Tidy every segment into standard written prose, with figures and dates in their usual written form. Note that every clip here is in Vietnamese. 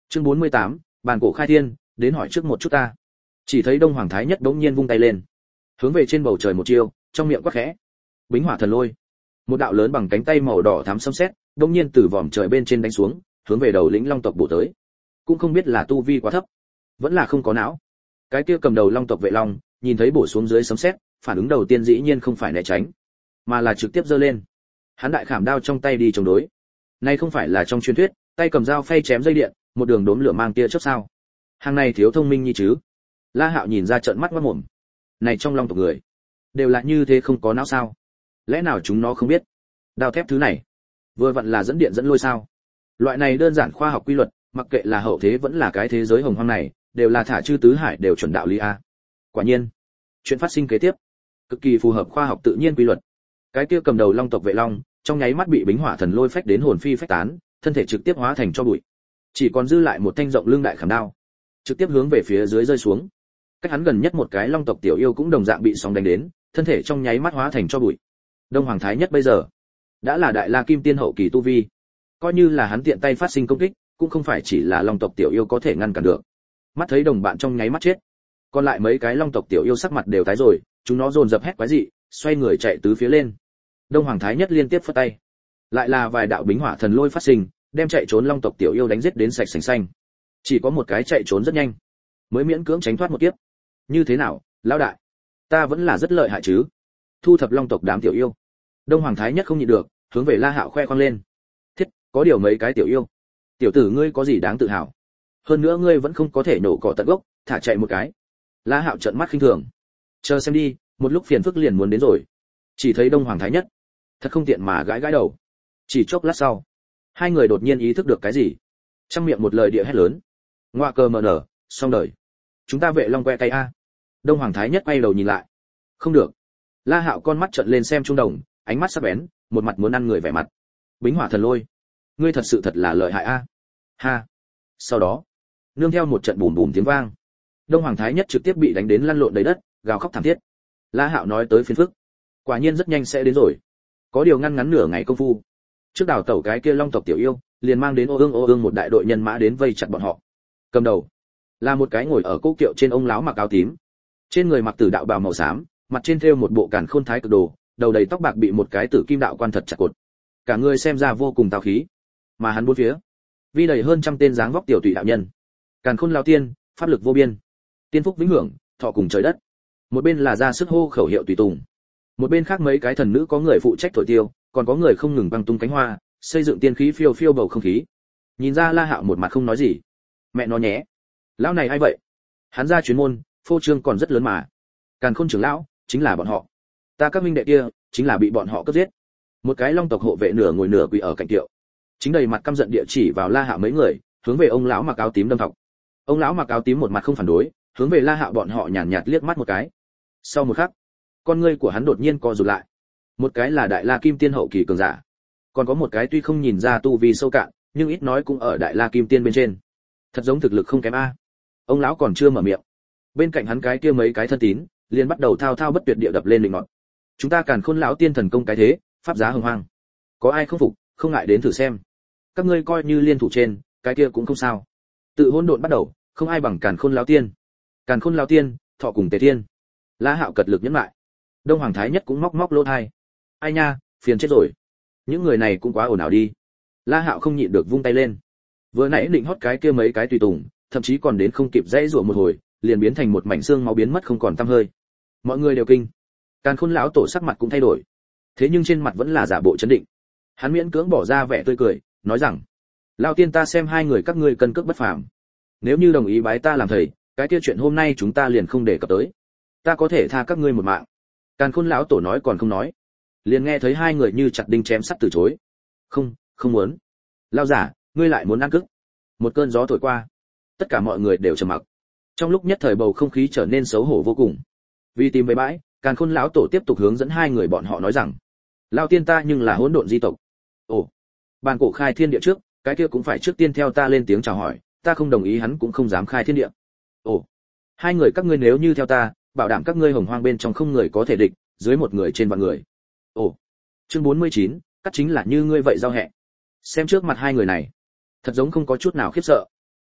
Chương 48, bàn cổ khai thiên, đến hỏi trước một chút ta. Chỉ thấy Đông Hoàng Thái Nhất bỗng nhiên vung tay lên, hướng về trên bầu trời một chiêu, trong miệng quát khẽ: Bính Hỏa Thần Lôi. Một đạo lớn bằng cánh tay màu đỏ thắm xâm xét, bỗng nhiên từ vòm trời bên trên đánh xuống, hướng về đầu lĩnh Long tộc bổ tới. Cũng không biết là tu vi quá thấp, vẫn là không có não. Cái kia cầm đầu Long tộc Vệ Long, nhìn thấy bổ xuống dưới sấm sét, phản ứng đầu tiên dĩ nhiên không phải né tránh, mà là trực tiếp giơ lên. Hắn đại khảm đao trong tay đi chống đối. Này không phải là trong truyền thuyết, tay cầm dao phay chém dây điện, một đường đốm lửa mang tia chớp sao? Hàng này thiếu thông minh như chứ? La Hạo nhìn ra trợn mắt ngoác mồm. Này trong Long tộc người, đều là như thế không có não sao? Lẽ nào chúng nó không biết? Đao thép thứ này, vừa vặn là dẫn điện dẫn lôi sao? Loại này đơn giản khoa học quy luật, mặc kệ là hậu thế vẫn là cái thế giới hồng hoang này, đều là thả chư tứ hải đều chuẩn đạo lý a. Quả nhiên, chuyện phát sinh kế tiếp, cực kỳ phù hợp khoa học tự nhiên quy luật. Cái kia cầm đầu Long tộc Vệ Long, trong nháy mắt bị Bính Hỏa Thần Lôi phách đến hồn phi phách tán, thân thể trực tiếp hóa thành tro bụi. Chỉ còn dư lại một thanh rộng lưng đại khảm đao, trực tiếp hướng về phía dưới rơi xuống. Cách hắn gần nhất một cái Long tộc tiểu yêu cũng đồng dạng bị sóng đánh đến, thân thể trong nháy mắt hóa thành tro bụi. Đông Hoàng Thái Nhất bây giờ đã là đại La Kim Tiên hậu kỳ tu vi, coi như là hắn tiện tay phát sinh công kích, cũng không phải chỉ là Long tộc tiểu yêu có thể ngăn cản được. Mắt thấy đồng bạn trong nháy mắt chết, còn lại mấy cái Long tộc tiểu yêu sắc mặt đều tái rồi, chúng nó dồn dập hét quái dị, xoay người chạy tứ phía lên. Đông Hoàng Thái Nhất liên tiếp phất tay, lại là vài đạo Bính Hỏa Thần Lôi phát sinh, đem chạy trốn Long tộc tiểu yêu đánh giết đến sạch sành xanh. Chỉ có một cái chạy trốn rất nhanh, mới miễn cưỡng tránh thoát một kiếp. Như thế nào, lão đại? Ta vẫn là rất lợi hại chứ? Thu thập Long tộc đám tiểu yêu. Đông Hoàng Thái Nhất không nhịn được, hướng về La Hạo khoe khoang lên. Thiết, có điều mấy cái tiểu yêu. Tiểu tử ngươi có gì đáng tự hào? Hơn nữa ngươi vẫn không có thể nổ cỏ tận gốc, thả chạy một cái. La Hạo trợn mắt khinh thường. Chờ xem đi, một lúc phiền phức liền muốn đến rồi. Chỉ thấy Đông Hoàng Thái Nhất thật không tiện mà gãi gãi đầu. Chỉ chốc lát sau, hai người đột nhiên ý thức được cái gì, trong miệng một lời địa hét lớn: ngoa cơ mờ nở, xong đời, chúng ta Vệ Long que tay a. Đông Hoàng Thái Nhất quay đầu nhìn lại, không được. La Hạo con mắt trợn lên xem trung đồng, ánh mắt sắc bén, một mặt muốn ăn người vẻ mặt. Bính Hỏa Thần Lôi, ngươi thật sự thật là lợi hại a. Ha. Sau đó, nương theo một trận bùm bùm tiếng vang, Đông Hoàng Thái Nhất trực tiếp bị đánh đến lăn lộn đầy đất, gào khóc thảm thiết. La Hạo nói tới phiền phức, quả nhiên rất nhanh sẽ đến rồi. Có điều ngăn ngắn nửa ngày công phu, trước đào tẩu cái kia Long tộc tiểu yêu, liền mang đến ô ương một đại đội nhân mã đến vây chặt bọn họ. Cầm đầu là một cái ngồi ở cỗ kiệu trên ông lão mặc áo tím, trên người mặc tử đạo bào màu xám, mặt trên thêu một bộ càn khôn thái cực đồ, đầu đầy tóc bạc bị một cái tử kim đạo quan thật chặt cột, cả người xem ra vô cùng tào khí. Mà hắn bốn phía vi đầy hơn trăm tên dáng vóc tiểu tụy đạo nhân. Càn khôn lao tiên, pháp lực vô biên, tiên phúc vĩnh hưởng, thọ cùng trời đất. Một bên là ra sức hô khẩu hiệu tùy tùng, một bên khác mấy cái thần nữ có người phụ trách thổi tiêu, còn có người không ngừng băng tung cánh hoa, xây dựng tiên khí phiêu phiêu bầu không khí. Nhìn ra La Hạo một mặt không nói gì. Mẹ nó nhé, lão này ai vậy? Hắn ra chuyến môn, phô trương còn rất lớn mà. Càn khôn trưởng lão chính là bọn họ, ta các minh đệ kia chính là bị bọn họ cướp giết. Một cái Long tộc hộ vệ nửa ngồi nửa quỳ ở cạnh tiệu, chính đầy mặt căm giận địa chỉ vào La Hạo mấy người, hướng về ông lão mặc áo tím đâm thọc. Ông lão mặc áo tím một mặt không phản đối, hướng về La Hạo bọn họ nhàn nhạt liếc mắt một cái. Sau một khắc, con ngươi của hắn đột nhiên co rụt lại. Một cái là đại La Kim Tiên hậu kỳ cường giả, còn có một cái tuy không nhìn ra tu vi sâu cạn, nhưng ít nói cũng ở đại La Kim Tiên bên trên. Thật giống thực lực không kém a. Ông lão còn chưa mở miệng, bên cạnh hắn cái kia mấy cái thân tín liền bắt đầu thao thao bất tuyệt địa đập lên định ngọn. Chúng ta Càn Khôn lão tiên thần công cái thế, pháp giá hồng hoang, có ai không phục, không ngại đến thử xem. Các ngươi coi như liên thủ trên, cái kia cũng không sao. Tự hỗn độn bắt đầu, không ai bằng Càn Khôn lão tiên. Càn Khôn lão tiên, thọ cùng Tề Thiên. La Hạo cật lực nhẫn lại. Đông Hoàng Thái Nhất cũng móc móc lỗ tai. Ai nha, phiền chết rồi. Những người này cũng quá ồn ào đi. La Hạo không nhịn được vung tay lên. Vừa nãy định hót cái kia mấy cái tùy tùng, thậm chí còn đến không kịp dãy rủa một hồi, liền biến thành một mảnh xương máu biến mất không còn tăm hơi. Mọi người đều kinh. Càn Khôn lão tổ sắc mặt cũng thay đổi, thế nhưng trên mặt vẫn là giả bộ trấn định. Hắn miễn cưỡng bỏ ra vẻ tươi cười, nói rằng: "Lão tiên, ta xem hai người các ngươi cân cước bất phàm. Nếu như đồng ý bái ta làm thầy, cái kia chuyện hôm nay chúng ta liền không để cập tới. Ta có thể tha các ngươi một mạng." Càn Khôn lão tổ nói còn không nói, liền nghe thấy hai người như chặt đinh chém sắt từ chối. "Không, không muốn." "Lão giả, ngươi lại muốn ăn cức?" Một cơn gió thổi qua, tất cả mọi người đều trầm mặc. Trong lúc nhất thời bầu không khí trở nên xấu hổ vô cùng. Vì tìm về bãi, Càn Khôn lão tổ tiếp tục hướng dẫn hai người bọn họ nói rằng: "Lão tiên, ta nhưng là hỗn độn di tộc." "Ồ, bàn cổ khai thiên địa trước, cái kia cũng phải trước tiên theo ta lên tiếng chào hỏi, ta không đồng ý hắn cũng không dám khai thiên địa." "Ồ, hai người các ngươi nếu như theo ta, bảo đảm các ngươi hồng hoang bên trong không người có thể địch, dưới một người trên vạn người." "Ồ." Chương 49, cắt chính là như ngươi vậy giao hẹ. Xem trước mặt hai người này, thật giống không có chút nào khiếp sợ.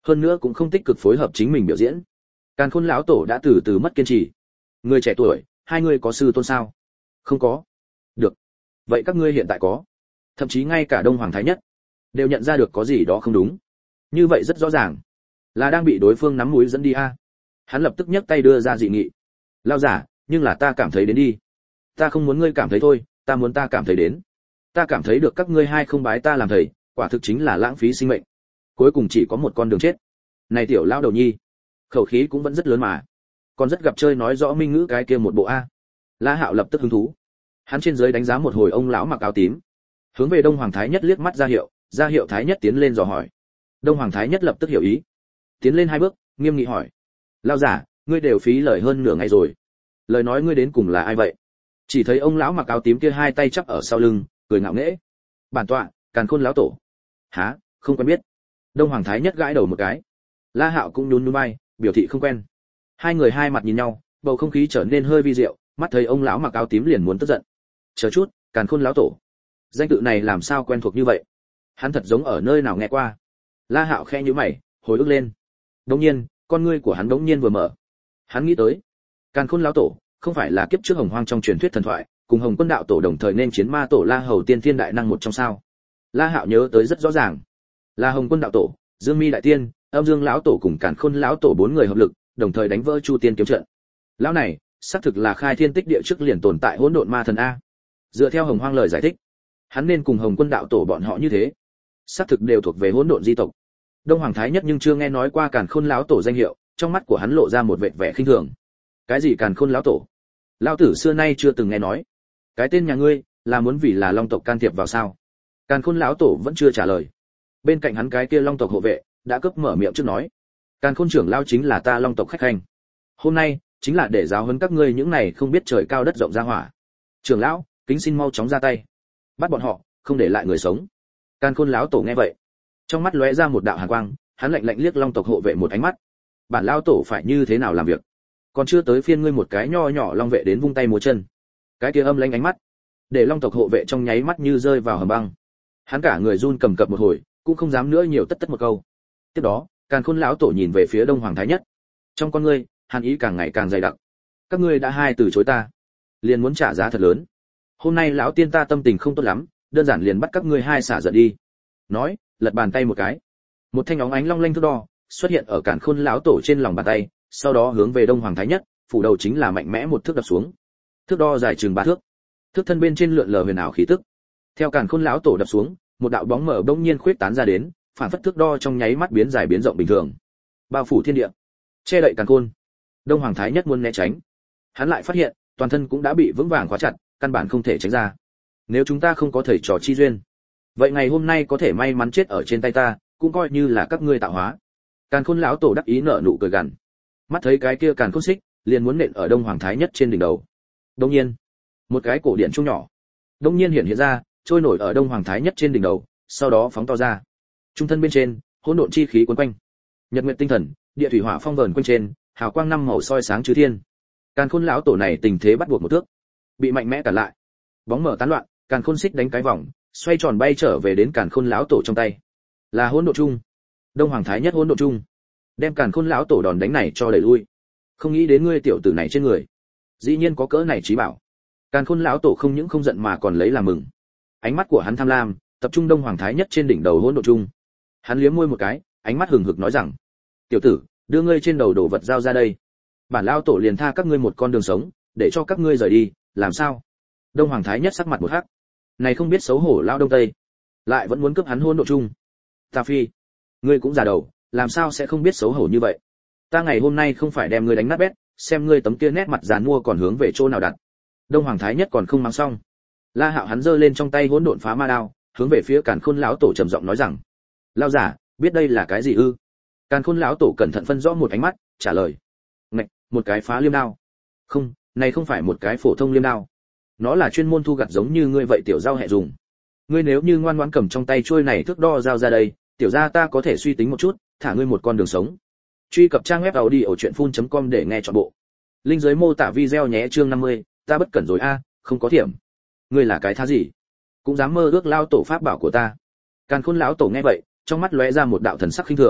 hơn nữa cũng không tích cực phối hợp chính mình biểu diễn. Càn Khôn lão tổ đã từ từ mất kiên trì. Người trẻ tuổi, hai người có sư tôn sao? Không có. Được. Vậy các ngươi hiện tại có? Thậm chí ngay cả Đông Hoàng Thái Nhất đều nhận ra được có gì đó không đúng. Như vậy rất rõ ràng, là đang bị đối phương nắm mũi dẫn đi a. Hắn lập tức nhấc tay đưa ra dị nghị. Lao giả, nhưng là ta cảm thấy đến đi. Ta không muốn ngươi cảm thấy thôi, ta muốn ta cảm thấy đến. Ta cảm thấy được các ngươi hai không bái ta làm thầy, quả thực chính là lãng phí sinh mệnh. Cuối cùng chỉ có một con đường chết. Này tiểu lao đầu nhi, khẩu khí cũng vẫn rất lớn mà. Còn rất gặp chơi nói rõ minh ngữ cái kia một bộ a. La Hạo lập tức hứng thú. Hắn trên dưới đánh giá một hồi ông lão mặc áo tím, hướng về Đông Hoàng Thái Nhất liếc mắt ra hiệu Thái Nhất tiến lên dò hỏi. Đông Hoàng Thái Nhất lập tức hiểu ý, tiến lên hai bước, nghiêm nghị hỏi: "Lão giả, ngươi đều phí lời hơn nửa ngày rồi, lời nói ngươi đến cùng là ai vậy?" Chỉ thấy ông lão mặc áo tím kia hai tay chắp ở sau lưng, cười ngạo nghễ: "Bản tọa, Càn Khôn lão tổ." "Hả? Không quen biết?" Đông Hoàng Thái Nhất gãi đầu một cái. La Hạo cũng nhún nhún vai, biểu thị không quen. Hai người hai mặt nhìn nhau, bầu không khí trở nên hơi vi diệu, mắt thấy ông lão mặc áo tím liền muốn tức giận. "Chờ chút, Càn Khôn lão tổ, danh tự này làm sao quen thuộc như vậy? Hắn thật giống ở nơi nào nghe qua." La Hạo khẽ nhíu mày, hồi ức lên. Đột nhiên, con ngươi của hắn đống nhiên vừa mở. Hắn nghĩ tới, Càn Khôn lão tổ không phải là kiếp trước Hồng Hoang trong truyền thuyết thần thoại, cùng Hồng Quân đạo tổ đồng thời nên chiến ma tổ La Hầu tiên thiên đại năng một trong sao? La Hạo nhớ tới rất rõ ràng, là Hồng Quân đạo tổ, Dương Mi đại tiên, Âm Dương lão tổ cùng Càn Khôn lão tổ bốn người hợp lực, đồng thời đánh vỡ Chu Tiên kiếm trận. Lão này, xác thực là khai thiên tích địa trước liền tồn tại hỗn độn ma thần a. Dựa theo Hồng Hoang lời giải thích, hắn nên cùng Hồng Quân đạo tổ bọn họ như thế, xác thực đều thuộc về hỗn độn di tộc. Đông Hoàng Thái Nhất nhưng chưa nghe nói qua Càn Khôn lão tổ danh hiệu, trong mắt của hắn lộ ra một vệt vẻ khinh thường. Cái gì Càn Khôn lão tổ? Lão tử xưa nay chưa từng nghe nói. Cái tên nhà ngươi là muốn vì là Long tộc can thiệp vào sao? Càn Khôn lão tổ vẫn chưa trả lời. Bên cạnh hắn cái kia Long tộc hộ vệ đã cấp mở miệng trước nói: Càn Khôn trưởng lão chính là ta Long tộc khách khanh. Hôm nay chính là để giáo huấn các ngươi những này không biết trời cao đất rộng ra hỏa. Trưởng lão, kính xin mau chóng ra tay, bắt bọn họ, không để lại người sống. Càn Khôn lão tổ nghe vậy, trong mắt lóe ra một đạo hàn quang, hắn lạnh lạnh liếc Long tộc hộ vệ một ánh mắt. Bản lão tổ phải như thế nào làm việc? Còn chưa tới phiên ngươi một cái nho nhỏ long vệ đến vung tay múa chân. Cái kia âm lãnh ánh mắt, để Long tộc hộ vệ trong nháy mắt như rơi vào hầm băng. Hắn cả người run cầm cập một hồi, cũng không dám nữa nhiều tất một câu. Tiếp đó, Càn Khôn lão tổ nhìn về phía Đông Hoàng Thái Nhất. Trong con ngươi, hàn ý càng ngày càng dày đặc. Các ngươi đã hai từ chối ta, liền muốn trả giá thật lớn. Hôm nay lão tiên ta tâm tình không tốt lắm, đơn giản liền bắt các ngươi hai xả giận đi. Nói, lật bàn tay một cái, một thanh óng ánh long lanh thước đo xuất hiện ở Càn Khôn lão tổ trên lòng bàn tay, sau đó hướng về Đông Hoàng Thái Nhất, phủ đầu chính là mạnh mẽ một thước đập xuống. Thước đo dài chừng 3 thước, thước thân bên trên lượn lờ huyền ảo khí tức. Theo Càn Khôn lão tổ đập xuống, một đạo bóng mờ bỗng nhiên khuyết tán ra đến, phản phất thước đo trong nháy mắt biến dài biến rộng bình thường, bao phủ thiên địa, che đậy Càn Khôn. Đông Hoàng Thái Nhất muốn né tránh, hắn lại phát hiện toàn thân cũng đã bị vững vàng khóa chặt, căn bản không thể tránh ra. Nếu chúng ta không có thầy trò chi duyên, vậy ngày hôm nay có thể may mắn chết ở trên tay ta, cũng coi như là các ngươi tạo hóa. Càn Khôn lão tổ đắc ý nở nụ cười gằn, mắt thấy cái kia Càn Khôn xích liền muốn nện ở Đông Hoàng Thái Nhất trên đỉnh đầu. Đột nhiên, một cái cổ điện trung nhỏ đột nhiên hiện ra, trôi nổi ở Đông Hoàng Thái Nhất trên đỉnh đầu, sau đó phóng to ra. Trung thân bên trên, hỗn độn chi khí quấn quanh. Nhật nguyệt tinh thần, địa thủy hỏa phong vờn quanh trên, hào quang năm màu soi sáng chư thiên. Càn Khôn lão tổ này tình thế bắt buộc một thước, bị mạnh mẽ cản lại. Bóng mở tán loạn, Càn Khôn xích đánh cái vòng, xoay tròn bay trở về đến Càn Khôn lão tổ trong tay. Là hỗn độn chung. Đông Hoàng Thái Nhất hỗn độn chung, đem Càn Khôn lão tổ đòn đánh này cho đẩy lui. Không nghĩ đến ngươi tiểu tử này trên người, dĩ nhiên có cỡ này trí bảo. Càn Khôn lão tổ không những không giận mà còn lấy làm mừng. Ánh mắt của hắn tham lam, tập trung Đông Hoàng Thái Nhất trên đỉnh đầu hỗn độn chung. Hắn liếm môi một cái, ánh mắt hừng hực nói rằng: "Tiểu tử, đưa ngươi trên đầu đồ vật giao ra đây. Bản lão tổ liền tha các ngươi một con đường sống, để cho các ngươi rời đi, làm sao?" Đông Hoàng Thái Nhất sắc mặt một hắc. Này không biết xấu hổ lão Đông Tây, lại vẫn muốn cướp hắn hỗn độn chung. Ta phi, ngươi cũng già đầu, làm sao sẽ không biết xấu hổ như vậy? Ta ngày hôm nay không phải đem ngươi đánh nát bét, xem ngươi tấm kia nét mặt giàn mua còn hướng về chỗ nào đặt. Đông Hoàng Thái Nhất còn không mang xong, La Hạo hắn giơ lên trong tay hỗn độn phá ma đao, hướng về phía Càn Khôn lão tổ trầm giọng nói rằng: "Lão giả, biết đây là cái gì ư?" Càn Khôn lão tổ cẩn thận phân rõ một ánh mắt, trả lời: "Ngạch, một cái phá liêm đao." "Không, này không phải một cái phổ thông liêm đao. Nó là chuyên môn thu gặt giống như ngươi vậy tiểu giao hệ dùng. Ngươi nếu như ngoan ngoãn cầm trong tay trôi này thước đo giao ra đây, tiểu gia ta có thể suy tính một chút, thả ngươi một con đường sống." Truy cập trang web audiochuyenphun.com để nghe trọn bộ. Link dưới mô tả video nhé. Chương 50, ta bất cẩn rồi a, không có thiểm. Ngươi là cái thá gì? Cũng dám mơ ước lao tổ pháp bảo của ta? Càn Khôn lão tổ nghe vậy, trong mắt lóe ra một đạo thần sắc khinh thường,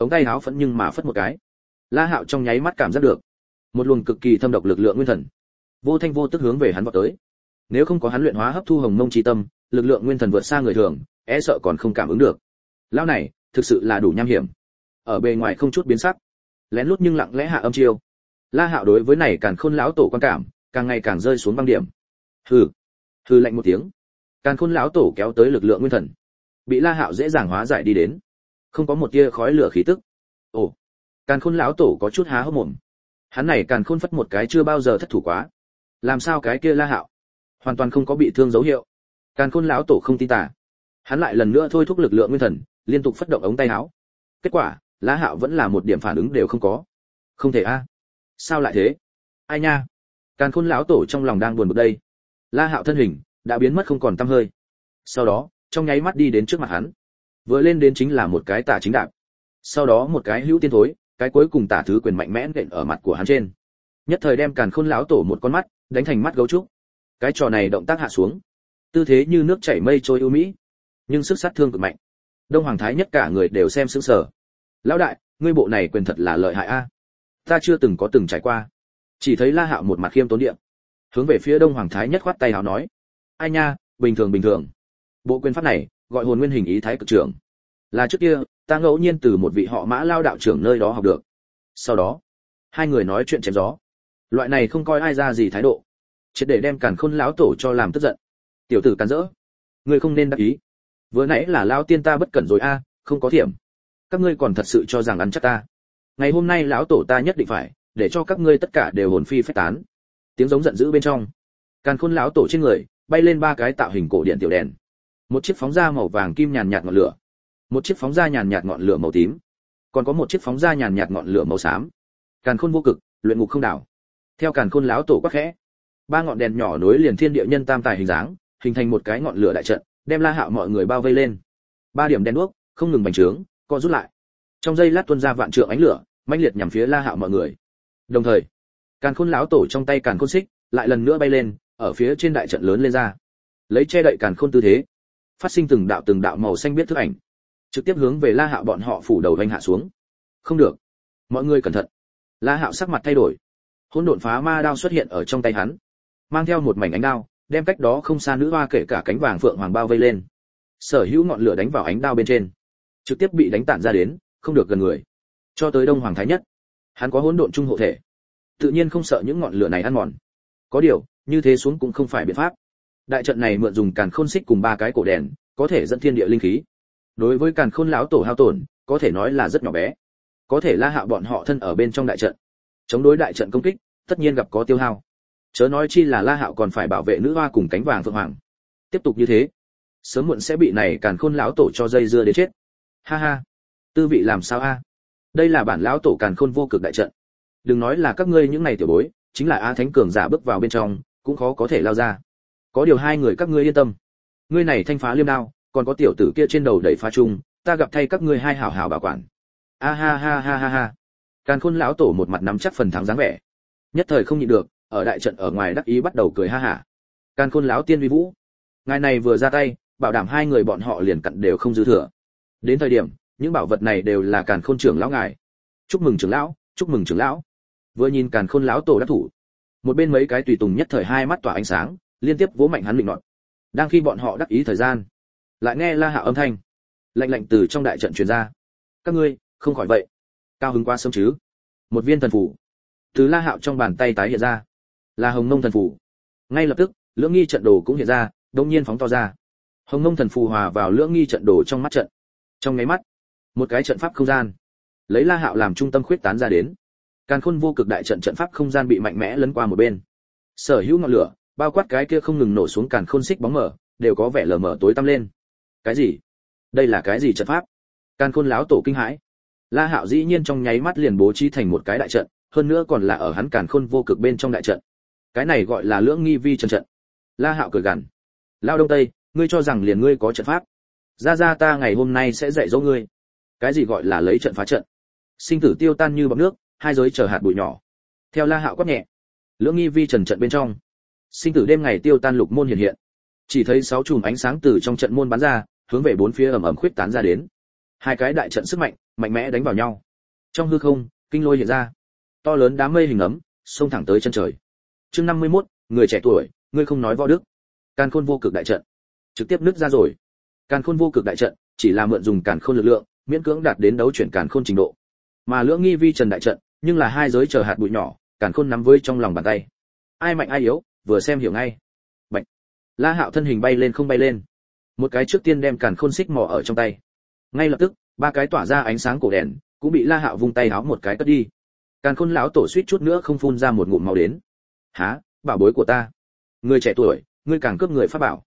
ống tay áo phẫn nhưng mà phất một cái. La Hạo trong nháy mắt cảm giác được một luồng cực kỳ thâm độc lực lượng nguyên thần, vô thanh vô tức hướng về hắn vọt tới. Nếu không có hắn luyện hóa hấp thu hồng mông chi tâm, lực lượng nguyên thần vượt xa người thường, e sợ còn không cảm ứng được. Lão này, thực sự là đủ nham hiểm. Ở bề ngoài không chút biến sắc, lén lút nhưng lặng lẽ hạ âm chiêu. La Hạo đối với này Càn Khôn lão tổ quan cảm, càng ngày càng rơi xuống băng điểm. Hừ, hừ lạnh một tiếng. Càn Khôn lão tổ kéo tới lực lượng nguyên thần, bị La Hạo dễ dàng hóa giải đi đến, không có một tia khói lửa khí tức. Ồ, Càn Khôn lão tổ có chút há hốc mồm. Hắn này Càn Khôn phất một cái chưa bao giờ thất thủ quá. Làm sao cái kia La Hạo hoàn toàn không có bị thương dấu hiệu? Càn Khôn lão tổ không tin tà. Hắn lại lần nữa thôi thúc lực lượng nguyên thần, liên tục phất động ống tay áo. Kết quả, La Hạo vẫn là một điểm phản ứng đều không có. Không thể a. Sao lại thế? Ai nha? Càn Khôn lão tổ trong lòng đang buồn bực đây. La Hạo thân hình đã biến mất không còn tăm hơi. Sau đó, trong nháy mắt đi đến trước mặt hắn. Vừa lên đến chính là một cái tả chính đạp. Sau đó một cái hữu tiên thối, cái cuối cùng tả thứ quyền mạnh mẽ nện ở mặt của hắn trên. Nhất thời đem Càn Khôn lão tổ một con mắt đánh thành mắt gấu trúc. Cái trò này động tác hạ xuống, tư thế như nước chảy mây trôi ưu mỹ, nhưng sức sát thương cực mạnh. Đông Hoàng Thái Nhất cả người đều xem sững sờ. Lão đại, ngươi bộ này quyền thật là lợi hại a. Ta chưa từng có từng trải qua. Chỉ thấy La Hạo một mặt khiêm tốn điện, hướng về phía Đông Hoàng Thái Nhất khoát tay áo nói: ai nha, bình thường bình thường. Bộ quyền pháp này gọi hồn nguyên hình ý thái cực trưởng, là trước kia ta ngẫu nhiên từ một vị họ Mã lao đạo trưởng nơi đó học được. Sau đó, hai người nói chuyện chém gió. Loại này không coi ai ra gì thái độ, triệt để đem Càn Khôn lão tổ cho làm tức giận. Tiểu tử càn rỡ, ngươi không nên đắc ý. Vừa nãy là lão tiên ta bất cẩn rồi a, không có thiểm. Các ngươi còn thật sự cho rằng ăn chắc ta. Ngày hôm nay lão tổ ta nhất định phải để cho các ngươi tất cả đều hồn phi phách tán. Tiếng giống giận dữ bên trong, Càn Khôn lão tổ trên người bay lên ba cái tạo hình cổ điện tiểu đèn. Một chiếc phóng ra màu vàng kim nhàn nhạt ngọn lửa, một chiếc phóng ra nhàn nhạt ngọn lửa màu tím, còn có một chiếc phóng ra nhàn nhạt ngọn lửa màu xám. Càn Khôn vô cực, luyện ngục không đảo. Theo Càn Khôn lão tổ quát khẽ, ba ngọn đèn nhỏ nối liền thiên địa nhân tam tài hình dáng, hình thành một cái ngọn lửa đại trận, đem La Hạo mọi người bao vây lên. Ba điểm đèn đuốc không ngừng bành trướng, co rút lại. Trong giây lát tuôn ra vạn trượng ánh lửa, mãnh liệt nhằm phía La Hạo mọi người. Đồng thời, Càn Khôn lão tổ trong tay Càn Khôn xích lại lần nữa bay lên, ở phía trên đại trận lớn lên ra. Lấy che đậy Càn Khôn tư thế, phát sinh từng đạo màu xanh biết thức ảnh, trực tiếp hướng về La Hạo bọn họ phủ đầu vành hạ xuống. Không được, mọi người cẩn thận. La Hạo sắc mặt thay đổi. Hỗn độn phá ma đao xuất hiện ở trong tay hắn, mang theo một mảnh ánh đao, đem cách đó không xa nữ hoa kể cả cánh vàng phượng hoàng bao vây lên. Sở hữu ngọn lửa đánh vào ánh đao bên trên, trực tiếp bị đánh tản ra đến, không được gần người. Cho tới Đông Hoàng Thái Nhất, hắn có hỗn độn trung hộ thể, tự nhiên không sợ những ngọn lửa này ăn mòn. Có điều, như thế xuống cũng không phải biện pháp. Đại trận này mượn dùng Càn Khôn xích cùng ba cái cổ đèn, có thể dẫn thiên địa linh khí. Đối với Càn Khôn lão tổ hao tổn, có thể nói là rất nhỏ bé. Có thể La Hạo bọn họ thân ở bên trong đại trận, chống đối đại trận công kích, tất nhiên gặp có tiêu hao. Chớ nói chi là La Hạo còn phải bảo vệ nữ hoa cùng cánh vàng phượng hoàng. Tiếp tục như thế, sớm muộn sẽ bị này Càn Khôn lão tổ cho dây dưa đến chết. Ha ha, tư vị làm sao a? Đây là bản lão tổ Càn Khôn vô cực đại trận. Đừng nói là các ngươi những này tiểu bối, chính là A Thánh cường giả bước vào bên trong, cũng khó có thể lao ra. Có điều hai người các ngươi yên tâm, ngươi này thanh phá liêm đao, còn có tiểu tử kia trên đầu đẩy phá trung, ta gặp thay các ngươi hai hảo hảo bảo quản. A ha ha ha ha ha. Càn Khôn lão tổ một mặt nắm chắc phần thắng dáng vẻ, nhất thời không nhịn được, ở đại trận ở ngoài đắc ý bắt đầu cười ha hả. Càn Khôn lão tiên uy vũ, ngài này vừa ra tay, bảo đảm hai người bọn họ liền cặn đều không dư thừa. Đến thời điểm, những bảo vật này đều là Càn Khôn trưởng lão ngài. Chúc mừng trưởng lão, chúc mừng trưởng lão. Vừa nhìn Càn Khôn lão tổ đắc thủ, một bên mấy cái tùy tùng nhất thời hai mắt tỏa ánh sáng, liên tiếp vỗ mạnh hắn định nọt. Đang khi bọn họ đắc ý thời gian, lại nghe La Hạo âm thanh lạnh lạnh từ trong đại trận truyền ra: các ngươi không khỏi vậy, cao hứng quá sớm chứ? Một viên thần phù từ La Hạo trong bàn tay tái hiện ra, là Hồng Mông thần phù. Ngay lập tức, lưỡng nghi trận đồ cũng hiện ra, đột nhiên phóng to ra. Hồng Mông thần phù hòa vào lưỡng nghi trận đồ trong mắt trận. Trong nháy mắt, một cái trận pháp không gian lấy La Hạo làm trung tâm khuyết tán ra đến. Càn Khôn vô cực đại trận trận pháp không gian bị mạnh mẽ lấn qua một bên. Sở hữu ngọn lửa, bao quát cái kia không ngừng nổ xuống Càn Khôn xích bóng mờ, đều có vẻ lờ mờ tối tăm lên. Cái gì? Đây là cái gì trận pháp? Càn Khôn lão tổ kinh hãi. La Hạo dĩ nhiên trong nháy mắt liền bố trí thành một cái đại trận, hơn nữa còn là ở hắn Càn Khôn vô cực bên trong đại trận. Cái này gọi là lưỡng nghi vi trận trận. La Hạo cười gằn: Lao Đông Tây, ngươi cho rằng liền ngươi có trận pháp? Ra ta ngày hôm nay sẽ dạy dỗ ngươi. Cái gì gọi là lấy trận phá trận? Sinh tử tiêu tan như bọt nước, hai giới chờ hạt bụi nhỏ. Theo La Hạo quát nhẹ, lưỡng nghi vi trần trận bên trong, sinh tử đêm ngày tiêu tan lục môn hiện hiện. Chỉ thấy sáu chùm ánh sáng từ trong trận môn bắn ra, hướng về bốn phía ầm ầm khuyết tán ra đến. Hai cái đại trận sức mạnh mạnh mẽ đánh vào nhau. Trong hư không, kinh lôi hiện ra, to lớn đám mây hình ấm xông thẳng tới chân trời. Chương 51, người trẻ tuổi, ngươi không nói võ đức. Càn Khôn vô cực đại trận trực tiếp nứt ra rồi. Càn Khôn vô cực đại trận chỉ là mượn dùng Càn Khôn lực lượng, miễn cưỡng đạt đến đấu chuyển Càn Khôn trình độ. Mà Lưỡng Nghi Vi Trần đại trận, nhưng là hai giới chờ hạt bụi nhỏ, Càn Khôn nắm với trong lòng bàn tay. Ai mạnh ai yếu, vừa xem hiểu ngay. Bạch. La Hạo thân hình bay lên không bay lên. Một cái trước tiên đem Càn Khôn xích mỏ ở trong tay. Ngay lập tức, ba cái tỏa ra ánh sáng cổ đèn, cũng bị La Hạo vung tay háo một cái cất đi. Càn Khôn lão tổ suýt chút nữa không phun ra một ngụm máu đến. Hả, bảo bối của ta. Người trẻ tuổi, ngươi càng cướp người pháp bảo.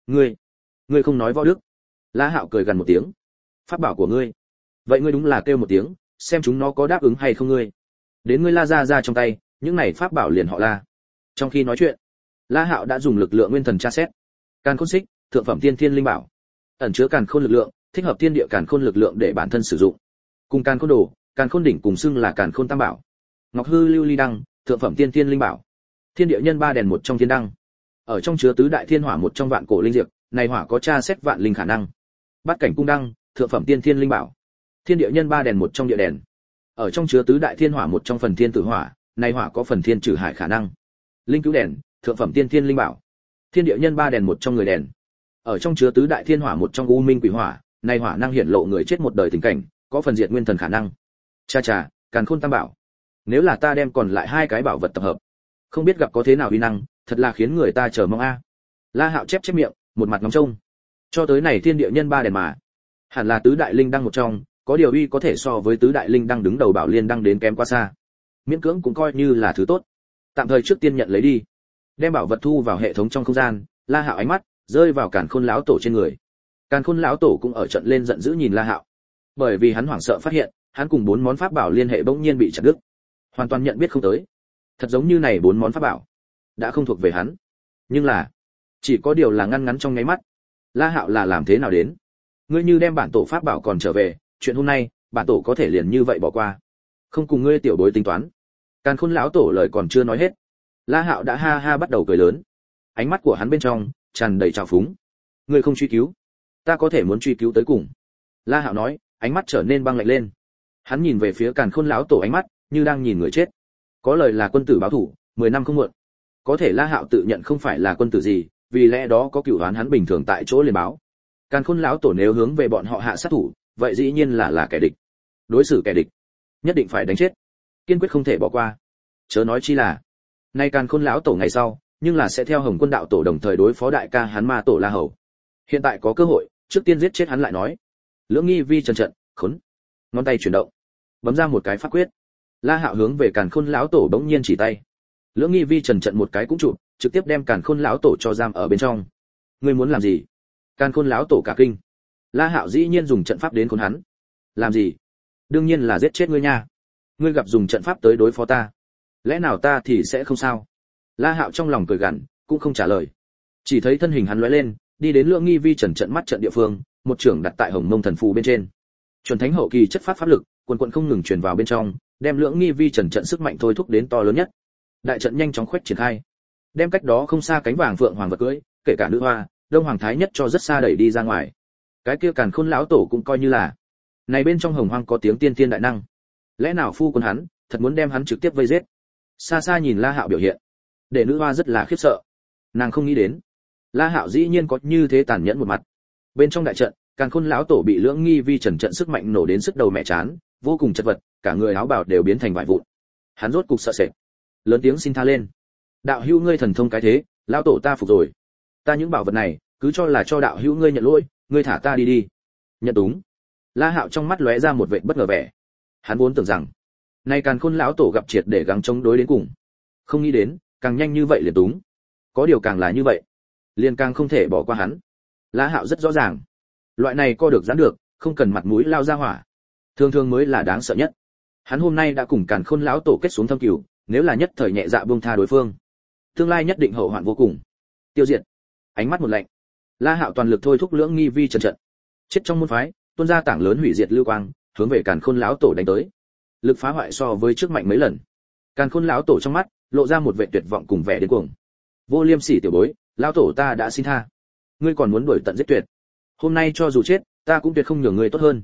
Ngươi không nói võ đức. La Hạo cười gần một tiếng. Pháp bảo của ngươi? Vậy ngươi đúng là kêu một tiếng, xem chúng nó có đáp ứng hay không ngươi. Đến ngươi La ra trong tay, những này pháp bảo liền họ La. Trong khi nói chuyện, La Hạo đã dùng lực lượng nguyên thần tra xét. Càn Khôn xích, thượng phẩm tiên thiên linh bảo, ẩn chứa Càn Khôn lực lượng, thích hợp thiên địa Càn Khôn lực lượng để bản thân sử dụng. Cùng Càn Khôn đồ, Càn Khôn đỉnh cùng xưng là Càn Khôn tam bảo. Ngọc hư lưu ly đăng, thượng phẩm tiên thiên linh bảo, thiên địa nhân ba đèn một trong thiên đăng, ở trong chứa tứ đại thiên hỏa một trong vạn cổ linh diệp, này hỏa có tra xét vạn linh khả năng. Bát cảnh cung đăng, thượng phẩm tiên thiên linh bảo, thiên địa nhân ba đèn một trong địa đèn, ở trong chứa tứ đại thiên hỏa một trong phần thiên tử hỏa, này hỏa có phần thiên trừ hải khả năng. Linh cứu đèn, thượng phẩm tiên thiên linh bảo, thiên địa nhân ba đèn một trong người đèn, ở trong chứa tứ đại thiên hỏa một trong u minh quỷ hỏa, này hỏa năng hiển lộ người chết một đời tình cảnh, có phần diệt nguyên thần khả năng. Cha, Càn Khôn tam bảo. Nếu là ta đem còn lại hai cái bảo vật tập hợp, không biết gặp có thế nào uy năng, thật là khiến người ta chờ mong a. La Hạo chép miệng, một mặt ngóng trông. Cho tới này thiên địa nhân ba đèn mà, hẳn là tứ đại linh đăng một trong, có điều uy có thể so với tứ đại linh đăng đứng đầu bảo liên đăng đến kém quá xa. Miễn cưỡng cũng coi như là thứ tốt. Tạm thời trước tiên nhận lấy đi. Đem bảo vật thu vào hệ thống trong không gian, La Hạo ánh mắt rơi vào Càn Khôn lão tổ trên người. Càn Khôn lão tổ cũng ở trận lên giận dữ nhìn La Hạo. Bởi vì hắn hoảng sợ phát hiện, hắn cùng bốn món pháp bảo liên hệ bỗng nhiên bị chặt đứt. Hoàn toàn nhận biết không tới. Thật giống như này bốn món pháp bảo đã không thuộc về hắn. Nhưng là, chỉ có điều là ngăn ngắn trong nháy mắt. La Hạo là làm thế nào đến? Ngươi như đem bản tổ pháp bảo còn trở về, chuyện hôm nay, bản tổ có thể liền như vậy bỏ qua. Không cùng ngươi tiểu bối tính toán. Càn Khôn lão tổ lời còn chưa nói hết, La Hạo đã ha ha bắt đầu cười lớn. Ánh mắt của hắn bên trong tràn đầy trào phúng. Ngươi không truy cứu, ta có thể muốn truy cứu tới cùng. La Hạo nói, ánh mắt trở nên băng lạnh lên. Hắn nhìn về phía Càn Khôn lão tổ, ánh mắt như đang nhìn người chết. Có lời là quân tử báo thủ, 10 năm không muộn. Có thể La Hạo tự nhận không phải là quân tử gì, vì lẽ đó có cửu oán hắn bình thường tại chỗ liền báo. Càn Khôn lão tổ nếu hướng về bọn họ hạ sát thủ, vậy dĩ nhiên là kẻ địch. Đối xử kẻ địch, nhất định phải đánh chết, kiên quyết không thể bỏ qua. Chớ nói chi là, nay Càn Khôn lão tổ ngày sau, nhưng là sẽ theo Hồng Quân đạo tổ đồng thời đối phó đại ca hắn Ma tổ La Hầu. Hiện tại có cơ hội, trước tiên giết chết hắn lại nói. Lưỡng Nghi Vi Trần trận, khốn. Ngón tay chuyển động, bấm ra một cái pháp quyết. La Hạo hướng về Càn Khôn lão tổ bỗng nhiên chỉ tay. Lưỡng Nghi Vi Trần trận một cái cũng chụp, trực tiếp đem Càn Khôn lão tổ cho giam ở bên trong. Ngươi muốn làm gì? Càn Khôn lão tổ cả kinh. La Hạo dĩ nhiên dùng trận pháp đến khốn hắn. Làm gì? Đương nhiên là giết chết ngươi nha. Ngươi gặp dùng trận pháp tới đối phó ta, lẽ nào ta thì sẽ không sao? La Hạo trong lòng cười gằn, cũng không trả lời. Chỉ thấy thân hình hắn lóe lên, đi đến Lưỡng Nghi Vi Trần trận mắt trận địa phương, một trưởng đặt tại Hồng Mông thần phù bên trên. Chuẩn thánh hậu kỳ chất phát pháp lực, quần quần không ngừng truyền vào bên trong, đem Lưỡng Nghi Vi Trần trận sức mạnh thôi thúc đến to lớn nhất. Đại trận nhanh chóng khuếch triển khai, đem cách đó không xa cánh vàng phượng hoàng vật cưỡi, kể cả nữ hoa, Đông Hoàng Thái Nhất cho rất xa đẩy đi ra ngoài. Cái kia Càn Khôn lão tổ cũng coi như là, này bên trong Hồng Hoang có tiếng tiên tiên đại năng, lẽ nào phu quân hắn thật muốn đem hắn trực tiếp vây giết? Xa xa nhìn La Hạo biểu hiện, để nữ hoa rất là khiếp sợ. Nàng không nghĩ đến, La Hạo dĩ nhiên có như thế tàn nhẫn một mặt. Bên trong đại trận, Càn Khôn lão tổ bị Lưỡng Nghi Vi Trần trận sức mạnh nổ đến sức đầu mẹ chán, vô cùng chật vật, cả người áo bào đều biến thành vải vụn. Hắn rốt cục sợ sệt, lớn tiếng xin tha lên. Đạo hữu ngươi thần thông cái thế, lão tổ ta phục rồi. Ta những bảo vật này, cứ cho là cho đạo hữu ngươi nhận lỗi, ngươi thả ta đi đi. Nhận đúng. La Hạo trong mắt lóe ra một vẻ bất ngờ vẻ. Hắn vốn tưởng rằng, nay Càn Khôn lão tổ gặp triệt để gắng chống đối đến cùng. Không nghĩ đến, càng nhanh như vậy liền túng. Có điều càng là như vậy, liền càng không thể bỏ qua hắn. La Hạo rất rõ ràng, loại này co được giãn được, không cần mặt mũi lao ra hỏa, thường thường mới là đáng sợ nhất. Hắn hôm nay đã cùng Càn Khôn lão tổ kết xuống thâm cừu, nếu là nhất thời nhẹ dạ buông tha đối phương, tương lai nhất định hậu hoạn vô cùng. Tiêu diệt. Ánh mắt một lạnh, La Hạo toàn lực thôi thúc Lưỡng Nghi Vi Trần trận. Chết trong môn phái, tuôn ra tảng lớn hủy diệt lưu quang, hướng về Càn Khôn lão tổ đánh tới. Lực phá hoại so với trước mạnh mấy lần. Càn Khôn lão tổ trong mắt lộ ra một vẻ tuyệt vọng cùng vẻ điên cuồng. Vô Liêm Sỉ tiểu bối, lão tổ ta đã xin tha, ngươi còn muốn đuổi tận giết tuyệt. Hôm nay cho dù chết, ta cũng tuyệt không nhường ngươi tốt hơn.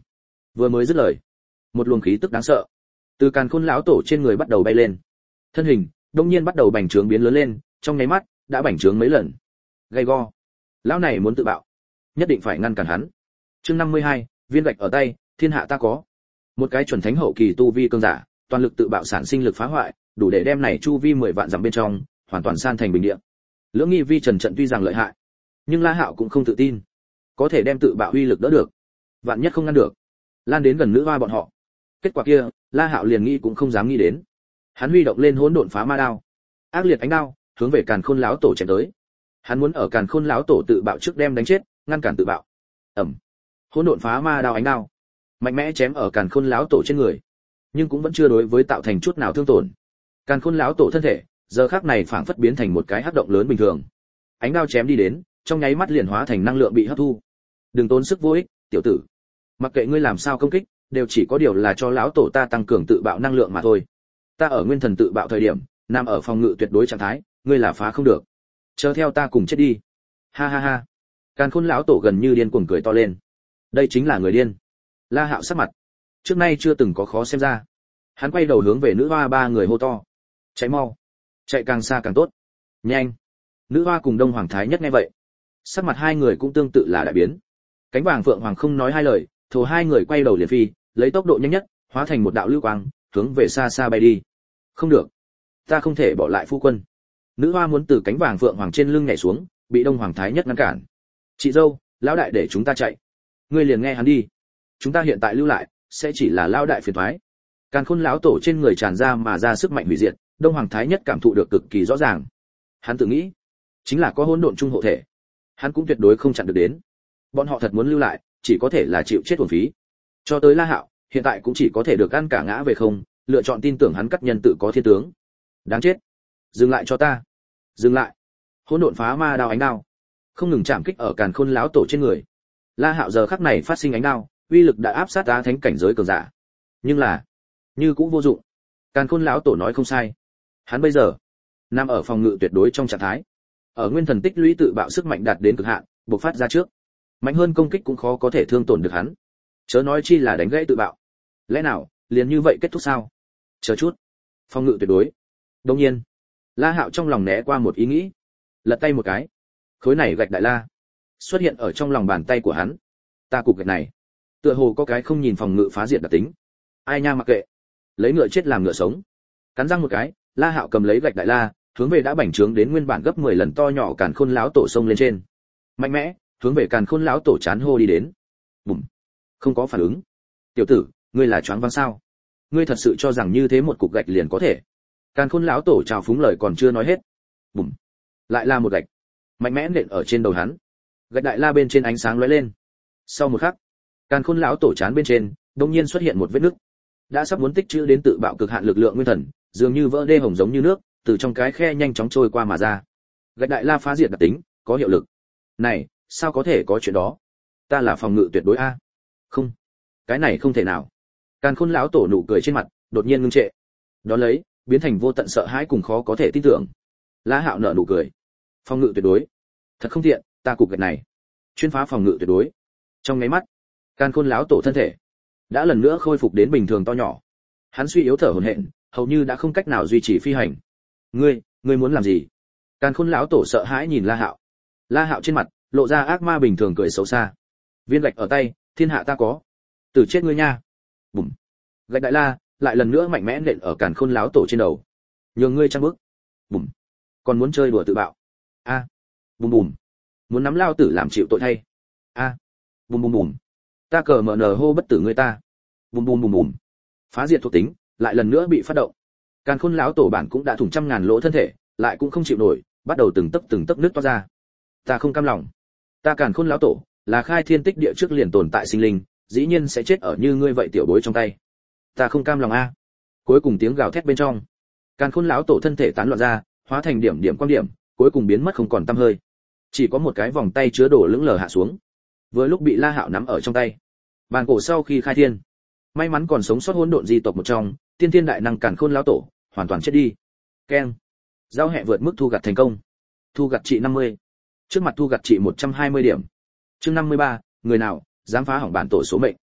Vừa mới dứt lời, một luồng khí tức đáng sợ từ Càn Khôn lão tổ trên người bắt đầu bay lên. Thân hình đột nhiên bắt đầu bành trướng biến lớn lên, trong nháy mắt đã bành trướng mấy lần. Gay go, lão này muốn tự bạo, nhất định phải ngăn cản hắn. Chương 52, viên gạch ở tay, thiên hạ ta có. Một cái chuẩn thánh hậu kỳ tu vi cương giả, toàn lực tự bạo sản sinh lực phá hoại, đủ để đem này chu vi 10 vạn dặm bên trong hoàn toàn san thành bình địa. Lưỡng nghi vi trần trận tuy rằng lợi hại, nhưng La Hạo cũng không tự tin có thể đem tự bạo uy lực đỡ được. Vạn nhất không ngăn được, lan đến gần nữ hoa bọn họ, kết quả kia La Hạo liền nghĩ cũng không dám nghĩ đến. Hắn huy động lên hỗn độn phá ma đao, ác liệt ánh đao hướng về Càn Khôn lão tổ chém tới. Hắn muốn ở Càn Khôn lão tổ tự bạo trước đem đánh chết, ngăn cản tự bạo. Ầm. Hỗn độn phá ma đao ánh đao mạnh mẽ chém ở Càn Khôn lão tổ trên người, nhưng cũng vẫn chưa đối với tạo thành chút nào thương tổn. Càn Khôn lão tổ thân thể giờ khắc này phảng phất biến thành một cái hắc động lớn bình thường. Ánh đao chém đi đến, trong nháy mắt liền hóa thành năng lượng bị hấp thu. Đừng tốn sức vô ích, tiểu tử. Mặc kệ ngươi làm sao công kích, đều chỉ có điều là cho lão tổ ta tăng cường tự bạo năng lượng mà thôi. Ta ở nguyên thần tự bạo thời điểm, nằm ở phòng ngự tuyệt đối trạng thái, ngươi là phá không được. Chờ theo ta cùng chết đi. Ha ha ha. Càn Khôn lão tổ gần như điên cuồng cười to lên. Đây chính là người điên. La Hạo sắc mặt trước nay chưa từng có khó xem ra. Hắn quay đầu hướng về nữ hoa ba người hô to. Chạy mau, chạy càng xa càng tốt. Nhanh. Nữ hoa cùng Đông Hoàng Thái Nhất nghe vậy, sắc mặt hai người cũng tương tự là đại biến. Cánh vàng phượng hoàng không nói hai lời, thồ hai người quay đầu liền phi, lấy tốc độ nhanh nhất, hóa thành một đạo lưu quang, hướng về xa xa bay đi. Không được, ta không thể bỏ lại phu quân. Nữ hoa muốn từ cánh vàng phượng hoàng trên lưng nhảy xuống, bị Đông Hoàng Thái Nhất ngăn cản. Chị dâu, lão đại để chúng ta chạy, ngươi liền nghe hắn đi. Chúng ta hiện tại lưu lại, sẽ chỉ là lão đại phiền toái. Càn Khôn lão tổ trên người tràn ra mà ra sức mạnh hủy diệt, Đông Hoàng Thái Nhất cảm thụ được cực kỳ rõ ràng. Hắn tự nghĩ, chính là có hỗn độn trung hộ thể, hắn cũng tuyệt đối không chặn được đến. Bọn họ thật muốn lưu lại, chỉ có thể là chịu chết uổng phí. Cho tới La Hạo, hiện tại cũng chỉ có thể được ăn cả ngã về không, lựa chọn tin tưởng hắn cắt nhân tự có thiên tướng. Đáng chết. Dừng lại cho ta. Dừng lại. Hỗn độn phá ma đao ánh đao, không ngừng chạm kích ở Càn Khôn lão tổ trên người. La Hạo giờ khắc này phát sinh ánh đao, uy lực đã áp sát Á Thánh cảnh giới cường giả. Nhưng là, như cũng vô dụng. Càn Khôn lão tổ nói không sai. Hắn bây giờ nằm ở phòng ngự tuyệt đối trong trạng thái. Ở nguyên thần tích lũy tự bạo sức mạnh đạt đến cực hạn, bộc phát ra trước. Mạnh hơn công kích cũng khó có thể thương tổn được hắn. Chớ nói chi là đánh gãy tự bạo. Lẽ nào, liền như vậy kết thúc sao? Chờ chút. Phòng ngự tuyệt đối. Đương nhiên, La Hạo trong lòng né qua một ý nghĩ. Lật tay một cái. Khối này gạch đại la xuất hiện ở trong lòng bàn tay của hắn. Ta cục gạch này, tựa hồ có cái không nhìn phòng ngự phá diệt đặc tính. Ai nha mặc kệ, lấy ngựa chết làm ngựa sống. Cắn răng một cái, La Hạo cầm lấy gạch đại la, hướng về đã bành trướng đến nguyên bản gấp 10 lần to nhỏ Càn Khôn lão tổ sông lên trên. Mạnh mẽ, hướng về Càn Khôn lão tổ chán hô đi đến. Bùm. Không có phản ứng. Tiểu tử, ngươi là choáng váng sao? Ngươi thật sự cho rằng như thế một cục gạch liền có thể? Càn Khôn lão tổ chào phúng lời còn chưa nói hết. Bùm. Lại là một gạch, mạnh mẽ nện ở trên đầu hắn. Gạch đại la bên trên ánh sáng lóe lên. Sau một khắc, Càn Khôn lão tổ chán bên trên đột nhiên xuất hiện một vết nứt. Đã sắp muốn tích trữ đến tự bạo cực hạn lực lượng nguyên thần, dường như vỡ đê hồng giống như nước, từ trong cái khe nhanh chóng trôi qua mà ra. Gạch đại la phá diệt đặc tính, có hiệu lực. Này, sao có thể có chuyện đó? Ta là phòng ngự tuyệt đối a. Không, cái này không thể nào. Càn Khôn lão tổ nụ cười trên mặt đột nhiên ngưng trệ. Đó lấy, biến thành vô tận sợ hãi cùng khó có thể tin tưởng. La Hạo nở nụ cười. Phòng ngự tuyệt đối. Thật không tiện, ta cục gạch này chuyên phá phòng ngự tuyệt đối. Trong nháy mắt, Càn Khôn lão tổ thân thể đã lần nữa khôi phục đến bình thường to nhỏ. Hắn suy yếu thở hổn hển, hầu như đã không cách nào duy trì phi hành. Ngươi muốn làm gì? Càn Khôn lão tổ sợ hãi nhìn La Hạo. La Hạo trên mặt lộ ra ác ma bình thường cười xấu xa. Viên gạch ở tay, thiên hạ ta có. Tử chết ngươi nha. Bùm. Gạch đại la lại lần nữa mạnh mẽ nện ở Càn Khôn lão tổ trên đầu. Nhường ngươi trang bước. Bùm. Còn muốn chơi đùa tự bạo. A. Bùm bùm. Muốn nắm lao tử làm chịu tội thay. A. Bùm bùm bùm. Ta cờ mở nở hô bất tử ngươi ta. Bùm bùm bùm bùm. Phá diệt thuộc tính lại lần nữa bị phát động. Càn Khôn lão tổ bản cũng đã thủng trăm ngàn lỗ thân thể, lại cũng không chịu nổi, bắt đầu từng tấc nứt toát ra. Ta không cam lòng. Ta Càn Khôn lão tổ là khai thiên tích địa trước liền tồn tại sinh linh, dĩ nhiên sẽ chết ở như ngươi vậy tiểu bối trong tay. Ta không cam lòng a. Cuối cùng tiếng gào thét bên trong, Càn Khôn lão tổ thân thể tán loạn ra, hóa thành điểm điểm quang điểm, cuối cùng biến mất không còn tăm hơi. Chỉ có một cái vòng tay chứa đồ lững lờ hạ xuống. Vừa lúc bị La Hạo nắm ở trong tay. Bàn cổ sau khi khai thiên, may mắn còn sống sót hỗn độn di tộc một trong, tiên thiên đại năng Càn Khôn lão tổ hoàn toàn chết đi. Keng. Giao hẹ vượt mức thu gặt thành công. Thu gặt trị 50. Trước mặt thu gặt trị 120 điểm. Chương 53, người nào dám phá hỏng bản tổ số mệnh.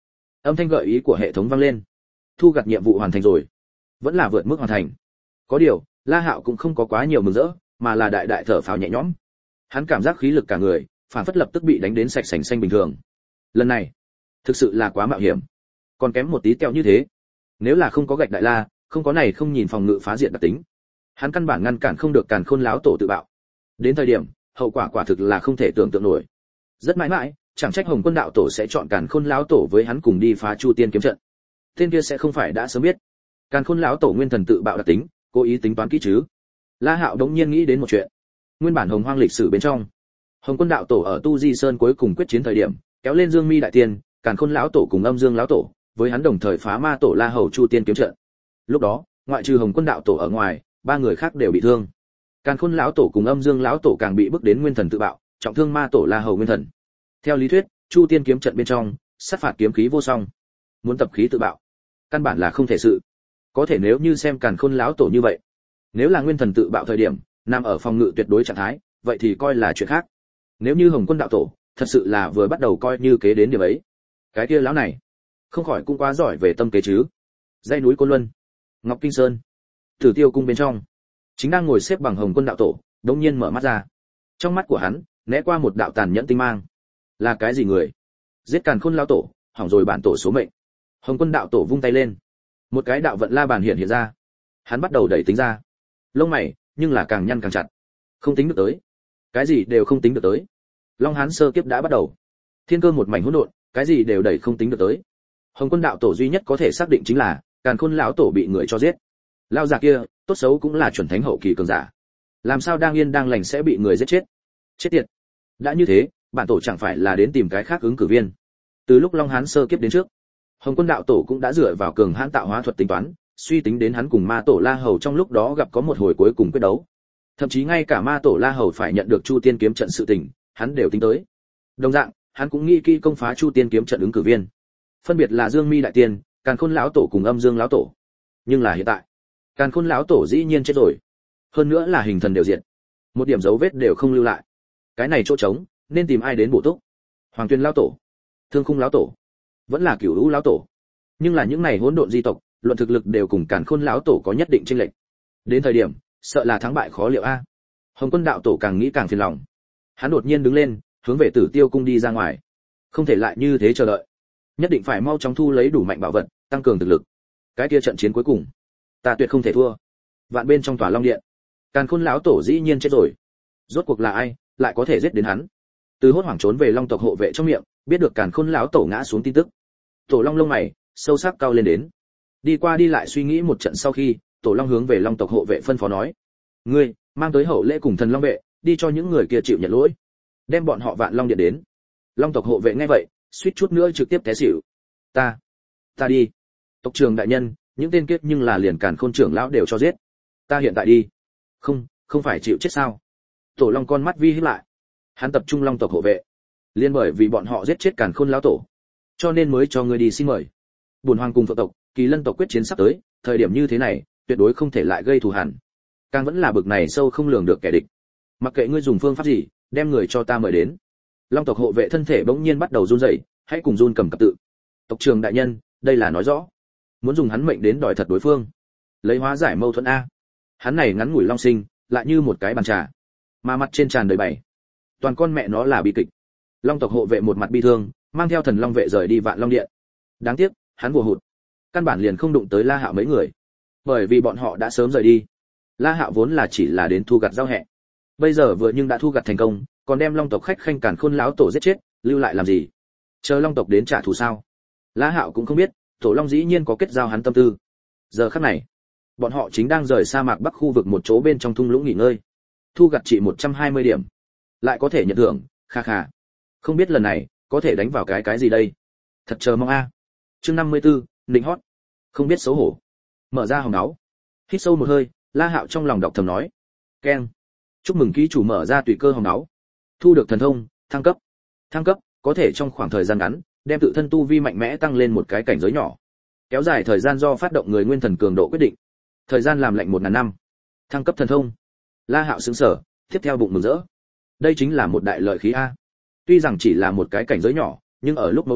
Âm thanh gợi ý của hệ thống vang lên. Thu gặt nhiệm vụ hoàn thành rồi, vẫn là vượt mức hoàn thành. Có điều, La Hạo cũng không có quá nhiều mừng rỡ, mà là đại đại thở phào nhẹ nhõm. Hắn cảm giác khí lực cả người, phản phất lập tức bị đánh đến sạch sành xanh bình thường. Lần này, thực sự là quá mạo hiểm. Còn kém một tí tẹo như thế. Nếu là không có gạch đại la, không có này không nhìn phòng ngự phá diện đặc tính, hắn căn bản ngăn cản không được Càn Khôn lão tổ tự bạo. Đến thời điểm, hậu quả quả thực là không thể tưởng tượng nổi. Rất mãi mãi, chẳng trách Hồng Quân đạo tổ sẽ chọn Càn Khôn lão tổ với hắn cùng đi phá Chu Tiên kiếm trận. Tên kia sẽ không phải đã sớm biết Càn Khôn lão tổ nguyên thần tự bạo đặc tính, cố ý tính toán kỹ chứ. La Hạo đống nhiên nghĩ đến một chuyện. Nguyên bản Hồng Hoang lịch sử bên trong, Hồng Quân đạo tổ ở Tu Di Sơn cuối cùng quyết chiến thời điểm, kéo lên Dương Mi đại tiên, Càn Khôn lão tổ cùng Âm Dương lão tổ, với hắn đồng thời phá ma tổ La Hầu Chu Tiên kiếm trận. Lúc đó, ngoại trừ Hồng Quân đạo tổ ở ngoài, ba người khác đều bị thương. Càn Khôn lão tổ cùng Âm Dương lão tổ càng bị bức đến nguyên thần tự bạo, trọng thương ma tổ La Hầu nguyên thần. Theo lý thuyết, Chu Tiên kiếm trận bên trong, sát phạt kiếm khí vô song, muốn tập khí tự bạo, căn bản là không thể sự. Có thể nếu như xem Càn Khôn lão tổ như vậy, nếu là nguyên thần tự bạo thời điểm, nằm ở phòng ngự tuyệt đối trạng thái, vậy thì coi là chuyện khác. Nếu như Hồng Quân đạo tổ, thật sự là vừa bắt đầu coi như kế đến điểm ấy. Cái kia lão này, không khỏi cũng quá giỏi về tâm kế chứ. Dãy núi Côn Luân, Ngọc Kinh Sơn, Tử Tiêu cung bên trong, chính đang ngồi xếp bằng Hồng Quân đạo tổ, đột nhiên mở mắt ra. Trong mắt của hắn, né qua một đạo tàn nhẫn tinh mang. Là cái gì người? Giết Càn Khôn lão tổ, hỏng rồi bản tổ số mệnh. Hồng Quân đạo tổ vung tay lên, một cái đạo vận la bàn hiện ra. Hắn bắt đầu đẩy tính ra. Lông mày, nhưng là càng nhăn càng chặt. Không tính được tới. Cái gì đều không tính được tới. Long Hán sơ kiếp đã bắt đầu. Thiên cơ một mảnh hỗn độn, cái gì đều đẩy không tính được tới. Hồng Quân đạo tổ duy nhất có thể xác định chính là Càn Khôn lão tổ bị người cho giết. Lão già kia, tốt xấu cũng là chuẩn thánh hậu kỳ cường giả. Làm sao đang yên đang lành sẽ bị người giết chết? Chết tiệt. Đã như thế, bản tổ chẳng phải là đến tìm cái khác ứng cử viên. Từ lúc Long Hán sơ kiếp đến trước, Hồng Quân đạo tổ cũng đã dựa vào cường hãn tạo hóa thuật tính toán, suy tính đến hắn cùng ma tổ La Hầu trong lúc đó gặp có một hồi cuối cùng quyết đấu. Thậm chí ngay cả ma tổ La Hầu phải nhận được Chu Tiên kiếm trận sự tình, hắn đều tính tới. Đồng dạng, hắn cũng nghĩ kỹ công phá Chu Tiên kiếm trận ứng cử viên. Phân biệt là Dương Mi đại tiên, Càn Khôn lão tổ cùng Âm Dương lão tổ. Nhưng là hiện tại, Càn Khôn lão tổ dĩ nhiên chết rồi. Hơn nữa là hình thần đều diệt, một điểm dấu vết đều không lưu lại. Cái này chỗ trống, nên tìm ai đến bổ túc? Hoàng Tuyên lão tổ, Thương Khung lão tổ, vẫn là Cửu Vũ lão tổ. Nhưng là những này hỗn độn di tộc, luận thực lực đều cùng Càn Khôn lão tổ có nhất định chênh lệch. Đến thời điểm, sợ là thắng bại khó liệu a. Hồng Quân đạo tổ càng nghĩ càng phiền lòng. Hắn đột nhiên đứng lên, hướng về Tử Tiêu cung đi ra ngoài. Không thể lại như thế chờ đợi, nhất định phải mau chóng thu lấy đủ mạnh bảo vật, tăng cường thực lực. Cái kia trận chiến cuối cùng, ta tuyệt không thể thua. Vạn bên trong tòa Long điện, Càn Khôn lão tổ dĩ nhiên chết rồi. Rốt cuộc là ai, lại có thể giết đến hắn? Từ hốt hoảng trốn về Long tộc hộ vệ trong miệng, biết được Càn Khôn lão tổ ngã xuống tin tức. Tổ Long lông mày sâu sắc cao lên đến. Đi qua đi lại suy nghĩ một trận sau khi, Tổ Long hướng về Long tộc hộ vệ phân phó nói: "Ngươi, mang tới hậu lễ cùng thần Long vệ, đi cho những người kia chịu nhận lỗi, đem bọn họ Vạn Long điện đến." Long tộc hộ vệ nghe vậy, suýt chút nữa trực tiếp té xỉu. Ta đi." Tộc trưởng đại nhân, những tên kiếp nhưng là liền Càn Khôn trưởng lão đều cho giết. Ta hiện tại đi. Không phải chịu chết sao? Tổ Long con mắt vi híp lại. Hắn tập trung Long tộc hộ vệ, liên bởi vì bọn họ giết chết Càn Khôn lão tổ, cho nên mới cho ngươi đi xin mời. Bổn hoàng cùng Phượng tộc, Kỳ Lân tộc quyết chiến sắp tới, thời điểm như thế này, tuyệt đối không thể lại gây thù hằn. Càng vẫn là bực này sâu không lường được kẻ địch. Mặc kệ ngươi dùng phương pháp gì, đem người cho ta mời đến. Long tộc hộ vệ thân thể bỗng nhiên bắt đầu run rẩy, hãy cùng run cầm cập tự. Tộc trưởng đại nhân, đây là nói rõ, muốn dùng hắn mệnh đến đòi thật đối phương, lấy hóa giải mâu thuẫn a. Hắn này ngắn ngủi long sinh, lại như một cái bàn trà, mà mặt trên tràn đầy bảy. Toàn con mẹ nó là bi kịch. Long tộc hộ vệ một mặt bi thương, mang theo thần long vệ rời đi Vạn Long điện. Đáng tiếc, hắn vừa hụt, căn bản liền không đụng tới La Hạo mấy người, bởi vì bọn họ đã sớm rời đi. La Hạo vốn là chỉ là đến thu gặt giao hẹ, bây giờ vừa nhưng đã thu gặt thành công, còn đem Long tộc khách khanh Càn Khôn lão tổ giết chết, lưu lại làm gì? Chờ Long tộc đến trả thù sao? La Hạo cũng không biết, Tổ Long dĩ nhiên có kết giao hắn tâm tư. Giờ khắc này, bọn họ chính đang rời sa mạc bắc khu vực một chỗ bên trong thung lũng nghỉ ngơi. Thu gặt chỉ 120 điểm, lại có thể nhận thưởng, kha kha. Không biết lần này có thể đánh vào cái gì đây? Thật chờ mong a. Chương 54, Nịnh hót. Không biết xấu hổ. Mở ra hòm náo. Hít sâu một hơi, La Hạo trong lòng đọc thầm nói: "Keng. Chúc mừng ký chủ mở ra tùy cơ hòm náo. Thu được thần thông, thăng cấp. Thăng cấp có thể trong khoảng thời gian ngắn, đem tự thân tu vi mạnh mẽ tăng lên một cái cảnh giới nhỏ. Kéo dài thời gian do phát động người nguyên thần cường độ quyết định. Thời gian làm lệnh 1000 năm. Thăng cấp thần thông." La Hạo sững sờ, tiếp theo bụng mừng rỡ. Đây chính là một đại lợi khí a. Tuy rằng chỉ là một cái cảnh giới nhỏ, nhưng ở lúc mấu chốt,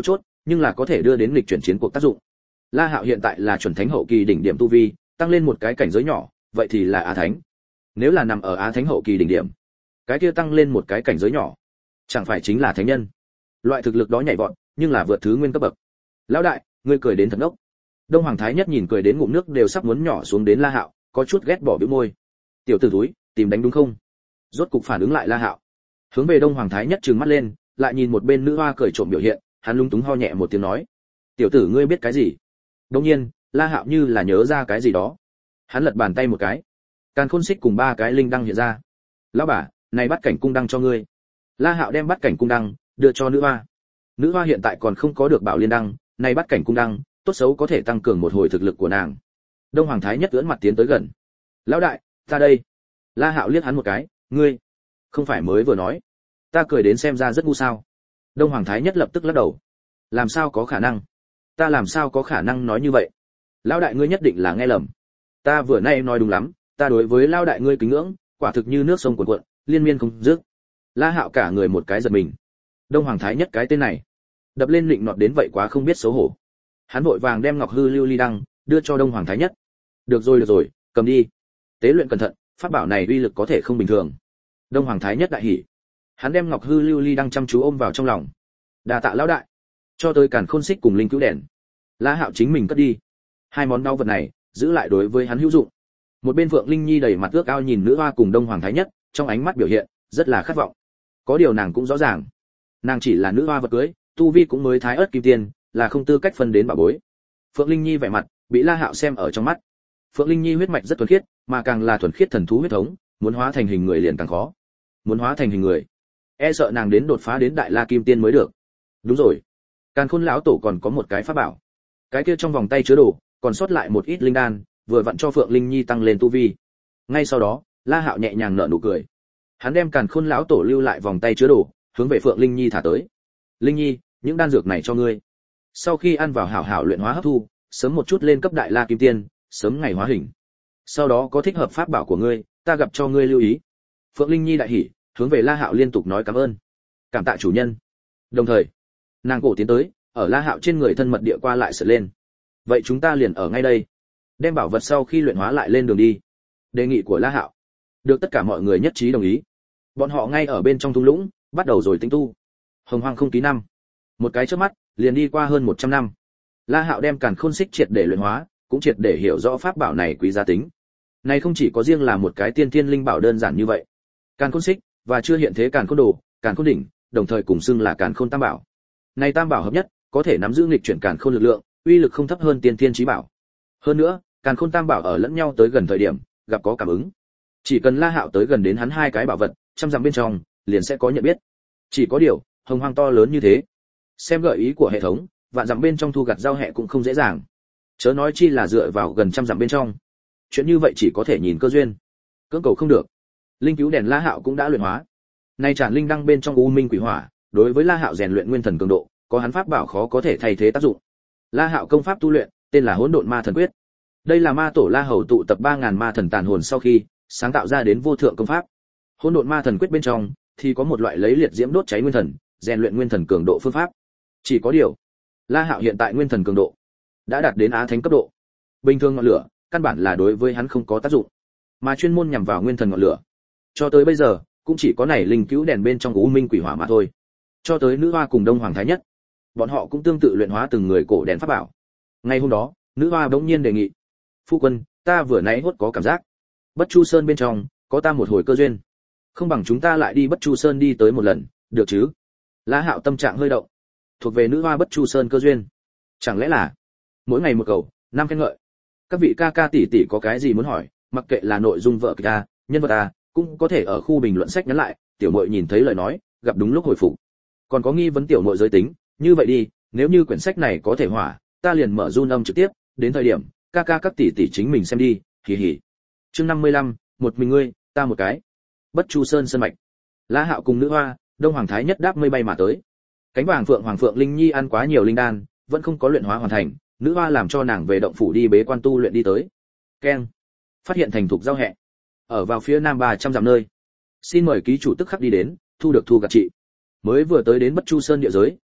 nhưng là có thể đưa đến lịch chuyển chiến cuộc tác dụng. La Hạo hiện tại là chuẩn thánh hậu kỳ đỉnh điểm tu vi, tăng lên một cái cảnh giới nhỏ, vậy thì là á thánh. Nếu là nằm ở á thánh hậu kỳ đỉnh điểm, cái kia tăng lên một cái cảnh giới nhỏ, chẳng phải chính là thánh nhân. Loại thực lực đó nhảy vọt, nhưng là vượt thứ nguyên cấp bậc. Lão đại, ngươi cười đến thật ngốc. Đông Hoàng Thái Nhất nhìn cười đến ngụm nước đều sắp muốn nhỏ xuống đến La Hạo, có chút ghét bỏ bĩu môi. Tiểu tử túi, tìm đánh đúng không? Rốt cục phản ứng lại La Hạo. Hướng về Đông Hoàng Thái Nhất trừng mắt lên, lại nhìn một bên nữ hoa cười trộm biểu hiện, hắn lúng túng ho nhẹ một tiếng nói: "Tiểu tử ngươi biết cái gì?" Đương nhiên, La Hạo như là nhớ ra cái gì đó. Hắn lật bàn tay một cái, Càn Khôn Xích cùng 3 cái linh đăng hiện ra. "Lão bà, này bắt cảnh cung đăng cho ngươi." La Hạo đem bắt cảnh cung đăng đưa cho nữ hoa. Nữ hoa hiện tại còn không có được bảo liên đăng, này bắt cảnh cung đăng, tốt xấu có thể tăng cường một hồi thực lực của nàng. Đông Hoàng Thái Nhất ưỡn mặt tiến tới gần. "Lão đại, ta đây." La Hạo liếc hắn một cái, "Ngươi không phải mới vừa nói, ta cười đến xem ra rất ngu sao?" Đông Hoàng Thái Nhất lập tức lắc đầu. "Làm sao có khả năng? Ta làm sao có khả năng nói như vậy? Lão đại ngươi nhất định là nghe lầm. Ta vừa nay nói đúng lắm, ta đối với lão đại ngươi kính ngưỡng, quả thực như nước sông cuồn cuộn, liên miên không dứt." La Hạo cả người một cái giật mình. Đông Hoàng Thái Nhất cái tên này, đập lên lịnh nọt đến vậy quá không biết xấu hổ. Hắn vội vàng đem ngọc hư lưu ly đăng đưa cho Đông Hoàng Thái Nhất. Được rồi, cầm đi. Tế luyện cẩn thận, pháp bảo này uy lực có thể không bình thường." Đông Hoàng Thái Nhất đại hỉ. Hắn đem ngọc hư lưu ly đăng chăm chú ôm vào trong lòng. Đa tạ lão đại. Cho tới Càn Khôn Xích cùng linh cứu đèn, La Hạo chính mình cất đi. Hai món đao vật này giữ lại đối với hắn hữu dụng. Một bên Phượng Linh Nhi đầy mặt ước ao nhìn nữ hoa cùng Đông Hoàng Thái Nhất, trong ánh mắt biểu hiện rất là khát vọng. Có điều nàng cũng rõ ràng, nàng chỉ là nữ hoa vật cưới, tu vi cũng mới thái ớt kim tiên, là không tư cách phân đến bảo bối. Phượng Linh Nhi vẻ mặt bị La Hạo xem ở trong mắt. Phượng Linh Nhi huyết mạch rất thuần khiết, mà càng là thuần khiết thần thú huyết thống, muốn hóa thành hình người liền càng khó. Muốn hóa thành hình người, e sợ nàng đến đột phá đến đại la kim tiên mới được. Đúng rồi, Càn Khôn lão tổ còn có một cái pháp bảo. Cái kia trong vòng tay chứa đồ, còn sót lại một ít linh đan, vừa vặn cho Phượng Linh Nhi tăng lên tu vi. Ngay sau đó, La Hạo nhẹ nhàng nở nụ cười. Hắn đem Càn Khôn lão tổ lưu lại vòng tay chứa đồ, hướng về Phượng Linh Nhi thả tới. "Linh Nhi, những đan dược này cho ngươi. Sau khi ăn vào hảo hảo luyện hóa hấp thu, sớm một chút lên cấp đại la kim tiên, sớm ngày hóa hình. Sau đó có thích hợp pháp bảo của ngươi, ta gặp cho ngươi lưu ý." Phượng Linh Nhi đại hỉ, hướng về La Hạo liên tục nói cảm ơn. "Cảm tạ chủ nhân." Đồng thời, nàng cổ tiến tới, ở La Hạo trên người thân mật địa qua lại sượt lên. "Vậy chúng ta liền ở ngay đây, đem bảo vật sau khi luyện hóa lại lên đường đi." Đề nghị của La Hạo được tất cả mọi người nhất trí đồng ý. Bọn họ ngay ở bên trong thung lũng, bắt đầu rồi tinh tu. Hồng Hoang không ký năm, một cái chớp mắt, liền đi qua hơn 100 năm. La Hạo đem Càn Khôn Xích triệt để luyện hóa, cũng triệt để hiểu rõ pháp bảo này quý giá tính. Này không chỉ có riêng là một cái tiên thiên linh bảo đơn giản như vậy. Càn Khôn Xích và chưa hiện thế Càn Khôn Đồ, Càn Khôn Đỉnh, đồng thời cùng xưng là Càn Khôn Tam Bảo. Này Tam Bảo hợp nhất, có thể nắm giữ nghịch chuyển Càn Khôn lực lượng, uy lực không thấp hơn tiên thiên chí bảo. Hơn nữa, Càn Khôn Tam Bảo ở lẫn nhau tới gần thời điểm, gặp có cảm ứng. Chỉ cần La Hạo tới gần đến hắn hai cái bảo vật, trăm dặm bên trong, liền sẽ có nhận biết. Chỉ có điều, Hồng Hoang to lớn như thế, xem gợi ý của hệ thống, vạn dặm bên trong thu gặt giao hệ cũng không dễ dàng. Chớ nói chi là dựa vào gần trăm dặm bên trong. Chuyện như vậy chỉ có thể nhìn cơ duyên, cưỡng cầu không được. Linh cứu đèn La Hạo cũng đã luyện hóa. Nay tràn linh đăng bên trong u minh quỷ hỏa, đối với La Hạo rèn luyện nguyên thần cường độ, có hắn pháp bảo khó có thể thay thế tác dụng. La Hạo công pháp tu luyện, tên là Hỗn Độn Ma Thần Quyết. Đây là Ma Tổ La Hầu tụ tập 3000 ma thần tàn hồn sau khi sáng tạo ra đến vô thượng công pháp. Hỗn Độn Ma Thần Quyết bên trong thì có một loại lấy liệt diễm đốt cháy nguyên thần, rèn luyện nguyên thần cường độ phương pháp. Chỉ có điều, La Hạo hiện tại nguyên thần cường độ đã đạt đến á thánh cấp độ. Bình thường ngọn lửa, căn bản là đối với hắn không có tác dụng, mà chuyên môn nhằm vào nguyên thần ngọn lửa. Cho tới bây giờ, cũng chỉ có này linh cứu đèn bên trong u minh quỷ hỏa mà thôi. Cho tới nữ hoa cùng Đông Hoàng Thái Nhất, bọn họ cũng tương tự luyện hóa từng người cổ đèn pháp bảo. Ngày hôm đó, nữ hoa bỗng nhiên đề nghị: "Phu quân, ta vừa nãy hốt có cảm giác, Bất Chu Sơn bên trong có ta một hồi cơ duyên, không bằng chúng ta lại đi Bất Chu Sơn đi tới một lần, được chứ?" La Hạo tâm trạng hơi động. Thuộc về nữ hoa Bất Chu Sơn cơ duyên, chẳng lẽ là mỗi ngày một cầu, năm khen ngợi? Các vị ca ca tỷ tỷ có cái gì muốn hỏi, mặc kệ là nội dung vở kịch a, nhân vật a, cũng có thể ở khu bình luận sách nhắn lại, tiểu muội nhìn thấy lời nói, gặp đúng lúc hồi phục. Còn có nghi vấn tiểu muội giới tính, như vậy đi, nếu như quyển sách này có thể hỏa, ta liền mở run âm trực tiếp, đến thời điểm ca ca các tỷ tỷ chính mình xem đi, hì hì. Chương 55, một mình ngươi, ta một cái. Bất Chu Sơn sơn mạch. La Hạo cùng nữ hoa, Đông Hoàng Thái Nhất đáp mây bay mà tới. Cánh vàng phượng Hoàng Phượng Linh Nhi ăn quá nhiều linh đan, vẫn không có luyện hóa hoàn thành, nữ hoa làm cho nàng về động phủ đi bế quan tu luyện đi tới. Keng. Phát hiện thành thục giao hẹ. Ở vào phía nam 300 dặm nơi. Xin mời ký chủ tức khắc đi đến, thu được thu gặt trị. Mới vừa tới đến Bất Chu Sơn địa giới,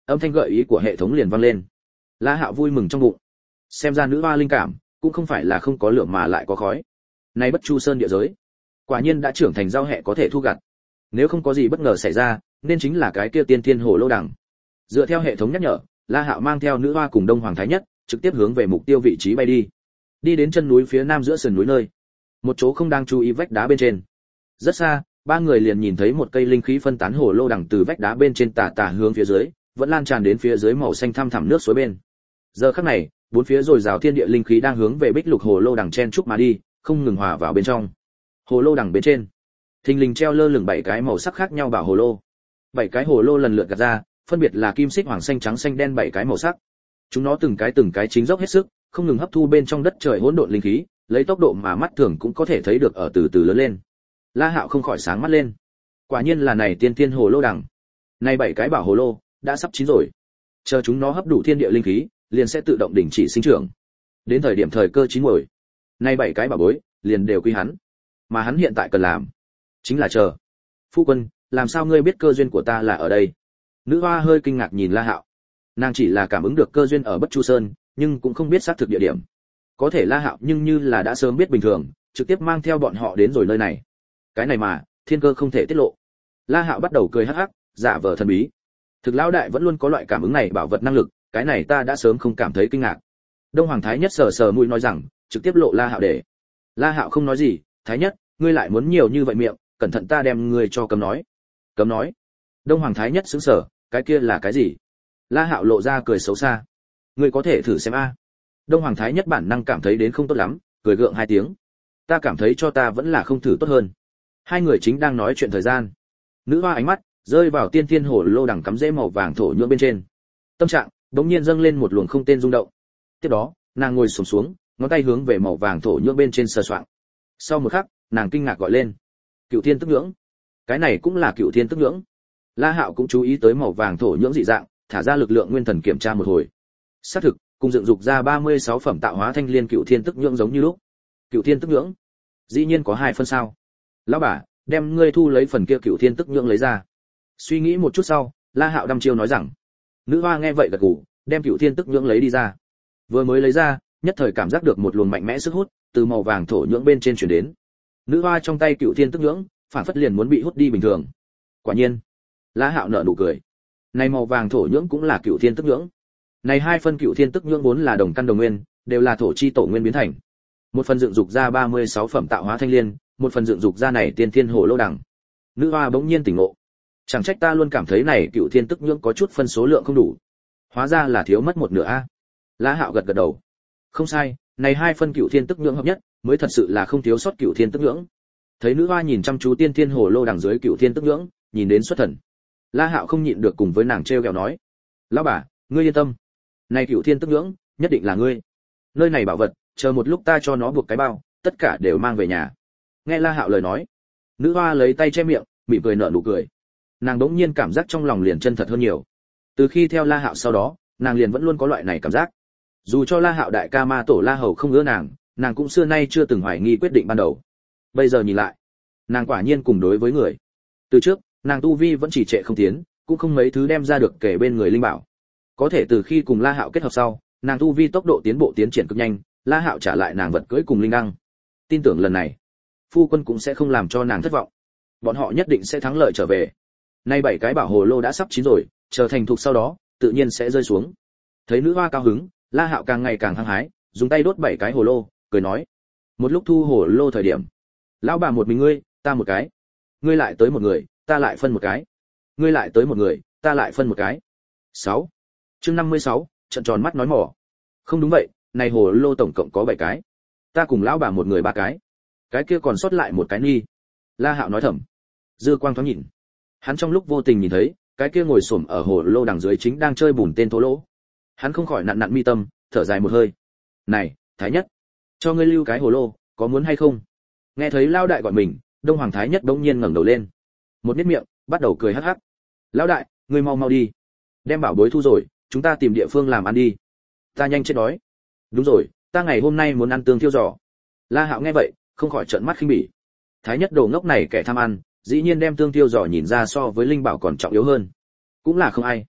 âm thanh gợi ý của hệ thống liền vang lên. La Hạo vui mừng trong bụng. Xem ra nữ hoa linh cảm cũng không phải là không có lửa mà lại có khói. Nay Bất Chu Sơn địa giới, quả nhiên đã trưởng thành giao hệ có thể thu gặt. Nếu không có gì bất ngờ xảy ra, nên chính là cái kia tiên thiên hồ lô đằng. Dựa theo hệ thống nhắc nhở, La Hạo mang theo nữ hoa cùng Đông Hoàng Thái Nhất, trực tiếp hướng về mục tiêu vị trí bay đi. Đi đến chân núi phía nam giữa sườn núi nơi, một chỗ không đang chú ý vách đá bên trên. Rất xa, ba người liền nhìn thấy một cây linh khí phân tán hồ lô đằng từ vách đá bên trên tà hướng phía dưới, vẫn lan tràn đến phía dưới màu xanh thăm thẳm nước suối bên. Giờ khắc này, bốn phía dồi dào thiên địa linh khí đang hướng về bích lục hồ lô đằng chen chúc mà đi, không ngừng hòa vào bên trong. Hồ lô đằng bên trên, thình lình treo lơ lửng 7 cái màu sắc khác nhau bảo hồ lô. 7 cái hồ lô lần lượt gạt ra, phân biệt là kim xích, hoàng xanh, trắng xanh, đen 7 cái màu sắc. Chúng nó từng cái chính dốc hết sức, không ngừng hấp thu bên trong đất trời hỗn độn linh khí, lấy tốc độ mà mắt thường cũng có thể thấy được ở từ từ lớn lên. La Hạo không khỏi sáng mắt lên. Quả nhiên là này tiên thiên hồ lô đằng. Này 7 cái bảo hồ lô đã sắp chín rồi. Chờ chúng nó hấp đủ thiên địa linh khí, liền sẽ tự động đình chỉ sinh trưởng. Đến thời điểm thời cơ chín muồi, này 7 cái bảo bối liền đều quy hắn. Mà hắn hiện tại cần làm chính là chờ. Phu quân, làm sao ngươi biết cơ duyên của ta là ở đây? Nữ hoa hơi kinh ngạc nhìn La Hạo. Nàng chỉ là cảm ứng được cơ duyên ở Bất Chu Sơn, nhưng cũng không biết xác thực địa điểm. Có thể La Hạo nhưng như là đã sớm biết bình thường, trực tiếp mang theo bọn họ đến rồi nơi này. Cái này mà, thiên cơ không thể tiết lộ. La Hạo bắt đầu cười hắc hắc, giả vờ thần bí. Thực lão đại vẫn luôn có loại cảm ứng này bảo vật năng lực, cái này ta đã sớm không cảm thấy kinh ngạc. Đông Hoàng Thái Nhất sờ sờ mũi nói rằng, trực tiếp lộ La Hạo để. La Hạo không nói gì, Thái Nhất, ngươi lại muốn nhiều như vậy miệng, cẩn thận ta đem ngươi cho cấm nói. Cấm nói? Đông Hoàng Thái Nhất sững sờ, cái kia là cái gì? La Hạo lộ ra cười xấu xa. Ngươi có thể thử xem a. Đông Hoàng Thái Nhất bản năng cảm thấy đến không tốt lắm, cười gượng 2 tiếng. Ta cảm thấy cho ta vẫn là không thử tốt hơn. Hai người chính đang nói chuyện thời gian. Nữ hoa ánh mắt rơi vào tiên thiên hồ lô đằng cắm rễ màu vàng thổ nhưỡng bên trên. Tâm trạng đống nhiên dâng lên một luồng không tên rung động. Tiếp đó, nàng ngồi xổm xuống, ngón tay hướng về màu vàng thổ nhưỡng bên trên sờ soạng. Sau một khắc, nàng kinh ngạc gọi lên: Cựu Thiên Tức Nhưỡng. Cái này cũng là Cựu Thiên Tức Nhưỡng. La Hạo cũng chú ý tới màu vàng thổ nhưỡng dị dạng, thả ra lực lượng nguyên thần kiểm tra một hồi. Xác thực, cùng dựng dục ra 36 phẩm tạo hóa thanh liên Cựu Thiên Tức Nhưỡng giống như lúc. Cựu Thiên Tức Nhưỡng, dĩ nhiên có 2 phân sao? Lão bà, đem ngươi thu lấy phần kia Cựu Thiên Tức Nhưỡng lấy ra. Suy nghĩ một chút sau, La Hạo đăm chiêu nói rằng. Nữ hoa nghe vậy gật gù, đem Cựu Thiên Tức Nhưỡng lấy đi ra. Vừa mới lấy ra, nhất thời cảm giác được một luồng mạnh mẽ sức hút từ màu vàng thổ nhưỡng bên trên truyền đến. Nữ hoa trong tay Cựu Thiên Tức Nhưỡng, phản phất liền muốn bị hút đi bình thường. Quả nhiên, La Hạo nở nụ cười. Này màu vàng thổ nhưỡng cũng là Cựu Thiên Tức Nhưỡng. Này 2 phân Cựu Thiên Tức Nhưỡng vốn là đồng căn đồng nguyên, đều là thổ chi tổ nguyên biến thành. Một phần dựng dục ra 36 phẩm tạo hóa thanh liên, một phần dựng dục ra này tiên thiên hồ lô đằng. Nữ hoa bỗng nhiên tỉnh ngộ. Chẳng trách ta luôn cảm thấy này Cựu Thiên Tức Nhưỡng có chút phân số lượng không đủ. Hóa ra là thiếu mất một nửa a. La Hạo gật gật đầu. Không sai, này 2 phân Cựu Thiên Tức Nhưỡng hợp nhất, mới thật sự là không thiếu sót Cựu Thiên Tức Nhưỡng. Thấy nữ hoa nhìn chăm chú tiên thiên hồ lô đằng dưới Cựu Thiên Tức Nhưỡng, nhìn đến xuất thần. La Hạo không nhịn được cùng với nàng trêu ghẹo nói: "Lão bà, ngươi yên tâm, này Cựu Thiên Tức Nhưỡng, nhất định là ngươi. Nơi này bảo vật, chờ một lúc ta cho nó buộc cái bao, tất cả đều mang về nhà." Nghe La Hạo lời nói, nữ hoa lấy tay che miệng, mỉm cười nở nụ cười. Nàng đống nhiên cảm giác trong lòng liền chân thật hơn nhiều. Từ khi theo La Hạo sau đó, nàng liền vẫn luôn có loại này cảm giác. Dù cho La Hạo đại ca ma tổ La Hầu không ưa nàng, nàng cũng xưa nay chưa từng hoài nghi quyết định ban đầu. Bây giờ nhìn lại, nàng quả nhiên cùng đối với người. Từ trước, nàng tu vi vẫn chỉ trệ không tiến, cũng không mấy thứ đem ra được kể bên người linh bảo. Có thể từ khi cùng La Hạo kết hợp sau, nàng tu vi tốc độ tiến bộ tiến triển cực nhanh, La Hạo trả lại nàng vật cưỡi cùng linh đăng. Tin tưởng lần này, phu quân cũng sẽ không làm cho nàng thất vọng. Bọn họ nhất định sẽ thắng lợi trở về. Nay 7 cái bảo hồ lô đã sắp chín rồi, chờ thành thục sau đó, tự nhiên sẽ rơi xuống. Thấy nữ hoa cao hứng, La Hạo càng ngày càng hăng hái, dùng tay đốt 7 cái hồ lô, cười nói: "Một lúc thu hồ lô thời điểm, lão bà một mình ngươi, ta một cái. Ngươi lại tới một người, ta lại phân một cái. Ngươi lại tới một người, ta lại phân một cái." 6. Chương 56, trận tròn mắt nói mỏ. Không đúng vậy, này hồ lô tổng cộng có 7 cái. Ta cùng lão bà một người 3 cái. Cái kia còn sót lại một cái nghi. La Hạo nói thầm. Dư quang thoáng nhìn. Hắn trong lúc vô tình nhìn thấy, cái kia ngồi xổm ở hồ lô đằng dưới chính đang chơi bùn tên Thô Lỗ. Hắn không khỏi nặn nặn mi tâm, thở dài một hơi. "Này, Thái Nhất, cho ngươi lưu cái hồ lô, có muốn hay không?" Nghe thấy lão đại gọi mình, Đông Hoàng Thái Nhất bỗng nhiên ngẩng đầu lên, một nhếch miệng, bắt đầu cười hắc hắc. "Lão đại, ngươi mau mau đi, đem bảo bối thu rồi, chúng ta tìm địa phương làm ăn đi. Ta nhanh chết đói." "Đúng rồi, ta ngày hôm nay muốn ăn tương thiêu giò." La Hạo nghe vậy, không khỏi trợn mắt khinh bỉ. Thái Nhất đồ ngốc này kẻ tham ăn, dĩ nhiên đem tương tiêu giò nhìn ra so với linh bảo còn trọng yếu hơn. Cũng là không ai.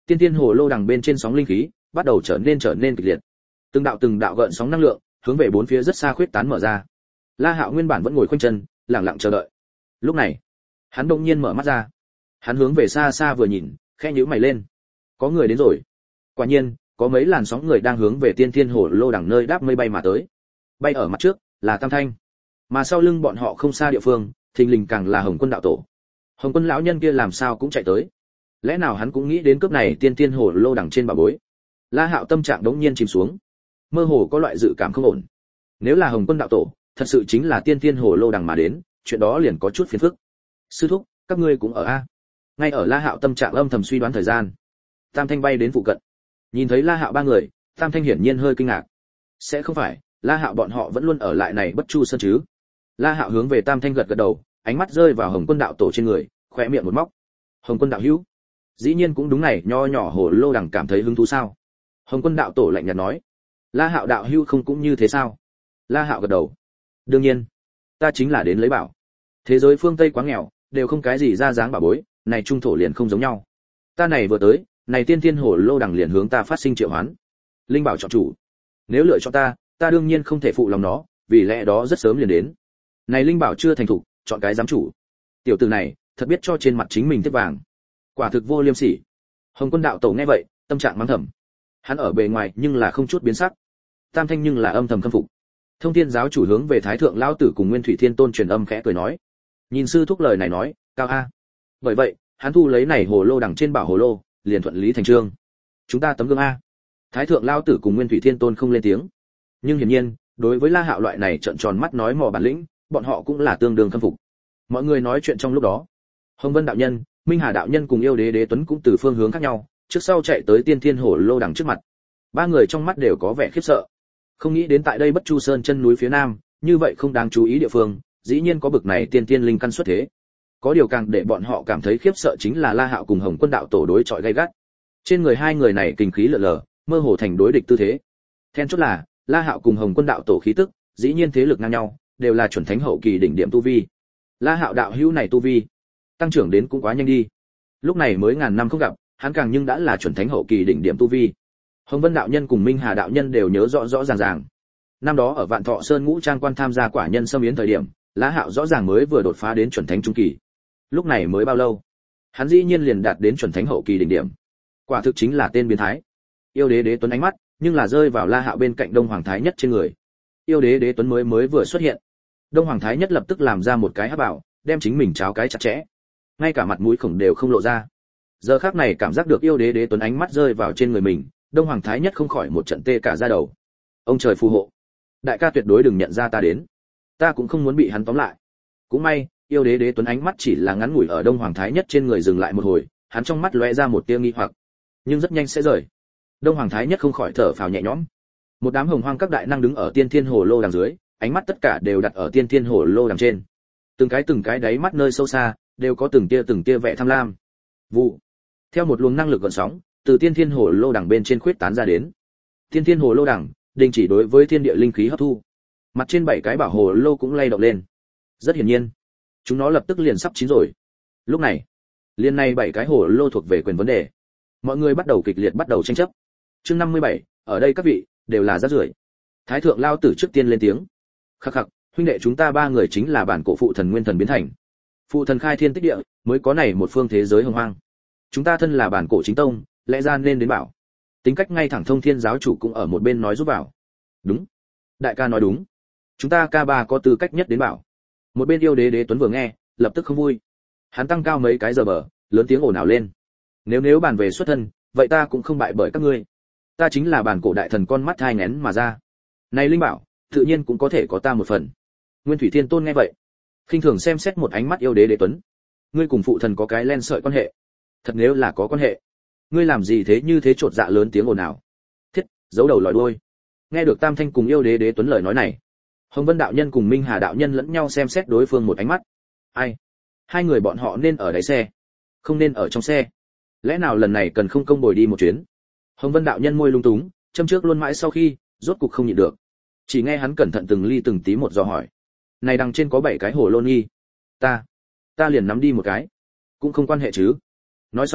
Tiên tiên hồ lô đằng bên trên sóng linh khí bắt đầu trở nên kịch liệt. Từng đạo gợn sóng năng lượng hướng về bốn phía rất xa khuyết tán mở ra. La Hạo nguyên bản vẫn ngồi khoanh chân, lặng lặng chờ đợi. Lúc này, hắn đột nhiên mở mắt ra. Hắn hướng về xa xa vừa nhìn, khẽ nhíu mày lên. Có người đến rồi. Quả nhiên, có mấy làn sóng người đang hướng về tiên thiên hồ lô đằng nơi đáp mây bay mà tới. Bay ở mặt trước là Tam Thanh, mà sau lưng bọn họ không xa địa phương, thình lình càng là Hồng Quân đạo tổ. Hồng Quân lão nhân kia làm sao cũng chạy tới. Lẽ nào hắn cũng nghĩ đến cướp này tiên thiên hồ lô đằng trên bảo bối? La Hạo tâm trạng đống nhiên chìm xuống, mơ hồ có loại dự cảm không ổn. Nếu là Hồng Quân đạo tổ, thật sự chính là tiên thiên hồ lô đằng mà đến, chuyện đó liền có chút phiền phức. Sư thúc, các ngươi cũng ở a? Ngay ở La Hạo tâm trạng âm thầm suy đoán thời gian, Tam Thanh bay đến phụ cận. Nhìn thấy La Hạo ba người, Tam Thanh hiển nhiên hơi kinh ngạc. Sẽ không phải, La Hạo bọn họ vẫn luôn ở lại này Bất Chu Sơn chứ? La Hạo hướng về Tam Thanh gật gật đầu, ánh mắt rơi vào Hồng Quân đạo tổ trên người, khóe miệng một móc. Hồng Quân đạo hữu, dĩ nhiên cũng đúng này, nho nhỏ hồ lô đằng cảm thấy hứng thú sao? Hồng Quân đạo tổ lạnh nhạt nói. La Hạo đạo hữu không cũng như thế sao? La Hạo gật đầu. Đương nhiên, ta chính là đến lấy bảo. Thế giới phương Tây quá nghèo, đều không cái gì ra dáng bảo bối, này trung thổ liền không giống nhau. Ta này vừa tới, này tiên tiên hồ lô đằng liền hướng ta phát sinh triệu hoán. Linh bảo chọn chủ. Nếu lựa chọn ta đương nhiên không thể phụ lòng nó, vì lẽ đó rất sớm liền đến. Này linh bảo chưa thành thục, chọn cái giám chủ. Tiểu tử này, thật biết cho trên mặt chính mình tiếp vàng. Quả thực vô liêm sỉ. Hồng Quân đạo tổ nghe vậy, tâm trạng mắng thầm. Hắn ở bề ngoài nhưng là không chút biến sắc. Tam Thanh nhưng là âm thầm khâm phục. Thông Thiên giáo chủ hướng về Thái thượng lão tử cùng Nguyên Thủy Thiên Tôn truyền âm khẽ cười nói: "Nhìn sư thúc lời này nói, cao a." Bởi vậy, hắn thu lấy này hồ lô đằng trên bảo hồ lô, liền thuận lý thành chương. Chúng ta tấm gương a. Thái thượng lão tử cùng Nguyên Thủy Thiên Tôn không lên tiếng. Nhưng hiển nhiên, đối với La Hạo loại này trợn tròn mắt nói mò bản lĩnh, bọn họ cũng là tương đương khâm phục. Mọi người nói chuyện trong lúc đó, Hồng Vân đạo nhân, Minh Hà đạo nhân cùng Yêu Đế Đế Tuấn cũng từ phương hướng khác nhau, trước sau chạy tới tiên thiên hồ lô đằng trước mặt. Ba người trong mắt đều có vẻ khiếp sợ. Không nghĩ đến tại đây Bất Chu Sơn chân núi phía nam, như vậy không đáng chú ý địa phương, dĩ nhiên có bực này tiên tiên linh căn xuất thế. Có điều càng để bọn họ cảm thấy khiếp sợ chính là La Hạo cùng Hồng Quân đạo tổ đối chọi gay gắt. Trên người hai người này kinh khí lờ lờ, mơ hồ thành đối địch tư thế. Then chốt là, La Hạo cùng Hồng Quân đạo tổ khí tức, dĩ nhiên thế lực ngang nhau, đều là chuẩn thánh hậu kỳ đỉnh điểm tu vi. La Hạo đạo hữu này tu vi, tăng trưởng đến cũng quá nhanh đi. Lúc này mới ngàn năm không gặp, hắn càng nhưng đã là chuẩn thánh hậu kỳ đỉnh điểm tu vi. Hồng Vân đạo nhân cùng Minh Hà đạo nhân đều nhớ rõ ràng. Năm đó ở Vạn Thọ Sơn Ngũ Trang quan tham gia quả nhân xâm yến thời điểm, La Hạo rõ ràng mới vừa đột phá đến chuẩn thánh trung kỳ. Lúc này mới bao lâu, hắn dĩ nhiên liền đạt đến chuẩn thánh hậu kỳ đỉnh điểm. Quả thực chính là tên biến thái. Yêu Đế Đế Tuấn ánh mắt, nhưng là rơi vào La Hạo bên cạnh Đông Hoàng Thái Nhất trên người. Yêu Đế Đế Tuấn mới vừa xuất hiện, Đông Hoàng Thái Nhất lập tức làm ra một cái hắc bảo, đem chính mình cháo cái chặt chẽ, ngay cả mặt mũi khổng đều không lộ ra. Giờ khắc này cảm giác được Yêu Đế Đế Tuấn ánh mắt rơi vào trên người mình, Đông Hoàng Thái Nhất không khỏi một trận tê cả da đầu. Ông trời phù hộ, đại ca tuyệt đối đừng nhận ra ta đến, ta cũng không muốn bị hắn tóm lại. Cũng may, Yêu Đế Đế Tuấn ánh mắt chỉ là ngắn ngủi ở Đông Hoàng Thái Nhất trên người dừng lại một hồi, hắn trong mắt lóe ra một tia nghi hoặc, nhưng rất nhanh sẽ rời. Đông Hoàng Thái Nhất không khỏi thở phào nhẹ nhõm. Một đám hồng hoang các đại năng đứng ở tiên thiên hồ lô đằng dưới, ánh mắt tất cả đều đặt ở tiên thiên hồ lô đằng trên. Từng cái đáy mắt nơi sâu xa đều có từng tia vẻ tham lam. Vụ. Theo một luồng năng lực gợn sóng, từ tiên thiên hồ lô đằng bên trên khuyết tán ra đến. Tiên thiên hồ lô đằng đình chỉ đối với thiên địa linh khí hấp thu. Mặt trên 7 cái bảo hồ lô cũng lay động lên. Rất hiển nhiên, chúng nó lập tức liền sắp chín rồi. Lúc này, liên này 7 cái hồ lô thuộc về quyền vấn đề. Mọi người bắt đầu kịch liệt bắt đầu tranh chấp. Chương 57, ở đây các vị đều là rác rưởi. Thái thượng lao tử trước tiên lên tiếng. Khắc khắc, huynh đệ chúng ta 3 người chính là bản cổ phụ thần nguyên thần biến thành. Phụ thần khai thiên tích địa, mới có này một phương thế giới hồng hoang. Chúng ta thân là bản cổ chính tông, lẽ ra nên đến bảo. Tính cách ngay thẳng Thông Thiên giáo chủ cũng ở một bên nói giúp bảo. Đúng, đại ca nói đúng. Chúng ta ca ba có tư cách nhất đến bảo. Một bên Yêu Đế Đế Tuấn vừa nghe, lập tức không vui. Hắn tăng cao mấy cái giờ bờ, lớn tiếng ồn ào lên. Nếu bàn về xuất thân, vậy ta cũng không bại bởi các ngươi. Ta chính là bản cổ đại thần con mắt thai nghén mà ra. Này linh bảo, tự nhiên cũng có thể có ta một phần. Nguyên Thủy Thiên Tôn nghe vậy, khinh thường xem xét một ánh mắt Yêu Đế Đế Tuấn. Ngươi cùng phụ thần có cái len sợi quan hệ. Thật nếu là có quan hệ, ngươi làm gì thế như thế trột dạ lớn tiếng ồn ào. Thiết, giấu đầu lòi đuôi. Nghe được Tam Thanh cùng Yêu Đế Đế Tuấn lời nói này, Hồng Vân đạo nhân cùng Minh Hà đạo nhân lẫn nhau xem xét đối phương một ánh mắt. Ai? Hai người bọn họ nên ở đáy xe, không nên ở trong xe. Lẽ nào lần này cần không công bồi đi một chuyến? Hồng Vân đạo nhân môi lung túng, châm trước luôn mãi sau khi, rốt cục không nhịn được. Chỉ nghe hắn cẩn thận từng ly từng tí một dò hỏi. Này đằng trên có 7 cái hồ lô nghi. Ta liền nắm đi một cái. Cũng không quan hệ chứ. Nói xong,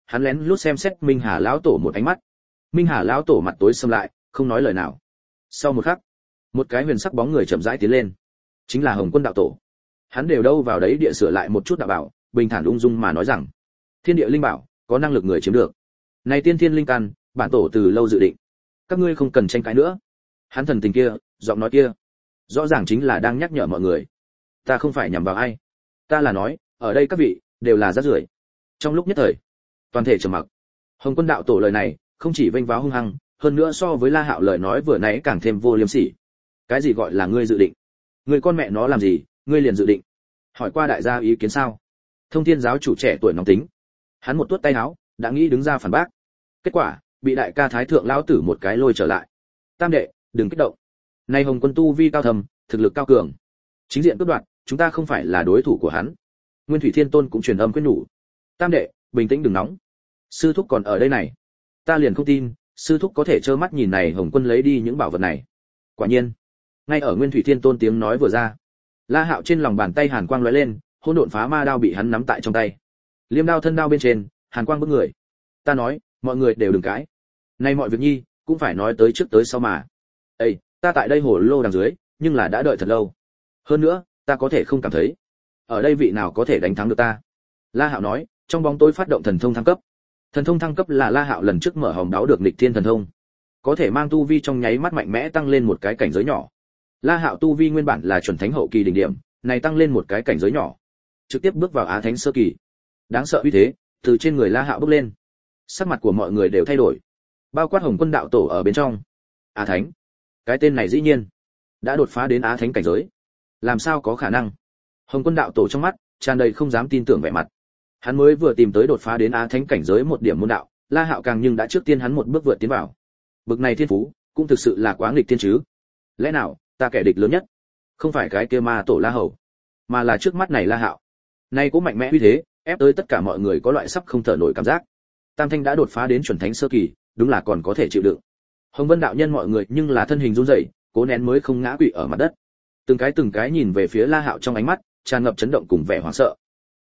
hắn lén lút xem xét Minh Hà lão tổ một ánh mắt. Minh Hà lão tổ mặt tối sầm lại, không nói lời nào. Sau một khắc, một cái huyền sắc bóng người chậm rãi tiến lên, chính là Hồng Quân đạo tổ. Hắn đều đâu vào đấy địa sửa lại một chút đạo bảo, bình thản ung dung mà nói rằng: thiên địa linh bảo có năng lực người chiếm được, này tiên thiên linh căn, bản tổ từ lâu dự định, các ngươi không cần tranh cãi nữa. Hắn thần tình kia, giọng nói kia, rõ ràng chính là đang nhắc nhở mọi người. Ta không phải nhằm vào ai, ta là nói, ở đây các vị đều là rác rưởi. Trong lúc nhất thời, toàn thể trầm mặc. Hồng Quân đạo tổ lời này, không chỉ vênh váo hung hăng, hơn nữa so với La Hạo lời nói vừa nãy càng thêm vô liêm sỉ. Cái gì gọi là ngươi dự định? Ngươi con mẹ nó làm gì, ngươi liền dự định? Hỏi qua đại gia ý kiến sao? Thông Thiên giáo chủ trẻ tuổi nóng tính, hắn một tuốt tay áo, đã nghĩ đứng ra phản bác. Kết quả, bị đại ca thái thượng lão tử một cái lôi trở lại. Tam đệ, đừng kích động. Nay Hồng Quân tu vi cao thầm, thực lực cao cường, chính diện cướp đoạt, chúng ta không phải là đối thủ của hắn. Nguyên Thủy Thiên Tôn cũng truyền âm khuyên nhủ. Tam đệ, bình tĩnh đừng nóng. Sư thúc còn ở đây này, ta liền không tin, sư thúc có thể trơ mắt nhìn này Hồng Quân lấy đi những bảo vật này. Quả nhiên, ngay ở Nguyên Thủy Thiên Tôn tiếng nói vừa ra, La Hạo trên lòng bàn tay hàn quang lóe lên, hỗn độn phá ma đao bị hắn nắm tại trong tay. Liêm đao thân đao bên trên, hàn quang bức người. Ta nói, mọi người đều đừng cãi. Nay mọi việc nhi, cũng phải nói tới trước tới sau mà. Ê, ta tại đây hồ lô đằng dưới, nhưng là đã đợi thật lâu. Hơn nữa, ta có thể không cảm thấy, ở đây vị nào có thể đánh thắng được ta. La Hạo nói, trong bóng tối phát động thần thông thăng cấp. Thần thông thăng cấp là La Hạo lần trước mở hòm đáo được nghịch thiên thần thông, có thể mang tu vi trong nháy mắt mạnh mẽ tăng lên một cái cảnh giới nhỏ. La Hạo tu vi nguyên bản là chuẩn thánh hậu kỳ đỉnh điểm, này tăng lên một cái cảnh giới nhỏ, trực tiếp bước vào á thánh sơ kỳ. Đáng sợ uy thế từ trên người La Hạo bốc lên, sắc mặt của mọi người đều thay đổi, bao quát Hồng Quân đạo tổ ở bên trong. Á thánh, cái tên này dĩ nhiên đã đột phá đến á thánh cảnh giới, làm sao có khả năng? Hồng Quân đạo tổ trong mắt tràn đầy không dám tin tưởng vẻ mặt. Hắn mới vừa tìm tới đột phá đến á thánh cảnh giới một điểm môn đạo, La Hạo càng nhưng đã trước tiên hắn một bước vượt tiến vào. Bực này thiên phú, cũng thực sự là quá nghịch thiên chứ. Lẽ nào, ta kẻ địch lớn nhất không phải cái kia ma tổ La Hầu, mà là trước mắt này La Hạo. Nay cũng mạnh mẽ uy thế, ép tới tất cả mọi người có loại sắp không thở nổi cảm giác. Tam Thanh đã đột phá đến chuẩn thánh sơ kỳ, đúng là còn có thể chịu đựng. Hồng Vân đạo nhân mọi người nhưng là thân hình run rẩy, cố nén mới không ngã quỵ ở mặt đất. Từng cái nhìn về phía La Hạo trong ánh mắt tràn ngập chấn động cùng vẻ hoảng sợ.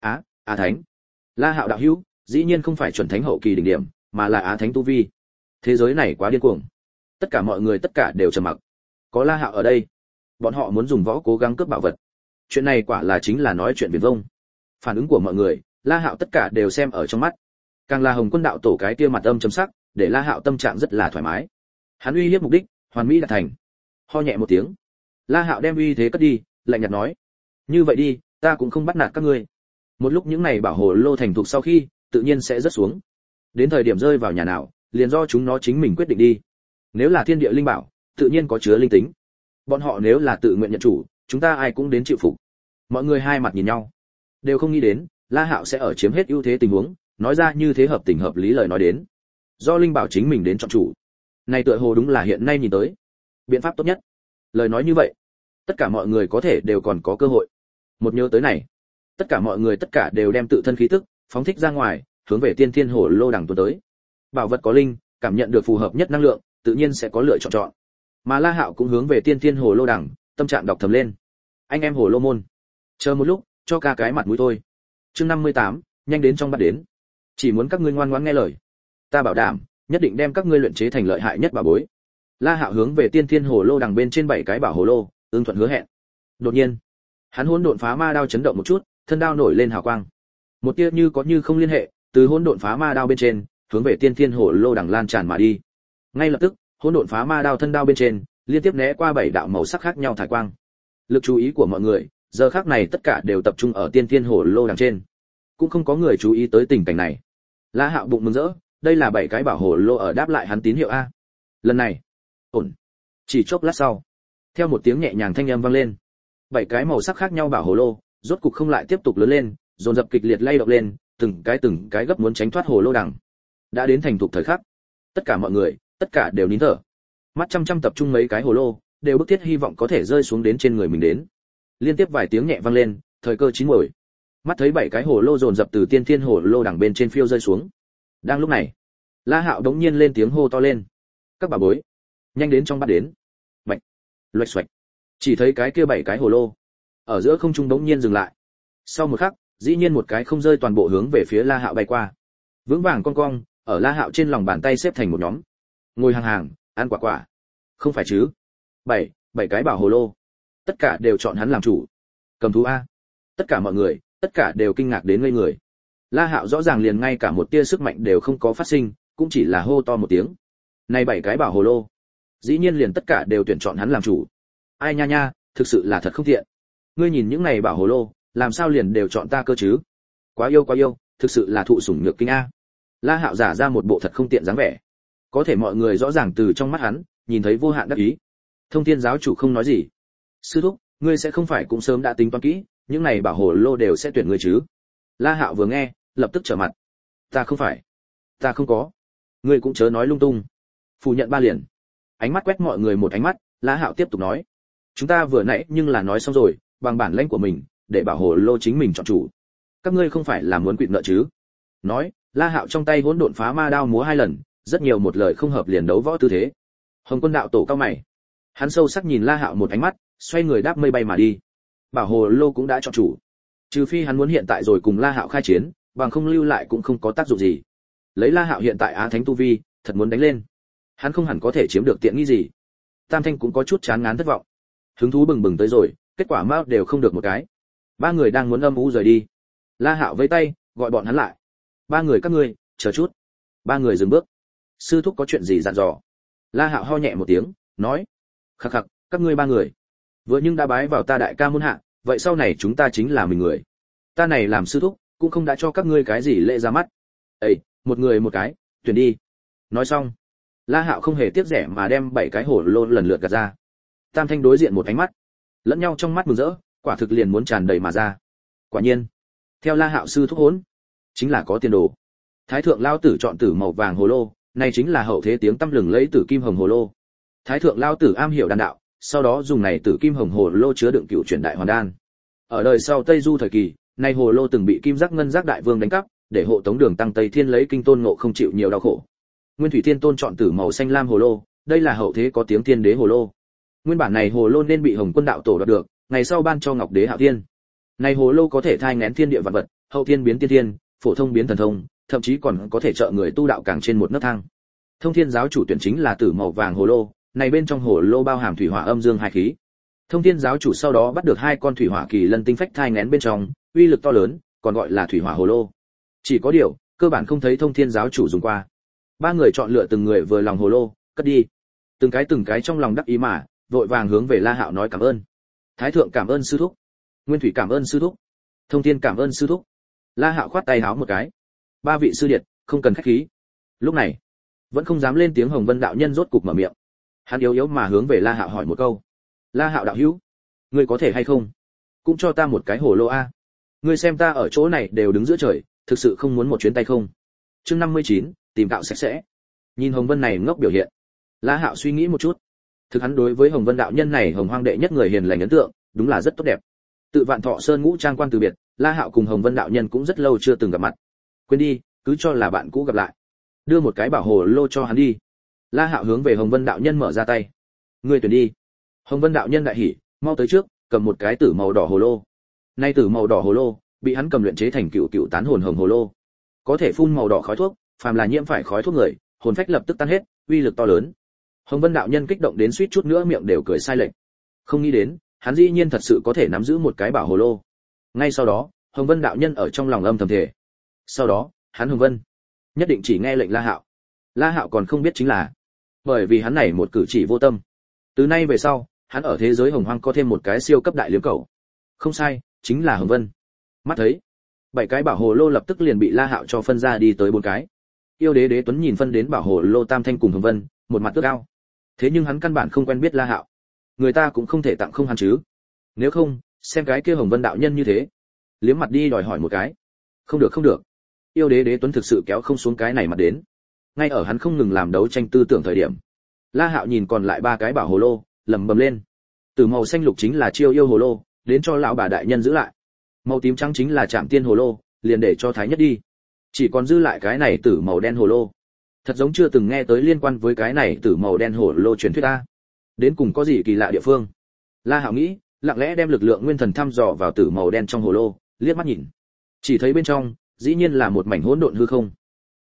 Á thánh. La Hạo đạo hữu, dĩ nhiên không phải chuẩn thánh hậu kỳ đỉnh điểm, mà là á thánh tu vi. Thế giới này quá điên cuồng. Tất cả mọi người tất cả đều trầm mặc. Có La Hạo ở đây, bọn họ muốn dùng võ cố gắng cướp bảo vật. Chuyện này quả là chính là nói chuyện viển vông. Phản ứng của mọi người, La Hạo tất cả đều xem ở trong mắt. Càng là Hồng Quân đạo tổ cái kia mặt âm chấm sắc, để La Hạo tâm trạng rất là thoải mái. Hắn uy hiếp mục đích, hoàn mỹ đạt thành. Ho nhẹ một tiếng, La Hạo đem uy thế cất đi, lạnh nhạt nói: "Như vậy đi, ta cũng không bắt nạt các ngươi. Một lúc những này bảo hồ lô thành thục sau khi, tự nhiên sẽ rớt xuống. Đến thời điểm rơi vào nhà nào, liền do chúng nó chính mình quyết định đi. Nếu là thiên địa linh bảo, tự nhiên có chứa linh tính. Bọn họ nếu là tự nguyện nhận chủ, chúng ta ai cũng đến chịu phục." Mọi người hai mặt nhìn nhau, đều không nghĩ đến La Hạo sẽ ở chiếm hết ưu thế tình huống, nói ra như thế hợp tình hợp lý lời nói đến. Do linh bảo chính mình đến chọn chủ. Này tựa hồ đúng là hiện nay nhìn tới biện pháp tốt nhất. Lời nói như vậy, tất cả mọi người có thể đều còn có cơ hội. Một nhớ tới này, tất cả mọi người tất cả đều đem tự thân khí tức phóng thích ra ngoài, hướng về tiên thiên hồ lô đằng tuôn tới. Bảo vật có linh, cảm nhận được phù hợp nhất năng lượng, tự nhiên sẽ có lựa chọn. Mà La Hạo cũng hướng về tiên thiên hồ lô đằng, tâm trạng đọc thầm lên: anh em hồ lô môn, chờ một lúc, cho ca cái mặt mũi thôi. Chương 58, nhanh đến trong bắt đến. Chỉ muốn các ngươi ngoan ngoãn nghe lời, ta bảo đảm, nhất định đem các ngươi luyện chế thành lợi hại nhất bảo bối. La Hạo hướng về tiên thiên hồ lô đằng bên trên 7 cái bảo hồ lô, ưng thuận hứa hẹn. Đột nhiên, hắn hỗn độn phá ma đao chấn động một chút, thân đao nổi lên hào quang. Một tia như có như không liên hệ, từ hỗn độn phá ma đao bên trên, hướng về tiên thiên hồ lô đằng lan tràn mà đi. Ngay lập tức, hỗn độn phá ma đao thân đao bên trên, liên tiếp né qua 7 đạo màu sắc khác nhau thải quang. Lực chú ý của mọi người, giờ khắc này tất cả đều tập trung ở tiên thiên hồ lô đằng trên. Cũng không có người chú ý tới tình cảnh này. La Hạo bụng mừng rỡ, đây là 7 cái bảo hồ lô ở đáp lại hắn tín hiệu a. Lần này, ổn. Chỉ chốc lát sau, theo một tiếng nhẹ nhàng thanh âm vang lên, 7 cái màu sắc khác nhau bảo hồ lô, rốt cục không lại tiếp tục lớn lên, dồn dập kịch liệt lay động lên, từng cái gấp muốn tránh thoát hồ lô đằng. Đã đến thành thục thời khắc, tất cả mọi người, tất cả đều nín thở. Mắt chăm chăm tập trung mấy cái hồ lô, đều bức thiết hy vọng có thể rơi xuống đến trên người mình đến. Liên tiếp vài tiếng nhẹ vang lên, thời cơ chín muồi. Mắt thấy 7 cái hồ lô dồn dập từ tiên thiên hồ lô đằng bên trên phiêu rơi xuống. Đang lúc này, La Hạo đống nhiên lên tiếng hô to lên: "Các bà bối, nhanh đến trong bắt đến!" Bạch, loạch xoạch. Chỉ thấy cái kia 7 cái hồ lô ở giữa không trung đống nhiên dừng lại. Sau một khắc, dĩ nhiên một cái không rơi toàn bộ hướng về phía La Hạo bay qua. vững vàng cong cong ở La Hạo trên lòng bàn tay xếp thành một nhóm, ngồi hàng hàng ăn quả quả. Không phải chứ? Bảy cái bảo hồ lô, tất cả đều chọn hắn làm chủ. Cầm thú a. Tất cả mọi người, tất cả đều kinh ngạc đến ngây người. La Hạo rõ ràng liền ngay cả một tia sức mạnh đều không có phát sinh, cũng chỉ là hô to một tiếng. Này 7 cái bảo hồ lô, dĩ nhiên liền tất cả đều tuyển chọn hắn làm chủ. Ai nha nha, thực sự là thật không thiện. Ngươi nhìn những này bảo hồ lô, làm sao liền đều chọn ta cơ chứ? Quá yêu, thực sự là thụ sủng nhược kinh a. La Hạo giả ra một bộ thật không tiện dáng vẻ. Có thể mọi người rõ ràng từ trong mắt hắn, nhìn thấy vô hạn đắc ý. Thông Thiên giáo chủ không nói gì. Sư thúc, ngươi sẽ không phải cũng sớm đã tính toán kỹ, những này bảo hồ lô đều sẽ tuyển ngươi chứ? La Hạo vừa nghe, lập tức trở mặt. Ta không phải, ta không có. Ngươi cũng chớ nói lung tung. Phủ nhận 3 liền. Ánh mắt quét mọi người một ánh mắt, La Hạo tiếp tục nói. Chúng ta vừa nãy nhưng là nói xong rồi, bằng bản lĩnh của mình, để bảo hồ lô chính mình chọn chủ. Các ngươi không phải là muốn quỵt nợ chứ? Nói, La Hạo trong tay hỗn độn phá ma đao múa 2 lần, rất nhiều một lời không hợp liền đấu võ tư thế. Hồng Quân đạo tổ cao mày. Hắn sâu sắc nhìn La Hạo một ánh mắt, xoay người đáp mây bay mà đi. Bảo hồ lô cũng đã chọn chủ. Trừ phi hắn muốn hiện tại rồi cùng La Hạo khai chiến, bằng không lưu lại cũng không có tác dụng gì. Lấy La Hạo hiện tại Á Thánh tu vi, thật muốn đánh lên, hắn không hẳn có thể chiếm được tiện nghi gì. Tam Thanh cũng có chút chán ngán thất vọng. Hứng thú bừng bừng tới rồi, kết quả mao đều không được một cái. 3 người đang muốn âm u rời đi. La Hạo vẫy tay, gọi bọn hắn lại. 3 người các ngươi, chờ chút. 3 người dừng bước. Sư thúc có chuyện gì dặn dò? La Hạo ho nhẹ một tiếng, nói. Khắc khắc, các ngươi 3 người. Vừa nhưng đã bái vào ta đại ca môn hạ, vậy sau này chúng ta chính là mình người. Ta này làm sư thúc, cũng không đã cho các ngươi cái gì lễ ra mắt. Ê, một người một cái, tuyển đi. Nói xong, La Hạo không hề tiếc rẻ mà đem 7 cái hổ lô lần lượt gạt ra. Tam Thanh đối diện một ánh mắt, lẫn nhau trong mắt mừng rỡ, quả thực liền muốn tràn đầy mà ra. Quả nhiên, theo La Hạo sư thúc hỗn, chính là có tiền đồ. Thái thượng lao tử chọn tử màu vàng hồ lô, này chính là hậu thế tiếng tăm lừng lẫy tử kim hồng hồ lô. Thái thượng lao tử am hiểu đan đạo, sau đó dùng này tử kim hồng hồ lô chứa đựng cựu chuyển đại hoàn đan. Ở đời sau Tây Du thời kỳ, này hồ lô từng bị Kim Giác Ngân Giác đại vương đánh cắp, để hộ tống Đường Tăng Tây Thiên lấy kinh tôn ngộ không chịu nhiều đau khổ. Nguyên Thủy Thiên Tôn chọn tử màu xanh lam hồ lô, đây là hậu thế có tiếng Thiên Đế hồ lô. Nguyên bản này hồ lô nên bị Hồng Quân đạo tổ đoạt được, ngày sau ban cho Ngọc Đế Hạo Thiên. Này hồ lô có thể thai nghén thiên địa vạn vật, hậu thiên biến tiên thiên, phổ thông biến thần thông, thậm chí còn có thể trợ người tu đạo càng trên một nấc thang. Thông Thiên giáo chủ tuyển chính là tử màu vàng hồ lô, này bên trong hồ lô bao hàm thủy hỏa âm dương hai khí. Thông Thiên giáo chủ sau đó bắt được 2 con thủy hỏa kỳ lân tinh phách thai nghén bên trong, uy lực to lớn, còn gọi là thủy hỏa hồ lô. Chỉ có điều, cơ bản không thấy Thông Thiên giáo chủ dùng qua. 3 người chọn lựa từng người vừa lòng hồ lô, cất đi. Từng cái trong lòng đắc ý mà, vội vàng hướng về La Hạo nói cảm ơn. Thái thượng cảm ơn sư thúc, Nguyên Thủy cảm ơn sư thúc, Thông Thiên cảm ơn sư thúc. La Hạo khoát tay háo một cái. 3 vị sư điệt, không cần khách khí. Lúc này, vẫn không dám lên tiếng Hồng Vân đạo nhân rốt cục mở miệng. Hắn yếu mà hướng về La Hạo hỏi một câu. La Hạo đạo hữu, ngươi có thể hay không cũng cho ta một cái hồ lô a? Ngươi xem ta ở chỗ này đều đứng giữa trời, thực sự không muốn một chuyến tay không? Chương 59, tìm gạo sạch sẽ. Nhìn Hồng Vân này ngốc biểu hiện, La Hạo suy nghĩ một chút. Thực hắn đối với Hồng Vân đạo nhân này Hồng Hoang đệ nhất người hiền lành ấn tượng, đúng là rất tốt đẹp. Tự Vạn Thọ Sơn ngũ trang quan từ biệt, La Hạo cùng Hồng Vân đạo nhân cũng rất lâu chưa từng gặp mặt. Quên đi, cứ cho là bạn cũ gặp lại. Đưa một cái bảo hồ lô cho hắn đi. La Hạo hướng về Hồng Vân đạo nhân mở ra tay. Ngươi tuyển đi. Hồng Vân đạo nhân đại hỉ, mau tới trước, cầm một cái tử màu đỏ hồ lô. Nay tử màu đỏ hồ lô, bị hắn cầm luyện chế thành cựu tán hồn hồng hồ lô. Có thể phun màu đỏ khói thuốc, phàm là nhiễm phải khói thuốc người, hồn phách lập tức tan hết, uy lực to lớn. Hồng Vân đạo nhân kích động đến suýt chút nữa miệng đều cười sai lệch. Không nghĩ đến, hắn dĩ nhiên thật sự có thể nắm giữ một cái bảo hồ lô. Ngay sau đó, Hồng Vân đạo nhân ở trong lòng âm thầm thề. Sau đó, hắn Hồng Vân nhất định chỉ nghe lệnh La Hạo. La Hạo còn không biết chính là, bởi vì hắn này một cử chỉ vô tâm. Từ nay về sau, hắn ở thế giới Hồng Hoang có thêm một cái siêu cấp đại liếm cầu. Không sai, chính là Hồng Vân. Mắt thấy, 7 cái bảo hồ lô lập tức liền bị La Hạo cho phân ra đi tới 4 cái. Yêu đế đế tuấn nhìn phân đến bảo hồ lô Tam Thanh cùng Hồng Vân, một mặt ước ao. Thế nhưng hắn căn bản không quen biết La Hạo. Người ta cũng không thể tặng không hắn chứ. Nếu không, xem cái kia Hồng Vân đạo nhân như thế, liếm mặt đi đòi hỏi một cái. Không được. Yêu đế đế tuấn thực sự kéo không xuống cái này mặt đến. Ngay ở hắn không ngừng làm đấu tranh tư tưởng thời điểm, La Hạo nhìn còn lại 3 cái bảo hồ lô, lẩm bẩm lên. Từ màu xanh lục chính là chiêu yêu hồ lô, đến cho lão bà đại nhân giữ lại. Màu tím trắng chính là Trảm Tiên hồ lô, liền để cho Thái Nhất đi. Chỉ còn dư lại cái này tử màu đen hồ lô. Thật giống chưa từng nghe tới liên quan với cái này tử màu đen hồ lô truyền thuyết a. Đến cùng có gì kỳ lạ địa phương? La Hạo nghĩ, lặng lẽ đem lực lượng nguyên thần thăm dò vào tử màu đen trong hồ lô, liếc mắt nhìn. Chỉ thấy bên trong, dĩ nhiên là một mảnh hỗn độn hư không.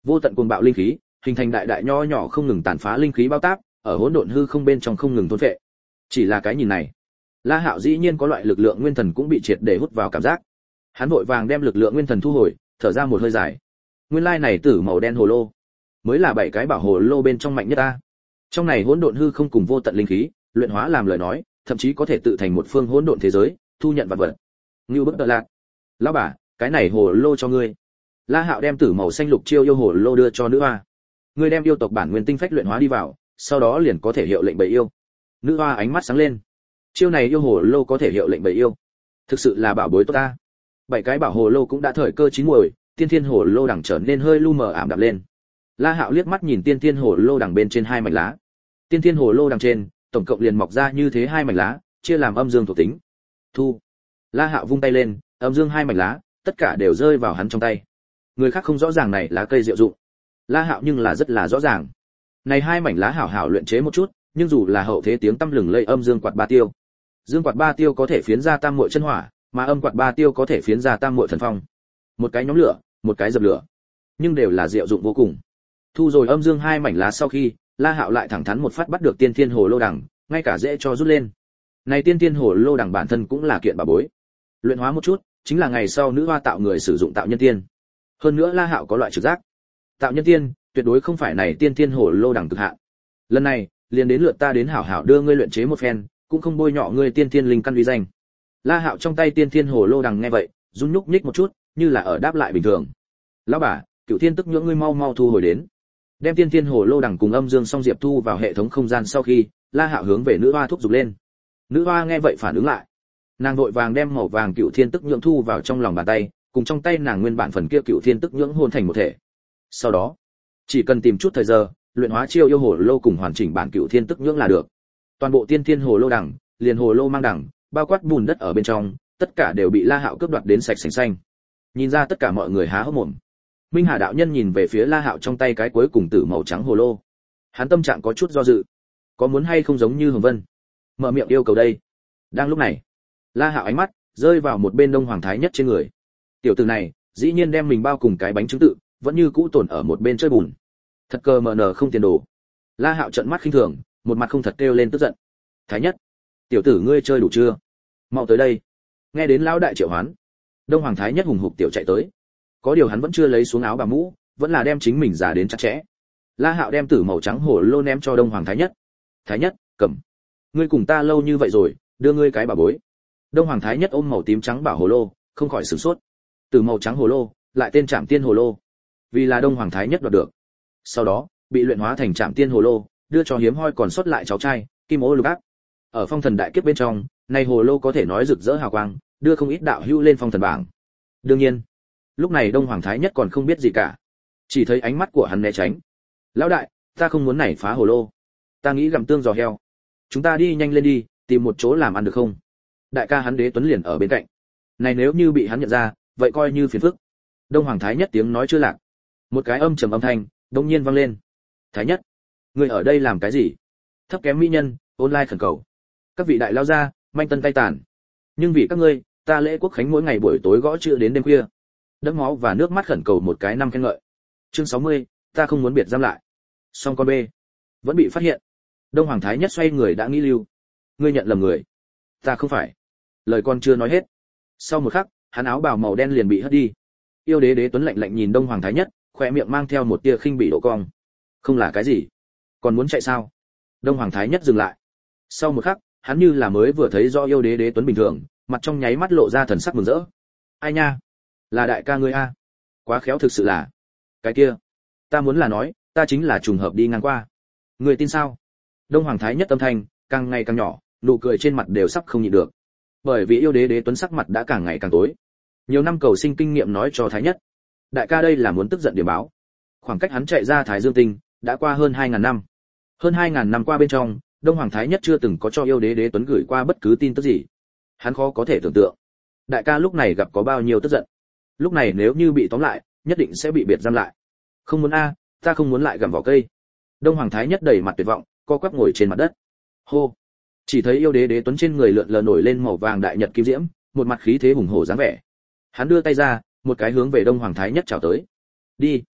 Vô tận cuồng bạo linh khí, hình thành đại đại nho nhỏ không ngừng tàn phá linh khí bao táp, ở hỗn độn hư không bên trong không ngừng thôn phệ. Chỉ là cái nhìn này, La Hạo dĩ nhiên có loại lực lượng nguyên thần cũng bị triệt để hút vào cảm giác. Hắn vội vàng đem lực lượng nguyên thần thu hồi, thở ra một hơi dài. Nguyên lai này tử màu đen hồ lô, mới là 7 cái bảo hồ lô bên trong mạnh nhất ta. Trong này hỗn độn hư không cùng vô tận linh khí, luyện hóa làm lời nói, thậm chí có thể tự thành một phương hỗn độn thế giới, thu nhận vật vật. Ngưu bức đợt lạc. Lão bà, cái này hồ lô cho ngươi. La Hạo đem tử màu xanh lục chiêu yêu hồ lô đưa cho nữ hoa. Ngươi đem yêu tộc bản nguyên tinh phách luyện hóa đi vào, sau đó liền có thể hiệu lệnh bầy yêu. Nữ hoa ánh mắt sáng lên. Chiêu này yêu hồ lô có thể hiệu lệnh bầy yêu, thực sự là bảo bối tốt ta. 7 cái bảo hồ lô cũng đã thời cơ chín muồi, tiên thiên hồ lô đằng trở nên hơi lu mờ ảm đạm lên. La Hạo liếc mắt nhìn tiên thiên hồ lô đằng bên trên 2 mảnh lá. Tiên thiên hồ lô đằng trên, tổng cộng liền mọc ra như thế 2 mảnh lá, chia làm âm dương thuộc tính. Thu. La Hạo vung tay lên, âm dương 2 mảnh lá, tất cả đều rơi vào hắn trong tay. Người khác không rõ ràng này lá cây diệu dụng, La Hạo nhưng là rất là rõ ràng. Này 2 mảnh lá hảo hảo luyện chế một chút, nhưng dù là hậu thế tiếng tăm lừng lây âm dương quạt ba tiêu. Dương quạt ba tiêu có thể phiến ra tam muội chân hỏa, mà âm quạt ba tiêu có thể phiến ra tam muội thần phong. Một cái nhóm lửa, một cái dập lửa, nhưng đều là diệu dụng vô cùng. Thu rồi âm dương 2 mảnh lá sau khi, La Hạo lại thẳng thắn một phát bắt được tiên thiên hồ lô đằng, ngay cả dễ cho rút lên. Này tiên thiên hồ lô đằng bản thân cũng là kiện bảo bối. Luyện hóa một chút, chính là ngày sau nữ hoa tạo người sử dụng tạo nhân tiên. Hơn nữa La Hạo có loại trực giác, tạo nhân tiên tuyệt đối không phải này tiên thiên hồ lô đằng cực hạn. Lần này, liền đến lượt ta đến hảo hảo đưa ngươi luyện chế một phen, cũng không bôi nhọ ngươi tiên thiên linh căn uy danh. La Hạo trong tay tiên thiên hồ lô đằng nghe vậy, run nhúc nhích một chút, như là ở đáp lại bình thường. Lão bà, Cửu Thiên tức nhưỡng ngươi mau mau thu hồi đến. Đem tiên thiên hồ lô đằng cùng âm dương song diệp thu vào hệ thống không gian sau khi, La Hạo hướng về nữ hoa thúc giục lên. Nữ hoa nghe vậy phản ứng lại, nàng vội vàng đem màu vàng Cửu Thiên tức nhưỡng thu vào trong lòng bàn tay, cùng trong tay nàng nguyên bản phần kia Cửu Thiên tức nhưỡng hôn thành một thể. Sau đó, chỉ cần tìm chút thời giờ, luyện hóa chiêu yêu hồ lô cùng hoàn chỉnh bản Cửu Thiên tức nhưỡng là được. Toàn bộ tiên thiên hồ lô đằng, liền hồ lô mang đằng, bao quát bùn đất ở bên trong, tất cả đều bị La Hạo cướp đoạt đến sạch sành xanh. Nhìn ra tất cả mọi người há hốc mồm. Minh Hà đạo nhân nhìn về phía La Hạo trong tay cái cuối cùng tử màu trắng hồ lô. Hắn tâm trạng có chút do dự, có muốn hay không giống như Hồng Vân, mở miệng yêu cầu đây. Đang lúc này, La Hạo ánh mắt rơi vào một bên Đông Hoàng Thái Nhất trên người. Tiểu tử này, dĩ nhiên đem mình bao cùng cái bánh trứng tự, vẫn như cũ tồn ở một bên chơi bùn. Thật cờ mờ nờ không tiền đồ. La Hạo trợn mắt khinh thường, một mặt không thật kêu lên tức giận. Thái Nhất, tiểu tử ngươi chơi đủ chưa? Mau tới đây. Nghe đến lão đại triệu hoán, Đông Hoàng Thái Nhất hùng hục tiểu chạy tới. Có điều hắn vẫn chưa lấy xuống áo bà mũ, vẫn là đem chính mình giả đến chặt chẽ. La Hạo đem tử màu trắng hồ lô ném cho Đông Hoàng Thái Nhất. Thái Nhất, cầm. Ngươi cùng ta lâu như vậy rồi, đưa ngươi cái bà bối. Đông Hoàng Thái Nhất ôm màu tím trắng bảo hồ lô, không khỏi sửng sốt. Tử màu trắng hồ lô, lại tên Trảm Tiên hồ lô, vì là Đông Hoàng Thái Nhất đoạt được. Sau đó, bị luyện hóa thành Trảm Tiên hồ lô, đưa cho hiếm hoi còn sót lại cháu trai, Kim Ô Lục Áp. Ở phong thần đại kiếp bên trong, này hồ lô có thể nói rực rỡ hào quang, đưa không ít đạo hữu lên phong thần bảng. Đương nhiên, lúc này Đông Hoàng Thái Nhất còn không biết gì cả, chỉ thấy ánh mắt của hắn né tránh. Lão đại, ta không muốn nảy phá hồ lô, ta nghĩ gặm tương giò heo. Chúng ta đi nhanh lên đi, tìm một chỗ làm ăn được không? Đại ca hắn Đế Tuấn liền ở bên cạnh. Này nếu như bị hắn nhận ra, vậy coi như phiền phức. Đông Hoàng Thái Nhất tiếng nói chưa lạc, một cái âm trầm âm thanh đột nhiên vang lên. Thái Nhất, ngươi ở đây làm cái gì? Thấp kém mỹ nhân, online khẩn cầu. Các vị đại lao gia, manh tân tay tàn. Nhưng vì các ngươi, ta lễ quốc khánh mỗi ngày buổi tối gõ chữ đến đêm khuya. Đẫm máu và nước mắt khẩn cầu một cái năm khen ngợi. Chương 60, ta không muốn biệt giam lại. Song con B vẫn bị phát hiện. Đông Hoàng Thái Nhất xoay người đã nghĩ lưu. Ngươi nhận lầm người. Ta không phải. Lời con chưa nói hết. Sau một khắc, hắn áo bào màu đen liền bị hất đi. Yêu đế Đế Tuấn lạnh lạnh nhìn Đông Hoàng Thái Nhất, khóe miệng mang theo một tia khinh bỉ độ cong. Không là cái gì? Còn muốn chạy sao? Đông Hoàng Thái Nhất dừng lại. Sau một khắc, hắn như là mới vừa thấy rõ yêu đế Đế Tuấn bình thường, mặt trong nháy mắt lộ ra thần sắc mừng rỡ. Ai nha? Là đại ca ngươi a? Quá khéo thực sự là. Cái kia, ta muốn là nói, ta chính là trùng hợp đi ngang qua. Ngươi tin sao? Đông Hoàng Thái Nhất âm thanh càng ngày càng nhỏ, nụ cười trên mặt đều sắp không nhịn được. Bởi vì yêu đế Đế Tuấn sắc mặt đã càng ngày càng tối. Nhiều năm cầu sinh kinh nghiệm nói cho Thái Nhất, đại ca đây là muốn tức giận điểm báo. Khoảng cách hắn chạy ra Thái Dương Tinh đã qua hơn 2000 năm. Hơn 2000 năm qua bên trong, Đông Hoàng Thái Nhất chưa từng có cho yêu đế Đế Tuấn gửi qua bất cứ tin tức gì. Hắn khó có thể tưởng tượng, đại ca lúc này gặp có bao nhiêu tức giận. Lúc này nếu như bị tóm lại, nhất định sẽ bị biệt giam lại. Không muốn a, ta không muốn lại gặm vỏ cây. Đông Hoàng Thái Nhất đầy mặt tuyệt vọng, co quắp ngồi trên mặt đất. Hô! Chỉ thấy yêu đế Đế Tuấn trên người lượn lờ nổi lên màu vàng đại nhật kim diễm, một mặt khí thế hùng hổ dáng vẻ. Hắn đưa tay ra, một cái hướng về Đông Hoàng Thái Nhất chào tới. Đi!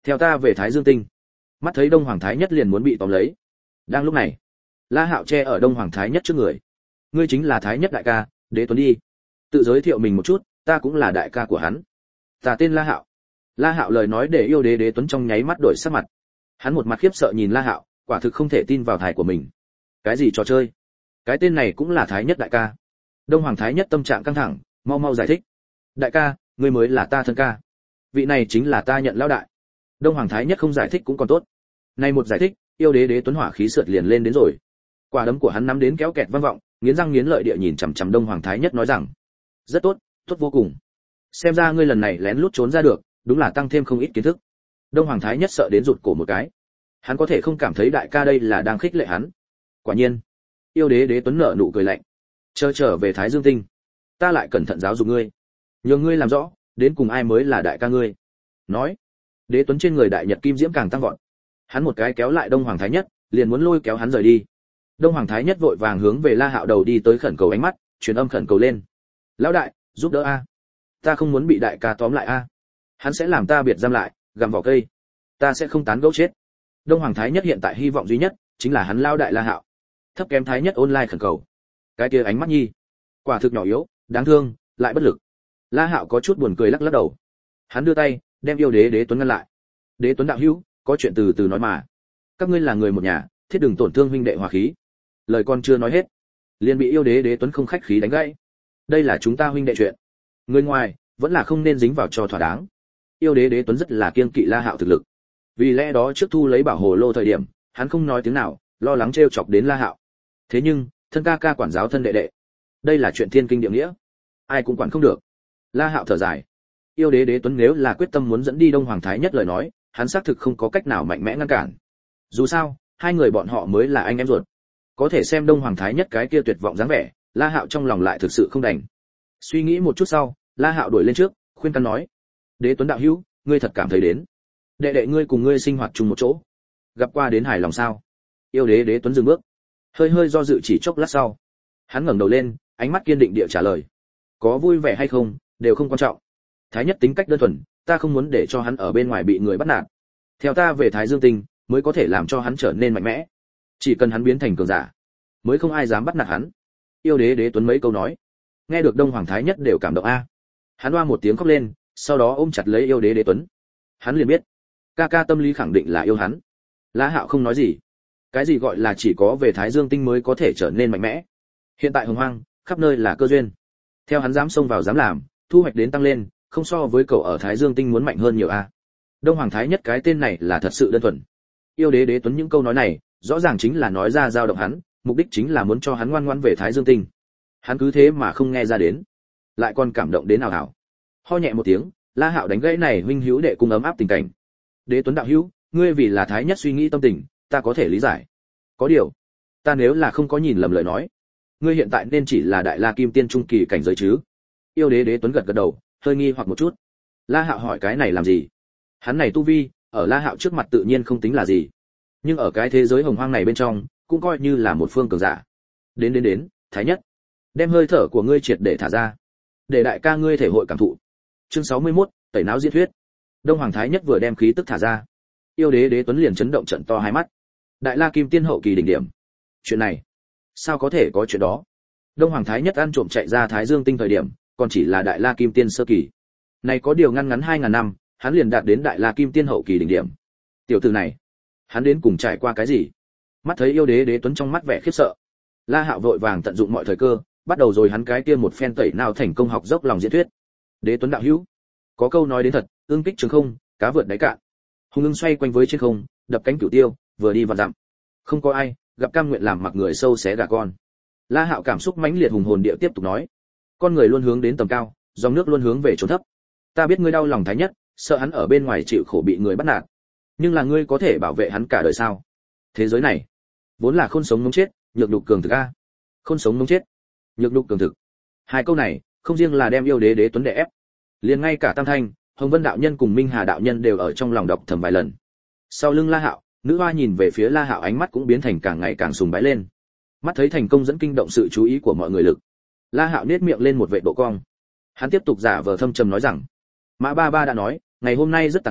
theo ta về Thái Dương Tinh. Mắt thấy Đông Hoàng Thái Nhất liền muốn bị tóm lấy. Đang lúc này, La Hạo che ở Đông Hoàng Thái Nhất trước người. Ngươi chính là Thái Nhất đại ca, Đế Tuấn đi. Tự giới thiệu mình một chút, ta cũng là đại ca của hắn. Ta tên La Hạo. La Hạo lời nói để yêu Đế Tuấn trong nháy mắt đổi sắc mặt. Hắn một mặt khiếp sợ nhìn La Hạo, quả thực không thể tin vào thải của mình. Cái gì trò chơi? Cái tên này cũng là Thái Nhất đại ca. Đông Hoàng Thái Nhất tâm trạng căng thẳng, mau mau giải thích. Đại ca, ngươi mới là ta thân ca. Vị này chính là ta nhận lão đại. Đông Hoàng Thái Nhất không giải thích cũng còn tốt. Này một giải thích, yêu Đế Tuấn hỏa khí sượt liền lên đến rồi. Quả đấm của hắn nắm đến kéo kẹt vang vọng, nghiến răng nghiến lợi địa nhìn chằm chằm Đông Hoàng Thái Nhất nói rằng: "Rất tốt, tốt vô cùng. Xem ra ngươi lần này lén lút trốn ra được, đúng là tăng thêm không ít kiến thức." Đông Hoàng Thái Nhất sợ đến rụt cổ một cái. Hắn có thể không cảm thấy đại ca đây là đang khích lệ hắn. Quả nhiên, yêu Đế Tuấn nở nụ cười lạnh. Trở về Thái Dương Tinh, ta lại cẩn thận giáo dục ngươi, nhờ ngươi làm rõ, đến cùng ai mới là đại ca ngươi. Nói, Đế Tuấn trên người đại nhật kim diễm càng tăng vọt. Hắn một cái kéo lại Đông Hoàng Thái Nhất, liền muốn lôi kéo hắn rời đi. Đông Hoàng Thái Nhất vội vàng hướng về La Hạo đầu đi tới khẩn cầu ánh mắt, truyền âm khẩn cầu lên. Lão đại, giúp đỡ a. Ta không muốn bị đại ca tóm lại a. Hắn sẽ làm ta biệt giam lại, gặm vỏ cây. Ta sẽ không tán gẫu chết. Đông Hoàng Thái Nhất hiện tại hy vọng duy nhất chính là hắn lão đại La Hạo. Thấp kém Thái Nhất online khẩn cầu. Cái kia ánh mắt nhi, quả thực nhỏ yếu, đáng thương, lại bất lực. La Hạo có chút buồn cười lắc lắc đầu. Hắn đưa tay, đem yêu Đế Tuấn ngăn lại. Đế Tuấn đạo hữu, có chuyện từ từ nói mà. Các ngươi là người một nhà, thiết đừng tổn thương huynh đệ hòa khí. Lời con chưa nói hết, liền bị yêu Đế Tuấn không khách khí đánh gãy. Đây là chúng ta huynh đệ chuyện, người ngoài vẫn là không nên dính vào cho thỏa đáng. Yêu Đế Tuấn rất là kiêng kỵ La Hạo thực lực, vì lẽ đó trước thu lấy bảo hồ lô thời điểm, hắn không nói tiếng nào, lo lắng trêu chọc đến La Hạo. Thế nhưng, thân ca ca quản giáo thân đệ đệ, đây là chuyện thiên kinh địa nghĩa, ai cũng quản không được. La Hạo thở dài. Yêu Đế Tuấn nếu là quyết tâm muốn dẫn đi Đông Hoàng Thái Nhất lời nói, hắn xác thực không có cách nào mạnh mẽ ngăn cản. Dù sao, hai người bọn họ mới là anh em ruột. Có thể xem Đông Hoàng Thái Nhất cái kia tuyệt vọng dáng vẻ, La Hạo trong lòng lại thực sự không đành. Suy nghĩ một chút sau, La Hạo đuổi lên trước, khuyên can nói: "Đế Tuấn đạo hữu, ngươi thật cảm thấy đến đệ đệ ngươi cùng ngươi sinh hoạt chung một chỗ, gặp qua đến hài lòng sao?" Yêu Đế Tuấn dừng bước, hơi hơi do dự chỉ chốc lát sau, hắn ngẩng đầu lên, ánh mắt kiên định địa trả lời: "Có vui vẻ hay không, đều không quan trọng. Thái Nhất tính cách đơn thuần, ta không muốn để cho hắn ở bên ngoài bị người bắt nạt. Theo ta về Thái Dương Tinh, mới có thể làm cho hắn trở nên mạnh mẽ. Chỉ cần hắn biến thành cường giả, mới không ai dám bắt nạt hắn." Yêu Đế Tuấn mấy câu nói, nghe được Đông Hoàng Thái Nhất đều cảm động a. Hắn oa một tiếng khóc lên, sau đó ôm chặt lấy yêu Đế Tuấn. Hắn liền biết, ca ca tâm lý khẳng định là yêu hắn. La Hạo không nói gì. Cái gì gọi là chỉ có về Thái Dương Tinh mới có thể trở nên mạnh mẽ? Hiện tại Hồng Hoang, khắp nơi là cơ duyên. Theo hắn dám xông vào dám làm, thu hoạch đến tăng lên, không so với cậu ở Thái Dương Tinh muốn mạnh hơn nhiều a. Đông Hoàng Thái Nhất cái tên này là thật sự đơn thuần. Yêu Đế Tuấn những câu nói này, rõ ràng chính là nói ra dao động hắn, mục đích chính là muốn cho hắn ngoan ngoãn về Thái Dương Tinh. Hắn cứ thế mà không nghe ra đến, lại còn cảm động đến nào hảo. Ho nhẹ một tiếng, La Hạo đánh gãy này huynh hữu đệ cùng ấm áp tình cảnh. Đế Tuấn đạo hữu, ngươi vì là Thái Nhất suy nghĩ tâm tình, ta có thể lý giải. Có điều, ta nếu là không có nhìn lầm lời nói, ngươi hiện tại nên chỉ là Đại La Kim Tiên trung kỳ cảnh giới chứ? Yêu Đế Tuấn gật gật đầu, hơi nghi hoặc một chút. La Hạo hỏi cái này làm gì? Hắn này tu vi, ở La Hạo trước mặt tự nhiên không tính là gì, nhưng ở cái thế giới hồng hoang này bên trong, cũng coi như là một phương cường giả. Đến, Thái Nhất, đem hơi thở của ngươi triệt để thả ra, để đại ca ngươi thể hội cảm thụ. Chương 61, tẩy não diễn thuyết. Đông Hoàng Thái Nhất vừa đem khí tức thả ra, yêu Đế Tuấn liền chấn động trận to hai mắt. Đại La Kim Tiên hậu kỳ đỉnh điểm. Chuyện này, sao có thể có chuyện đó? Đông Hoàng Thái Nhất ăn trộm chạy ra Thái Dương Tinh thời điểm, còn chỉ là Đại La Kim Tiên sơ kỳ. Này có điều ngăn ngắn 2000 năm, hắn liền đạt đến Đại La Kim Tiên hậu kỳ đỉnh điểm. Tiểu tử này, hắn đến cùng trải qua cái gì? Mắt thấy yêu Đế Tuấn trong mắt vẻ khiếp sợ, La Hạo vội vàng tận dụng mọi thời cơ, bắt đầu rồi hắn cái kia một phen tẩy nào thành công học dốc lòng diễn thuyết. Đế Tuấn đạo hữu, có câu nói đến thật, ương kích trường không, cá vượt đáy cạn. Hùng ưng xoay quanh với trên không, đập cánh cửu tiêu, vừa đi vạn dặm. Không có ai gặp cam nguyện làm mặc người sâu xé gà con. La Hạo cảm xúc mãnh liệt hùng hồn địa tiếp tục nói, con người luôn hướng đến tầm cao, dòng nước luôn hướng về chỗ thấp. Ta biết ngươi đau lòng Thái Nhất, sợ hắn ở bên ngoài chịu khổ bị người bắt nạt, nhưng là ngươi có thể bảo vệ hắn cả đời sao? Thế giới này vốn là khôn sống mống chết, nhược nhục cường thực a. Khôn sống mống chết, nhược nhục cường thực. Hai câu này, không riêng là đem yêu Đế Tuấn đè ép, liền ngay cả Tam Thanh, Hồng Vân đạo nhân cùng Minh Hà đạo nhân đều ở trong lòng đọc thầm vài lần. Sau lưng La Hạo, nữ hoa nhìn về phía La Hạo ánh mắt cũng biến thành càng ngày càng sùng bái lên. Mắt thấy thành công dẫn kinh động sự chú ý của mọi người lực, La Hạo nhếch miệng lên một vệt độ cong. Hắn tiếp tục giả vờ thâm trầm nói rằng, Mã Ba Ba đã nói, ngày hôm nay rất tàn khốc,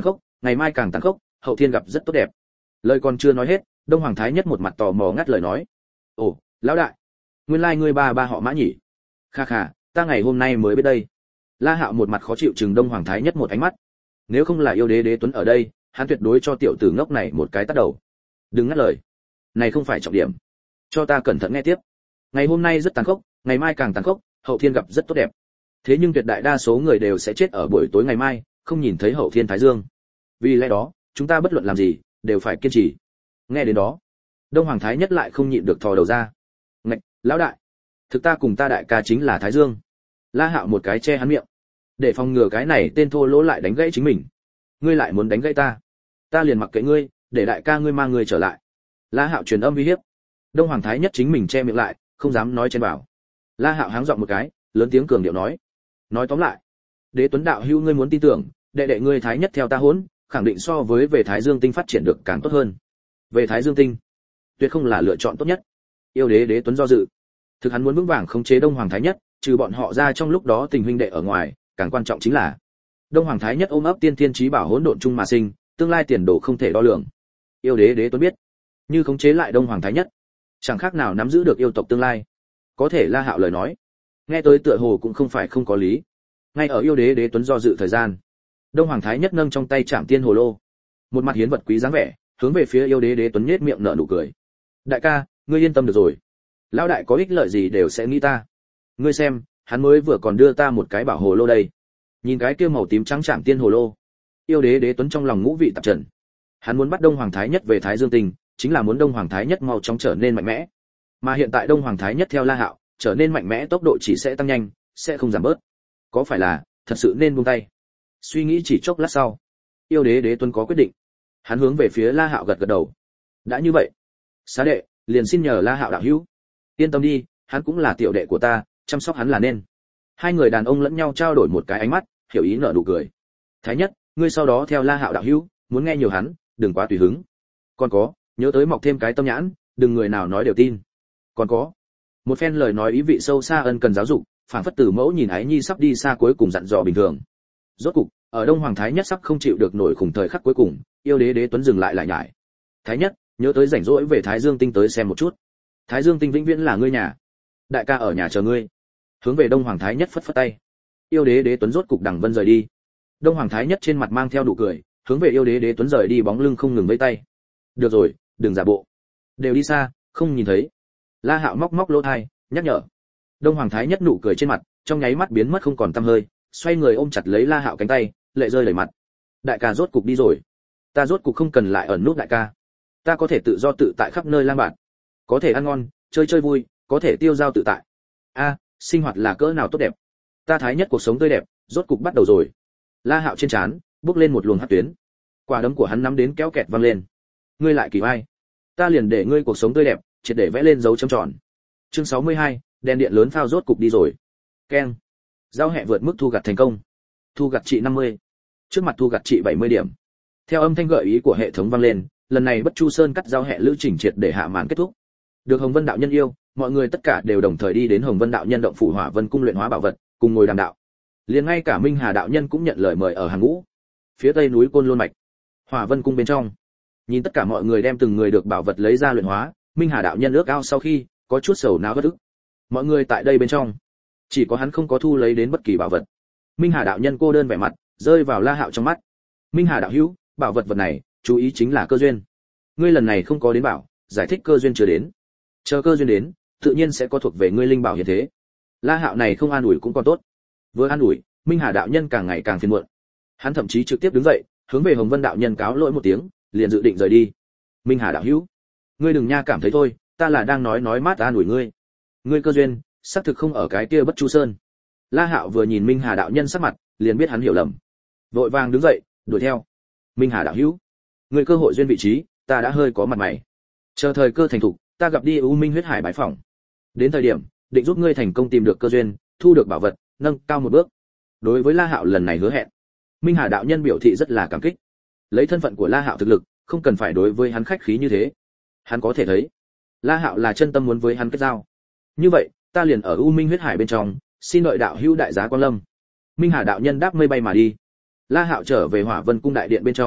ngày mai càng tàn khốc, hậu thiên gặp rất tốt đẹp. Lời còn chưa nói hết, Đông Hoàng Thái Nhất một mặt tò mò ngắt lời nói. Ồ, lão đại, nguyên lai ngươi ba họ Mã nhỉ? Kha kha, ta ngày hôm nay mới biết đây. La Hạo một mặt khó chịu chừng Đông Hoàng Thái Nhất một ánh mắt. Nếu không là yêu đế đế tuấn ở đây, hắn tuyệt đối cho tiểu tử ngốc này một cái tát đầu. Đừng ngắt lời, này không phải trọng điểm. Cho ta cẩn thận nghe tiếp. Ngày hôm nay rất tàn khốc, ngày mai càng tàn khốc, hậu thiên gặp rất tốt đẹp. Thế nhưng tuyệt đại đa số người đều sẽ chết ở buổi tối ngày mai, không nhìn thấy hậu thiên thái dương. Vì lẽ đó, chúng ta bất luận làm gì, đều phải kiên trì. Nghe đến đó, Đông Hoàng Thái Nhất lại không nhịn được thò đầu ra. Ngạch, lão đại, thực ta cùng ta đại ca chính là Thái Dương. La Hạo một cái che hắn miệng, để phòng ngừa cái này tên thô lỗ lại đánh gãy chính mình. Ngươi lại muốn đánh gãy ta liền mặc kệ ngươi, để đại ca ngươi mang ngươi trở lại. La Hạo truyền âm uy hiếp. Đông Hoàng Thái Nhất chính mình che miệng lại, không dám nói chen vào. La Hạo háng giọng một cái, lớn tiếng cường điệu nói tóm lại, Đế Tuấn đạo hữu ngươi muốn tin tưởng, đệ đệ ngươi Thái Nhất theo ta hỗn, khẳng định so với về Thái Dương tinh phát triển được càng tốt hơn. Về Thái Dương tinh, tuyệt không là lựa chọn tốt nhất. Yêu đế Đế Tuấn do dự. Thực hắn muốn vững vàng khống chế Đông Hoàng Thái Nhất, trừ bọn họ ra trong lúc đó tình huynh đệ ở ngoài, càng quan trọng chính là Đông Hoàng Thái Nhất ôm ấp tiên thiên chí bảo hỗn độn chung mà sinh, tương lai tiền đồ không thể đo lường. Yêu đế Đế Tuấn biết, như khống chế lại Đông Hoàng Thái Nhất, chẳng khác nào nắm giữ được yêu tộc tương lai. Có thể La Hạo lời nói, nghe tới tựa hồ cũng không phải không có lý. Ngay ở yêu đế Đế Tuấn do dự thời gian, Đông Hoàng Thái Nhất nâng trong tay Trảm Tiên Hồ Lô, một mặt hiến vật quý dáng vẻ, hướng về phía yêu đế Đế Tuấn nhếch miệng nở nụ cười. Đại ca, ngươi yên tâm được rồi, lão đại có ích lợi gì đều sẽ nghĩ ta. Ngươi xem, hắn mới vừa còn đưa ta một cái bảo hồ lô đây. Nhìn cái kia màu tím trắng Trảm Tiên Hồ Lô, yêu đế Đế Tuấn trong lòng ngũ vị tạp trần. Hắn muốn bắt Đông Hoàng Thái Nhất về Thái Dương tinh, chính là muốn Đông Hoàng Thái Nhất mau chóng trở nên mạnh mẽ. Mà hiện tại Đông Hoàng Thái Nhất theo La Hạo, trở nên mạnh mẽ tốc độ chỉ sẽ tăng nhanh, sẽ không giảm bớt. Có phải là thật sự nên buông tay? Suy nghĩ chỉ chốc lát sau, yêu đế Đế Tuấn có quyết định. Hắn hướng về phía La Hạo gật gật đầu. Đã như vậy, xá đệ, liền xin nhờ La Hạo đạo hữu, yên tâm đi, hắn cũng là tiểu đệ của ta, chăm sóc hắn là nên. Hai người đàn ông lẫn nhau trao đổi một cái ánh mắt, hiểu ý nở nụ cười. Thái Nhất, ngươi sau đó theo La Hạo đạo hữu, muốn nghe nhiều hắn, đừng quá tùy hứng. Còn có, nhớ tới mọc thêm cái tâm nhãn, đừng người nào nói đều tin. Còn có, một phen lời nói ý vị sâu xa ân cần giáo dục, phảng phất Tử Mẫu nhìn ái nhi sắp đi xa cuối cùng dặn dò bình thường. Rốt cục, ở Đông Hoàng Thái Nhất sắp không chịu được nổi khủng thời khắc cuối cùng, yêu đế Đế Tuấn dừng lại lại nhải. Thái Nhất, nhớ tới rảnh rỗi về Thái Dương tinh tới xem một chút. Thái Dương tinh vĩnh viễn là ngươi nhà, đại ca ở nhà chờ ngươi. Hướng về Đông Hoàng Thái Nhất phất phất tay. Yêu đế Đế Tuấn rốt cục đằng vân rời đi. Đông Hoàng Thái Nhất trên mặt mang theo nụ cười, hướng về yêu đế Đế Tuấn rời đi bóng lưng không ngừng vẫy tay. Được rồi, đừng giả bộ, đều đi xa, không nhìn thấy. La Hạo móc móc lỗ tai, nhắc nhở. Đông Hoàng Thái Nhất nụ cười trên mặt, trong nháy mắt biến mất không còn tăm hơi, xoay người ôm chặt lấy La Hạo cánh tay, lệ rơi đầy mặt. Đại ca rốt cục đi rồi, ta rốt cục không cần lại ẩn núp đại ca, ta có thể tự do tự tại khắp nơi lang bạt, có thể ăn ngon, chơi chơi vui, có thể tiêu dao tự tại. A, sinh hoạt là cỡ nào tốt đẹp, ta Thái Nhất cuộc sống tươi đẹp, rốt cục bắt đầu rồi. La Hạo trên trán bước lên một luồng hắc tuyến, quả đấm của hắn nắm đến kéo kẹt văng lên. Ngươi lại kỳ ai? Ta liền để ngươi cuộc sống tươi đẹp, triệt để vẽ lên dấu chấm tròn. Chương 62, đèn điện lớn phao rốt cục đi rồi. Keng. Giao hẹ vượt mức thu gặt thành công. Thu gặt trị 50. Trước mặt thu gặt trị 70 điểm. Theo âm thanh gợi ý của hệ thống vang lên, lần này Bất Chu Sơn cắt giao hẹ lữ trình triệt để hạ màn kết thúc. Được Hồng Vân đạo nhân yêu, mọi người tất cả đều đồng thời đi đến Hồng Vân đạo nhân động phủ Hỏa Vân cung luyện hóa bảo vật, cùng ngồi đàm đạo. Liền ngay cả Minh Hà đạo nhân cũng nhận lời mời ở hàng ngũ. Phía tây núi Côn Lôn mạch, Hỏa Vân cung bên trong, nhìn tất cả mọi người đem từng người được bảo vật lấy ra luyện hóa, Minh Hà đạo nhân ước ao sau khi có chút sầu não bất ức. Mọi người tại đây bên trong, chỉ có hắn không có thu lấy đến bất kỳ bảo vật. Minh Hà đạo nhân cô đơn vẻ mặt, rơi vào La Hạo trong mắt. Minh Hà đạo hữu, bảo vật vật này, chú ý chính là cơ duyên. Ngươi lần này không có đến bảo, giải thích cơ duyên chưa đến. Chờ cơ duyên đến, tự nhiên sẽ có thuộc về ngươi linh bảo hiện thế. La Hạo này không an ủi cũng còn tốt. Vừa an ủi, Minh Hà đạo nhân càng ngày càng phiền muộn. Hắn thậm chí trực tiếp đứng dậy, hướng về Hồng Vân đạo nhân cáo lỗi một tiếng, liền dự định rời đi. Minh Hà đạo hữu, ngươi đừng nha cảm thấy thôi, ta là đang nói mát an ủi ngươi. Ngươi cơ duyên, xác thực không ở cái kia Bất Chu Sơn. La Hạo vừa nhìn Minh Hà đạo nhân sắc mặt, liền biết hắn hiểu lầm. Vội vàng đứng dậy, đuổi theo. Minh Hà đạo hữu, ngươi cơ hội duyên vị trí, ta đã hơi có mặt mày. Chờ thời cơ thành thục, ta gặp đi U Minh huyết hải bái phỏng. Đến thời điểm, định giúp ngươi thành công tìm được cơ duyên, thu được bảo vật, nâng cao một bước. Đối với La Hạo lần này hứa hẹn, Minh Hà đạo nhân biểu thị rất là cảm kích. Lấy thân phận của La Hạo thực lực, không cần phải đối với hắn khách khí như thế. Hắn có thể thấy, La Hạo là chân tâm muốn với hắn kết giao. Như vậy, ta liền ở U Minh huyết hải bên trong, xin đợi đạo hữu đại giá quan lâm. Minh Hà đạo nhân đáp mây bay mà đi. La Hạo trở về Hỏa Vân cung đại điện bên trong,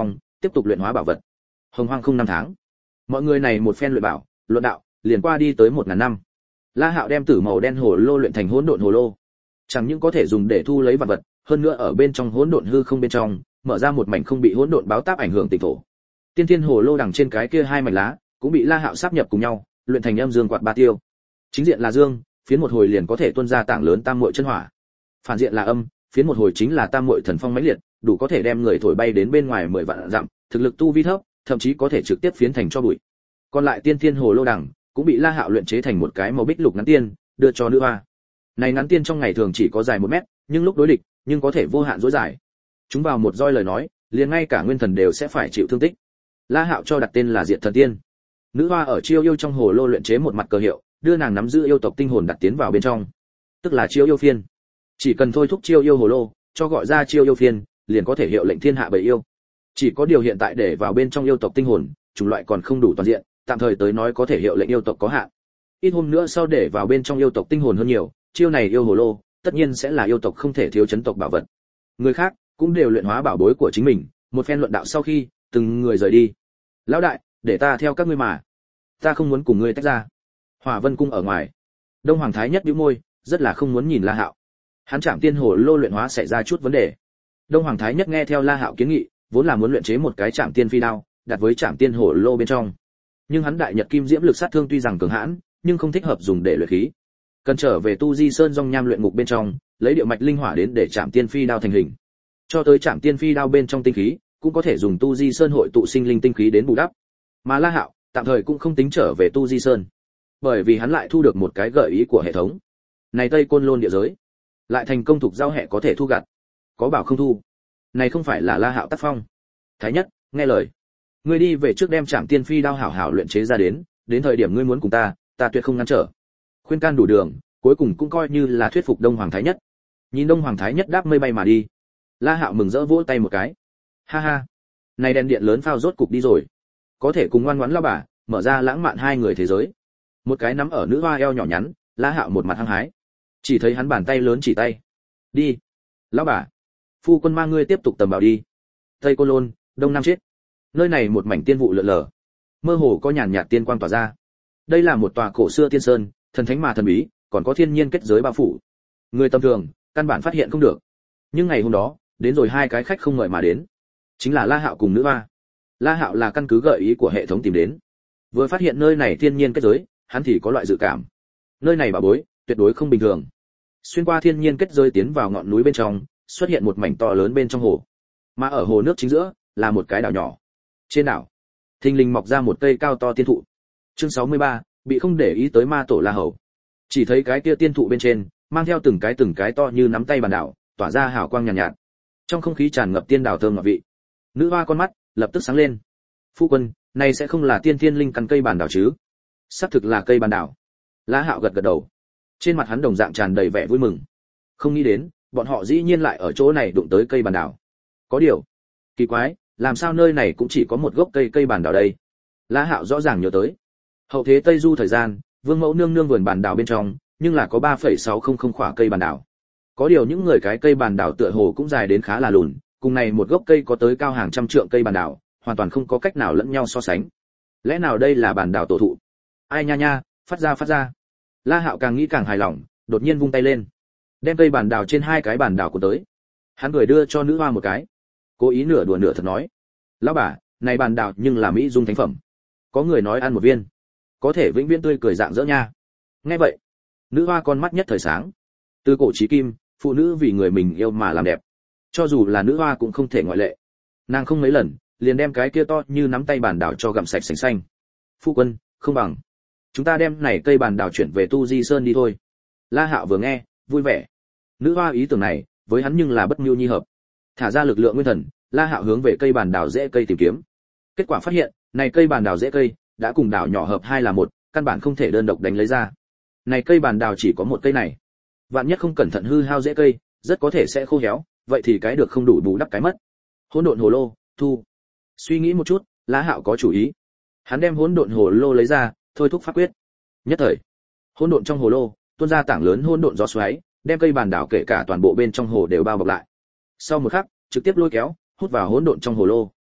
tiếp tục luyện hóa bảo vật. Hồng Hoang không năm tháng. Mọi người này một phen luyện bảo, luận đạo, liền qua đi tới 1000 năm. La Hạo đem tử màu đen hồ lô luyện thành hỗn độn hồ lô, chẳng những có thể dùng để thu lấy vật vật, hơn nữa ở bên trong hỗn độn hư không bên trong, mở ra một mảnh không bị hỗn độn báo táp ảnh hưởng tịnh thổ. Tiên thiên hồ lô đằng trên cái kia hai mảnh lá, cũng bị La Hạo sáp nhập cùng nhau, luyện thành âm dương quạt ba tiêu. Chính diện là dương, phiến một hồi liền có thể tuôn ra tảng lớn tam muội chân hỏa. Phản diện là âm, phiến một hồi chính là tam muội thần phong mãnh liệt, đủ có thể đem người thổi bay đến bên ngoài 10 vạn dặm, thực lực tu vi thấp, thậm chí có thể trực tiếp phiến thành cho bụi. Còn lại tiên thiên hồ lô đằng cũng bị La Hạo luyện chế thành một cái màu bích lục ngắn tiên, đưa cho nữ hoa. Này ngắn tiên trong ngày thường chỉ có dài 1 mét, nhưng lúc đối địch, nhưng có thể vô hạn dối dài. Chúng vào một roi lời nói, liền ngay cả nguyên thần đều sẽ phải chịu thương tích. La Hạo cho đặt tên là Diệt Thần Tiên. Nữ hoa ở chiêu yêu trong hồ lô luyện chế một mặt cờ hiệu, đưa nàng nắm giữ yêu tộc tinh hồn đặt tiến vào bên trong, tức là chiêu yêu phiên. Chỉ cần thôi thúc chiêu yêu hồ lô, cho gọi ra chiêu yêu phiên, liền có thể hiệu lệnh thiên hạ bầy yêu. Chỉ có điều hiện tại để vào bên trong yêu tộc tinh hồn, chủng loại còn không đủ toàn diện, tạm thời tới nói có thể hiệu lệnh yêu tộc có hạn. Ít hôm nữa sau để vào bên trong yêu tộc tinh hồn hơn nhiều, chiêu này yêu hồ lô, tất nhiên sẽ là yêu tộc không thể thiếu chấn tộc bảo vật. Người khác cũng đều luyện hóa bảo bối của chính mình, một phen luận đạo sau khi, từng người rời đi. Lão đại, để ta theo các ngươi mà, ta không muốn cùng ngươi tách ra. Hỏa Vân cung ở ngoài, Đông Hoàng Thái Nhất bĩu môi, rất là không muốn nhìn La Hạo. Hắn Trảm Tiên hồ lô luyện hóa xảy ra chút vấn đề. Đông Hoàng Thái Nhất nghe theo La Hạo kiến nghị, vốn là muốn luyện chế một cái Trảm Tiên phi đao, đặt với Trảm Tiên hồ lô bên trong. Nhưng hắn đại nhật kim diễm lực sát thương tuy rằng cường hãn, nhưng không thích hợp dùng để luyện khí. Cần trở về Tu Di Sơn Dung Nham luyện ngục bên trong, lấy địa mạch linh hỏa đến để Trảm Tiên phi đao thành hình. Cho tới Trảm Tiên phi đao bên trong tinh khí, cũng có thể dùng Tu Di Sơn hội tụ sinh linh tinh khí đến bù đắp. Mà La Hạo, tạm thời cũng không tính trở về Tu Di Sơn, bởi vì hắn lại thu được một cái gợi ý của hệ thống. Này Tây Côn Lôn địa giới, lại thành công thuộc giao hệ có thể thu gặt. Có bảo không thu. Này không phải là La Hạo tác phong. Thái Nhất, nghe lời. Ngươi đi về trước đem Trảm Tiên phi đao hảo hảo luyện chế ra đến thời điểm ngươi muốn cùng ta tuyệt không ngăn trở. Khuyên can đủ đường, cuối cùng cũng coi như là thuyết phục Đông Hoàng Thái Nhất. Nhìn Đông Hoàng Thái Nhất đáp mây bay mà đi, La Hạo mừng rỡ vỗ tay một cái. Ha ha, này đèn điện lớn phao rốt cục đi rồi, có thể cùng ngoan ngoãn lão bà mở ra lãng mạn hai người thế giới. Một cái nắm ở nữ hoa eo nhỏ nhắn, La Hạo một mặt hăng hái. Chỉ thấy hắn bàn tay lớn chỉ tay. Đi, lão bà, phu quân mang ngươi tiếp tục tầm bảo đi. Tây Côn Lôn, Đông Nam chết. Nơi này một mảnh tiên vụ lượn lờ, mơ hồ có nhàn nhạt tiên quang tỏa ra. Đây là một tòa cổ xưa tiên sơn, thần thánh mà thần bí, còn có thiên nhiên kết giới bao phủ. Người tầm thường căn bản phát hiện không được. Nhưng ngày hôm đó, đến rồi hai cái khách không mời mà đến, chính là La Hạo cùng nữ hoa. La Hạo là căn cứ gợi ý của hệ thống tìm đến, vừa phát hiện nơi này thiên nhiên kết giới, hắn thì có loại dự cảm, nơi này bảo bối tuyệt đối không bình thường. Xuyên qua thiên nhiên kết giới tiến vào ngọn núi bên trong, xuất hiện một mảnh to lớn bên trong hồ, mà ở hồ nước chính giữa là một cái đảo nhỏ. Trên đảo, thình lình mọc ra một cây cao to tiên thụ. Chương 63, bị không để ý tới ma tổ La Hầu. Chỉ thấy cái kia tiên thụ bên trên, mang theo từng cái to như nắm tay bàn đảo, tỏa ra hào quang nhàn nhạt. Trong không khí tràn ngập tiên đảo thơm ngọt vị. Nữ hoa con mắt lập tức sáng lên. Phu quân, này sẽ không là tiên thiên linh căn cây bàn đảo chứ? Xác thực là cây bàn đảo. La Hạo gật gật đầu. Trên mặt hắn đồng dạng tràn đầy vẻ vui mừng. Không nghĩ đến, bọn họ dĩ nhiên lại ở chỗ này đụng tới cây bàn đảo. Có điều, kỳ quái, làm sao nơi này cũng chỉ có một gốc cây bàn đảo đây? La Hạo rõ ràng nhớ tới. Hậu thế Tây Du thời gian, Vương Mẫu nương nương vườn bàn đảo bên trong, nhưng là có 3,600 khỏa cây bàn đảo. Có điều những người cái cây bàn đảo tựa hồ cũng dài đến khá là lùn, cùng này một gốc cây có tới cao hàng trăm trượng cây bàn đảo, hoàn toàn không có cách nào lẫn nhau so sánh. Lẽ nào đây là bàn đảo tổ thụ? Ai nha nha, phát ra. La Hạo càng nghĩ càng hài lòng, đột nhiên vung tay lên, đem cây bàn đảo trên hai cái bàn đảo của tới. Hắn cười đưa cho nữ hoa một cái, cố ý nửa đùa nửa thật nói: "Lão bà, này bàn đảo nhưng là mỹ dung thánh phẩm. Có người nói ăn một viên, có thể vĩnh viễn tươi cười rạng rỡ nha." Nghe vậy, nữ hoa con mắt nhất thời sáng. Từ cổ chí kim, phụ nữ vì người mình yêu mà làm đẹp, cho dù là nữ hoa cũng không thể ngoại lệ. Nàng không mấy lần liền đem cái kia to như nắm tay bàn đảo cho gặm sạch sành xanh. Phu quân, không bằng chúng ta đem này cây bàn đảo chuyển về Tu Di Sơn đi thôi. La Hạo vừa nghe, vui vẻ. Nữ hoa ý tưởng này, với hắn nhưng là bất mưu nhi hợp. Thả ra lực lượng nguyên thần, La Hạo hướng về cây bàn đảo rễ cây tìm kiếm. Kết quả phát hiện, này cây bàn đảo rễ cây đã cùng đảo nhỏ hợp hai là một, căn bản không thể đơn độc đánh lấy ra. Này cây bàn đảo chỉ có một cây này, vạn nhất không cẩn thận hư hao rễ cây, rất có thể sẽ khô héo, vậy thì cái được không đủ bù đắp cái mất. Hỗn độn hồ lô, thu. Suy nghĩ một chút, La Hạo có chủ ý. Hắn đem hỗn độn hồ lô lấy ra, thôi thúc pháp quyết. Nhất thời, hỗn độn trong hồ lô tuôn ra tảng lớn hỗn độn gió xoáy, đem cây bàn đảo kể cả toàn bộ bên trong hồ đều bao bọc lại. Sau một khắc, trực tiếp lôi kéo, hút vào hỗn độn trong hồ lô.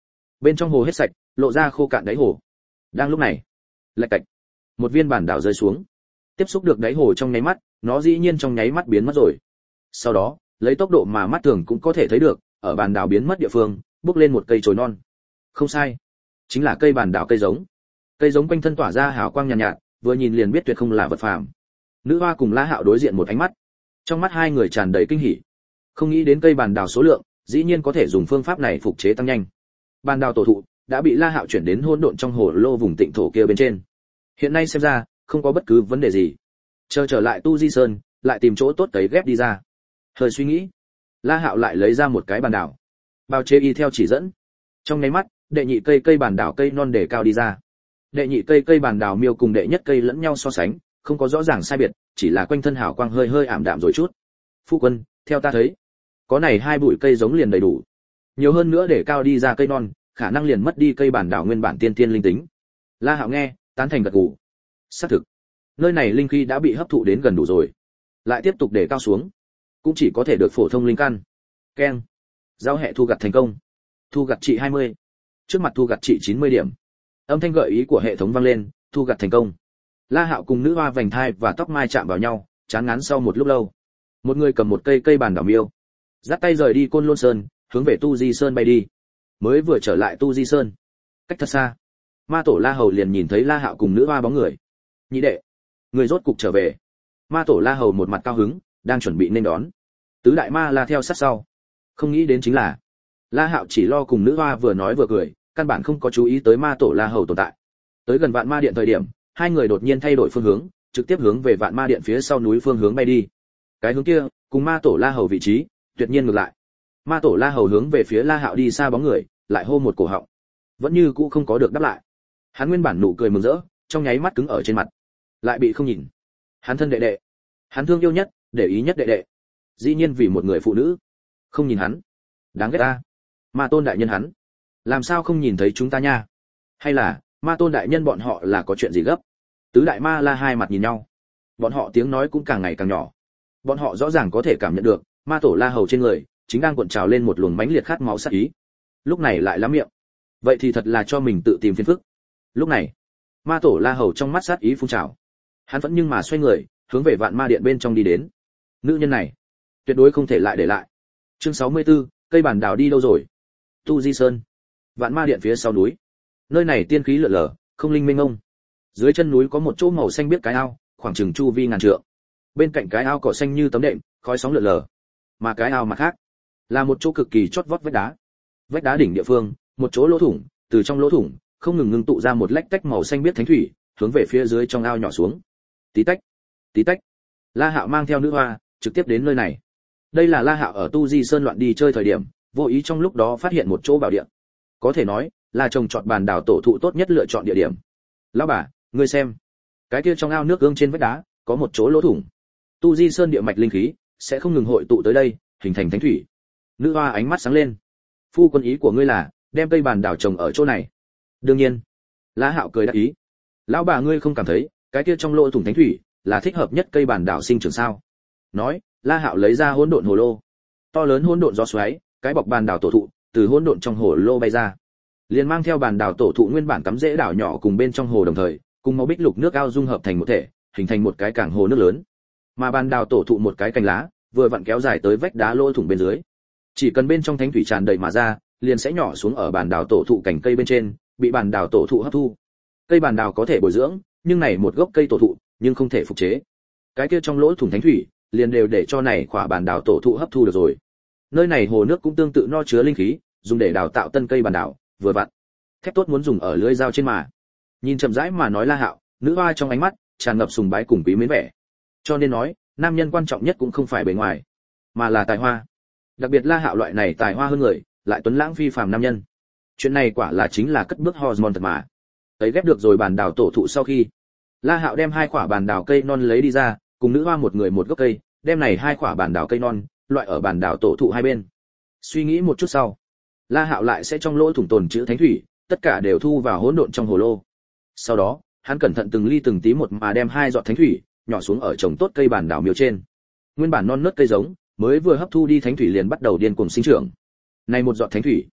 Bên trong hồ hết sạch, lộ ra khô cạn đáy hồ. Đang lúc này, lạch cạch, một viên bản đảo rơi xuống. Tiếp xúc được đáy hồ trong nháy mắt, nó dĩ nhiên trong nháy mắt biến mất rồi. Sau đó, lấy tốc độ mà mắt thường cũng có thể thấy được, ở bản đảo biến mất địa phương, bước lên một cây chồi non. Không sai, chính là cây bản đảo cây giống. Cây giống quanh thân tỏa ra hào quang nhàn nhạt, vừa nhìn liền biết tuyệt không là vật phàm. Nữ hoa cùng La Hạo đối diện một ánh mắt, trong mắt hai người tràn đầy kinh hỉ. Không nghĩ đến cây bản đảo số lượng, dĩ nhiên có thể dùng phương pháp này phục chế tăng nhanh. Bản đảo tổ thụ đã bị La Hạo chuyển đến hỗn độn trong hồ lô vùng tịnh thổ kia bên trên. Hiện nay xem ra, không có bất cứ vấn đề gì. Chờ trở lại Tu Di Sơn, lại tìm chỗ tốt cấy ghép đi ra. Hơi suy nghĩ, La Hạo lại lấy ra một cái bản đảo, bào chế y theo chỉ dẫn. Trong nháy mắt, đệ nhị cây bản đảo cây non để cao đi ra. Đệ nhị cây bản đảo miêu cùng đệ nhất cây lẫn nhau so sánh, không có rõ ràng sai biệt, chỉ là quanh thân hào quang hơi hơi ảm đạm rồi chút. Phu quân, theo ta thấy, có này hai bụi cây giống liền đầy đủ. Nhiều hơn nữa để cao đi ra cây non, khả năng liền mất đi cây bản đảo nguyên bản tiên tiên linh tính. La Hạo nghe, tán thành gật gù. Xác thực, nơi này linh khí đã bị hấp thụ đến gần đủ rồi, lại tiếp tục để cao xuống, cũng chỉ có thể được phổ thông linh căn. Keng, giao hệ thu gặt thành công, thu gặt trị 20. Trước mặt thu gặt trị 90 điểm. Âm thanh gợi ý của hệ thống vang lên, thu gặt thành công. La Hạo cùng nữ hoa vành thai và tóc mai chạm vào nhau, chán ngán sau một lúc lâu. Một người cầm một cây bản đảo miêu, dắt tay rời đi Côn Lôn Sơn, hướng về Tu Di Sơn bay đi. Mới vừa trở lại Tu Di Sơn, cách thật xa, Ma Tổ La Hầu liền nhìn thấy La Hạo cùng nữ hoa bóng người. Nhị đệ, người rốt cục trở về. Ma Tổ La Hầu một mặt cao hứng, đang chuẩn bị nên đón. Tứ đại ma la theo sát sau. Không nghĩ đến chính là, La Hạo chỉ lo cùng nữ hoa vừa nói vừa cười, căn bản không có chú ý tới Ma Tổ La Hầu tồn tại. Tới gần Vạn Ma Điện thời điểm, hai người đột nhiên thay đổi phương hướng, trực tiếp hướng về Vạn Ma Điện phía sau núi phương hướng bay đi. Cái hướng kia, cùng Ma Tổ La Hầu vị trí, tuyệt nhiên ngược lại. Ma Tổ La Hầu hướng về phía La Hạo đi xa bóng người, lại hô một cổ họng. Vẫn như cũ không có được đáp lại. Hắn nguyên bản nụ cười mừng rỡ, trong nháy mắt cứng ở trên mặt, lại bị không nhìn. Hắn thân đệ đệ, hắn thương yêu nhất, để ý nhất đệ đệ, dĩ nhiên vì một người phụ nữ không nhìn hắn, đáng ghét ta. Ma Tôn đại nhân hắn, làm sao không nhìn thấy chúng ta nha? Hay là Ma Tôn đại nhân bọn họ là có chuyện gì gấp? Tứ đại ma la hai mặt nhìn nhau, bọn họ tiếng nói cũng càng ngày càng nhỏ. Bọn họ rõ ràng có thể cảm nhận được, Ma Tổ La Hầu trên người chính đang cuộn trào lên một luồng mãnh liệt khát máu sát ý. Lúc này lại lắm miệng, vậy thì thật là cho mình tự tìm phiền phức. Lúc này, Ma Tổ La Hầu trong mắt sát ý phun trào, hắn vẫn nhưng mà xoay người, hướng về Vạn Ma Điện bên trong đi đến. Nữ nhân này, tuyệt đối không thể lại để lại. Chương 64, cây bản đảo đi đâu rồi? Tu Di Sơn, Vạn Ma Điện phía sau núi. Nơi này tiên khí lượn lờ, không linh mênh mông. Dưới chân núi có một chỗ màu xanh biếc cái ao, khoảng chừng chu vi ngàn trượng. Bên cạnh cái ao cỏ xanh như tấm đệm, khói sóng lượn lờ. Mà cái ao mặt khác, là một chỗ cực kỳ chót vót vách đá. Vách đá đỉnh địa phương, một chỗ lỗ thủng, từ trong lỗ thủng không ngừng ngưng tụ ra một lách tách màu xanh biếc thánh thủy, hướng về phía dưới trong ao nhỏ xuống. Tí tách, tí tách. La Hạo mang theo nữ hoa, trực tiếp đến nơi này. Đây là La Hạo ở Tu Di Sơn loạn đi chơi thời điểm, vô ý trong lúc đó phát hiện một chỗ bảo địa. Có thể nói, là trồng trọt bản đảo tổ thụ tốt nhất lựa chọn địa điểm. Lão bà, ngươi xem, cái kia trong ao nước gương trên vách đá, có một chỗ lỗ thủng. Tu Di Sơn địa mạch linh khí sẽ không ngừng hội tụ tới đây, hình thành thánh thủy. Nữ hoa ánh mắt sáng lên. Phu quân ý của ngươi là đem cây bản đảo trồng ở chỗ này? Đương nhiên. La Hạo cười đáp ý. Lão bà ngươi không cảm thấy cái kia trong lỗ thủng thánh thủy là thích hợp nhất cây bản đảo sinh trưởng sao? Nói, La Hạo lấy ra hỗn độn hồ lô. To lớn hỗn độn gió xoáy, cái bọc bản đảo tổ thụ từ hỗn độn trong hồ lô bay ra, liền mang theo bản đảo tổ thụ nguyên bản cắm rễ đảo nhỏ cùng bên trong hồ đồng thời, cùng màu bích lục nước ao dung hợp thành một thể, hình thành một cái cảng hồ nước lớn. Mà bản đảo tổ thụ một cái cành lá, vừa vặn kéo dài tới vách đá lỗ thủng bên dưới. Chỉ cần bên trong thánh thủy tràn đầy mà ra, liền sẽ nhỏ xuống ở bản đảo tổ thụ cành cây bên trên, bị bản đảo tổ thụ hấp thu. Cây bản đảo có thể bồi dưỡng, nhưng này một gốc cây tổ thụ, nhưng không thể phục chế. Cái kia trong lỗ thủng thánh thủy, liền đều để cho này quả bản đảo tổ thụ hấp thu được rồi. Nơi này hồ nước cũng tương tự no chứa linh khí, dùng để đào tạo tân cây bản đảo, vừa vặn. Thép tốt muốn dùng ở lưỡi dao trên mà. Nhìn chậm rãi mà nói La Hạo, nữ hoa trong ánh mắt tràn ngập sùng bái cùng quý mến vẻ. Cho nên nói, nam nhân quan trọng nhất cũng không phải bề ngoài, mà là tài hoa. Đặc biệt La Hạo loại này tài hoa hơn người, lại tuấn lãng phi phàm nam nhân. Chuyện này quả là chính là cất bước hormone thật mà. Tấy ghép được rồi bản đảo tổ thụ sau khi, La Hạo đem hai quả bản đảo cây non lấy đi ra, cùng nữ hoa một người một gốc cây, đem này hai quả bản đảo cây non loại ở bản đảo tổ thụ hai bên. Suy nghĩ một chút sau, La Hạo lại sẽ trong lỗ thủng tồn chữ thánh thủy, tất cả đều thu vào hỗn độn trong hồ lô. Sau đó, hắn cẩn thận từng ly từng tí một mà đem hai giọt thánh thủy nhỏ xuống ở trồng tốt cây bản đảo miêu trên. Nguyên bản non nớt cây giống, mới vừa hấp thu đi thánh thủy liền bắt đầu điên cuồng sinh trưởng. Này một giọt thánh thủy,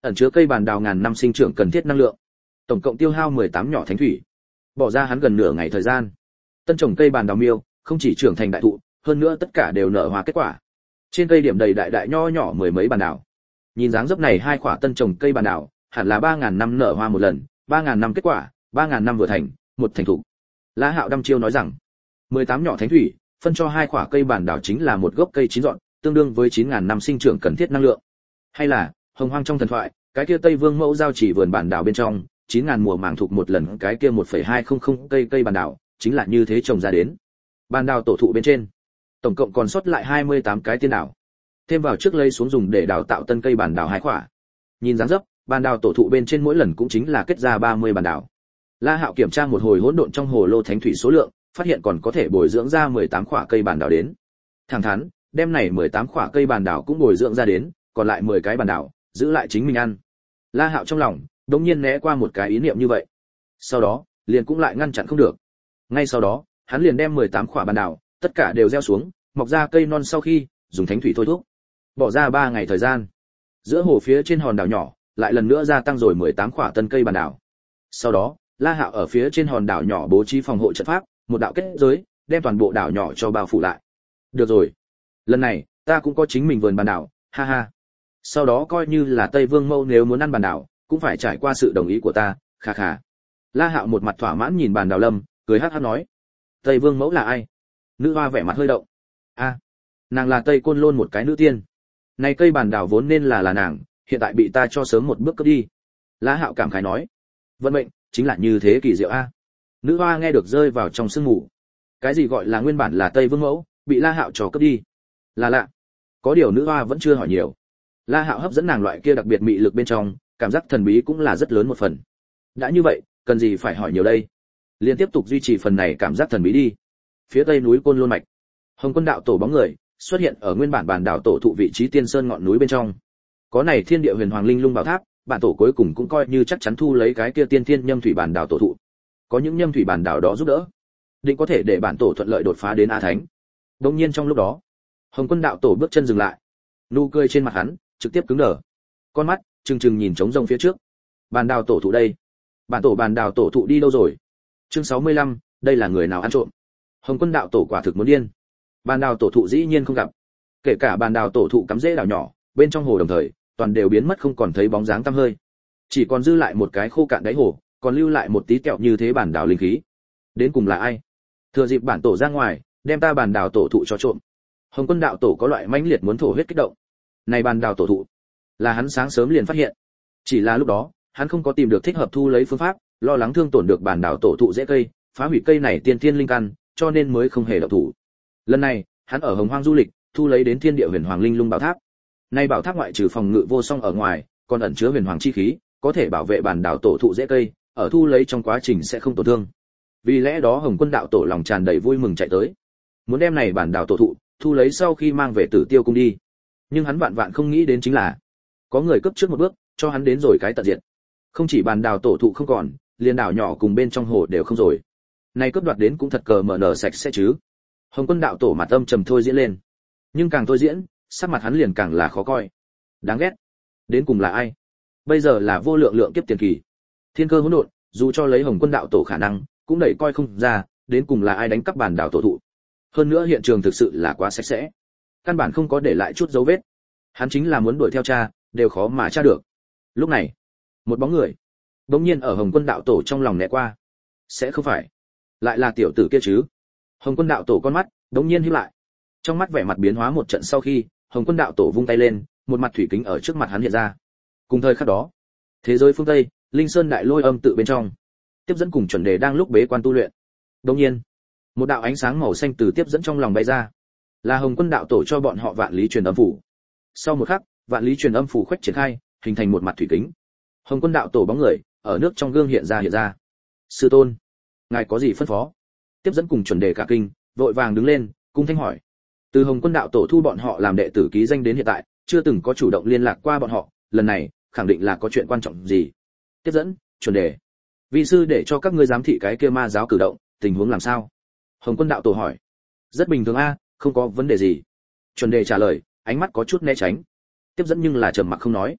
ẩn chứa cây bàn đào ngàn năm sinh trưởng cần thiết năng lượng. Tổng cộng tiêu hao 18 nhỏ thánh thủy. Bỏ ra hắn gần nửa ngày thời gian. Tân trồng cây bàn đào miêu, không chỉ trưởng thành đại thụ, hơn nữa tất cả đều nở hoa kết quả. Trên cây điểm đầy đại đại nho nhỏ mười mấy bàn đào. Nhìn dáng dấp này hai quả tân trồng cây bàn đào, hẳn là 3000 năm nở hoa một lần, 3000 năm kết quả, 3000 năm vừa thành, một thành thụ. La Hạo đăm chiêu nói rằng, 18 nhỏ thánh thủy, phân cho hai quả cây bản đảo chính là một gốc cây chín dọn, tương đương với 9000 năm sinh trưởng cần thiết năng lượng. Hay là, hồng hoang trong thần thoại, cái kia Tây Vương mẫu giao chỉ vườn bản đảo bên trong, 9000 mùa màng thuộc một lần, cái kia 1,200 cây bản đảo, chính là như thế trồng ra đến. Bản đảo tổ thụ bên trên, tổng cộng còn sót lại 28 cái tiên đảo. Thêm vào trước lấy xuống dùng để đào tạo tân cây bản đảo hai quả. Nhìn dáng dấp, bản đảo tổ thụ bên trên mỗi lần cũng chính là kết ra 30 bản đảo. La Hạo kiểm tra một hồi hỗn độn trong hồ lô thánh thủy số lượng, phát hiện còn có thể bồi dưỡng ra 18 quả cây bản đảo đến. Thẳng thắn, đem này 18 quả cây bản đảo cũng bồi dưỡng ra đến, còn lại 10 cái bản đảo, giữ lại chính mình ăn. La Hạo trong lòng, đột nhiên né qua một cái ý niệm như vậy. Sau đó, liền cũng lại ngăn chặn không được. Ngay sau đó, hắn liền đem 18 quả bản đảo, tất cả đều gieo xuống, mọc ra cây non sau khi, dùng thánh thủy thôi thúc. Bỏ ra 3 ngày thời gian. Giữa hồ phía trên hòn đảo nhỏ, lại lần nữa gia tăng rồi 18 quả tân cây bản đảo. Sau đó, La Hạo ở phía trên hòn đảo nhỏ bố trí phòng hộ trận pháp, một đạo kết giới, đem toàn bộ đảo nhỏ cho bao phủ lại. Được rồi, lần này ta cũng có chính mình vườn bản đảo, ha ha. Sau đó coi như là Tây Vương mẫu nếu muốn ăn bản đảo, cũng phải trải qua sự đồng ý của ta, kha kha. La Hạo một mặt thỏa mãn nhìn bản đảo lâm, cười hắc hắc nói: Tây Vương mẫu là ai? Nữ hoa vẻ mặt hơi động. A, nàng là Tây Côn Lôn một cái nữ tiên. Này cây bản đảo vốn nên là nàng, hiện tại bị ta cho sớm một bước cướp đi. La Hạo cảm khái nói: vận mệnh chính là như thế kỳ diệu a. Nữ hoa nghe được rơi vào trong sương mù. Cái gì gọi là nguyên bản là Tây Vương mẫu, bị La Hạo cho cướp đi? Là lạ. Có điều nữ hoa vẫn chưa hỏi nhiều. La Hạo hấp dẫn nàng loại kia đặc biệt mị lực bên trong, cảm giác thần bí cũng là rất lớn một phần. Đã như vậy, cần gì phải hỏi nhiều đây? Liên tiếp tục duy trì phần này cảm giác thần bí đi. Phía tây núi Côn Lôn mạch, Hồng Quân đạo tổ bóng người xuất hiện ở nguyên bản bản đảo tổ thụ vị trí Tiên Sơn ngọn núi bên trong. Có này Thiên Địa Huyền Hoàng Linh Lung Bảo Tháp, bản tổ cuối cùng cũng coi như chắc chắn thu lấy cái kia tiên thiên nhâm thủy bản đảo tổ thụ. Có những nhâm thủy bản đảo đó giúp đỡ, định có thể để bản tổ thuận lợi đột phá đến A Thánh. Đương nhiên trong lúc đó, Hồng Quân đạo tổ bước chân dừng lại, nụ cười trên mặt hắn trực tiếp cứng đờ, con mắt trừng trừng nhìn trống rông phía trước. Bản đảo tổ thụ đây, bản đảo tổ thụ đi đâu rồi? Chương 65, đây là người nào ăn trộm? Hồng Quân đạo tổ quả thực muốn điên. Bản đảo tổ thụ dĩ nhiên không gặp, kể cả bản đảo tổ thụ cắm rễ đảo nhỏ bên trong hồ đồng thời toàn đều biến mất không còn thấy bóng dáng tăm hơi, chỉ còn dư lại một cái khô cạn đáy hồ, còn lưu lại một tí kẹo như thế bản đảo linh khí. Đến cùng là ai thừa dịp bản tổ ra ngoài, đem ta bản đảo tổ thụ cho trộm? Hồng Quân đạo tổ có loại mãnh liệt muốn thổ huyết kích động. Này bản đảo tổ thụ là hắn sáng sớm liền phát hiện, chỉ là lúc đó hắn không có tìm được thích hợp thu lấy phương pháp, lo lắng thương tổn được bản đảo tổ thụ dễ cây, phá hủy cây này tiên thiên linh căn, cho nên mới không hề động thủ. Lần này hắn ở Hồng Hoang du lịch, thu lấy đến Thiên Địa Huyền Hoàng Linh Lung Bảo Tháp. Nay bảo tháp ngoại trừ phòng ngự vô song ở ngoài, còn ẩn chứa huyền hoàng chi khí, có thể bảo vệ bản đảo tổ thụ dễ cây, ở thu lấy trong quá trình sẽ không tổn thương. Vì lẽ đó Hồng Quân đạo tổ lòng tràn đầy vui mừng chạy tới, muốn đem này bản đảo tổ thụ thu lấy sau khi mang về Tử Tiêu cung đi. Nhưng hắn vạn vạn không nghĩ đến chính là, có người cấp trước một bước, cho hắn đến rồi cái tận diệt. Không chỉ bản đảo tổ thụ không còn, liền đảo nhỏ cùng bên trong hồ đều không rồi. Này cướp đoạt đến cũng thật cờ mở nở sạch sẽ chứ. Hồng Quân đạo tổ mặt âm trầm thôi diễn lên, nhưng càng thôi diễn, sắc mặt hắn liền càng là khó coi. Đáng ghét. Đến cùng là ai? Bây giờ là vô lượng lượng kiếp tiền kỳ, thiên cơ hỗn độn, dù cho lấy Hồng Quân đạo tổ khả năng, cũng đẩy coi không ra, đến cùng là ai đánh cắp bản đảo tổ thụ. Hơn nữa hiện trường thực sự là quá sạch sẽ, căn bản không có để lại chút dấu vết. Hắn chính là muốn đuổi theo cha, đều khó mà tra được. Lúc này, một bóng người bỗng nhiên ở Hồng Quân đạo tổ trong lòng né qua. Sẽ không phải lại là tiểu tử kia chứ? Hồng Quân đạo tổ con mắt bỗng nhiên híp lại. Trong mắt vẻ mặt biến hóa một trận sau khi, Hồng Quân đạo tổ vung tay lên, một mặt thủy kính ở trước mặt hắn hiện ra. Cùng thời khắc đó, thế giới phương Tây, Linh Sơn đại lôi âm tự bên trong, tiếp dẫn cùng chuẩn đề đang lúc bế quan tu luyện. Đột nhiên, một đạo ánh sáng màu xanh từ tiếp dẫn trong lòng bay ra, là Hồng Quân đạo tổ cho bọn họ vạn lý truyền âm phủ. Sau một khắc, vạn lý truyền âm phủ khuếch triển khai, hình thành một mặt thủy kính. Hồng Quân đạo tổ bóng người ở nước trong gương hiện ra. Sư tôn, ngài có gì phân phó? Tiếp dẫn cùng chuẩn đề cả kinh, vội vàng đứng lên, cung thanh hỏi. Từ Hồng Quân đạo tổ thu bọn họ làm đệ tử ký danh đến hiện tại, chưa từng có chủ động liên lạc qua bọn họ, lần này khẳng định là có chuyện quan trọng gì. Tiếp dẫn, chuẩn đề, vi sư để cho các ngươi giám thị cái kia ma giáo cử động, tình huống làm sao? Hồng Quân đạo tổ hỏi. Rất bình thường a, không có vấn đề gì. Chuẩn đề trả lời, ánh mắt có chút né tránh. Tiếp dẫn nhưng là trầm mặc không nói.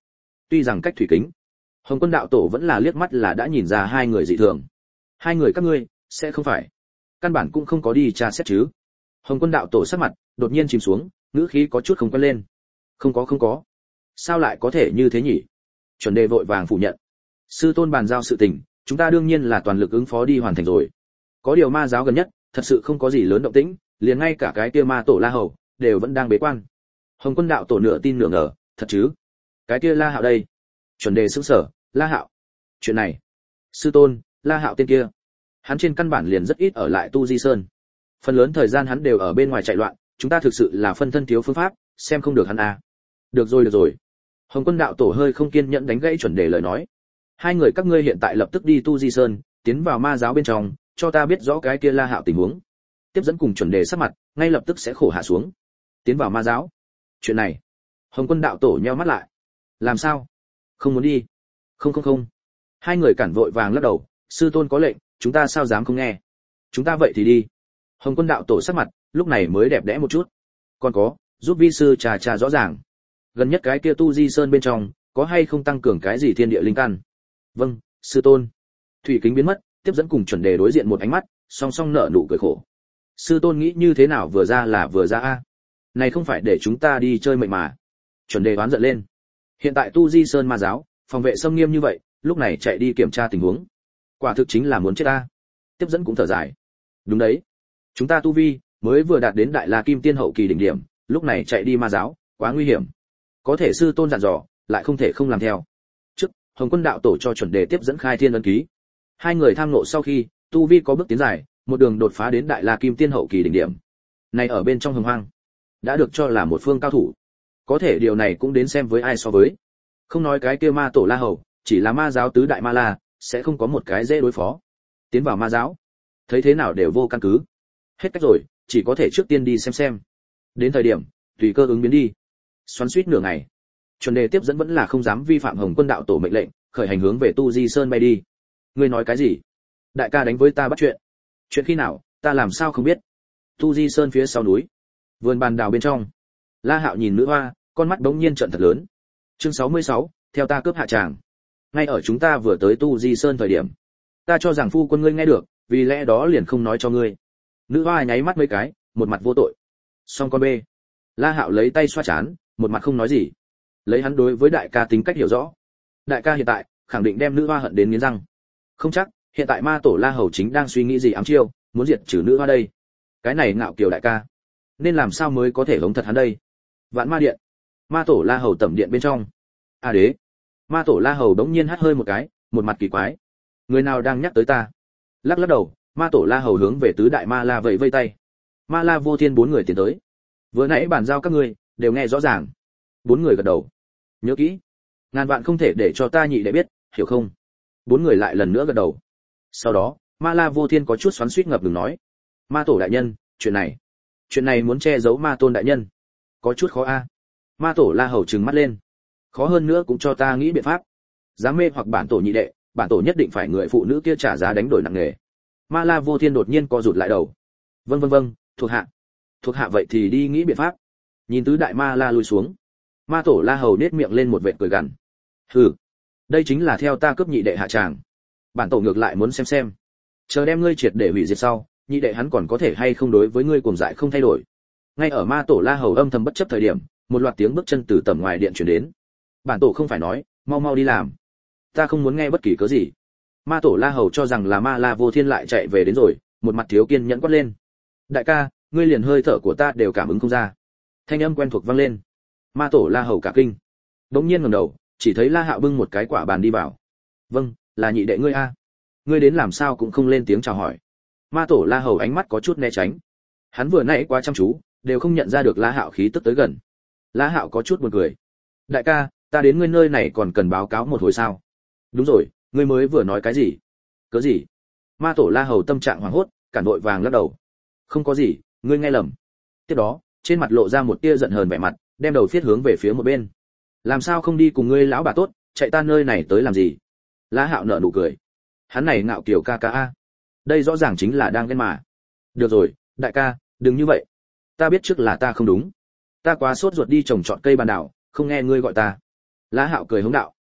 tuy rằng cách thủy kính. Hồng Quân đạo tổ vẫn là liếc mắt là đã nhìn ra hai người dị thường. Hai người các ngươi sẽ không phải căn bản cũng không có đi tra xét chứ? Hồng Quân đạo tổ sắc mặt đột nhiên chìm xuống, ngữ khí có chút không quen lên. Không có. Sao lại có thể như thế nhỉ? Chuẩn đề vội vàng phủ nhận. Sư tôn bàn giao sự tình, chúng ta đương nhiên là toàn lực ứng phó đi hoàn thành rồi. Có điều ma giáo gần nhất thật sự không có gì lớn động tĩnh, liền ngay cả cái kia ma tổ La Hầu đều vẫn đang bế quan. Hồng Quân đạo tổ nửa tin nửa ngờ, thật chứ? Cái kia La Hạo đây? Chuẩn đề sững sờ, La Hạo? Chuyện này, sư tôn, La Hạo tên kia, hắn trên căn bản liền rất ít ở lại Tu Di Sơn. Phần lớn thời gian hắn đều ở bên ngoài chạy loạn, chúng ta thực sự là phân thân thiếu phương pháp, xem không được hắn à. Được rồi. Hồng Quân đạo tổ hơi không kiên nhẫn đánh gãy Chuẩn đề lời nói. Hai người các ngươi hiện tại lập tức đi Tu Di Sơn, tiến vào ma giáo bên trong, cho ta biết rõ cái kia La Hạo tình huống. Tiếp dẫn cùng Chuẩn đề sắc mặt, ngay lập tức sẽ khổ hạ xuống. Tiến vào ma giáo? Chuyện này, Hồng Quân đạo tổ nheo mắt lại. Làm sao? Không muốn đi? Không. Hai người cản vội vàng lắc đầu, sư tôn có lệnh, chúng ta sao dám không nghe? Chúng ta vậy thì đi. Hồng Quân đạo tổ sắc mặt lúc này mới đẹp đẽ một chút. Còn có, giúp vi sư trà rõ ràng. Gần nhất cái kia Tu Di Sơn bên trong, có hay không tăng cường cái gì thiên địa linh căn? Vâng, sư tôn. Thủy kính biến mất, tiếp dẫn cùng Chuẩn đề đối diện một ánh mắt, song song nở nụ cười khổ. Sư tôn nghĩ như thế nào vừa ra là vừa ra a? Này không phải để chúng ta đi chơi mệnh mà. Chuẩn đề oán giận lên. Hiện tại Tu Di Sơn ma giáo, phòng vệ xâm nghiêm như vậy, lúc này chạy đi kiểm tra tình huống. Quả thực chính là muốn chết ta. Tiếp dẫn cũng thở dài. Đúng đấy. Chúng ta tu vi mới vừa đạt đến Đại La Kim Tiên hậu kỳ đỉnh điểm, lúc này chạy đi ma giáo, quá nguy hiểm. Có thể sư tôn dặn dò, lại không thể không làm theo. Trước, Hồng Quân đạo tổ cho Chuẩn đề tiếp dẫn khai thiên ấn ký. Hai người tham ngộ sau khi, tu vi có bước tiến dài, một đường đột phá đến Đại La Kim Tiên hậu kỳ đỉnh điểm. Này ở bên trong Hồng Hoang, đã được cho là một phương cao thủ. Có thể điều này cũng đến xem với ai so với. Không nói cái kia ma tổ La Hầu, chỉ là ma giáo tứ đại ma la, sẽ không có một cái dễ đối phó. Tiến vào ma giáo, thấy thế nào đều vô căn cứ. Hết cách rồi, chỉ có thể trước tiên đi xem. Đến thời điểm, tùy cơ ứng biến đi. Xoắn suýt nửa ngày, Chuẩn đề tiếp dẫn vẫn là không dám vi phạm Hồng Quân đạo tổ mệnh lệnh, khởi hành hướng về Tu Di Sơn bay đi. Ngươi nói cái gì? Đại ca đánh với ta bắt chuyện. Chuyện khi nào, ta làm sao không biết? Tu Di Sơn phía sau núi, vườn bàn đào bên trong, La Hạo nhìn nữ hoa, con mắt bỗng nhiên trợn thật lớn. Chương 66, theo ta cướp hạ tràng. Ngay ở chúng ta vừa tới Tu Di Sơn thời điểm, ta cho rằng phu quân ngươi nghe được, vì lẽ đó liền không nói cho ngươi. Nữ hoa nháy mắt mấy cái, một mặt vô tội. Xong con bê. La Hạo lấy tay xoa chán, một mặt không nói gì. Lấy hắn đối với đại ca tính cách hiểu rõ, đại ca hiện tại khẳng định đem nữ hoa hận đến nghiến răng. Không chắc, hiện tại ma tổ La Hầu chính đang suy nghĩ gì ám chiêu, muốn diệt trừ nữ hoa đây. Cái này ngạo kiều đại ca, nên làm sao mới có thể hống thật hắn đây? Vạn Ma Điện, ma tổ La Hầu tẩm điện bên trong. A đế, ma tổ La Hầu đống nhiên hắt hơi một cái, một mặt kỳ quái. Người nào đang nhắc tới ta? Lắc lắc đầu, ma tổ La Hầu hướng về tứ đại ma la vẫy vây tay. Ma la vô thiên bốn người tiến tới. Vừa nãy bàn giao các ngươi đều nghe rõ ràng. Bốn người gật đầu. Nhớ kỹ, ngàn vạn không thể để cho ta nhị đệ biết, hiểu không? Bốn người lại lần nữa gật đầu. Sau đó, ma la vô thiên có chút xoắn xuýt ngập ngừng nói: Ma tổ đại nhân, chuyện này muốn che giấu ma tôn đại nhân, có chút khó a. Ma tổ La Hầu trừng mắt lên. Khó hơn nữa cũng cho ta nghĩ biện pháp. Dám mê hoặc bản tổ nhị đệ, bản tổ nhất định phải người phụ nữ kia trả giá đánh đổi nặng nề. Ma la vô thiên đột nhiên co rụt lại đầu. Vâng, thuộc hạ vậy thì đi nghĩ biện pháp. Nhìn tứ đại ma la lùi xuống, ma tổ La Hầu nết miệng lên một vệt cười gằn. Hừ, đây chính là theo ta cướp nhị đệ hạ tràng. Bản tổ ngược lại muốn xem, chờ đem ngươi triệt để hủy diệt sau, nhị đệ hắn còn có thể hay không đối với ngươi cuồng dại không thay đổi. Ngay ở ma tổ La Hầu âm thầm bất chấp thời điểm, một loạt tiếng bước chân từ tầm ngoài điện truyền đến. Bản tổ không phải nói, mau đi làm. Ta không muốn nghe bất kỳ cớ gì. Ma tổ La Hầu cho rằng là ma la vô thiên lại chạy về đến rồi, một mặt thiếu kiên nhẫn quát lên. Đại ca, ngươi liền hơi thở của ta đều cảm ứng không ra. Thanh âm quen thuộc vang lên. Ma tổ La Hầu cả kinh, đống nhiên ngẩng đầu, chỉ thấy La Hạo bưng một cái quả bàn đi vào. Vâng, là nhị đệ ngươi a. Ngươi đến làm sao cũng không lên tiếng chào hỏi. Ma tổ La Hầu ánh mắt có chút né tránh. Hắn vừa nãy quá chăm chú, đều không nhận ra được La Hạo khí tức tới gần. La Hạo có chút buồn cười. Đại ca, ta đến ngươi nơi này còn cần báo cáo một hồi sao? Đúng rồi, ngươi mới vừa nói cái gì? Cớ gì? Ma tổ La Hầu tâm trạng hoảng hốt, cản vội vàng lắc đầu. Không có gì, ngươi nghe lầm. Tiếp đó, trên mặt lộ ra một tia giận hờn vẻ mặt, đem đầu phiết hướng về phía một bên. Làm sao không đi cùng ngươi lão bà tốt, chạy ta nơi này tới làm gì? La Hạo nở nụ cười. Hắn này ngạo kiều ca ca a. Đây rõ ràng chính là đang ghen mà. Được rồi, đại ca, đừng như vậy. Ta biết trước là ta không đúng. Ta quá sốt ruột đi trồng trọt cây bàn đảo, không nghe ngươi gọi ta. La Hạo cười hống đạo.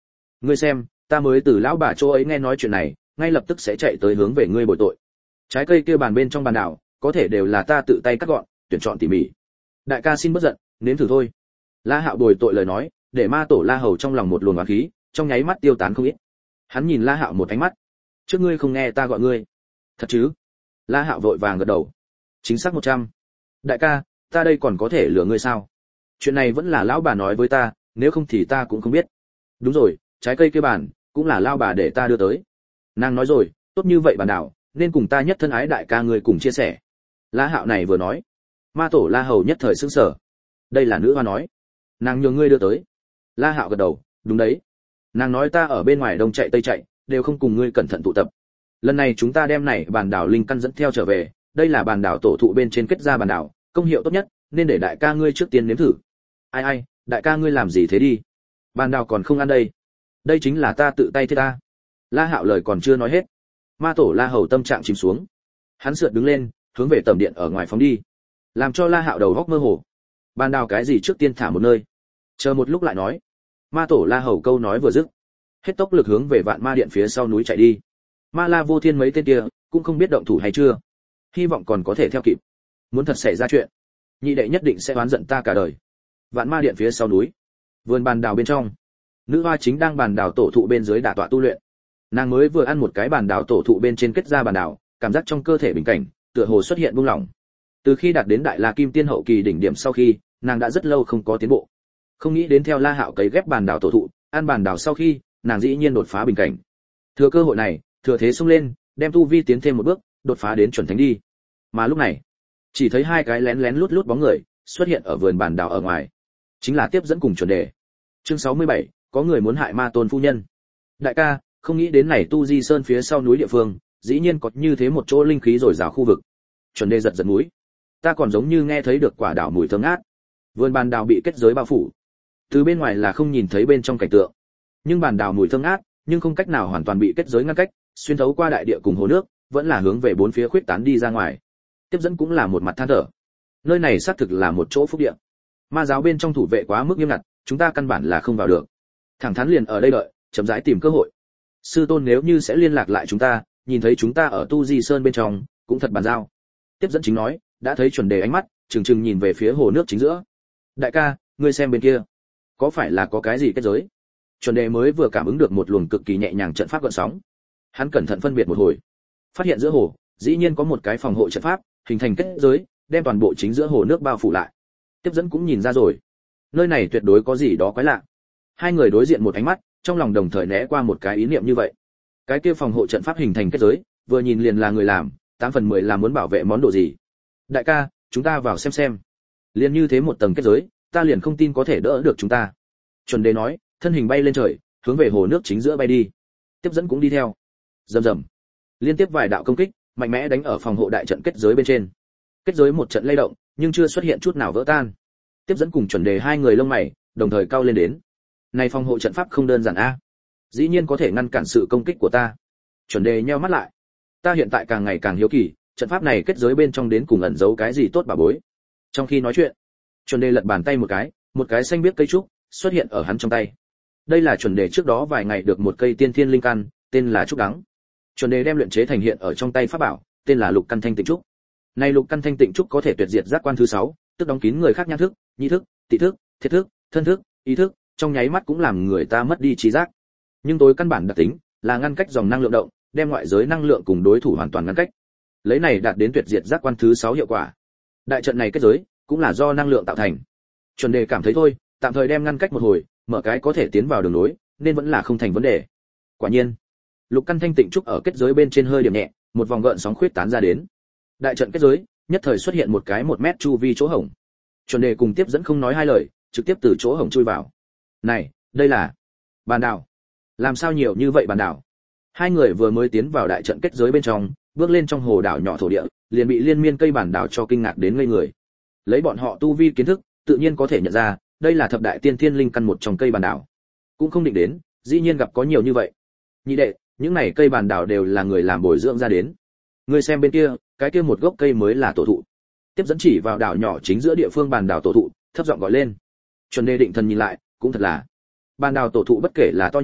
Ngươi xem, ta mới từ lão bà chỗ ấy nghe nói chuyện này, ngay lập tức sẽ chạy tới hướng về ngươi bồi tội. Trái cây kia bàn bên trong bàn đảo, có thể đều là ta tự tay cắt gọn, tuyển chọn tỉ mỉ. Đại ca xin bất giận, nếm thử thôi. La Hạo bồi tội lời nói, để Ma Tổ La Hầu trong lòng một luồng oán khí, trong nháy mắt tiêu tán không ít. Hắn nhìn La Hạo một ánh mắt. Trước ngươi không nghe ta gọi ngươi. Thật chứ? La Hạo vội vàng gật đầu. Chính xác 100. Đại ca, ta đây còn có thể lừa ngươi sao? Chuyện này vẫn là lão bà nói với ta, nếu không thì ta cũng không biết. Đúng rồi, trái cây kia bàn, cũng là lão bà để ta đưa tới. Nàng nói rồi, tốt như vậy bàn đảo, nên cùng ta nhất thân ái đại ca ngươi cùng chia sẻ. La Hạo này vừa nói, Ma Tổ La Hầu nhất thời sững sờ. Đây là nữ hoa nói, nàng nhường ngươi đưa tới. La Hạo gật đầu, đúng đấy. Nàng nói ta ở bên ngoài đông chạy tây chạy, đều không cùng ngươi cẩn thận tụ tập. Lần này chúng ta đem này bàn đảo linh căn dẫn theo trở về, đây là bàn đảo tổ thụ bên trên kết ra bàn đảo, công hiệu tốt nhất, nên để đại ca ngươi trước tiên nếm thử. Ai ai, đại ca ngươi làm gì thế đi? Bàn đảo còn không ăn đây. Đây chính là ta tự tay thế ta. La Hạo lời còn chưa nói hết, Ma Tổ La Hầu tâm trạng chìm xuống. Hắn sượt đứng lên, hướng về tầm điện ở ngoài phóng đi, làm cho La Hạo đầu góc mơ hồ. Bàn đảo cái gì trước tiên thả một nơi, chờ một lúc lại nói. Ma Tổ La Hầu câu nói vừa dứt, hết tốc lực hướng về Vạn Ma Điện phía sau núi chạy đi. Ma La Vô Thiên mấy tên kia cũng không biết động thủ hay chưa, hy vọng còn có thể theo kịp. Muốn thật xảy ra chuyện, nhị đệ nhất định sẽ oán giận ta cả đời. Vạn Ma Điện phía sau núi, vườn bàn đào bên trong, nữ hoa chính đang bàn đào tổ thụ bên dưới đả tọa tu luyện. Nàng mới vừa ăn một cái bàn đào tổ thụ bên trên kết ra bàn đào, cảm giác trong cơ thể bình cảnh tựa hồ xuất hiện buông lỏng. Từ khi đạt đến đại La Kim Tiên hậu kỳ đỉnh điểm sau khi, nàng đã rất lâu không có tiến bộ. Không nghĩ đến theo La Hạo cấy ghép bàn đào tổ thụ, ăn bàn đào sau khi, nàng dĩ nhiên đột phá bình cảnh. Thừa cơ hội này, thừa thế xông lên, đem tu vi tiến thêm một bước, đột phá đến chuẩn thánh đi. Mà lúc này, chỉ thấy hai cái lén lén lút lút bóng người xuất hiện ở vườn bàn đào ở ngoài, chính là tiếp dẫn cùng chuẩn đề. Chương 67, có người muốn hại Ma Tôn phu nhân. Đại ca, không nghĩ đến này Tu Di Sơn phía sau núi địa phương, dĩ nhiên có như thế một chỗ linh khí rồi rào khu vực. Chuẩn đề giật giật mũi. Ta còn giống như nghe thấy được quả đào mùi thơm ngát. Vườn bàn đào bị kết giới bao phủ, từ bên ngoài là không nhìn thấy bên trong cảnh tượng, nhưng bàn đào mùi thơm ngát, nhưng không cách nào hoàn toàn bị kết giới ngăn cách, xuyên thấu qua đại địa cùng hồ nước, vẫn là hướng về bốn phía khuyết tán đi ra ngoài. Tiếp dẫn cũng là một mặt than thở. Nơi này xác thực là một chỗ phúc địa. Ma giáo bên trong thủ vệ quá mức nghiêm ngặt, chúng ta căn bản là không vào được. Thẳng thắn liền ở đây đợi, chậm rãi tìm cơ hội. Sư tôn nếu như sẽ liên lạc lại chúng ta, nhìn thấy chúng ta ở Tu Di Sơn bên trong, cũng thật bàn giao. Tiếp dẫn chính nói, đã thấy chuẩn đề ánh mắt trừng trừng nhìn về phía hồ nước chính giữa. Đại ca, ngươi xem bên kia, có phải là có cái gì kết giới? Chuẩn đề mới vừa cảm ứng được một luồng cực kỳ nhẹ nhàng trận pháp gợn sóng. Hắn cẩn thận phân biệt một hồi, phát hiện giữa hồ dĩ nhiên có một cái phòng hộ trận pháp hình thành kết giới, đem toàn bộ chính giữa hồ nước bao phủ lại. Tiếp dẫn cũng nhìn ra rồi, nơi này tuyệt đối có gì đó quái lạ. Hai người đối diện một ánh mắt, trong lòng đồng thời né qua một cái ý niệm như vậy. Cái kia phòng hộ trận pháp hình thành kết giới, vừa nhìn liền là người làm, 8/10 là muốn bảo vệ món đồ gì. Đại ca, chúng ta vào xem. Liền như thế một tầng kết giới, ta liền không tin có thể đỡ được chúng ta. Chuẩn đề nói, thân hình bay lên trời, hướng về hồ nước chính giữa bay đi. Tiếp dẫn cũng đi theo. Rầm rầm, liên tiếp vài đạo công kích mạnh mẽ đánh ở phòng hộ đại trận kết giới bên trên. Kết giới một trận lay động, nhưng chưa xuất hiện chút nào vỡ tan. Tiếp dẫn cùng chuẩn đề hai người lông mày đồng thời cao lên đến. Này phòng hộ trận pháp không đơn giản a, dĩ nhiên có thể ngăn cản sự công kích của ta. Chuẩn đề nheo mắt lại, ta hiện tại càng ngày càng hiếu kỳ, trận pháp này kết giới bên trong đến cùng ẩn giấu cái gì tốt bà bối. Trong khi nói chuyện, chuẩn đề lật bàn tay một cái xanh biếc cây trúc xuất hiện ở hắn trong tay. Đây là chuẩn đề trước đó vài ngày được một cây tiên thiên linh căn, tên là trúc đắng. Chuẩn đề đem luyện chế thành hiện ở trong tay pháp bảo, tên là lục căn thanh tịnh trúc. Này lục căn thanh tịnh trúc có thể tuyệt diệt giác quan thứ 6, tức đóng kín người khác nhãn thức, nhĩ thức, tị thức, thiết thức, thân thức, ý thức, trong nháy mắt cũng làm người ta mất đi trí giác. Nhưng tối căn bản đặc tính là ngăn cách dòng năng lượng động, đem ngoại giới năng lượng cùng đối thủ hoàn toàn ngăn cách. Lấy này đạt đến tuyệt diệt giác quan thứ 6 hiệu quả. Đại trận này kết giới cũng là do năng lượng tạo thành. Chuẩn đề cảm thấy thôi, tạm thời đem ngăn cách một hồi, mở cái có thể tiến vào đường nối, nên vẫn là không thành vấn đề. Quả nhiên, lục căn thanh tịnh trúc ở kết giới bên trên hơi điểm nhẹ, một vòng gợn sóng khuyết tán ra đến. Đại trận kết giới nhất thời xuất hiện một cái 1 mét chu vi chỗ hổng. Chuẩn đề cùng tiếp dẫn không nói hai lời, trực tiếp từ chỗ hổng chui vào. Này, đây là bàn đảo. Làm sao nhiều như vậy bàn đảo? Hai người vừa mới tiến vào đại trận kết giới bên trong, bước lên trong hồ đảo nhỏ thổ địa, liền bị liên miên cây bàn đảo cho kinh ngạc đến ngây người. Lấy bọn họ tu vi kiến thức, tự nhiên có thể nhận ra, đây là thập đại tiên thiên linh căn một trong cây bàn đảo. Cũng không định đến, dĩ nhiên gặp có nhiều như vậy. Nhị đệ, những này cây bàn đảo đều là người làm bồi dưỡng ra đến. Ngươi xem bên kia, cái kia một gốc cây mới là tổ thụ. Tiếp dẫn chỉ vào đảo nhỏ chính giữa địa phương bàn đảo tổ thụ, thấp giọng gọi lên. Chuẩn đề định thần nhìn lại, cũng thật là, bàn đảo tổ thụ bất kể là to nhỏ,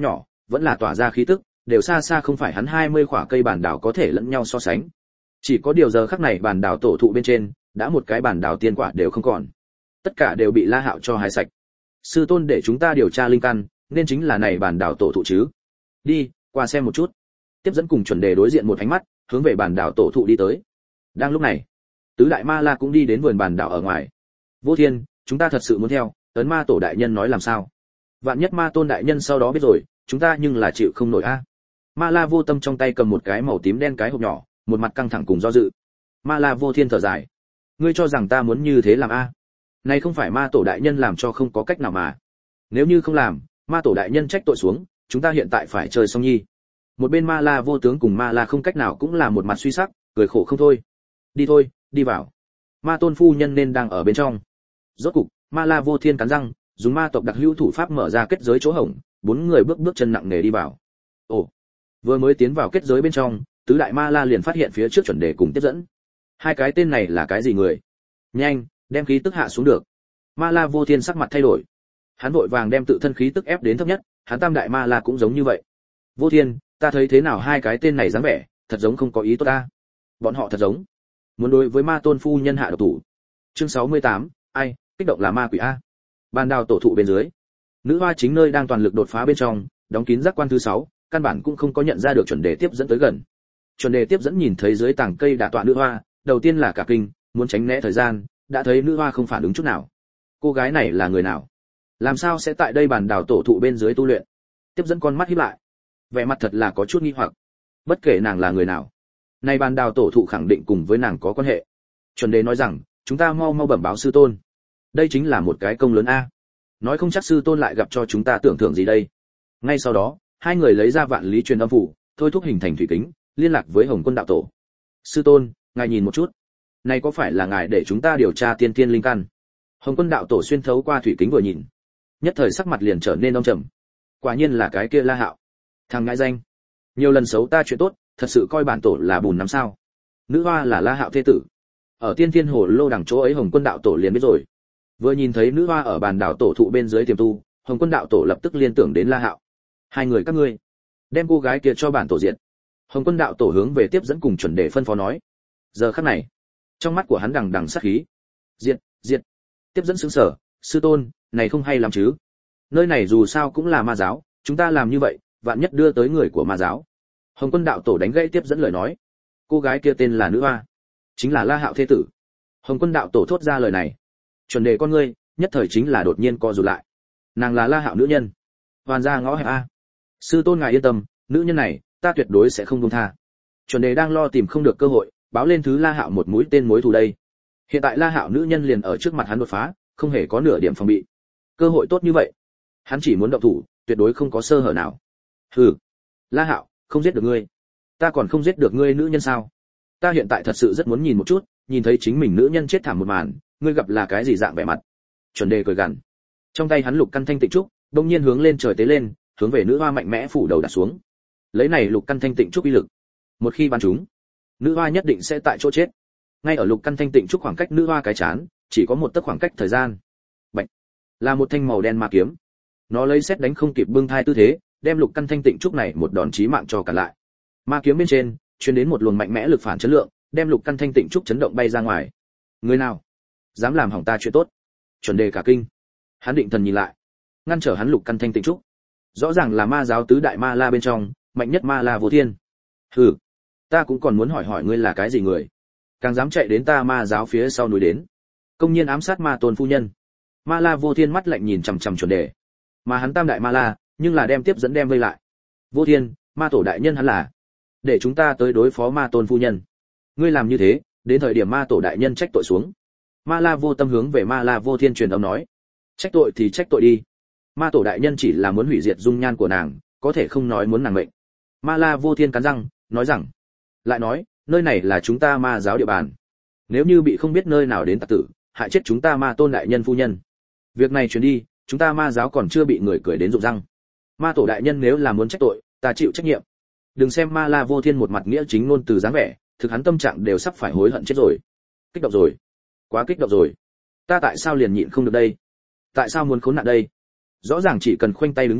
vẫn là tỏa ra khí tức, đều xa xa không phải hắn 20 khỏa cây bản đảo có thể lẫn nhau so sánh. Chỉ có điều giờ khắc này bản đảo tổ thụ bên trên, đã một cái bản đảo tiên quả đều không còn. Tất cả đều bị La Hạo cho hái sạch. Sư tôn để chúng ta điều tra linh căn, nên chính là này bản đảo tổ thụ chứ. Đi, qua xem một chút. Tiếp dẫn cùng chuẩn đề đối diện một ánh mắt, hướng về bản đảo tổ thụ đi tới. Đang lúc này, tứ đại ma la cũng đi đến vườn bản đảo ở ngoài. Vô Thiên, chúng ta thật sự muốn theo, ấn ma tổ đại nhân nói làm sao? Vạn nhất ma tôn đại nhân sau đó biết rồi, chúng ta nhưng là chịu không nổi a. Ma la Vô Tâm trong tay cầm một cái màu tím đen cái hộp nhỏ, một mặt căng thẳng cùng do dự. Ma la Vô Thiên thở dài, ngươi cho rằng ta muốn như thế làm a? Này không phải ma tổ đại nhân làm cho không có cách nào mà. Nếu như không làm, ma tổ đại nhân trách tội xuống, chúng ta hiện tại phải chơi xong nhi. Một bên ma la vô tướng cùng ma la không cách nào cũng là một mặt suy sắc, cười khổ không thôi. Đi thôi, đi vào. Ma tôn phu nhân nên đang ở bên trong. Rốt cục, ma la vô thiên cắn răng, dùng ma tộc đặc hữu thủ pháp mở ra kết giới chỗ hổng, bốn người bước bước chân nặng nề đi vào. Ồ, vừa mới tiến vào kết giới bên trong, tứ đại ma la liền phát hiện phía trước chuẩn đề cùng tiếp dẫn. Hai cái tên này là cái gì người? Nhanh, đem khí tức hạ xuống được. Ma la vô thiên sắc mặt thay đổi. Hắn vội vàng đem tự thân khí tức ép đến thấp nhất, hắn tam đại ma la cũng giống như vậy. Vô Thiên, ta thấy thế nào hai cái tên này dáng vẻ, thật giống không có ý tốt ta. Bọn họ thật giống muốn đối với ma tôn phu nhân hạ độc thủ. Chương 68, ai, kích động là ma quỷ a. Bàn đào tổ thụ bên dưới. Nữ hoa chính nơi đang toàn lực đột phá bên trong, đóng kín giác quan thứ 6, căn bản cũng không có nhận ra được chuẩn đề tiếp dẫn tới gần. Chuẩn đề tiếp dẫn nhìn thấy dưới tảng cây đả tọa nữ hoa, đầu tiên là cả kinh, muốn tránh né thời gian, đã thấy nữ hoa không phản ứng chút nào. Cô gái này là người nào? Làm sao sẽ tại đây bàn đào tổ thụ bên dưới tu luyện? Tiếp dẫn con mắt híp lại, vẻ mặt thật là có chút nghi hoặc. Bất kể nàng là người nào, nay bàn đào tổ thụ khẳng định cùng với nàng có quan hệ. Chuẩn đề nói rằng, chúng ta mau mau bẩm báo sư tôn. Đây chính là một cái công lớn a. Nói không chắc sư tôn lại gặp cho chúng ta tưởng thưởng gì đây. Ngay sau đó, hai người lấy ra vạn lý truyền âm phủ, thôi thúc hình thành thủy kính, liên lạc với Hồng Quân đạo tổ. Sư tôn, ngài nhìn một chút, này có phải là ngài để chúng ta điều tra tiên tiên linh căn? Hồng Quân đạo tổ xuyên thấu qua thủy kính vừa nhìn, nhất thời sắc mặt liền trở nên âm trầm. Quả nhiên là cái kia La Hạo, thằng ngại danh, nhiều lần xấu ta chuyện tốt, thật sự coi bản tổ là bùn lắm sao? Nữ hoa là La Hạo thế tử, ở tiên thiên hồ lô đằng chỗ ấy Hồng Quân đạo tổ liền biết rồi. Vừa nhìn thấy nữ hoa ở bàn đảo tổ thụ bên dưới tiềm tu, Hồng Quân đạo tổ lập tức liên tưởng đến La Hạo. Hai người các ngươi, đem cô gái kia cho bản tổ diện. Hồng Quân đạo tổ hướng về tiếp dẫn cùng chuẩn đề phân phó nói. Giờ khắc này, trong mắt của hắn đằng đằng sát khí. Diệt. Tiếp dẫn sững sờ, sư tôn, này không hay lắm chứ? Nơi này dù sao cũng là ma giáo, chúng ta làm như vậy, vạn nhất đưa tới người của ma giáo. Hồng Quân đạo tổ đánh gãy tiếp dẫn lời nói. Cô gái kia tên là nữ hoa, chính là La Hạo thế tử. Hồng Quân đạo tổ thốt ra lời này. Chuẩn đề con ngươi, nhất thời chính là đột nhiên co rụt lại. Nàng là La Hạo nữ nhân. Hoàn ra ngõ hẹp a. Sư tôn ngài yên tâm, nữ nhân này, ta tuyệt đối sẽ không buông tha. Chuẩn đề đang lo tìm không được cơ hội, báo lên thứ La Hạo một mũi tên mối thù đây. Hiện tại La Hạo nữ nhân liền ở trước mặt hắn đột phá, không hề có nửa điểm phòng bị. Cơ hội tốt như vậy, hắn chỉ muốn động thủ, tuyệt đối không có sơ hở nào. Hừ, La Hạo, không giết được ngươi, ta còn không giết được ngươi nữ nhân sao? Ta hiện tại thật sự rất muốn nhìn một chút, nhìn thấy chính mình nữ nhân chết thảm một màn, ngươi gặp là cái gì dạng vẻ mặt? Chuẩn đề cười gằn. Trong tay hắn lục căn thanh tịnh trúc, đột nhiên hướng lên trời tế lên, hướng về nữ hoa mạnh mẽ phủ đầu đặt xuống. Lấy này lục căn thanh tịnh trúc uy lực, một khi bắn trúng, nữ hoa nhất định sẽ tại chỗ chết. Ngay ở lục căn thanh tịnh trúc khoảng cách nữ hoa cái chán, chỉ có một tấc khoảng cách thời gian. Bạch, là một thanh màu đen ma kiếm. Nó lấy xét đánh không kịp bưng thai tư thế, đem lục căn thanh tịnh trúc này một đòn chí mạng cho cả lại. Ma kiếm bên trên truyền đến một luồng mạnh mẽ lực phản chấn lượng, đem lục căn thanh tịnh trúc chấn động bay ra ngoài. Người nào dám làm hỏng ta chuyện tốt? Chuẩn đề cả kinh, hắn định thần nhìn lại, ngăn trở hắn lục căn thanh tịnh trúc. Rõ ràng là ma giáo tứ đại ma la bên trong mạnh nhất ma la Vô Thiên. Hừ, ta cũng còn muốn hỏi hỏi ngươi là cái gì người, càng dám chạy đến ta ma giáo phía sau núi đến, công nhiên ám sát ma tôn phu nhân. Ma la Vô Thiên mắt lạnh nhìn chằm chằm chuẩn đề, mà hắn tam đại ma la nhưng là đem tiếp dẫn đem vây lại. Vô Thiên, ma tổ đại nhân hắn là để chúng ta tới đối phó ma tôn phu nhân, ngươi làm như thế, đến thời điểm ma tổ đại nhân trách tội xuống. Ma la Vô Tâm hướng về ma la Vô Thiên truyền âm nói, trách tội thì trách tội đi, ma tổ đại nhân chỉ là muốn hủy diệt dung nhan của nàng, có thể không nói muốn nàng mệnh. Ma la Vô Thiên cắn răng nói rằng, lại nói, nơi này là chúng ta ma giáo địa bàn, nếu như bị không biết nơi nào đến tặc tử hại chết chúng ta ma tôn đại nhân phu nhân, việc này truyền đi, chúng ta ma giáo còn chưa bị người cười đến rụng răng. Ma tổ đại nhân nếu là muốn trách tội, ta chịu trách nhiệm. Đừng xem ma la Vô Thiên một mặt nghĩa chính ngôn từ dáng vẻ, thực hắn tâm trạng đều sắp phải hối hận chết rồi. Kích động rồi, quá kích động rồi, ta tại sao liền nhịn không được đây, tại sao muốn khốn nạn đây? Rõ ràng chỉ cần khoanh tay đứng nhìn,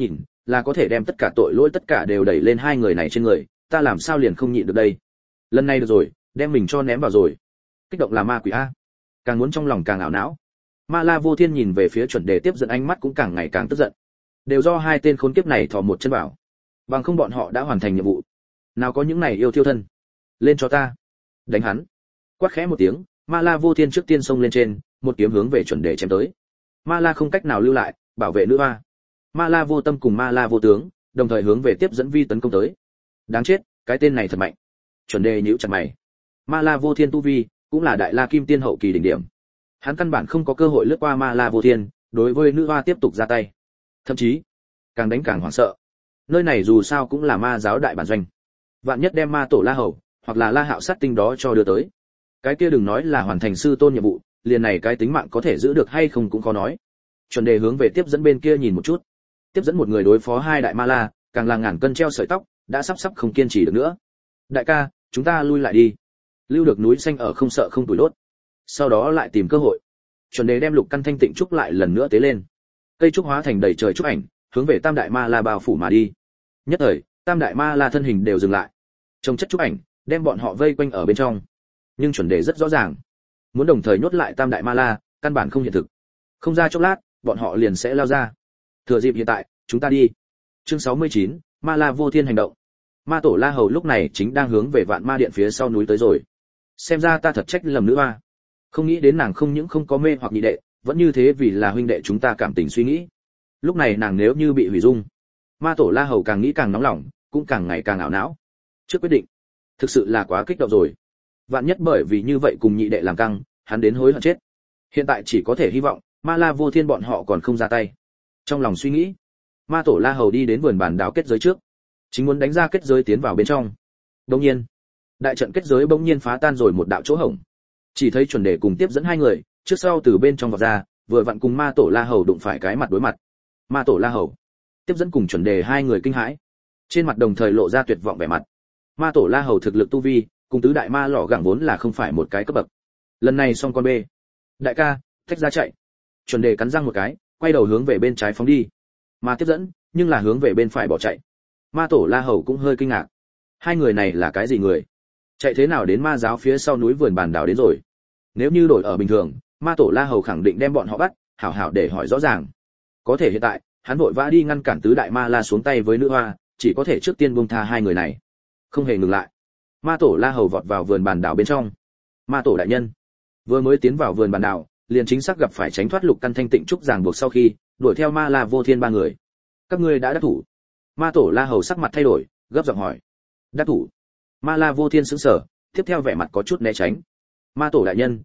là có thể đem tất cả tội lỗi tất cả đều đẩy lên hai người này trên người, ta làm sao liền không nhịn được đây. Lần này được rồi, đem mình cho ném vào rồi. Kích động là ma quỷ a. Càng muốn trong lòng càng ảo não. Ma La Vô Thiên nhìn về phía chuẩn đề tiếp dẫn, ánh mắt cũng càng ngày càng tức giận. Đều do hai tên khốn kiếp này thò một chân vào. Bằng không bọn họ đã hoàn thành nhiệm vụ. Nào có những này yêu thiêu thân. Lên cho ta. Đánh hắn. Quát khẽ một tiếng, Ma La Vô Thiên trước tiên xông lên trên, một kiếm hướng về chuẩn đề chém tới. Ma La không cách nào lưu lại, bảo vệ nữ hoa. Ma La Vô Tâm cùng Ma La Vô Tướng, đồng thời hướng về tiếp dẫn vi tấn công tới. Đáng chết, cái tên này thật mạnh. Chuẩn đề nhíu chặt mày. Ma La Vô Thiên tu vi, cũng là đại la kim tiên hậu kỳ đỉnh điểm. Hắn căn bản không có cơ hội lướt qua Ma La Vô Thiên, đối với nữ hoa tiếp tục ra tay. Thậm chí, càng đánh càng hoảng sợ. Nơi này dù sao cũng là ma giáo đại bản doanh. Vạn nhất đem ma tổ La Hầu, hoặc là La Hạo sát tinh đó cho đưa tới. Cái kia đừng nói là hoàn thành sư tôn nhiệm vụ, liền này cái tính mạng có thể giữ được hay không cũng khó nói. Chuẩn đề hướng về tiếp dẫn bên kia nhìn một chút. Tiếp dẫn một người đối phó hai đại ma la, càng là ngàn cân treo sợi tóc, đã sắp không kiên trì được nữa. Đại ca, chúng ta lui lại đi. Lưu được núi xanh ở không sợ không tuổi đốt. Sau đó lại tìm cơ hội. Chuẩn đề đem lục căn thanh tịnh trúc lại lần nữa tế lên. Cây trúc hóa thành đầy trời trúc ảnh, hướng về tam đại ma la bao phủ mà đi. Nhất thời, tam đại ma la thân hình đều dừng lại. Trong chất trúc ảnh, đem bọn họ vây quanh ở bên trong. Nhưng chuẩn đề rất rõ ràng, muốn đồng thời nhốt lại tam đại ma la, căn bản không hiện thực. Không ra chốc lát, bọn họ liền sẽ lao ra. Thừa dịp hiện tại, chúng ta đi. Chương 69, Ma La Vô Thiên hành động. Ma tổ La Hầu lúc này chính đang hướng về Vạn Ma Điện phía sau núi tới rồi. Xem ra ta thật trách lầm nữ hoa. Không nghĩ đến nàng không những không có mê hoặc nhị đệ, vẫn như thế vì là huynh đệ chúng ta cảm tình suy nghĩ. Lúc này nàng nếu như bị hủy dung, Ma tổ La Hầu càng nghĩ càng nóng lòng, cũng càng ngày càng ảo não. Trước quyết định, thực sự là quá kích động rồi. Vạn nhất bởi vì như vậy cùng nhị đệ làm căng, hắn đến hối hận chết. Hiện tại chỉ có thể hy vọng Ma La Vô Thiên bọn họ còn không ra tay. Trong lòng suy nghĩ, Ma tổ La Hầu đi đến vườn bản đào kết giới trước, chính muốn đánh ra kết giới tiến vào bên trong. Đương nhiên, đại trận kết giới bỗng nhiên phá tan rồi một đạo chỗ hổng. Chỉ thấy chuẩn đề cùng tiếp dẫn hai người, trước sau từ bên trong vọt ra, vừa vặn cùng Ma tổ La Hầu đụng phải cái mặt đối mặt. Ma tổ La Hầu, tiếp dẫn cùng chuẩn đề hai người kinh hãi, trên mặt đồng thời lộ ra tuyệt vọng vẻ mặt. Ma tổ La Hầu thực lực tu vi, cùng tứ đại ma lọ gẳng vốn là không phải một cái cấp bậc. Lần này xong con bê. Đại ca, tách ra chạy. Chuẩn đề cắn răng một cái, quay đầu hướng về bên trái phóng đi. Mà tiếp dẫn, nhưng là hướng về bên phải bỏ chạy. Ma tổ La Hầu cũng hơi kinh ngạc. Hai người này là cái gì người? Chạy thế nào đến ma giáo phía sau núi vườn bàn đảo đến rồi? Nếu như đổi ở bình thường, Ma tổ La Hầu khẳng định đem bọn họ bắt, hảo hảo để hỏi rõ ràng. Có thể hiện tại, hắn vội vã đi ngăn cản tứ đại ma la xuống tay với nữ hoa, chỉ có thể trước tiên buông tha hai người này. Không hề ngừng lại. Ma tổ La Hầu vọt vào vườn bàn đảo bên trong. Ma tổ đại nhân vừa mới tiến vào vườn bàn đảo, liền chính xác gặp phải tránh thoát lục căn thanh tịnh trúc ràng buộc sau khi đuổi theo Ma La Vô Thiên ba người. Các ngươi đã đắc thủ? Ma tổ La Hầu sắc mặt thay đổi, gấp giọng hỏi. Đắc thủ? Ma La Vô Thiên sững sờ, tiếp theo vẻ mặt có chút né tránh. Ma tổ đại nhân,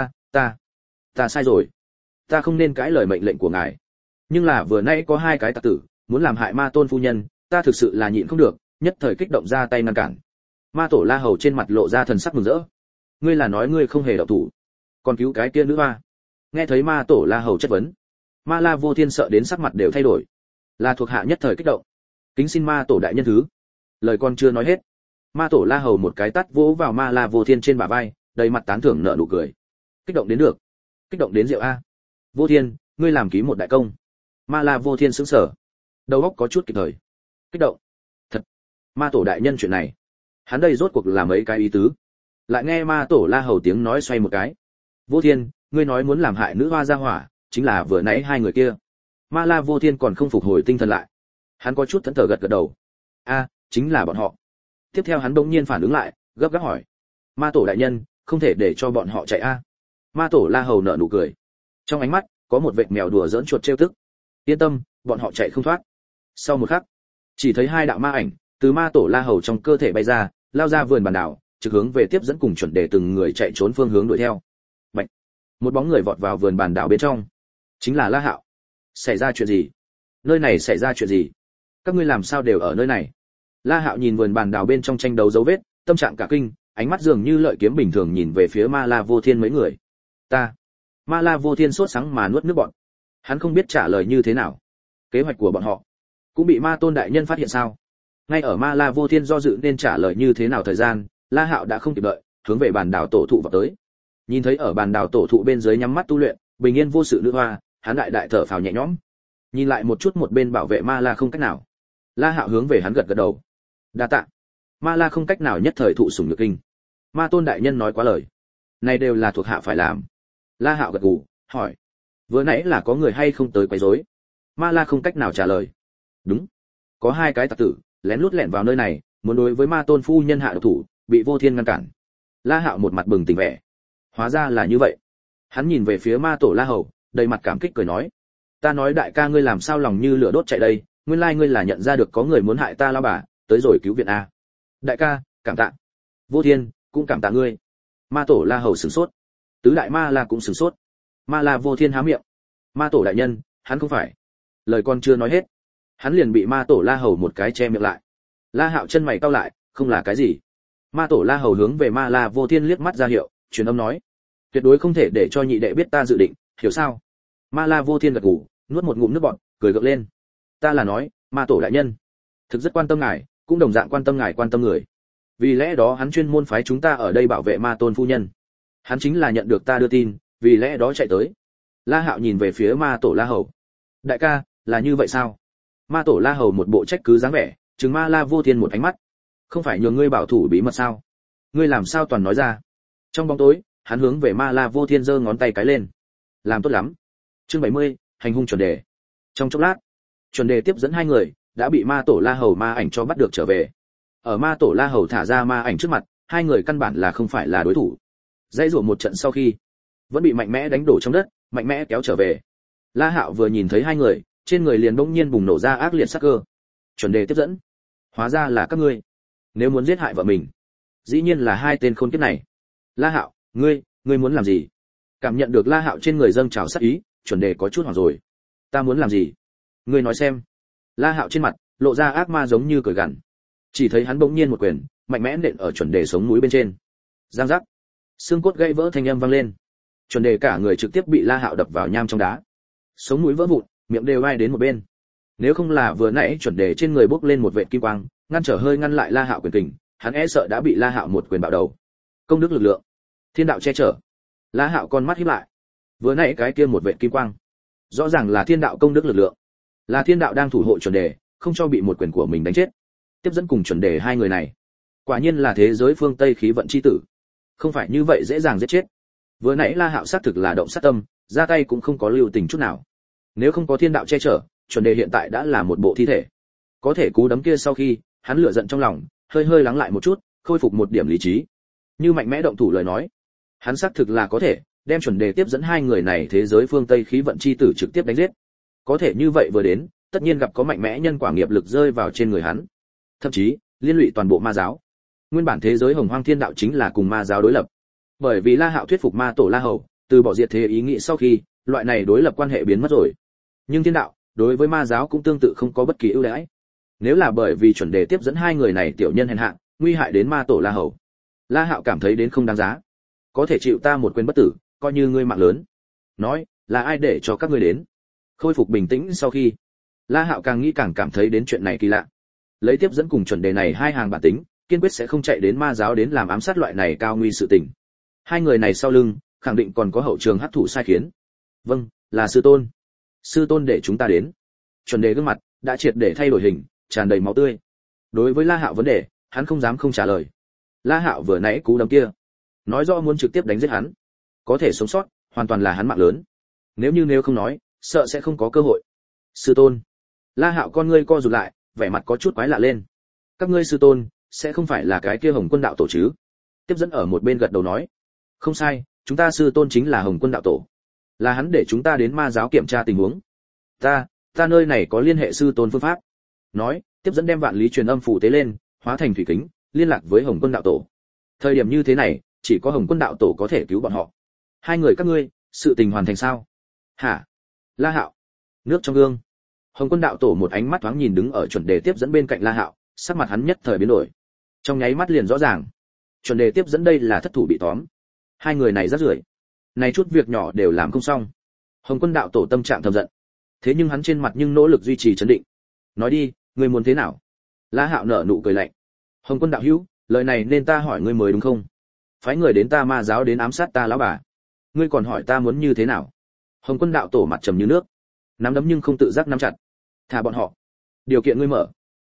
ta sai rồi. Ta không nên cãi lời mệnh lệnh của ngài. Nhưng là vừa nãy có hai cái tặc tử muốn làm hại Ma tôn phu nhân, ta thực sự là nhịn không được, nhất thời kích động ra tay ngăn cản. Ma tổ La Hầu trên mặt lộ ra thần sắc mừng rỡ. Ngươi là nói ngươi không hề động thủ, còn cứu cái kia nữ hoa? Nghe thấy Ma tổ La Hầu chất vấn, Ma La Vô Thiên sợ đến sắc mặt đều thay đổi. Là thuộc hạ nhất thời kích động, kính xin Ma tổ đại nhân thứ. Lời con chưa nói hết, Ma tổ La Hầu một cái tát vỗ vào Ma La Vô Thiên trên bả vai, đầy mặt tán thưởng nở nụ cười. Kích động đến được, kích động đến rượu a. Vô Thiên, ngươi làm ký một đại công. Ma La Vô Thiên sững sờ, đầu óc có chút kịp thời. Kích động? Thật? Ma tổ đại nhân chuyện này, hắn đây rốt cuộc là mấy cái ý tứ? Lại nghe Ma tổ La Hầu tiếng nói xoay một cái. Vô Thiên, ngươi nói muốn làm hại nữ hoa gia hỏa, chính là vừa nãy hai người kia. Ma La Vô Thiên còn không phục hồi tinh thần lại, hắn có chút thẫn thờ gật gật đầu. A, chính là bọn họ. Tiếp theo hắn bỗng nhiên phản ứng lại, gấp gáp hỏi. Ma tổ đại nhân, không thể để cho bọn họ chạy a. Ma tổ La Hầu nở nụ cười, trong ánh mắt có một vệt mèo đùa giỡn chuột trêu tức. Yên tâm, bọn họ chạy không thoát. Sau một khắc, chỉ thấy hai đạo ma ảnh từ Ma tổ La Hầu trong cơ thể bay ra, lao ra vườn bàn đảo, trực hướng về tiếp dẫn cùng chuẩn đề từng người chạy trốn phương hướng đuổi theo. Bạch, một bóng người vọt vào vườn bàn đảo bên trong, chính là La Hạo. Xảy ra chuyện gì? Nơi này xảy ra chuyện gì? Các ngươi làm sao đều ở nơi này? La Hạo nhìn vườn bàn đảo bên trong tranh đấu dấu vết, tâm trạng cả kinh, ánh mắt dường như lợi kiếm bình thường nhìn về phía Ma La Vô Thiên mấy người. Ma La Vô Thiên sốt sắng mà nuốt nước bọt. Hắn không biết trả lời như thế nào. Kế hoạch của bọn họ cũng bị Ma tôn đại nhân phát hiện sao? Ngay ở Ma La Vô Thiên do dự nên trả lời như thế nào thời gian, La Hạo đã không kịp đợi, hướng về bàn đảo tổ thụ vào tới. Nhìn thấy ở bàn đảo tổ thụ bên dưới nhắm mắt tu luyện, bình yên vô sự nữ hoa, hắn đại đại thở phào nhẹ nhõm. Nhìn lại một chút một bên bảo vệ Ma La không cách nào, La Hạo hướng về hắn gật gật đầu. Đa tạ. Ma La không cách nào nhất thời thụ sủng nhược kinh. Ma tôn đại nhân nói quá lời. Này đều là thuộc hạ phải làm. La Hạo gật gù, hỏi: vừa nãy là có người hay không tới quấy rối? Ma La không cách nào trả lời. Đúng, có hai cái tặc tử lén lút lẻn vào nơi này, muốn đối với Ma tôn phu nhân hạ độc thủ, bị Vô Thiên ngăn cản. La Hạo một mặt bừng tỉnh vẻ. Hóa ra là như vậy. Hắn nhìn về phía Ma tổ La Hầu, đầy mặt cảm kích cười nói: ta nói đại ca ngươi làm sao lòng như lửa đốt chạy đây, nguyên lai ngươi là nhận ra được có người muốn hại ta lão bà, tới rồi cứu viện a. Đại ca, cảm tạ. Vô Thiên, cũng cảm tạ ngươi. Ma tổ La Hầu sửng sốt. Tứ đại Ma La cũng sửng sốt. Ma La Vô Thiên há miệng. Ma tổ đại nhân, hắn không phải. Lời con chưa nói hết, hắn liền bị Ma tổ La Hầu một cái che miệng lại. La Hạo chân mày cau lại, không là cái gì. Ma tổ La Hầu hướng về Ma La Vô Thiên liếc mắt ra hiệu, truyền âm nói: tuyệt đối không thể để cho nhị đệ biết ta dự định, hiểu sao? Ma La Vô Thiên gật gù, nuốt một ngụm nước bọt, cười gượng lên. Ta là nói, Ma tổ đại nhân, thực rất quan tâm ngài, cũng đồng dạng quan tâm ngài quan tâm người. Vì lẽ đó hắn chuyên môn phái chúng ta ở đây bảo vệ Ma tôn phu nhân. Hắn chính là nhận được ta đưa tin, vì lẽ đó chạy tới. La Hạo nhìn về phía Ma tổ La Hầu. Đại ca, là như vậy sao? Ma tổ La Hầu một bộ trách cứ dáng vẻ, trừng Ma La Vô Thiên một ánh mắt. Không phải nhường ngươi bảo thủ bí mật sao? Ngươi làm sao toàn nói ra? Trong bóng tối, hắn hướng về Ma La Vô Thiên giơ ngón tay cái lên. Làm tốt lắm. Chương 70, hành hung chuẩn đề. Trong chốc lát, chuẩn đề tiếp dẫn hai người đã bị Ma tổ La Hầu ma ảnh cho bắt được trở về. Ở Ma tổ La Hầu thả ra ma ảnh trước mặt, hai người căn bản là không phải là đối thủ. Dãy rủa một trận sau khi, vẫn bị mạnh mẽ đánh đổ trong đất, mạnh mẽ kéo trở về. La Hạo vừa nhìn thấy hai người, trên người liền bỗng nhiên bùng nổ ra ác liệt sát cơ. Chuẩn đề tiếp dẫn, hóa ra là các ngươi. Nếu muốn giết hại vợ mình, dĩ nhiên là hai tên khốn kiếp này. La Hạo, ngươi muốn làm gì? Cảm nhận được La Hạo trên người dâng trào sát ý, chuẩn đề có chút hoảng rồi. Ta muốn làm gì? Ngươi nói xem. La Hạo trên mặt lộ ra ác ma giống như cười gằn. Chỉ thấy hắn bỗng nhiên một quyền, mạnh mẽ nện ở chuẩn đề sống mũi bên trên. Giang giác, xương cốt gãy vỡ thanh âm vang lên. Chuẩn đề cả người trực tiếp bị La Hạo đập vào nham trong đá. Sống mũi vỡ vụn, miệng đều vai đến một bên. Nếu không là vừa nãy chuẩn đề trên người bốc lên một vệt kim quang, ngăn trở hơi ngăn lại La Hạo quyền kình, hắn e sợ đã bị La Hạo một quyền bạo đầu. Công đức lực lượng, thiên đạo che chở. La Hạo con mắt híp lại. Vừa nãy cái kia một vệt kim quang, rõ ràng là thiên đạo công đức lực lượng. Là thiên đạo đang thủ hộ chuẩn đề, không cho bị một quyền của mình đánh chết. Tiếp dẫn cùng chuẩn đề hai người này, quả nhiên là thế giới phương Tây khí vận chi tử. Không phải như vậy dễ dàng giết chết. Vừa nãy La Hạo xác thực là động sát tâm, ra tay cũng không có lưu tình chút nào. Nếu không có thiên đạo che chở, chuẩn đề hiện tại đã là một bộ thi thể. Có thể cú đấm kia sau khi, hắn lửa giận trong lòng, hơi hơi lắng lại một chút, khôi phục một điểm lý trí. Như mạnh mẽ động thủ lời nói, hắn xác thực là có thể đem chuẩn đề tiếp dẫn hai người này thế giới phương Tây khí vận chi tử trực tiếp đánh giết. Có thể như vậy vừa đến, tất nhiên gặp có mạnh mẽ nhân quả nghiệp lực rơi vào trên người hắn, thậm chí liên lụy toàn bộ ma giáo. Nguyên bản thế giới hồng hoang thiên đạo chính là cùng ma giáo đối lập. Bởi vì La Hạo thuyết phục Ma tổ La Hầu, từ bỏ diệt thế ý nghĩ sau khi, loại này đối lập quan hệ biến mất rồi. Nhưng thiên đạo đối với ma giáo cũng tương tự không có bất kỳ ưu đãi. Nếu là bởi vì chuẩn đề tiếp dẫn hai người này tiểu nhân hèn hạ, nguy hại đến Ma tổ La Hầu, La Hạo cảm thấy đến không đáng giá. Có thể chịu ta một quyền bất tử, coi như ngươi mạng lớn. Nói, là ai để cho các ngươi đến? Khôi phục bình tĩnh sau khi, La Hạo càng nghĩ càng cảm thấy đến chuyện này kỳ lạ. Lấy tiếp dẫn cùng chuẩn đề này hai hàng bản tính, kiên quyết sẽ không chạy đến ma giáo đến làm ám sát loại này cao nguy sự tình. Hai người này sau lưng, khẳng định còn có hậu trường hắc thủ sai khiến. Vâng, là sư tôn. Sư tôn để chúng ta đến. Chuẩn đề gương mặt đã triệt để thay đổi hình, tràn đầy máu tươi. Đối với La Hạo vấn đề, hắn không dám không trả lời. La Hạo vừa nãy cú đấm kia, nói rõ muốn trực tiếp đánh giết hắn. Có thể sống sót, hoàn toàn là hắn mạng lớn. Nếu không nói, sợ sẽ không có cơ hội. Sư tôn. La Hạo con ngươi co rụt lại, vẻ mặt có chút quái lạ lên. Các ngươi sư tôn sẽ không phải là cái kia Hồng Quân đạo tổ chứ? Tiếp dẫn ở một bên gật đầu nói. Không sai, chúng ta sư tôn chính là Hồng Quân đạo tổ. Là hắn để chúng ta đến ma giáo kiểm tra tình huống. Ta nơi này có liên hệ sư tôn phương pháp. Nói, tiếp dẫn đem vạn lý truyền âm phủ tế lên, hóa thành thủy kính, liên lạc với Hồng Quân đạo tổ. Thời điểm như thế này, chỉ có Hồng Quân đạo tổ có thể cứu bọn họ. Hai người các ngươi, sự tình hoàn thành sao? Hả? La Hạo. Nước trong gương. Hồng Quân đạo tổ một ánh mắt thoáng nhìn đứng ở chuẩn đề tiếp dẫn bên cạnh La Hạo, sắc mặt hắn nhất thời biến đổi. Trong nháy mắt liền rõ ràng, chuẩn đề tiếp dẫn đây là thất thủ bị tóm. Hai người này rất rưởi. Này chút việc nhỏ đều làm không xong. Hồng Quân đạo tổ tâm trạng thầm giận. Thế nhưng hắn trên mặt nhưng nỗ lực duy trì trấn định. Nói đi, ngươi muốn thế nào? La Hạo nở nụ cười lạnh. Hồng Quân đạo hữu, lời này nên ta hỏi ngươi mới đúng không? Phái người đến ta ma giáo đến ám sát ta lão bà. Ngươi còn hỏi ta muốn như thế nào? Hồng Quân đạo tổ mặt trầm như nước, nắm đấm nhưng không tự giác nắm chặt. Thả bọn họ. Điều kiện ngươi mở.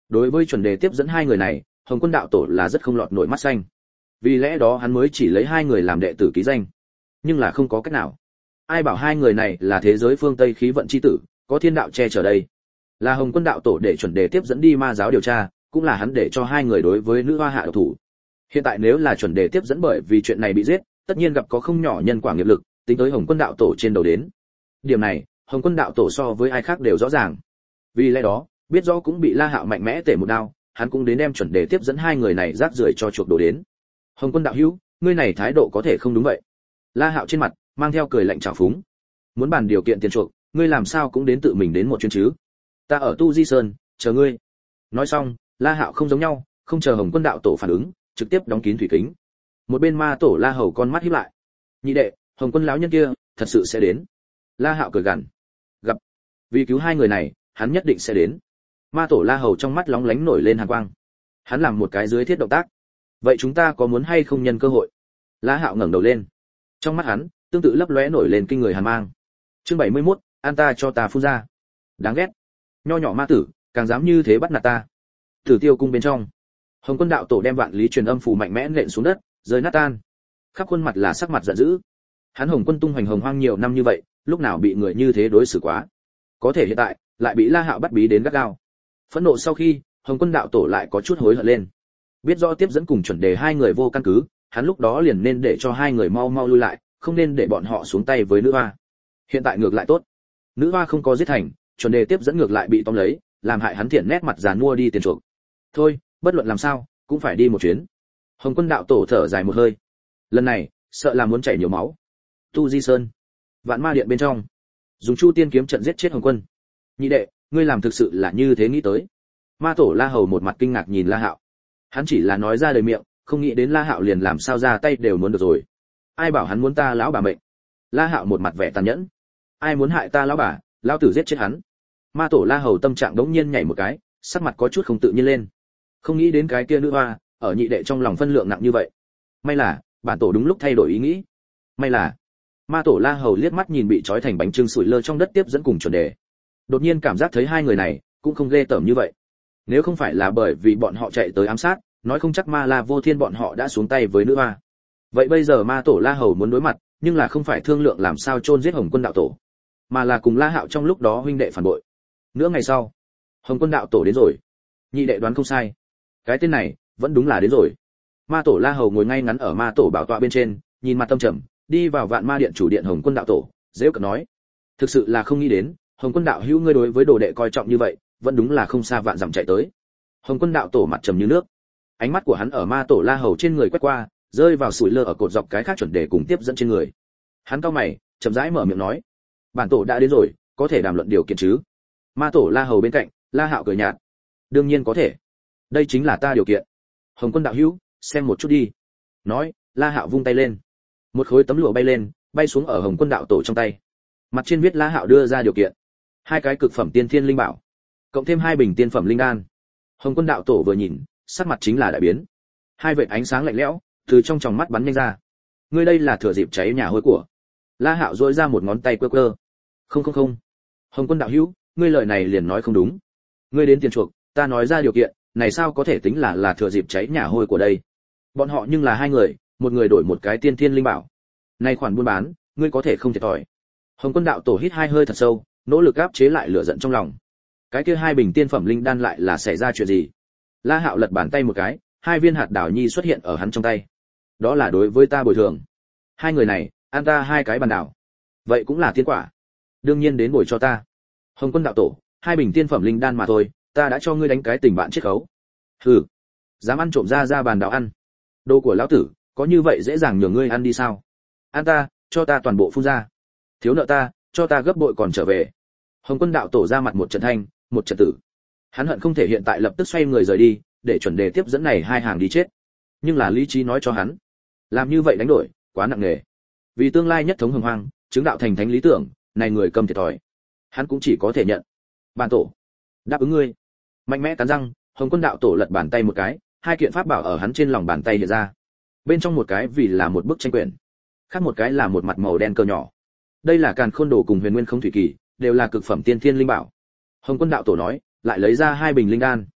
Đối với chuẩn đề tiếp dẫn hai người này, Hồng Quân đạo tổ là rất không lọt nổi mắt xanh. Vì lẽ đó hắn mới chỉ lấy hai người làm đệ tử ký danh. Nhưng là không có cách nào. Ai bảo hai người này là thế giới phương Tây khí vận chi tử, có thiên đạo che chở đây. Là Hồng Quân đạo tổ để chuẩn đề tiếp dẫn đi ma giáo điều tra, cũng là hắn để cho hai người đối với nữ hoa hạ độc thủ. Hiện tại nếu là chuẩn đề tiếp dẫn bởi vì chuyện này bị giết, tất nhiên gặp có không nhỏ nhân quả nghiệp lực, tính tới Hồng Quân đạo tổ trên đầu đến. Điểm này, Hồng Quân đạo tổ so với ai khác đều rõ ràng. Vì lẽ đó, biết rõ cũng bị La Hạo mạnh mẽ tể một đao, hắn cũng đến đem chuẩn đề tiếp dẫn hai người này rác rưởi cho chuộc đồ đến. Hồng Quân đạo hữu, ngươi này thái độ có thể không đúng vậy. La Hạo trên mặt mang theo cười lạnh trào phúng. Muốn bàn điều kiện tiền chuộc, ngươi làm sao cũng đến tự mình đến một chuyến chứ? Ta ở Tu Di Sơn, chờ ngươi. Nói xong, La Hạo không giống nhau, không chờ Hồng Quân đạo tổ phản ứng, trực tiếp đóng kín thủy kính. Một bên ma tổ La Hầu con mắt híp lại. Nhị đệ, Hồng Quân lão nhân kia thật sự sẽ đến. La Hạo cười gằn. Gặp. Vì cứu hai người này, hắn nhất định sẽ đến. Ma tổ La Hầu trong mắt lóng lánh nổi lên hàn quang. Hắn làm một cái dưới thiết động tác. Vậy chúng ta có muốn hay không nhân cơ hội? La Hạo ngẩng đầu lên. Trong mắt hắn, tương tự lấp lóe nổi lên kinh người hàn mang. Chương 71, an ta cho ta phun ra. Đáng ghét. Nho nhỏ ma tử, càng dám như thế bắt nạt ta. Tử Tiêu cung bên trong, Hồng Quân đạo tổ đem vạn lý truyền âm phù mạnh mẽ nện xuống đất, rơi nát tan. Khắp khuôn mặt là sắc mặt giận dữ. Hắn Hồng Quân tung hoành hồng hoang nhiều năm như vậy, lúc nào bị người như thế đối xử quá? Có thể hiện tại, lại bị La Hạo bắt bí đến gắt gao. Phẫn nộ sau khi, Hồng Quân đạo tổ lại có chút hối hận lên. Biết rõ tiếp dẫn cùng chuẩn đề hai người vô căn cứ, hắn lúc đó liền nên để cho hai người mau mau lui lại, không nên để bọn họ xuống tay với nữ hoa. Hiện tại ngược lại tốt, nữ hoa không có giết thành, chuẩn đề tiếp dẫn ngược lại bị tóm lấy, làm hại hắn thiện nét mặt giàn mua đi tiền chuộc. Thôi, bất luận làm sao, cũng phải đi một chuyến. Hồng Quân đạo tổ thở dài một hơi. Lần này, sợ là muốn chảy nhiều máu. Tu Di Sơn, Vạn Ma Điện bên trong, dùng Chu Tiên kiếm trận giết chết Hồng Quân. Nhị đệ, ngươi làm thực sự là như thế nghĩ tới? Ma tổ La Hầu một mặt kinh ngạc nhìn La Hạo. Hắn chỉ là nói ra lời miệng, không nghĩ đến La Hạo liền làm sao ra tay đều muốn được rồi. Ai bảo hắn muốn ta lão bà mệnh? La Hạo một mặt vẻ tàn nhẫn. Ai muốn hại ta lão bà, lão tử giết chết hắn. Ma tổ La Hầu tâm trạng đống nhiên nhảy một cái, sắc mặt có chút không tự nhiên lên. Không nghĩ đến cái kia nữ hoa, ở nhị đệ trong lòng phân lượng nặng như vậy. May là, bản tổ đúng lúc thay đổi ý nghĩ. May là, Ma tổ La Hầu liếc mắt nhìn bị trói thành bánh trưng sủi lơ trong đất tiếp dẫn cùng chuẩn đề. Đột nhiên cảm giác thấy hai người này cũng không ghê tởm như vậy. Nếu không phải là bởi vì bọn họ chạy tới ám sát, nói không chắc Ma La Vô Thiên bọn họ đã xuống tay với nữ hoa. Vậy bây giờ Ma tổ La Hầu muốn đối mặt, nhưng là không phải thương lượng làm sao chôn giết Hồng Quân đạo tổ, mà là cùng La Hạo trong lúc đó huynh đệ phản bội. Nửa ngày sau, Hồng Quân đạo tổ đến rồi. Nhị đệ đoán không sai, cái tên này vẫn đúng là đến rồi. Ma tổ La Hầu ngồi ngay ngắn ở ma tổ bảo tọa bên trên, nhìn mặt tâm trầm, đi vào Vạn Ma Điện chủ điện Hồng Quân đạo tổ, giễu cợt nói: thực sự là không nghĩ đến, Hồng Quân đạo hữu ngươi đối với đồ đệ coi trọng như vậy, vẫn đúng là không xa vạn dặm chạy tới. Hồng Quân đạo tổ mặt trầm như nước, ánh mắt của hắn ở ma tổ La Hầu trên người quét qua, rơi vào sủi lơ ở cột dọc cái khác chuẩn đề cùng tiếp dẫn trên người. Hắn cau mày, chậm rãi mở miệng nói: bản tổ đã đến rồi, có thể đàm luận điều kiện chứ? Ma tổ La Hầu bên cạnh, La Hạo cười nhạt: đương nhiên có thể, đây chính là ta điều kiện. Hồng Quân đạo hữu, xem một chút đi. Nói, La Hạo vung tay lên, một khối tấm lụa bay lên, bay xuống ở Hồng Quân đạo tổ trong tay. Mặt trên viết La Hạo đưa ra điều kiện: hai cái cực phẩm tiên thiên linh bảo, cộng thêm hai bình tiên phẩm linh đan. Hồng Quân đạo tổ vừa nhìn, sắc mặt chính là đại biến. Hai vệt ánh sáng lạnh lẽo từ trong tròng mắt bắn nhanh ra. Ngươi đây là thừa dịp cháy nhà hôi của. La Hạo duỗi ra một ngón tay quơ quơ. Không không không. Hồng Quân đạo hữu, ngươi lời này liền nói không đúng. Ngươi đến tiền chuộc, ta nói ra điều kiện, này sao có thể tính là thừa dịp cháy nhà hôi của đây. Bọn họ nhưng là hai người, một người đổi một cái tiên thiên linh bảo. Này khoản buôn bán, ngươi có thể không thiệt thòi. Hồng Quân đạo tổ hít hai hơi thật sâu, nỗ lực áp chế lại lửa giận trong lòng. Cái kia hai bình tiên phẩm linh đan lại là xảy ra chuyện gì? La Hạo lật bàn tay một cái, hai viên hạt đảo nhi xuất hiện ở hắn trong tay. Đó là đối với ta bồi thường. Hai người này, ăn ta hai cái bàn đảo. Vậy cũng là tiên quả. Đương nhiên đến bồi cho ta. Hồng Quân đạo tổ, hai bình tiên phẩm linh đan mà thôi, ta đã cho ngươi đánh cái tình bạn chiết khấu. Hừ, dám ăn trộm ra bàn đảo ăn. Đồ của lão tử, có như vậy dễ dàng nhường ngươi ăn đi sao? Ăn ta, cho ta toàn bộ phun ra. Thiếu nợ ta, cho ta gấp bội còn trở về. Hồng Quân đạo tổ ra mặt một trận thanh, một trận tử. Hắn hận không thể hiện tại lập tức xoay người rời đi, để chuẩn đề tiếp dẫn này hai hàng đi chết. Nhưng là lý trí nói cho hắn, làm như vậy đánh đổi quá nặng nề. Vì tương lai nhất thống hồng hoang, chứng đạo thành thánh lý tưởng, này người cầm thiệt thòi. Hắn cũng chỉ có thể nhận. Bản tổ, đáp ứng ngươi. Mạnh mẽ cắn răng, Hồng Quân đạo tổ lật bàn tay một cái, hai kiện pháp bảo ở hắn trên lòng bàn tay hiện ra. Bên trong một cái vì là một bức tranh quyển, khác một cái là một mặt màu đen cờ nhỏ. Đây là Càn Khôn Đồ cùng Huyền Nguyên Không Thủy Kỳ, đều là cực phẩm tiên thiên linh bảo. Hồng Quân đạo tổ nói, lại lấy ra hai bình linh đan.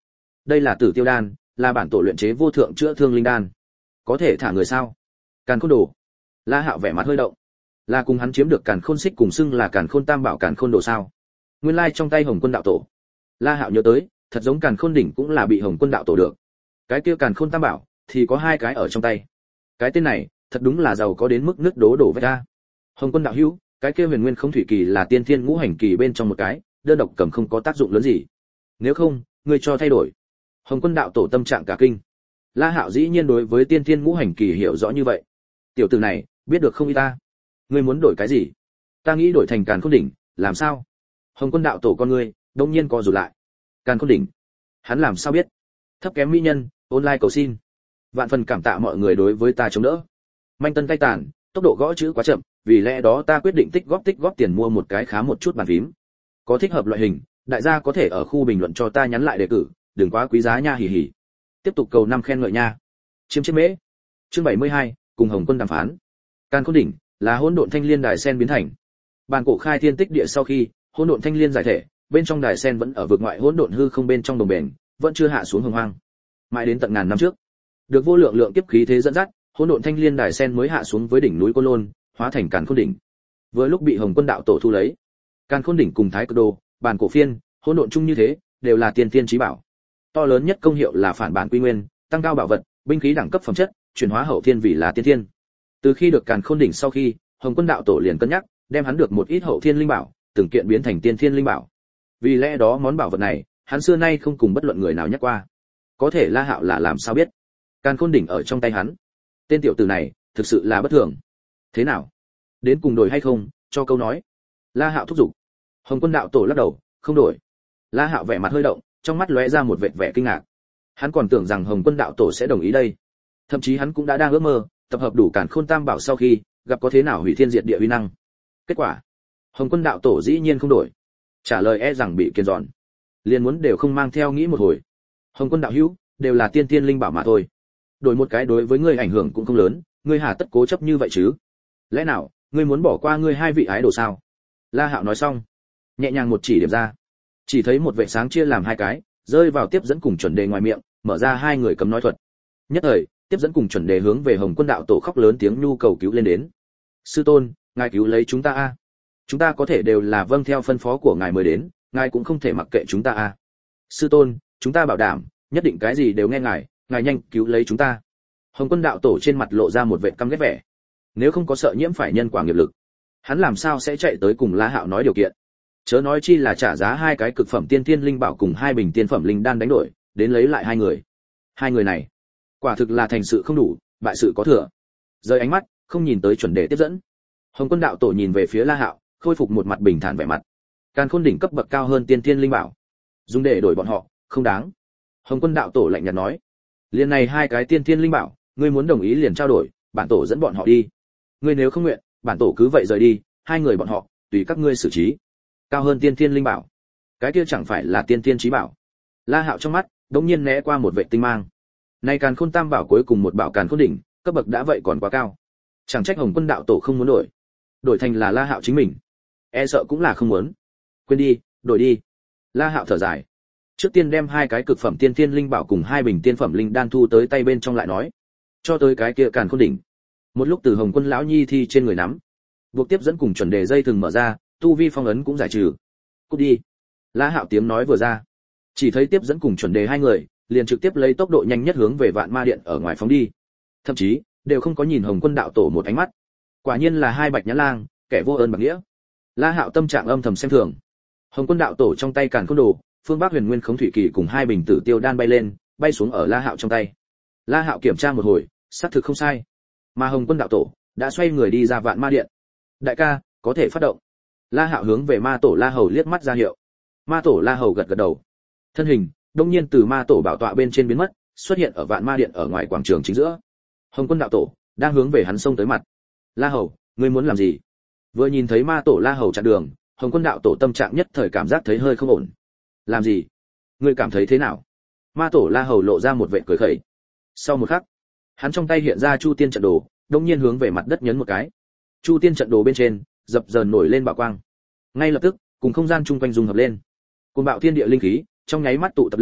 đây là Tử Tiêu đan, là bản tổ luyện chế vô thượng chữa thương linh đan. Có thể thả người sao? Càn Khôn Đồ. La Hạo vẻ mặt hơi động. Là cùng hắn chiếm được Càn Khôn Xích cùng xưng là Càn Khôn Tam Bảo Càn Khôn Đồ sao? Nguyên lai trong tay Hồng Quân đạo tổ. La Hạo nhớ tới, thật giống Càn Khôn đỉnh cũng là bị Hồng Quân đạo tổ được. Cái kia Càn Khôn Tam Bảo thì có hai cái ở trong tay. Cái tên này, thật đúng là giàu có đến mức nước đổ vách ra. Hồng Quân đạo hữu, cái kia Huyền Nguyên Không Thủy Kỳ là tiên thiên ngũ hành kỳ bên trong một cái, đơn độc cầm không có tác dụng lớn gì. Nếu không, ngươi cho thay đổi. Hồng Quân đạo tổ tâm trạng cả kinh. La Hạo dĩ nhiên đối với tiên thiên ngũ hành kỳ hiểu rõ như vậy. Tiểu tử này, biết được không y ta? Ngươi muốn đổi cái gì? Ta nghĩ đổi thành Càn Khôn đỉnh, làm sao? Hồng Quân đạo tổ con ngươi, đột nhiên co rụt lại. Càn Khôn đỉnh? Hắn làm sao biết? Thấp kém mỹ nhân, online cầu xin. Vạn phần cảm tạ mọi người đối với ta chống đỡ. Manh tân tay tàn, tốc độ gõ chữ quá chậm, vì lẽ đó ta quyết định tích góp tiền mua một cái khá một chút bàn phím. Có thích hợp loại hình, đại gia có thể ở khu bình luận cho ta nhắn lại đề cử, đừng quá quý giá nha hỉ hỉ. Tiếp tục cầu năm khen ngợi nha. Chiêm chiếc mễ. Chương 72, cùng Hồng Quân đàm phán. Càn Khôn đỉnh là hỗn độn thanh liên đài sen biến thành. Bàn cổ khai thiên tích địa sau khi, hỗn độn thanh liên giải thể, bên trong đài sen vẫn ở vực ngoại hỗn độn hư không bên trong đồng bền, vẫn chưa hạ xuống hồng hoang. Mãi đến tận ngàn năm trước, được vô lượng lượng kiếp khí thế dẫn dắt, hỗn độn thanh liên đài sen mới hạ xuống với đỉnh núi Côn Lôn, hóa thành Càn Khôn đỉnh. Vừa lúc bị Hồng Quân đạo tổ thu lấy. Càn Khôn đỉnh cùng Thái Cực Đồ, bàn cổ phiên, hỗn độn chung như thế, đều là tiên tiên chí bảo. To lớn nhất công hiệu là phản bản quy nguyên, tăng cao bảo vật, binh khí đẳng cấp phẩm chất, chuyển hóa hậu thiên vì là tiên thiên. Từ khi được Càn Khôn đỉnh sau khi, Hồng Quân đạo tổ liền cân nhắc, đem hắn được một ít hậu thiên linh bảo, từng kiện biến thành tiên thiên linh bảo. Vì lẽ đó món bảo vật này, hắn xưa nay không cùng bất luận người nào nhắc qua. Có thể La Hạo là làm sao biết? Càn Khôn đỉnh ở trong tay hắn. Tên tiểu tử này, thực sự là bất thường. Thế nào? Đến cùng đổi hay không, cho câu nói. La Hạo thúc giục. Hồng Quân đạo tổ lắc đầu, không đổi. La Hạo vẻ mặt hơi động, trong mắt lóe ra một vẻ kinh ngạc. Hắn còn tưởng rằng Hồng Quân đạo tổ sẽ đồng ý đây. Thậm chí hắn cũng đã đang ước mơ, tập hợp đủ Càn Khôn Tam Bảo sau khi, gặp có thế nào hủy thiên diệt địa uy năng. Kết quả, Hồng Quân đạo tổ dĩ nhiên không đổi. Trả lời e rằng bị kiên giòn. Liền muốn đều không mang theo nghĩ một hồi. Hồng Quân đạo hữu, đều là tiên tiên linh bảo mà thôi. Đổi một cái đối với ngươi ảnh hưởng cũng không lớn, ngươi hà tất cố chấp như vậy chứ? Lẽ nào, ngươi muốn bỏ qua ngươi hai vị ái đồ sao? La Hạo nói xong, nhẹ nhàng một chỉ điểm ra. Chỉ thấy một vệt sáng chia làm hai cái, rơi vào tiếp dẫn cùng chuẩn đề ngoài miệng, mở ra hai người cấm nói thuật. Nhất thời, tiếp dẫn cùng chuẩn đề hướng về Hồng Quân đạo tổ khóc lớn tiếng nhu cầu cứu lên đến. Sư tôn, ngài cứu lấy chúng ta a. Chúng ta có thể đều là vâng theo phân phó của ngài mới đến, ngài cũng không thể mặc kệ chúng ta a. Sư tôn, chúng ta bảo đảm, nhất định cái gì đều nghe ngài, ngài nhanh cứu lấy chúng ta. Hồng Quân đạo tổ trên mặt lộ ra một vẻ căm ghét vẻ. Nếu không có sợ nhiễm phải nhân quả nghiệp lực, hắn làm sao sẽ chạy tới cùng La Hạo nói điều kiện? Chớ nói chi là trả giá hai cái cực phẩm tiên tiên linh bảo cùng hai bình tiên phẩm linh đan đánh đổi, đến lấy lại hai người. Hai người này, quả thực là thành sự không đủ, bại sự có thừa. Rời ánh mắt, không nhìn tới chuẩn đề tiếp dẫn. Hồng Quân đạo tổ nhìn về phía La Hạo, khôi phục một mặt bình thản vẻ mặt. Càn Khôn đỉnh cấp bậc cao hơn tiên tiên linh bảo, dùng để đổi bọn họ, không đáng. Hồng Quân đạo tổ lạnh nhạt nói, liền này hai cái tiên tiên linh bảo, ngươi muốn đồng ý liền trao đổi, bản tổ dẫn bọn họ đi. Ngươi nếu không nguyện, bản tổ cứ vậy rời đi, hai người bọn họ, tùy các ngươi xử trí. Cao hơn tiên tiên linh bảo, cái kia chẳng phải là tiên tiên chí bảo? La Hạo trong mắt, đống nhiên né qua một vệ tinh mang. Nay Càn Khôn Tam Bảo cuối cùng một bảo Càn Khôn đỉnh, cấp bậc đã vậy còn quá cao. Chẳng trách Hồng Quân đạo tổ không muốn đổi. Đổi thành là La Hạo chính mình, e sợ cũng là không muốn. Quên đi, đổi đi. La Hạo thở dài. Trước tiên đem hai cái cực phẩm tiên tiên linh bảo cùng hai bình tiên phẩm linh đan thu tới tay bên trong lại nói. Cho tới cái kia Càn Khôn đỉnh. Một lúc từ Hồng Quân lão nhi thi trên người nắm, buộc tiếp dẫn cùng chuẩn đề dây thừng mở ra, tu vi phong ấn cũng giải trừ. Cút đi. La Hạo tiếng nói vừa ra, chỉ thấy tiếp dẫn cùng chuẩn đề hai người liền trực tiếp lấy tốc độ nhanh nhất hướng về Vạn Ma Điện ở ngoài phóng đi. Thậm chí đều không có nhìn Hồng Quân đạo tổ một ánh mắt. Quả nhiên là hai bạch nhãn lang, kẻ vô ơn bạc nghĩa. La Hạo tâm trạng âm thầm xem thường. Hồng Quân đạo tổ trong tay Càn Khôn Đồ, phương Bắc Huyền Nguyên Khống Thủy Kỳ cùng hai bình Tử Tiêu đan bay lên, bay xuống ở La Hạo trong tay. La Hạo kiểm tra một hồi, xác thực không sai. Mà Hồng Quân đạo tổ đã xoay người đi ra Vạn Ma Điện. Đại ca, có thể phát động. La Hạo hướng về Ma tổ La Hầu liếc mắt ra hiệu. Ma tổ La Hầu gật gật đầu. Thân hình đột nhiên từ Ma tổ bảo tọa bên trên biến mất, xuất hiện ở Vạn Ma Điện ở ngoài quảng trường chính giữa. Hồng Quân đạo tổ đang hướng về hắn xông tới mặt. La Hầu, ngươi muốn làm gì? Vừa nhìn thấy Ma tổ La Hầu chặn đường, Hồng Quân đạo tổ tâm trạng nhất thời cảm giác thấy hơi không ổn. Làm gì? Ngươi cảm thấy thế nào? Ma tổ La Hầu lộ ra một vẻ cười khẩy. Sau một khắc, hắn trong tay hiện ra Chu Tiên trận đồ, đột nhiên hướng về mặt đất nhấn một cái. Chu Tiên trận đồ bên trên dập dờn nổi lên bảo quang. Ngay lập tức, cùng không gian chung quanh dung hợp lên. Cùng bạo thiên địa linh khí trong nháy mắt tụ tập lên,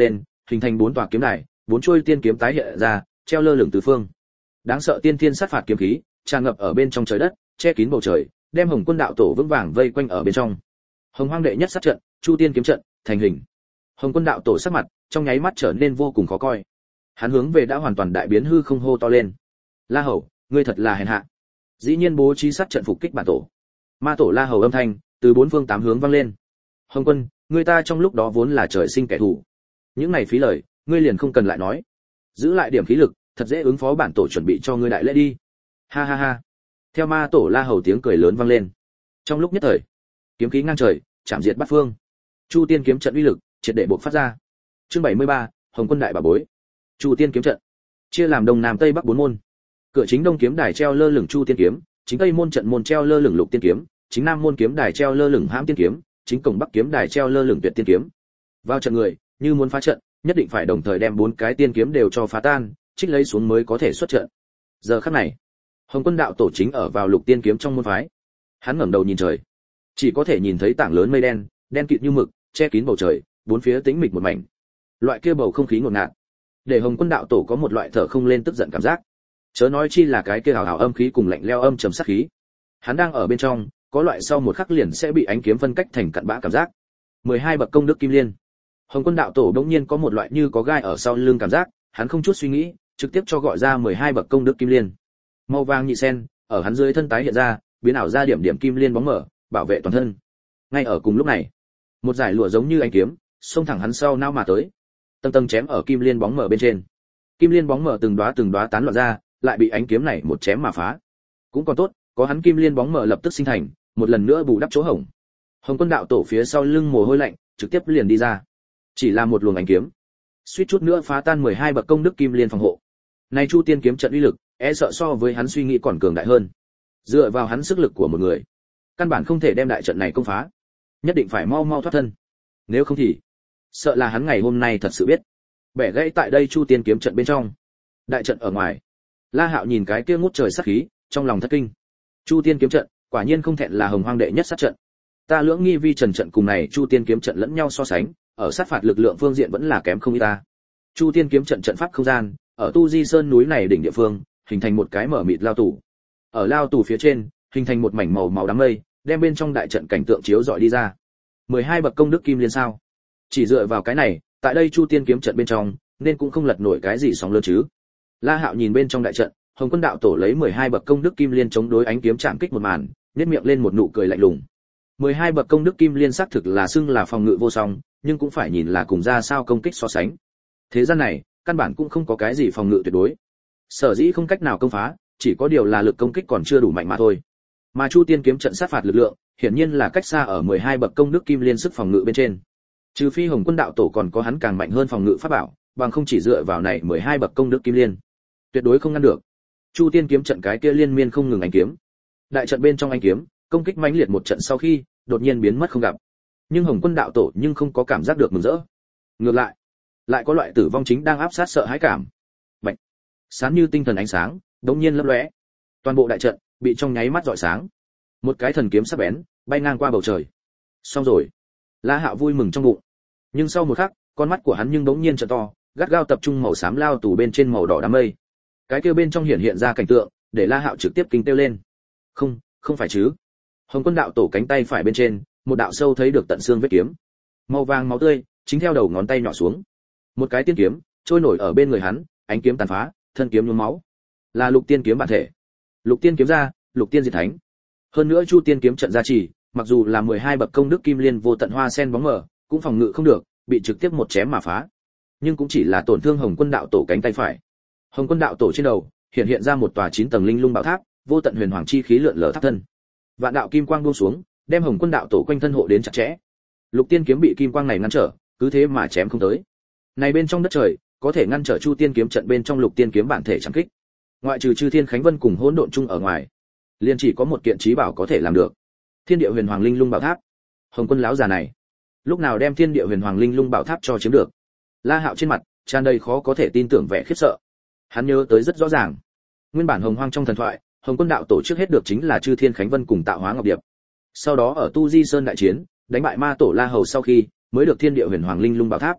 hình thành 4 tòa kiếm đài, 4 chuôi tiên kiếm tái hiện ra, treo lơ lửng tứ phương. Đáng sợ tiên thiên sát phạt kiếm khí, tràn ngập ở bên trong trời đất, che kín bầu trời, đem Hồng Quân đạo tổ vững vàng vây quanh ở bên trong. Hồng Hoang đệ nhất sát trận, Chu Tiên kiếm trận, thành hình. Hồng Quân đạo tổ sắc mặt trong nháy mắt trở nên vô cùng khó coi. Hắn hướng về đã hoàn toàn đại biến hư không hô to lên: "La Hầu, ngươi thật là hèn hạ. Dĩ nhiên bố trí sát trận phục kích bản tổ." Ma tổ La Hầu âm thanh từ 4 phương 8 hướng vang lên. "Hồng Quân, người ta trong lúc đó vốn là trời sinh kẻ thù. Những này phí lời, ngươi liền không cần lại nói. Giữ lại điểm khí lực, thật dễ ứng phó bản tổ chuẩn bị cho ngươi đại lễ đi." Ha ha ha. Theo ma tổ La Hầu tiếng cười lớn vang lên. Trong lúc nhất thời, kiếm khí ngang trời, chạm diệt bát phương. Chu Tiên kiếm trận uy lực triệt để bộc phát ra. Chương 73, Hồng Quân đại bảo bối. Chu Tiên kiếm trận chia làm đông nam tây bắc 4 môn. Cửa chính đông kiếm đài treo lơ lửng Chu Tiên kiếm, chính tây môn trận môn treo lơ lửng Lục Tiên kiếm, chính nam môn kiếm đài treo lơ lửng Hãm Tiên kiếm, chính cổng bắc kiếm đài treo lơ lửng Tuyệt Tiên kiếm. Vào trận người, như muốn phá trận, nhất định phải đồng thời đem 4 cái tiên kiếm đều cho phá tan, trích lấy xuống mới có thể xuất trận. Giờ khắc này, Hồng Quân đạo tổ chính ở vào Lục Tiên kiếm trong môn phái. Hắn ngẩng đầu nhìn trời, chỉ có thể nhìn thấy tảng lớn mây đen, đen kịt như mực, che kín bầu trời, bốn phía tĩnh mịch một mảnh. Loại kia bầu không khí ngột ngạt, để Hồng Quân đạo tổ có một loại thở không lên tức giận cảm giác. Chớ nói chi là cái kia hào hào âm khí cùng lạnh lẽo âm trầm sát khí. Hắn đang ở bên trong, có loại sau một khắc liền sẽ bị ánh kiếm phân cách thành cặn bã cảm giác. 12 bậc công đức kim liên. Hồng Quân đạo tổ đống nhiên có một loại như có gai ở sau lưng cảm giác, hắn không chút suy nghĩ, trực tiếp cho gọi ra 12 bậc công đức kim liên. Màu vàng nhị sen, ở hắn dưới thân tái hiện ra, biến ảo ra điểm điểm kim liên bóng mở, bảo vệ toàn thân. Ngay ở cùng lúc này, một dải lụa giống như ánh kiếm, xông thẳng hắn sau não mà tới. Tầng tầng chém ở kim liên bóng mở bên trên. Kim liên bóng mở từng đóa tán loạn ra, lại bị ánh kiếm này một chém mà phá. Cũng còn tốt, có hắn kim liên bóng mở lập tức sinh thành, một lần nữa bù đắp chỗ hổng. Hồng Quân đạo tổ phía sau lưng mồ hôi lạnh, trực tiếp liền đi ra. Chỉ là một luồng ánh kiếm, suýt chút nữa phá tan 12 bậc công đức kim liên phòng hộ. Này Chu Tiên kiếm trận uy lực, e sợ so với hắn suy nghĩ còn cường đại hơn. Dựa vào hắn sức lực của một người, căn bản không thể đem đại trận này công phá. Nhất định phải mau mau thoát thân. Nếu không thì, sợ là hắn ngày hôm nay thật sự biết. Bẻ gãy tại đây Chu Tiên kiếm trận bên trong. Đại trận ở ngoài, La Hạo nhìn cái kia ngút trời sát khí, trong lòng thất kinh. Chu Tiên kiếm trận, quả nhiên không thẹn là Hồng Hoang đệ nhất sát trận. Ta lưỡng nghi vi trần trận cùng này Chu Tiên kiếm trận lẫn nhau so sánh, ở sát phạt lực lượng phương diện vẫn là kém không ít ta. Chu Tiên kiếm trận trận pháp không gian, ở Tu Di Sơn núi này đỉnh địa phương, hình thành một cái mở mịt lao tù. Ở lao tù phía trên, hình thành một mảnh màu đám mây, đem bên trong đại trận cảnh tượng chiếu rọi đi ra. 12 bậc công đức kim liên sao? Chỉ dựa vào cái này, tại đây Chu Tiên kiếm trận bên trong, nên cũng không lật nổi cái gì sóng lớn chứ. La Hạo nhìn bên trong đại trận, Hồng Quân đạo tổ lấy 12 bậc công đức kim liên chống đối ánh kiếm chạm kích một màn, nhếch miệng lên một nụ cười lạnh lùng. 12 bậc công đức kim liên xác thực là xưng là phòng ngự vô song, nhưng cũng phải nhìn là cùng ra sao công kích so sánh. Thế gian này, căn bản cũng không có cái gì phòng ngự tuyệt đối. Sở dĩ không cách nào công phá, chỉ có điều là lực công kích còn chưa đủ mạnh mà thôi. Mà Chu Tiên kiếm trận sát phạt lực lượng, hiển nhiên là cách xa ở 12 bậc công đức kim liên sức phòng ngự bên trên. Trừ phi Hồng Quân đạo tổ còn có hắn càng mạnh hơn phòng ngự pháp bảo, bằng không chỉ dựa vào này 12 bậc công đức kim liên, tuyệt đối không ngăn được. Chu Tiên kiếm trận cái kia liên miên không ngừng ánh kiếm. Đại trận bên trong ánh kiếm, công kích mãnh liệt một trận sau khi, đột nhiên biến mất không gặp. Nhưng Hồng Quân đạo tổ nhưng không có cảm giác được mừng rỡ. Ngược lại có loại tử vong chính đang áp sát sợ hãi cảm. Bạch, sáng như tinh thần ánh sáng, đột nhiên lấp lóe. Toàn bộ đại trận bị trong nháy mắt rọi sáng. Một cái thần kiếm sắc bén bay ngang qua bầu trời. Xong rồi. La Hạo vui mừng trong bụng. Nhưng sau một khắc, con mắt của hắn nhưng bỗng nhiên trợ to, gắt gao tập trung màu xám lao tù bên trên màu đỏ đám mây. Cái kia bên trong hiện ra cảnh tượng, để La Hạo trực tiếp kinh tiêu lên. Không phải chứ? Hồng Quân đạo tổ cánh tay phải bên trên, một đạo sâu thấy được tận xương vết kiếm. Màu vàng máu tươi, chính theo đầu ngón tay nhỏ xuống. Một cái tiên kiếm trôi nổi ở bên người hắn, ánh kiếm tàn phá, thân kiếm nhuốm máu. Là Lục Tiên kiếm bản thể. Lục Tiên kiếm ra, Lục Tiên diệt thánh. Hơn nữa Chu Tiên kiếm trận gia trì, mặc dù là 12 bậc công đức kim liên vô tận hoa sen bóng mờ, cũng phòng ngự không được, bị trực tiếp một chém mà phá. Nhưng cũng chỉ là tổn thương Hồng Quân đạo tổ cánh tay phải. Hồng Quân đạo tổ trên đầu hiện ra một tòa 9 tầng linh lung bảo tháp, vô tận huyền hoàng chi khí lượn lờ tháp thân. Vạn đạo kim quang buông xuống, đem Hồng Quân đạo tổ quanh thân hộ đến chặt chẽ. Lục Tiên kiếm bị kim quang này ngăn trở, cứ thế mà chém không tới. Này bên trong đất trời, có thể ngăn trở Chu Tiên kiếm trận bên trong Lục Tiên kiếm bản thể chẳng kích. Ngoại trừ Chư Thiên Khánh Vân cùng Hỗn Độn chung ở ngoài, liền chỉ có một kiện chí bảo có thể làm được. Thiên Địa Huyền Hoàng Linh Lung Bảo Tháp. Hồng Quân lão già này, lúc nào đem Thiên Địa Huyền Hoàng Linh Lung Bảo Tháp cho chiếm được? La Hạo trên mặt tràn đầy khó có thể tin tưởng vẻ khiếp sợ. Hắn nhớ tới rất rõ ràng. Nguyên bản Hồng Hoang trong thần thoại, Hồng Quân đạo tổ trước hết được chính là Chư Thiên Khánh Vân cùng Tạo Hóa Ngọc Điệp. Sau đó ở Tu Di Sơn đại chiến, đánh bại ma tổ La Hầu sau khi, mới được Thiên Địa Huyền Hoàng Linh Lung Bảo Tháp.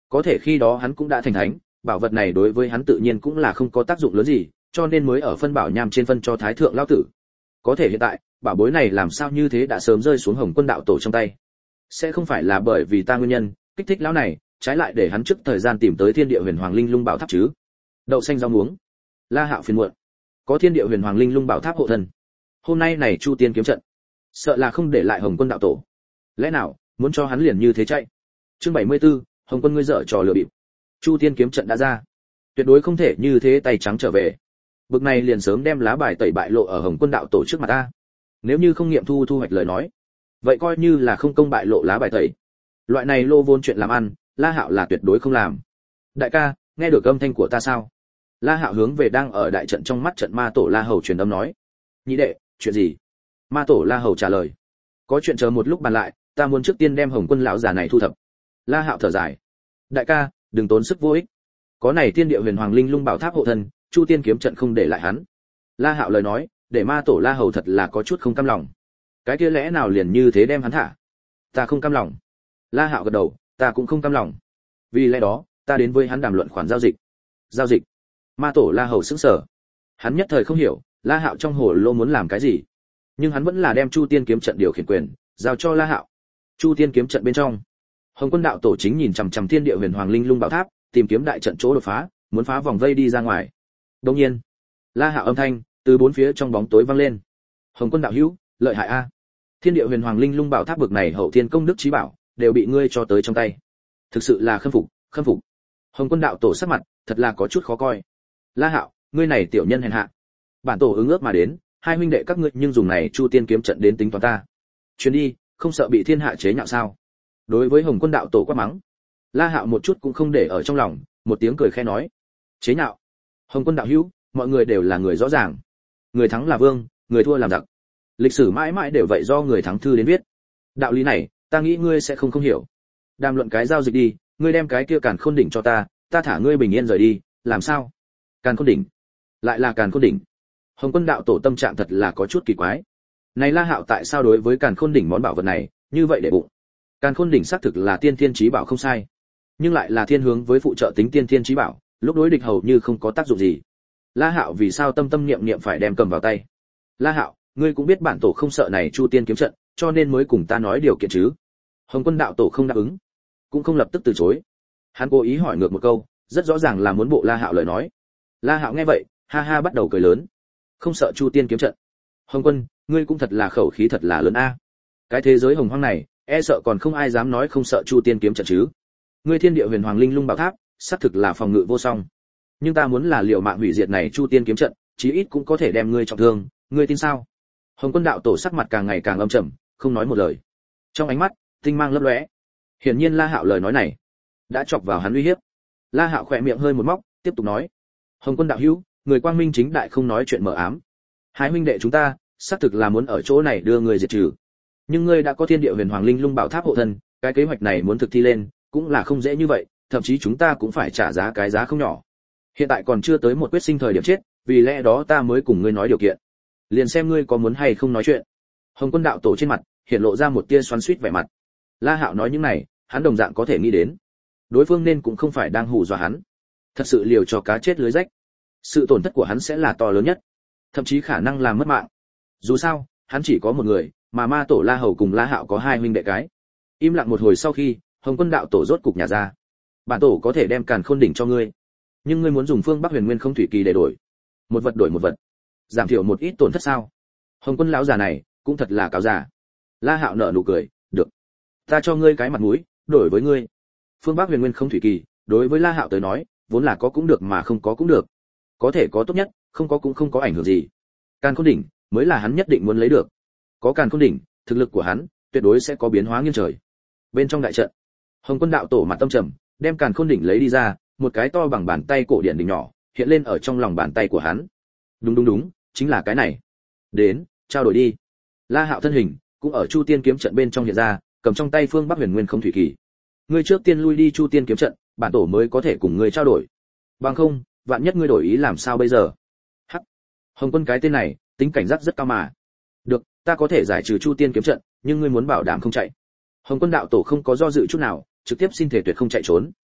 Có thể khi đó hắn cũng đã thành thánh, bảo vật này đối với hắn tự nhiên cũng là không có tác dụng lớn gì, cho nên mới ở phân bảo nham trên phân cho thái thượng lão tử. Có thể hiện tại, bảo bối này làm sao như thế đã sớm rơi xuống Hồng Quân đạo tổ trong tay. Sẽ không phải là bởi vì ta nguyên nhân, kích thích lão này, trái lại để hắn trước thời gian tìm tới Thiên Địa Huyền Hoàng Linh Lung Bảo Tháp chứ? Đậu xanh rau muống. La Hạo phiền muộn. Có Thiên Địa Huyền Hoàng Linh Lung Bảo Tháp hộ thân. Hôm nay này Chu Tiên kiếm trận, sợ là không để lại Hồng Quân đạo tổ. Lẽ nào muốn cho hắn liền như thế chạy? Chương 74, Hồng Quân ngươi dở trò lừa bịp. Chu Tiên kiếm trận đã ra, tuyệt đối không thể như thế tay trắng trở về. Bực này liền sớm đem lá bài tẩy bại lộ ở Hồng Quân đạo tổ trước mặt ta. Nếu như không nghiệm thu hoạch lời nói, vậy coi như là không công bại lộ lá bài tẩy. Loại này lô vốn chuyện làm ăn, La Hạo là tuyệt đối không làm. Đại ca, nghe được âm thanh của ta sao? La Hạo hướng về đang ở đại trận trong mắt trận ma tổ La Hầu truyền âm nói. Nhị đệ, chuyện gì? Ma tổ La Hầu trả lời. Có chuyện chờ một lúc bàn lại, ta muốn trước tiên đem Hồng Quân lão già này thu thập. La Hạo thở dài. Đại ca, đừng tốn sức vô ích. Có này Thiên Địa Huyền Hoàng Linh Lung Bảo Tháp hộ thân, Chu Tiên kiếm trận không để lại hắn. La Hạo lời nói, để ma tổ La Hầu thật là có chút không cam lòng. Cái kia lẽ nào liền như thế đem hắn thả? Ta không cam lòng. La Hạo gật đầu, ta cũng không cam lòng. Vì lẽ đó, ta đến với hắn đàm luận khoản giao dịch. Giao dịch? Ma tổ La Hầu sững sờ. Hắn nhất thời không hiểu, La Hạo trong hồ lô muốn làm cái gì. Nhưng hắn vẫn là đem Chu Tiên kiếm trận điều khiển quyền giao cho La Hạo. Chu Tiên kiếm trận bên trong, Hồng Quân đạo tổ chính nhìn chằm chằm Thiên Địa Huyền Hoàng Linh Lung Bảo Tháp, tìm kiếm đại trận chỗ đột phá, muốn phá vòng vây đi ra ngoài. Đương nhiên, La Hạo âm thanh từ bốn phía trong bóng tối vang lên. Hồng Quân đạo hữu, lợi hại a. Thiên Địa Huyền Hoàng Linh Lung Bảo Tháp bực này hậu thiên công đức chí bảo, đều bị ngươi cho tới trong tay. Thực sự là khâm phục, khâm phục. Hồng Quân đạo tổ sắc mặt thật là có chút khó coi. La Hạo, ngươi này tiểu nhân hèn hạ. Bản tổ ứng ước mà đến, hai huynh đệ các ngươi nhưng dùng này Chu Tiên kiếm trận đến tính toán ta. Chuyến đi, không sợ bị thiên hạ chế nhạo sao? Đối với Hồng Quân đạo tổ quát mắng, La Hạo một chút cũng không để ở trong lòng, một tiếng cười khẽ nói: chế nhạo? Hồng Quân đạo hữu, mọi người đều là người rõ ràng, người thắng là vương, người thua làm giặc. Lịch sử mãi mãi đều vậy do người thắng thư đến viết. Đạo lý này, ta nghĩ ngươi sẽ không hiểu. Đàm luận cái giao dịch đi, ngươi đem cái kia Càn Khôn đỉnh cho ta, ta thả ngươi bình yên rời đi, làm sao? Càn Khôn đỉnh? Lại là Càn Khôn đỉnh? Hồng Quân đạo tổ tâm trạng thật là có chút kỳ quái. Này La Hạo tại sao đối với Càn Khôn đỉnh món bảo vật này như vậy để bụng? Càn Khôn đỉnh xác thực là tiên thiên chí bảo không sai, nhưng lại là thiên hướng với phụ trợ tính tiên thiên chí bảo, lúc đối địch hầu như không có tác dụng gì. La Hạo vì sao tâm tâm niệm niệm phải đem cầm vào tay? La Hạo, ngươi cũng biết bản tổ không sợ này Chu Tiên kiếm trận, cho nên mới cùng ta nói điều kiện chứ? Hồng Quân đạo tổ không đáp ứng, cũng không lập tức từ chối. Hắn cố ý hỏi ngược một câu, rất rõ ràng là muốn bộ La Hạo lời nói. La Hạo nghe vậy, ha ha bắt đầu cười lớn. Không sợ Chu Tiên kiếm trận? Hồng Quân, ngươi cũng thật là khẩu khí thật là lớn a. Cái thế giới hồng hoang này, e sợ còn không ai dám nói không sợ Chu Tiên kiếm trận chứ? Ngươi Thiên Địa Huyền Hoàng Linh Lung Bảo Tháp, xác thực là phòng ngự vô song. Nhưng ta muốn là liều mạng hủy diệt này Chu Tiên kiếm trận, chí ít cũng có thể đem ngươi trọng thương, ngươi tin sao? Hồng Quân đạo tổ sắc mặt càng ngày càng âm trầm, không nói một lời. Trong ánh mắt, tinh mang lấp lóe. Hiển nhiên La Hạo lời nói này đã chọc vào hắn uy hiếp. La Hạo khẽ miệng hơi một móc, tiếp tục nói: Hồng Quân đạo hữu, người quang minh chính đại không nói chuyện mờ ám. Hai huynh đệ chúng ta, xác thực là muốn ở chỗ này đưa người diệt trừ. Nhưng ngươi đã có Thiên Địa Huyền Hoàng Linh Lung Bảo Tháp hộ thân, cái kế hoạch này muốn thực thi lên, cũng là không dễ như vậy, thậm chí chúng ta cũng phải trả giá cái giá không nhỏ. Hiện tại còn chưa tới một quyết sinh thời điểm chết, vì lẽ đó ta mới cùng ngươi nói điều kiện. Liền xem ngươi có muốn hay không nói chuyện. Hồng Quân đạo tổ trên mặt hiện lộ ra một tia xoắn xuýt vẻ mặt. La Hạo nói những này, hắn đồng dạng có thể nghĩ đến. Đối phương nên cũng không phải đang hù dọa hắn. Thật sự liều cho cá chết lưới rách. Sự tổn thất của hắn sẽ là to lớn nhất, thậm chí khả năng làm mất mạng. Dù sao, hắn chỉ có một người, mà ma tổ La Hầu cùng La Hạo có hai huynh đệ cái. Im lặng một hồi sau khi, Hồng Quân đạo tổ rốt cục nhà ra. Bản tổ có thể đem Càn Khôn đỉnh cho ngươi, nhưng ngươi muốn dùng phương Bắc Huyền Nguyên không thủy kỳ để đổi. Một vật đổi một vật, giảm thiểu một ít tổn thất sao? Hồng Quân lão già này, cũng thật là cáo già. La Hạo nở nụ cười, được, ta cho ngươi cái mặt mũi, đổi với ngươi. Phương Bắc Huyền Nguyên không thủy kỳ, đối với La Hạo tới nói, vốn là có cũng được mà không có cũng được. Có thể có tốt nhất, không có cũng không có ảnh hưởng gì. Càn Khôn đỉnh mới là hắn nhất định muốn lấy được. Có Càn Khôn đỉnh, thực lực của hắn tuyệt đối sẽ có biến hóa nghiêng trời. Bên trong đại trận, Hồng Quân đạo tổ mặt tâm trầm, đem Càn Khôn đỉnh lấy đi ra, một cái to bằng bàn tay cổ điển đỉnh nhỏ, hiện lên ở trong lòng bàn tay của hắn. Đúng, chính là cái này. Đến, trao đổi đi. La Hạo thân hình cũng ở Chu Tiên kiếm trận bên trong hiện ra, cầm trong tay phương Bắc Huyền Nguyên không thủy kỳ. Ngươi trước tiên lui đi Chu Tiên kiếm trận, bản tổ mới có thể cùng ngươi trao đổi. Bằng không, vạn nhất ngươi đổi ý làm sao bây giờ? Hắc. Hồng Quân cái tên này, tính cảnh giác rất cao mà. Được, ta có thể giải trừ Chu Tiên kiếm trận, nhưng ngươi muốn bảo đảm không chạy. Hồng Quân đạo tổ không có do dự chút nào, trực tiếp xin thể tuyệt không chạy trốn.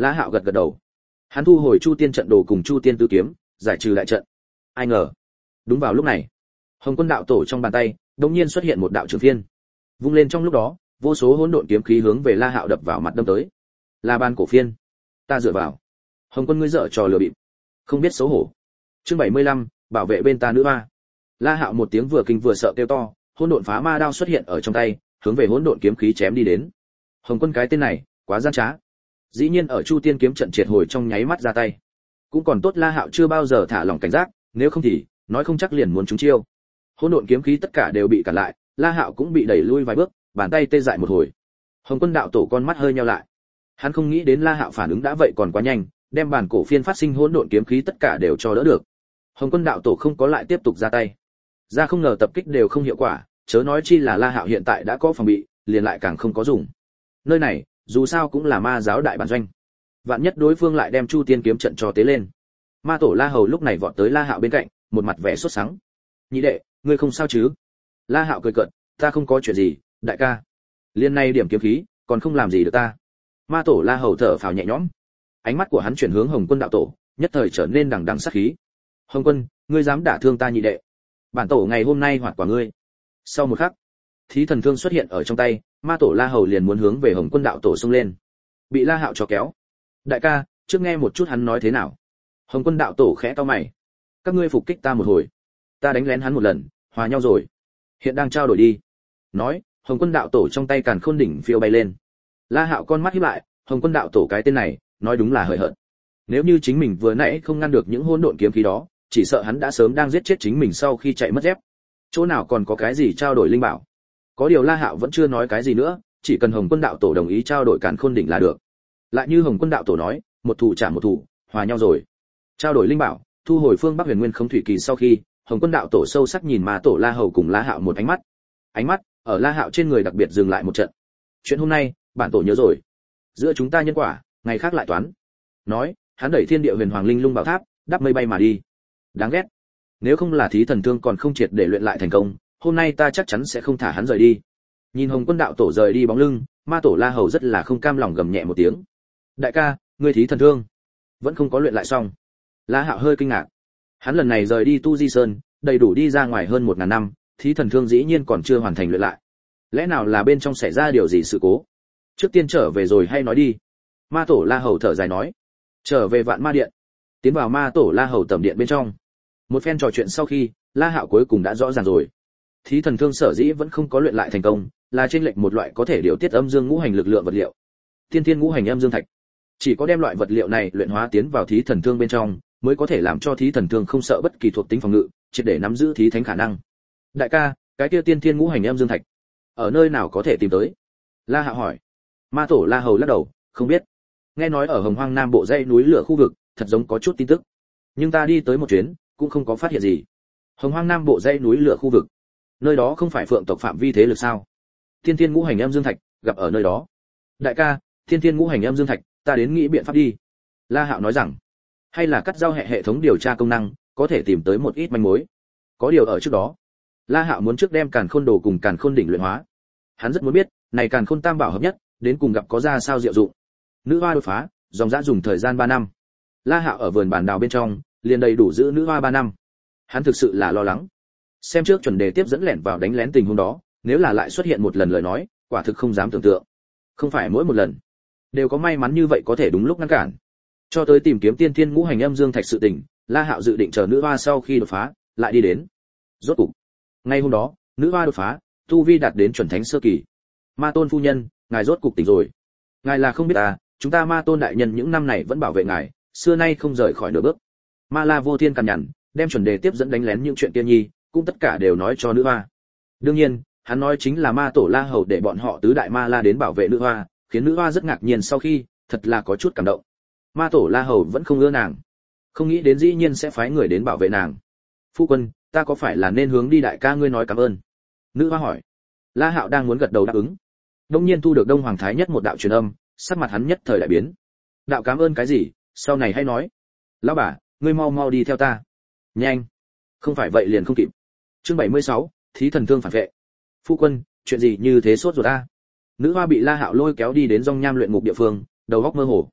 La Hạo gật gật đầu. Hắn thu hồi Chu Tiên trận đồ cùng Chu Tiên tứ kiếm, giải trừ đại trận. Ai ngờ, đúng vào lúc này, Hồng Quân đạo tổ trong bàn tay đột nhiên xuất hiện một đạo trường phiên. Vung lên trong lúc đó, vô số hỗn độn kiếm khí hướng về La Hạo đập vào mặt đâm tới. Là ban cổ phiên. Ta dựa vào. Hồng Quân ngươi dở trò lừa bịp, không biết xấu hổ. Chương 75, bảo vệ bên ta nữ ma. La Hạo một tiếng vừa kinh vừa sợ kêu to, hỗn độn phá ma đao xuất hiện ở trong tay, hướng về hỗn độn kiếm khí chém đi đến. Hồng Quân cái tên này, quá gian trá. Dĩ nhiên ở Chu Tiên kiếm trận triệt hồi trong nháy mắt ra tay. Cũng còn tốt La Hạo chưa bao giờ thả lỏng cảnh giác, nếu không thì nói không chắc liền muốn trúng chiêu. Hỗn độn kiếm khí tất cả đều bị cản lại, La Hạo cũng bị đẩy lui vài bước, bàn tay tê dại một hồi. Hồng Quân đạo tổ con mắt hơi nheo lại. Hắn không nghĩ đến La Hạo phản ứng đã vậy còn quá nhanh, đem bản cổ phiên phát sinh hỗn độn kiếm khí tất cả đều cho đỡ được. Hồng Quân đạo tổ không có lại tiếp tục ra tay. Ra không ngờ tập kích đều không hiệu quả, chớ nói chi là La Hạo hiện tại đã có phòng bị, liền lại càng không có dùng. Nơi này, dù sao cũng là ma giáo đại bản doanh. Vạn nhất đối phương lại đem Chu Tiên kiếm trận cho tế lên. Ma tổ La Hầu lúc này vọt tới La Hạo bên cạnh, một mặt vẻ sốt sắng. "Nhị đệ, ngươi không sao chứ?" La Hạo cười cợt, "Ta không có chuyện gì, đại ca. Liên này điểm kiếm khí, còn không làm gì được ta." Ma tổ La Hầu thở phào nhẹ nhõm. Ánh mắt của hắn chuyển hướng Hồng Quân đạo tổ, nhất thời trở nên đằng đằng sát khí. "Hồng Quân, ngươi dám đả thương ta nhị đệ, bản tổ ngày hôm nay hoạt quả ngươi." Sau một khắc, thí thần thương xuất hiện ở trong tay, ma tổ La Hầu liền muốn hướng về Hồng Quân đạo tổ xông lên. Bị La Hạo cho kéo. "Đại ca, trước nghe một chút hắn nói thế nào." Hồng Quân đạo tổ khẽ cau mày. "Các ngươi phục kích ta một hồi, ta đánh lén hắn một lần, hòa nhau rồi. Hiện đang trao đổi đi." Nói, Hồng Quân đạo tổ trong tay càn khôn đỉnh phiêu bay lên. La Hạo con mắt híp lại, Hồng Quân đạo tổ cái tên này, nói đúng là hời hợt. Nếu như chính mình vừa nãy không ngăn được những hỗn độn kiếm khí đó, chỉ sợ hắn đã sớm đang giết chết chính mình sau khi chạy mất dép. Chỗ nào còn có cái gì trao đổi linh bảo. Có điều La Hạo vẫn chưa nói cái gì nữa, chỉ cần Hồng Quân đạo tổ đồng ý trao đổi càn khôn đỉnh là được. Lại như Hồng Quân đạo tổ nói, một thủ trả một thủ, hòa nhau rồi. Trao đổi linh bảo, thu hồi phương Bắc Huyền Nguyên Không Thủy Kỳ sau khi, Hồng Quân đạo tổ sâu sắc nhìn Ma tổ La Hầu cùng La Hạo một ánh mắt. Ánh mắt ở La Hạo trên người đặc biệt dừng lại một trận. Chuyện hôm nay, bản tổ nhớ rồi. Giữa chúng ta nhân quả, ngày khác lại toán. Nói, hắn đẩy Thiên Địa Huyền Hoàng Linh Lung Bảo Tháp, đáp mây bay mà đi. Đáng ghét. Nếu không là thí thần thương còn không triệt để luyện lại thành công, hôm nay ta chắc chắn sẽ không thả hắn rời đi. Nhìn Hồng Quân đạo tổ rời đi bóng lưng, Ma tổ La Hầu rất là không cam lòng gầm nhẹ một tiếng. "Đại ca, ngươi thí thần thương vẫn không có luyện lại xong." La Hạo hơi kinh ngạc. Hắn lần này rời đi Tu Di Sơn, đầy đủ đi ra ngoài hơn 1000 năm, thí thần thương dĩ nhiên còn chưa hoàn thành luyện lại. Lẽ nào là bên trong xảy ra điều gì sự cố? Trước tiên trở về rồi hay nói đi. Ma tổ La Hầu thở dài nói. Trở về Vạn Ma Điện, tiến vào Ma tổ La Hầu tẩm điện bên trong. Một phen trò chuyện sau khi, La Hạo cuối cùng đã rõ ràng rồi. Thí thần thương sở dĩ vẫn không có luyện lại thành công, là trên lệch một loại có thể điều tiết âm dương ngũ hành lực lượng vật liệu. Tiên thiên ngũ hành âm dương thạch. Chỉ có đem loại vật liệu này luyện hóa tiến vào thí thần thương bên trong, mới có thể làm cho thí thần thương không sợ bất kỳ thuộc tính phòng ngự, triệt để nắm giữ thí thánh khả năng. Đại ca, cái kia tiên thiên ngũ hành âm dương thạch, ở nơi nào có thể tìm tới? La Hạo hỏi. Ma tổ La Hầu lắc đầu, không biết. Nghe nói ở Hồng Hoang Nam bộ dãy núi lửa khu vực, thật giống có chút tin tức. Nhưng ta đi tới một chuyến, cũng không có phát hiện gì. Hồng Hoang Nam bộ dãy núi lửa khu vực, nơi đó không phải Phượng tộc phạm vi thế lực sao? Tiên thiên ngũ hành âm dương thạch gặp ở nơi đó. Đại ca, tiên thiên ngũ hành âm dương thạch, ta đến nghĩ biện pháp đi. La Hạo nói rằng, hay là cắt giao hệ thống điều tra công năng, có thể tìm tới một ít manh mối. Có điều ở trước đó, La Hạo muốn trước đem Càn Khôn Đồ cùng Càn Khôn đỉnh luyện hóa. Hắn rất muốn biết, này Càn Khôn Tam Bảo hợp nhất, đến cùng gặp có ra sao diệu dụng. Nữ hoa đột phá, dòng dã dùng thời gian 3 năm. La Hạo ở vườn bản đào bên trong, liền đầy đủ giữ nữ hoa 3 năm. Hắn thực sự là lo lắng. Xem trước chuẩn đề tiếp dẫn lẻn vào đánh lén tình huống đó, nếu là lại xuất hiện một lần lời nói, quả thực không dám tưởng tượng. Không phải mỗi một lần đều có may mắn như vậy có thể đúng lúc ngăn cản. Cho tới tìm kiếm tiên thiên ngũ hành âm dương thạch sự tình, La Hạo dự định chờ nữ hoa sau khi đột phá, lại đi đến. Rốt cục, ngay hôm đó, nữ hoa đột phá, tu vi đạt đến chuẩn thánh sơ kỳ. Ma Tôn phu nhân, ngài rốt cục tỉnh rồi. Ngài là không biết à, chúng ta Ma Tôn đại nhân những năm này vẫn bảo vệ ngài, xưa nay không rời khỏi nửa bước. Ma La Vô Thiên cằn nhằn, đem chuẩn đề tiếp dẫn đánh lén những chuyện kia nhi, cũng tất cả đều nói cho nữ hoa. Đương nhiên, hắn nói chính là Ma Tổ La Hầu để bọn họ tứ đại Ma La đến bảo vệ nữ hoa, khiến nữ hoa rất ngạc nhiên sau khi, thật là có chút cảm động. Ma Tổ La Hầu vẫn không ưa nàng, không nghĩ đến dĩ nhiên sẽ phái người đến bảo vệ nàng. Phu quân, ta có phải là nên hướng đi đại ca ngươi nói cảm ơn? Nữ hoa hỏi. La Hạo đang muốn gật đầu đáp ứng, đông nhiên thu được Đông Hoàng Thái Nhất một đạo truyền âm, sắc mặt hắn nhất thời đại biến. Đạo cảm ơn cái gì, sau này hay nói. Lão bà, ngươi mau mau đi theo ta. Nhanh, không phải vậy liền không kịp. Chương 76, thí thần thương phản vệ. Phu quân, chuyện gì như thế sốt ruột ta? Nữ hoa bị La Hạo lôi kéo đi đến Dung Nham luyện ngục địa phương, đầu óc mơ hồ.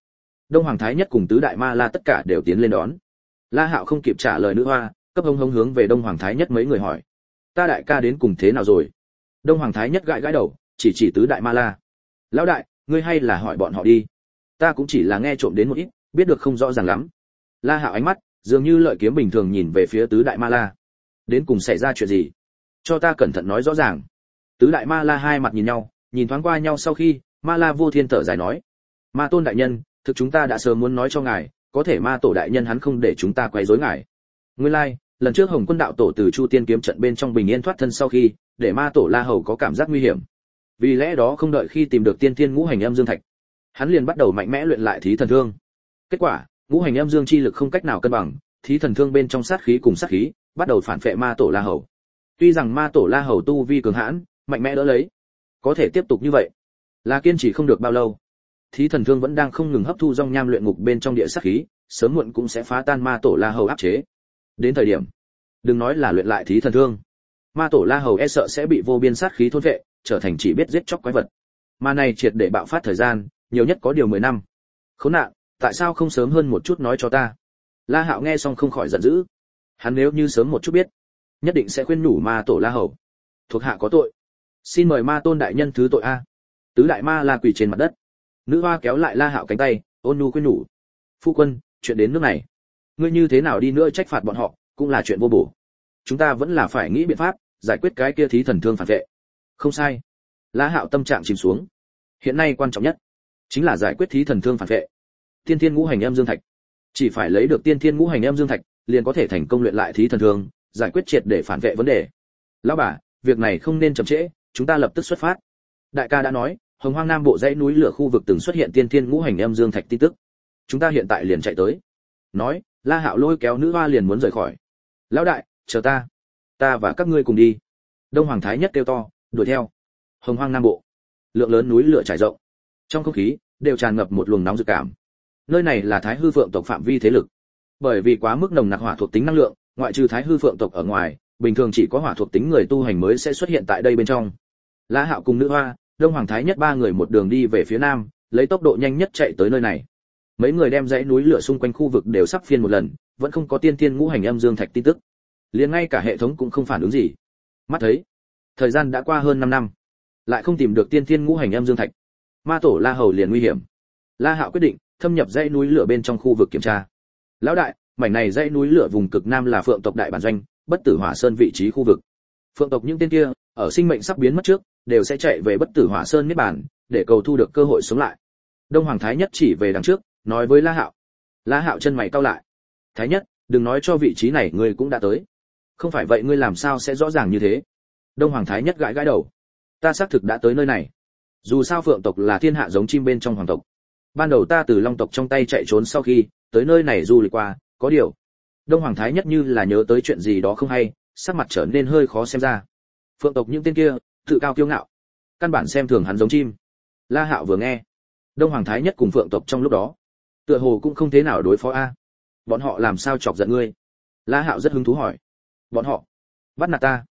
Đông Hoàng Thái Nhất cùng tứ đại ma la tất cả đều tiến lên đón. La Hạo không kịp trả lời nữ hoa, cấp hống hống hướng về Đông Hoàng Thái Nhất mấy người hỏi: "Ta đại ca đến cùng thế nào rồi?" Đông Hoàng Thái Nhất gãi gãi đầu, chỉ tứ đại ma la: "Lão đại, ngươi hay là hỏi bọn họ đi. Ta cũng chỉ là nghe trộm đến một ít, biết được không rõ ràng lắm." La Hạo ánh mắt dường như lợi kiếm bình thường nhìn về phía tứ đại ma la. "Đến cùng xảy ra chuyện gì? Cho ta cẩn thận nói rõ ràng." Tứ đại ma la hai mặt nhìn nhau, nhìn thoáng qua nhau sau khi, Ma La Vô Thiên thở dài nói: "Ma Tôn đại nhân, thực chúng ta đã sớm muốn nói cho ngài, có thể Ma Tổ đại nhân hắn không để chúng ta quấy rối ngài. Nguyên lai, lần trước Hồng Quân đạo tổ từ Chu Tiên kiếm trận bên trong bình yên thoát thân sau khi, để Ma Tổ La Hầu có cảm giác nguy hiểm. Vì lẽ đó không đợi khi tìm được Tiên Thiên Ngũ Hành Âm Dương Thạch, hắn liền bắt đầu mạnh mẽ luyện lại Thí Thần Thương. Kết quả, Ngũ Hành Âm Dương chi lực không cách nào cân bằng, Thí Thần Thương bên trong sát khí cùng sát khí, bắt đầu phản phệ Ma Tổ La Hầu. Tuy rằng Ma Tổ La Hầu tu vi cường hãn, mạnh mẽ đỡ lấy, có thể tiếp tục như vậy, là kiên trì không được bao lâu. Thí Thần Thương vẫn đang không ngừng hấp thu dòng nham luyện ngục bên trong địa sát khí, sớm muộn cũng sẽ phá tan Ma Tổ La Hầu áp chế. Đến thời điểm, đừng nói là luyện lại Thí Thần Thương, Ma Tổ La Hầu e sợ sẽ bị vô biên sát khí thôn phệ, trở thành chỉ biết giết chóc quái vật. Mà này triệt để bạo phát thời gian, nhiều nhất có điều 10 năm. Khốn nạn, tại sao không sớm hơn một chút nói cho ta? La Hạo nghe xong không khỏi giận dữ. Hắn nếu như sớm một chút biết, nhất định sẽ khuyên nhủ Ma Tổ La Hầu. Thuộc hạ có tội, xin mời Ma Tôn đại nhân thứ tội a. Tứ đại ma la quỳ trên mặt đất. Nữ hoa kéo lại La Hạo cánh tay, ôn nhu khuyên nhủ: "Phu quân, chuyện đến nước này, ngươi như thế nào đi nữa trách phạt bọn họ, cũng là chuyện vô bổ. Chúng ta vẫn là phải nghĩ biện pháp giải quyết cái kia Thí Thần Thương phản vệ." Không sai. La Hạo tâm trạng chìm xuống. Hiện nay quan trọng nhất chính là giải quyết Thí Thần Thương phản vệ. Tiên Thiên Ngũ Hành Âm Dương Thạch, chỉ phải lấy được Tiên Thiên Ngũ Hành Âm Dương Thạch, liền có thể thành công luyện lại Thí Thần Thương, giải quyết triệt để phản vệ vấn đề. Lão bà, việc này không nên chậm trễ, chúng ta lập tức xuất phát. Đại ca đã nói, Hồng Hoang Nam bộ dãy núi lửa khu vực từng xuất hiện Tiên Thiên Ngũ Hành Âm Dương Thạch tin tức. Chúng ta hiện tại liền chạy tới. Nói, La Hạo lôi kéo nữ hoa liền muốn rời khỏi. Lão đại, chờ ta và các ngươi cùng đi. Đông Hoàng Thái Nhất kêu to, đuổi theo. Hồng Hoang Nam bộ, lượng lớn núi lửa trải rộng, trong không khí đều tràn ngập một luồng nóng rực cảm. Nơi này là Thái Hư Phượng tộc phạm vi thế lực. Bởi vì quá mức nồng nặc hỏa thuộc tính năng lượng, ngoại trừ Thái Hư Phượng tộc ở ngoài, bình thường chỉ có hỏa thuộc tính người tu hành mới sẽ xuất hiện tại đây bên trong. La Hạo cùng nữ hoa, Đông Hoàng Thái Nhất ba người một đường đi về phía nam, lấy tốc độ nhanh nhất chạy tới nơi này. Mấy người đem dãy núi lửa xung quanh khu vực đều sắp phiên một lần, vẫn không có Tiên Thiên Ngũ Hành Âm Dương Thạch tin tức. Liền ngay cả hệ thống cũng không phản ứng gì. Mắt thấy, thời gian đã qua hơn 5 năm, lại không tìm được Tiên Thiên Ngũ Hành Âm Dương Thạch. Ma Tổ La Hầu liền nguy hiểm. La Hạo quyết định thâm nhập dãy núi lửa bên trong khu vực kiểm tra. Lão đại, mảnh này dãy núi lửa vùng cực nam là Phượng tộc đại bản doanh, Bất Tử Hỏa Sơn vị trí khu vực. Phượng tộc những tên kia, ở sinh mệnh sắp biến mất trước, đều sẽ chạy về Bất Tử Hỏa Sơn niết bàn, để cầu thu được cơ hội sống lại. Đông Hoàng Thái Nhất chỉ về đằng trước, nói với La Hạo. La Hạo chân mày cau lại. Thái Nhất, đừng nói cho vị trí này ngươi cũng đã tới. Không phải vậy ngươi làm sao sẽ rõ ràng như thế? Đông Hoàng Thái Nhất gãi gãi đầu. Ta xác thực đã tới nơi này. Dù sao Phượng tộc là thiên hạ giống chim bên trong hoàng tộc. Ban đầu ta từ Long tộc trong tay chạy trốn sau khi tới nơi này du lịch qua, có điều. Đông Hoàng Thái Nhất như là nhớ tới chuyện gì đó không hay, sắc mặt trở nên hơi khó xem ra. Phượng tộc những tên kia, tự cao kiêu ngạo, căn bản xem thường hắn giống chim. La Hạo vừa nghe, Đông Hoàng Thái Nhất cùng Phượng tộc trong lúc đó, tựa hồ cũng không thế nào đối phó a. Bọn họ làm sao chọc giận ngươi? La Hạo rất hứng thú hỏi. Bọn họ bắt nạt ta,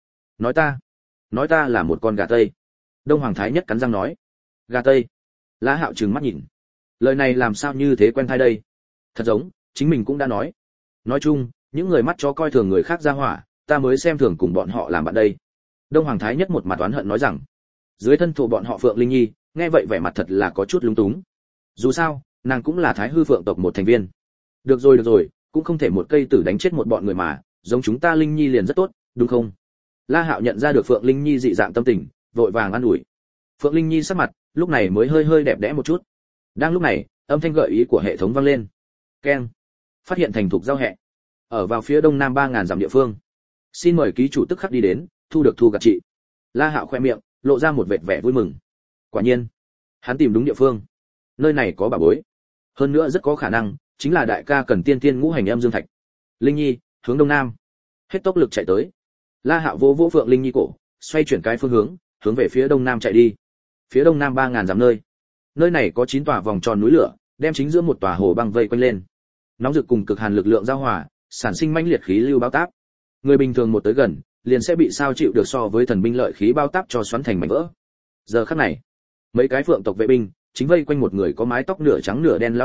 nói ta là một con gà tây. Đông Hoàng Thái Nhất cắn răng nói. Gà tây? La Hạo trừng mắt nhìn. Lời này làm sao như thế quen tai đây? Thật giống chính mình cũng đã nói. Nói chung, những người mắt chó coi thường người khác ra hỏa, ta mới xem thường cùng bọn họ làm bạn đây. Đông Hoàng Thái Nhất một mặt oán hận nói rằng. Dưới thân thụ bọn họ Phượng Linh Nhi, nghe vậy vẻ mặt thật là có chút lúng túng. Dù sao, nàng cũng là Thái Hư Phượng tộc một thành viên. Được rồi, cũng không thể một cây tử đánh chết một bọn người mà, giống chúng ta Linh Nhi liền rất tốt, đúng không? La Hạo nhận ra được Phượng Linh Nhi dị dạng tâm tình, vội vàng an ủi. Phượng Linh Nhi sắc mặt lúc này mới hơi đẹp đẽ một chút. Đang lúc này, âm thanh gợi ý của hệ thống vang lên. Keng. Phát hiện thành thục giao hẹ. Ở vào phía đông nam 3000 dặm địa phương. Xin mời ký chủ tức khắc đi đến, thu được thu gặt trị. La Hạo khoe miệng, lộ ra một vệt vẻ vui mừng. Quả nhiên, hắn tìm đúng địa phương. Nơi này có bảo bối. Hơn nữa rất có khả năng chính là đại ca cần Tiên Thiên Ngũ Hành Âm Dương Thạch. Linh Nhi, hướng đông nam. Hết tốc lực chạy tới. La Hạo vỗ Phượng Linh Nhi cổ, xoay chuyển cái phương hướng về phía đông nam chạy đi. Phía đông nam 3000 dặm nơi. Nơi này có 9 tòa vòng tròn núi lửa, đem chính giữa một tòa hồ băng vây quanh lên. Nóng rực cùng cực hàn lực lượng giao hòa, sản sinh mãnh liệt khí lưu bao táp. Người bình thường một tới gần, liền sẽ bị sao chịu được so với thần binh lợi khí bao táp cho xoắn thành mảnh vỡ. Giờ khắc này, mấy cái Phượng tộc vệ binh chính vây quanh một người có mái tóc nửa trắng nửa đen lão đạo,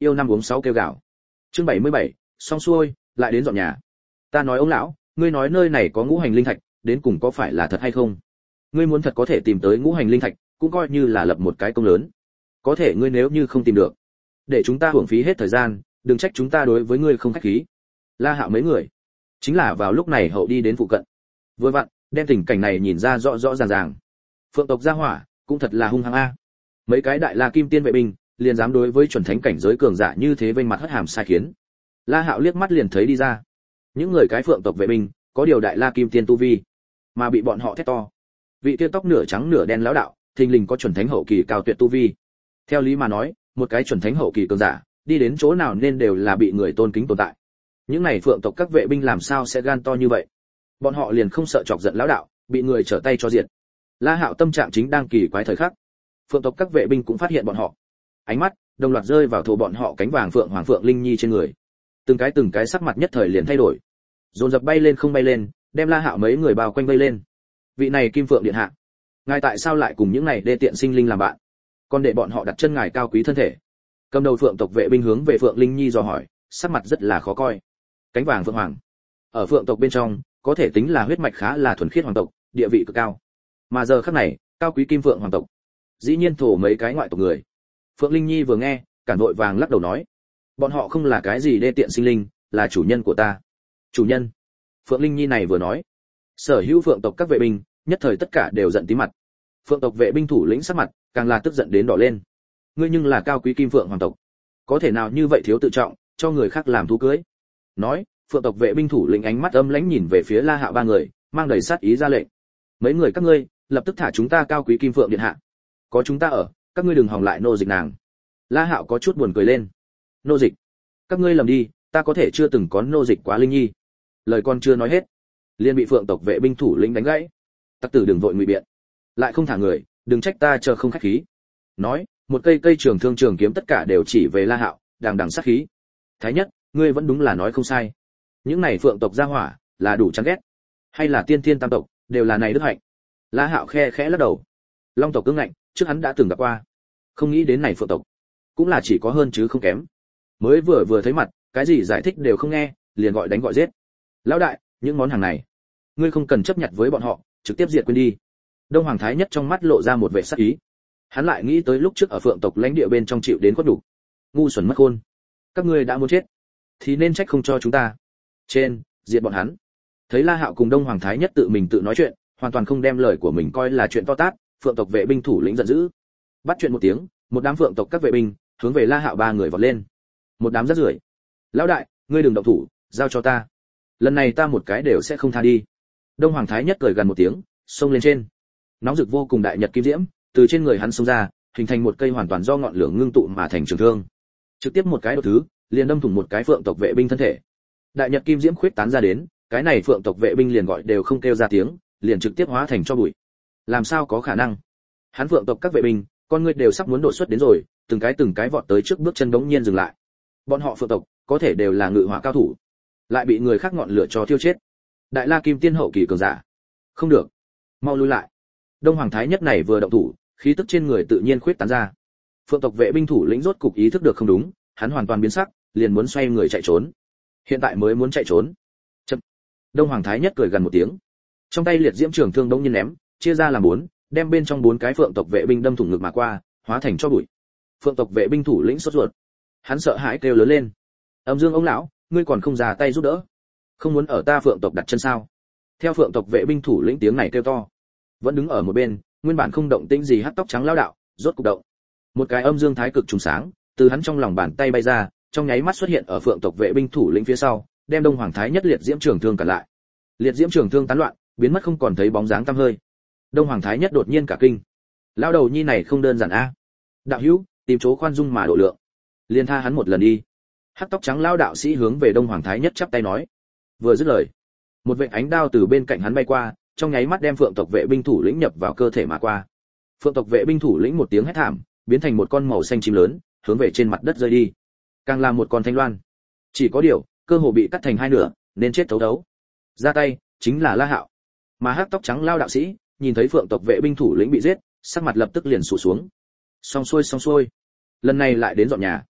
yêu năm uống 6 kêu gạo. Chương 77, xong xuôi, lại đến dọn nhà. Ta nói ông lão, ngươi nói nơi này có ngũ hành linh thạch, đến cùng có phải là thật hay không? Ngươi muốn thật có thể tìm tới ngũ hành linh thạch, cũng coi như là lập một cái công lớn. Có thể ngươi nếu như không tìm được, để chúng ta hưởng phí hết thời gian, đừng trách chúng ta đối với ngươi không khách khí. La Hạo mấy người, chính là vào lúc này hậu đi đến phụ cận. Vừa vặn, đem tình cảnh này nhìn ra rõ rõ ràng ràng. Phượng tộc gia hỏa, cũng thật là hung hăng a. Mấy cái đại La Kim Tiên vệ binh, liền dám đối với chuẩn thánh cảnh giới cường giả như thế vênh mặt hất hàm sai khiến. La Hạo liếc mắt liền thấy đi ra. Những người cái Phượng tộc vệ binh, có điều đại La Kim Tiên tu vi, mà bị bọn họ thét to. Vị kia tóc nửa trắng nửa đen lão đạo, thình lình có chuẩn thánh hậu kỳ cao tuyệt tu vi. Theo lý mà nói, một cái chuẩn thánh hậu kỳ cường giả, đi đến chỗ nào nên đều là bị người tôn kính tồn tại. Những này Phượng tộc các vệ binh làm sao sẽ gan to như vậy? Bọn họ liền không sợ chọc giận lão đạo, bị người trở tay cho diệt. La Hạo tâm trạng chính đang kỳ quái thời khắc. Phượng tộc các vệ binh cũng phát hiện bọn họ. Ánh mắt đồng loạt rơi vào thổ bọn họ cánh vàng phượng hoàng phượng linh nhi trên người. Từng cái sắc mặt nhất thời liền thay đổi. Dồn dập bay lên không bay lên, đem La Hạo mấy người bao quanh vây lên. Vị này Kim Phượng điện hạ, ngài tại sao lại cùng những này đê tiện sinh linh làm bạn? Còn để bọn họ đặt chân ngài cao quý thân thể. Cầm đầu Phượng tộc vệ binh hướng về Phượng Linh Nhi dò hỏi, sắc mặt rất là khó coi. Cánh vàng phượng hoàng, ở Phượng tộc bên trong, có thể tính là huyết mạch khá là thuần khiết hoàng tộc, địa vị cực cao. Mà giờ khắc này, cao quý Kim Phượng hoàng tộc, dĩ nhiên thổ mấy cái ngoại tộc người. Phượng Linh Nhi vừa nghe, cản vội vàng lắc đầu nói, bọn họ không là cái gì đê tiện sinh linh, là chủ nhân của ta. Chủ nhân? Phượng Linh Nhi này vừa nói, sở hữu Phượng tộc các vệ binh, nhất thời tất cả đều giận tím mặt. Phượng tộc vệ binh thủ lĩnh sắc mặt, càng là tức giận đến đỏ lên. Ngươi nhưng là cao quý Kim Phượng hoàng tộc, có thể nào như vậy thiếu tự trọng, cho người khác làm thú cưới? Nói, Phượng tộc vệ binh thủ lĩnh ánh mắt âm lãnh nhìn về phía La Hạo ba người, mang đầy sát ý ra lệnh. Mấy người các ngươi, lập tức thả chúng ta cao quý Kim Phượng điện hạ. Có chúng ta ở, các ngươi đừng hòng lại nô dịch nàng. La Hạo có chút buồn cười lên. Nô dịch? Các ngươi lầm đi, ta có thể chưa từng có nô dịch quá Linh Nhi. Lời con chưa nói hết, liền bị Phượng tộc vệ binh thủ lĩnh đánh gãy. Tặc tử đừng vội ngụy biện, lại không thả người, đừng trách ta chờ không khách khí. Nói, một cây trường thương trường kiếm tất cả đều chỉ về La Hạo, đằng đằng sát khí. Thái nhất, ngươi vẫn đúng là nói không sai. Những này Phượng tộc gia hỏa, là đủ chán ghét. Hay là tiên thiên tam tộc, đều là này đức hạnh. La Hạo khe khẽ lắc đầu. Long tộc cứng ngạnh, trước hắn đã từng gặp qua. Không nghĩ đến này Phượng tộc, cũng là chỉ có hơn chứ không kém. Mới vừa thấy mặt, cái gì giải thích đều không nghe, liền gọi đánh gọi giết. Lão đại, những món hàng này, ngươi không cần chấp nhận với bọn họ, trực tiếp diệt quên đi. Đông Hoàng Thái Nhất trong mắt lộ ra một vẻ sắc ý. Hắn lại nghĩ tới lúc trước ở Phượng tộc lãnh địa bên trong chịu đến quất đủ. Ngu xuẩn mất khôn. Các ngươi đã muốn chết, thì nên trách không cho chúng ta. Trên, diệt bọn hắn. Thấy La Hạo cùng Đông Hoàng Thái Nhất tự mình tự nói chuyện, hoàn toàn không đem lời của mình coi là chuyện to tát, Phượng tộc vệ binh thủ lĩnh giận dữ. Bắt chuyện một tiếng, một đám Phượng tộc các vệ binh hướng về La Hạo ba người vọt lên. Một đám rác rưởi. Lão đại, ngươi đừng động thủ, giao cho ta. Lần này ta một cái đều sẽ không tha đi. Đông Hoàng Thái Nhất cười gần một tiếng, xông lên trên. Nóng rực vô cùng đại nhật kim diễm, từ trên người hắn xông ra, hình thành một cây hoàn toàn do ngọn lửa ngưng tụ mà thành trường thương. Trực tiếp một cái đột thứ, liền đâm thủng một cái Phượng tộc vệ binh thân thể. Đại nhật kim diễm khuyết tán ra đến, cái này Phượng tộc vệ binh liền gọi đều không kêu ra tiếng, liền trực tiếp hóa thành cho bụi. Làm sao có khả năng? Hắn Phượng tộc các vệ binh, con người đều sắp muốn đột xuất đến rồi, từng cái vọt tới trước bước chân bỗng nhiên dừng lại. Bọn họ Phượng tộc, có thể đều là ngự hỏa cao thủ, lại bị người khác ngọn lửa cho thiêu chết. Đại La Kim Tiên hậu kỳ cường giả. Không được, mau lui lại. Đông Hoàng Thái Nhất này vừa động thủ, khí tức trên người tự nhiên khuyết tán ra. Phượng tộc vệ binh thủ lĩnh rốt cục ý thức được không đúng, hắn hoàn toàn biến sắc, liền muốn xoay người chạy trốn. Hiện tại mới muốn chạy trốn. Chậm. Đông Hoàng Thái Nhất cười gần một tiếng. Trong tay liệt diễm trường thương đống nhiên ném, chia ra làm bốn, đem bên trong bốn cái Phượng tộc vệ binh đâm thủng ngực mà qua, hóa thành cho bụi. Phượng tộc vệ binh thủ lĩnh sốt ruột. Hắn sợ hãi kêu lớn lên. Âm Dương ông lão, ngươi còn không ra tay giúp đỡ? Không muốn ở ta Phượng tộc đặt chân sao? Theo Phượng tộc vệ binh thủ lĩnh tiếng này kêu to, vẫn đứng ở một bên, nguyên bản không động tĩnh gì hắc tóc trắng lão đạo, rốt cục động. Một cái âm dương thái cực trùng sáng, từ hắn trong lòng bàn tay bay ra, trong nháy mắt xuất hiện ở Phượng tộc vệ binh thủ lĩnh phía sau, đem Đông Hoàng Thái Nhất liệt diễm trường thương cản lại. Liệt diễm trường thương tán loạn, biến mất không còn thấy bóng dáng tăm hơi. Đông Hoàng Thái Nhất đột nhiên cả kinh. Lão đầu nhi này không đơn giản a. Đạo hữu, tìm chỗ khoan dung mà độ lượng. Liên tha hắn một lần đi. Hắc tóc trắng lão đạo sĩ hướng về Đông Hoàng Thái Nhất chắp tay nói. Vừa dứt lời, một vệt ánh đao từ bên cạnh hắn bay qua, trong nháy mắt đem Phượng tộc vệ binh thủ lĩnh nhập vào cơ thể mà qua. Phượng tộc vệ binh thủ lĩnh một tiếng hét thảm, biến thành một con màu xanh chim lớn, hướng về trên mặt đất rơi đi. Càng là một con thanh loan. Chỉ có điều, cơ hồ bị cắt thành hai nửa, nên chết thấu đấu. Ra tay chính là La Hạo. Mà hắc tóc trắng lao đạo sĩ, nhìn thấy Phượng tộc vệ binh thủ lĩnh bị giết, sắc mặt lập tức liền sụt xuống. Xong xuôi. Lần này lại đến dọn nhà.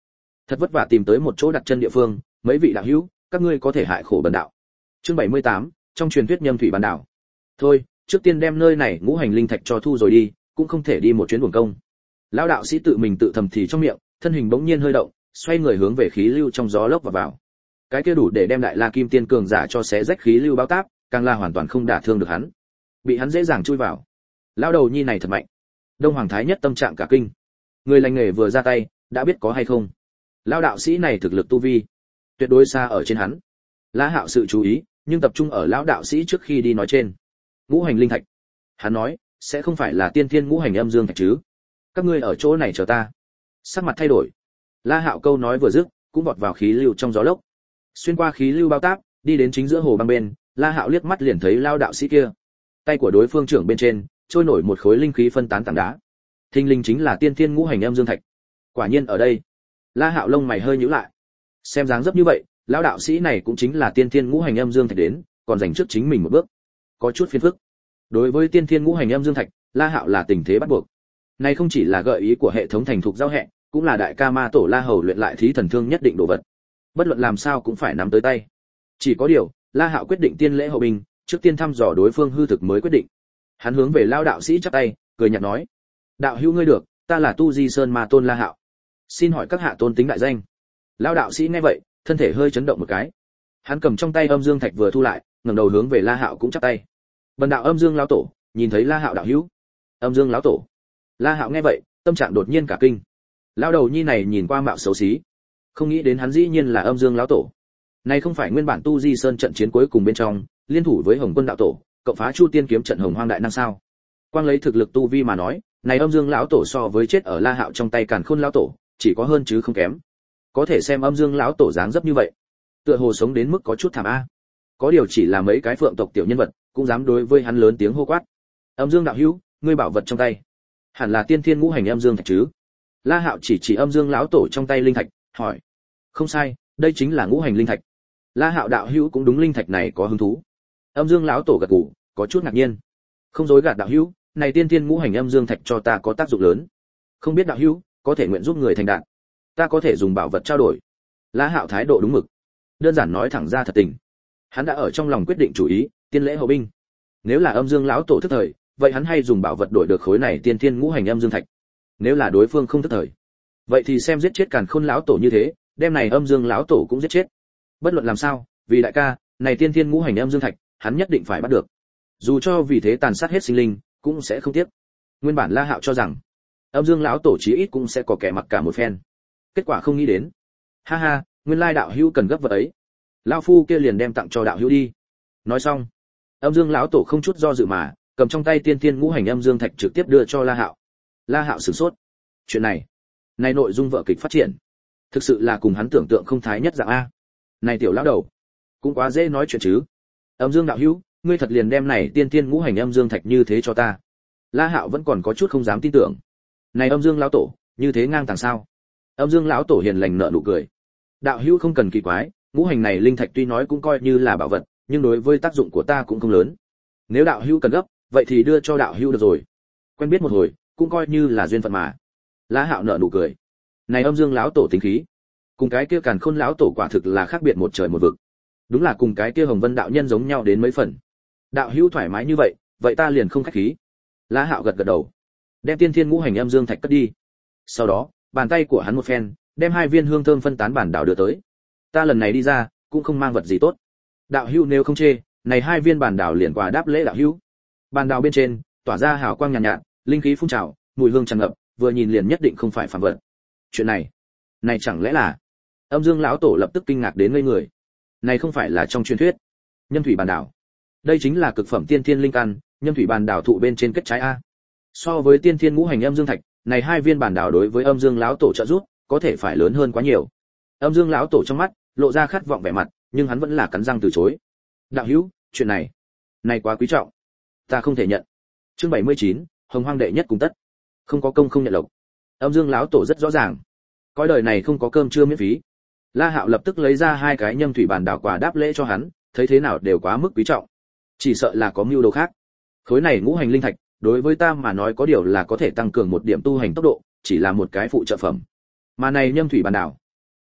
Thật vất vả tìm tới một chỗ đặt chân địa phương, mấy vị đạo hữu, các ngươi có thể hại khổ bần đạo. Chương 78, trong truyền thuyết nhâm thủy bản đảo. Thôi, trước tiên đem nơi này ngũ hành linh thạch cho thu rồi đi, cũng không thể đi một chuyến uổng công. Lão đạo sĩ tự mình tự thầm thì trong miệng, thân hình bỗng nhiên hơi động, xoay người hướng về khí lưu trong gió lốc vào. Cái kia đủ để đem đại la kim tiên cường giả cho xé rách khí lưu bao táp, càng là hoàn toàn không đả thương được hắn. Bị hắn dễ dàng chui vào. Lão đầu nhi này thật mạnh. Đông Hoàng Thái Nhất tâm trạng cả kinh. Người lành nghề vừa ra tay, đã biết có hay không. Lão đạo sĩ này thực lực tu vi, tuyệt đối xa ở trên hắn. La Hạo sự chú ý, nhưng tập trung ở lão đạo sĩ trước khi đi nói trên. Ngũ hành linh thạch. Hắn nói, sẽ không phải là tiên thiên ngũ hành âm dương thạch chứ? Các ngươi ở chỗ này chờ ta. Sắc mặt thay đổi. La Hạo câu nói vừa dứt, cũng vọt vào khí lưu trong gió lốc. Xuyên qua khí lưu bao táp, đi đến chính giữa hồ băng bên, La Hạo liếc mắt liền thấy lão đạo sĩ kia. Tay của đối phương trưởng bên trên, trôi nổi một khối linh khí phân tán tảng đá. Thinh linh chính là tiên thiên ngũ hành âm dương thạch. Quả nhiên ở đây. La Hạo lông mày hơi nhíu lại. Xem dáng dấp như vậy, lão đạo sĩ này cũng chính là tiên thiên ngũ hành âm dương thạch đến, còn giành trước chính mình một bước. Có chút phiền phức. Đối với tiên thiên ngũ hành âm dương thạch, La Hạo là tình thế bắt buộc. Này không chỉ là gợi ý của hệ thống thành thục giao hẹ, cũng là đại ca ma tổ La Hầu luyện lại thí thần thương nhất định đồ vật. Bất luận làm sao cũng phải nắm tới tay. Chỉ có điều, La Hạo quyết định tiên lễ hậu binh, trước tiên thăm dò đối phương hư thực mới quyết định. Hắn hướng về lão đạo sĩ chắp tay, cười nhạt nói: "Đạo hữu ngươi được, ta là Tu Di Sơn Ma Tôn La Hạo. Xin hỏi các hạ tôn tính đại danh?" Lão đạo sĩ nghe vậy, thân thể hơi chấn động một cái. Hắn cầm trong tay âm dương thạch vừa thu lại, ngẩng đầu hướng về La Hạo cũng chắp tay. "Bần đạo Âm Dương lão tổ, nhìn thấy La Hạo đạo hữu." Âm Dương lão tổ. La Hạo nghe vậy, tâm trạng đột nhiên cả kinh. Lão đầu nhi này nhìn qua mạo xấu xí, không nghĩ đến hắn dĩ nhiên là Âm Dương lão tổ. Này không phải nguyên bản Tu Di Sơn trận chiến cuối cùng bên trong, liên thủ với Hồng Quân đạo tổ, cộng phá Chu Tiên kiếm trận Hồng Hoang đại năng sao? Quang lấy thực lực tu vi mà nói, này Âm Dương lão tổ so với chết ở La Hạo trong tay Càn Khôn lão tổ, chỉ có hơn chứ không kém. Có thể xem Âm Dương lão tổ dáng dấp như vậy, tựa hồ sống đến mức có chút thảm a. Có điều chỉ là mấy cái phượng tộc tiểu nhân vật, cũng dám đối với hắn lớn tiếng hô quát. Âm Dương đạo hữu, ngươi bảo vật trong tay, hẳn là tiên thiên ngũ hành âm dương thạch chứ? La Hạo chỉ Âm Dương lão tổ trong tay linh thạch, hỏi. Không sai, đây chính là ngũ hành linh thạch. La Hạo đạo hữu cũng đúng linh thạch này có hứng thú. Âm Dương lão tổ gật gù, có chút ngạc nhiên. Không dối gạt đạo hữu, này tiên thiên ngũ hành âm dương thạch cho ta có tác dụng lớn. Không biết đạo hữu có thể nguyện giúp người thành đạt, ta có thể dùng bảo vật trao đổi. La Hạo thái độ đúng mực, đơn giản nói thẳng ra thật tình. Hắn đã ở trong lòng quyết định chủ ý, tiên lễ hậu binh. Nếu là Âm Dương lão tổ thức thời, vậy hắn hay dùng bảo vật đổi được khối này tiên thiên ngũ hành âm dương thạch. Nếu là đối phương không thức thời, vậy thì xem giết chết Càn Khôn lão tổ như thế, đem này Âm Dương lão tổ cũng giết chết. Bất luận làm sao, vì đại ca, này tiên thiên ngũ hành âm dương thạch, hắn nhất định phải bắt được. Dù cho vì thế tàn sát hết sinh linh, cũng sẽ không tiếc. Nguyên bản La Hạo cho rằng, Âm Dương lão tổ chí ít cũng sẽ có kẻ mặc cả một phen. Kết quả không nghĩ đến. Ha ha, nguyên lai đạo hữu cần gấp vật ấy. Lão phu kia liền đem tặng cho đạo hữu đi. Nói xong, Âm Dương lão tổ không chút do dự mà cầm trong tay tiên thiên ngũ hành âm dương thạch trực tiếp đưa cho La Hạo. La Hạo sửng sốt. Chuyện này nội dung vở kịch phát triển, thực sự là cùng hắn tưởng tượng không thái nhất dạng a. Này tiểu lão đầu, cũng quá dễ nói chuyện chứ. Âm Dương đạo hữu, ngươi thật liền đem này tiên thiên ngũ hành âm dương thạch như thế cho ta? La Hạo vẫn còn có chút không dám tin tưởng. Này Âm Dương lão tổ, như thế ngang tàng sao? Âm Dương lão tổ hiền lành nở nụ cười. Đạo hữu không cần kỳ quái, ngũ hành này linh thạch tuy nói cũng coi như là bảo vật, nhưng đối với tác dụng của ta cũng không lớn. Nếu đạo hữu cần gấp, vậy thì đưa cho đạo hữu được rồi. Quen biết một hồi, cũng coi như là duyên phận mà. La Hạo nở nụ cười. Này Âm Dương lão tổ tính khí, cùng cái kia Càn Khôn lão tổ quả thực là khác biệt một trời một vực. Đúng là cùng cái kia Hồng Vân đạo nhân giống nhau đến mấy phần. Đạo hữu thoải mái như vậy ta liền không khách khí. La Hạo gật gật đầu, đem tiên thiên ngũ hành âm dương thạch cất đi. Sau đó, bàn tay của hắn một phen, đem hai viên hương thơm phân tán bản đảo đưa tới. Ta lần này đi ra, cũng không mang vật gì tốt. Đạo hữu nếu không chê, này hai viên bản đảo liền quà đáp lễ đạo hữu. Bản đảo bên trên tỏa ra hào quang nhàn nhạt, linh khí phun trào, mùi hương tràn ngập, vừa nhìn liền nhất định không phải phàm vật. Chuyện này chẳng lẽ là? Âm Dương lão tổ lập tức kinh ngạc đến ngây người. Này không phải là trong truyền thuyết Nhâm thủy bản đảo? Đây chính là cực phẩm tiên thiên linh căn, Nhâm thủy bản đảo thụ bên trên kết trái a. So với tiên thiên ngũ hành âm dương thạch, này hai viên bản đảo đối với Âm Dương lão tổ trợ giúp, có thể phải lớn hơn quá nhiều. Âm Dương lão tổ trong mắt lộ ra khát vọng vẻ mặt, nhưng hắn vẫn là cắn răng từ chối. Đạo hữu, chuyện này quá quý trọng, ta không thể nhận. Chương 79, Hồng Hoang đệ nhất cùng tất. Không có công không nhận lộc. Âm Dương lão tổ rất rõ ràng, cõi đời này không có cơm trưa miễn phí. La Hạo lập tức lấy ra hai cái Nhâm thủy bản đảo quà đáp lễ cho hắn, thấy thế nào đều quá mức quý trọng. Chỉ sợ là có mưu đồ khác. Khối này ngũ hành linh thạch, đối với ta mà nói có điều là có thể tăng cường một điểm tu hành tốc độ, chỉ là một cái phụ trợ phẩm. Mà này Nhâm thủy bản đảo,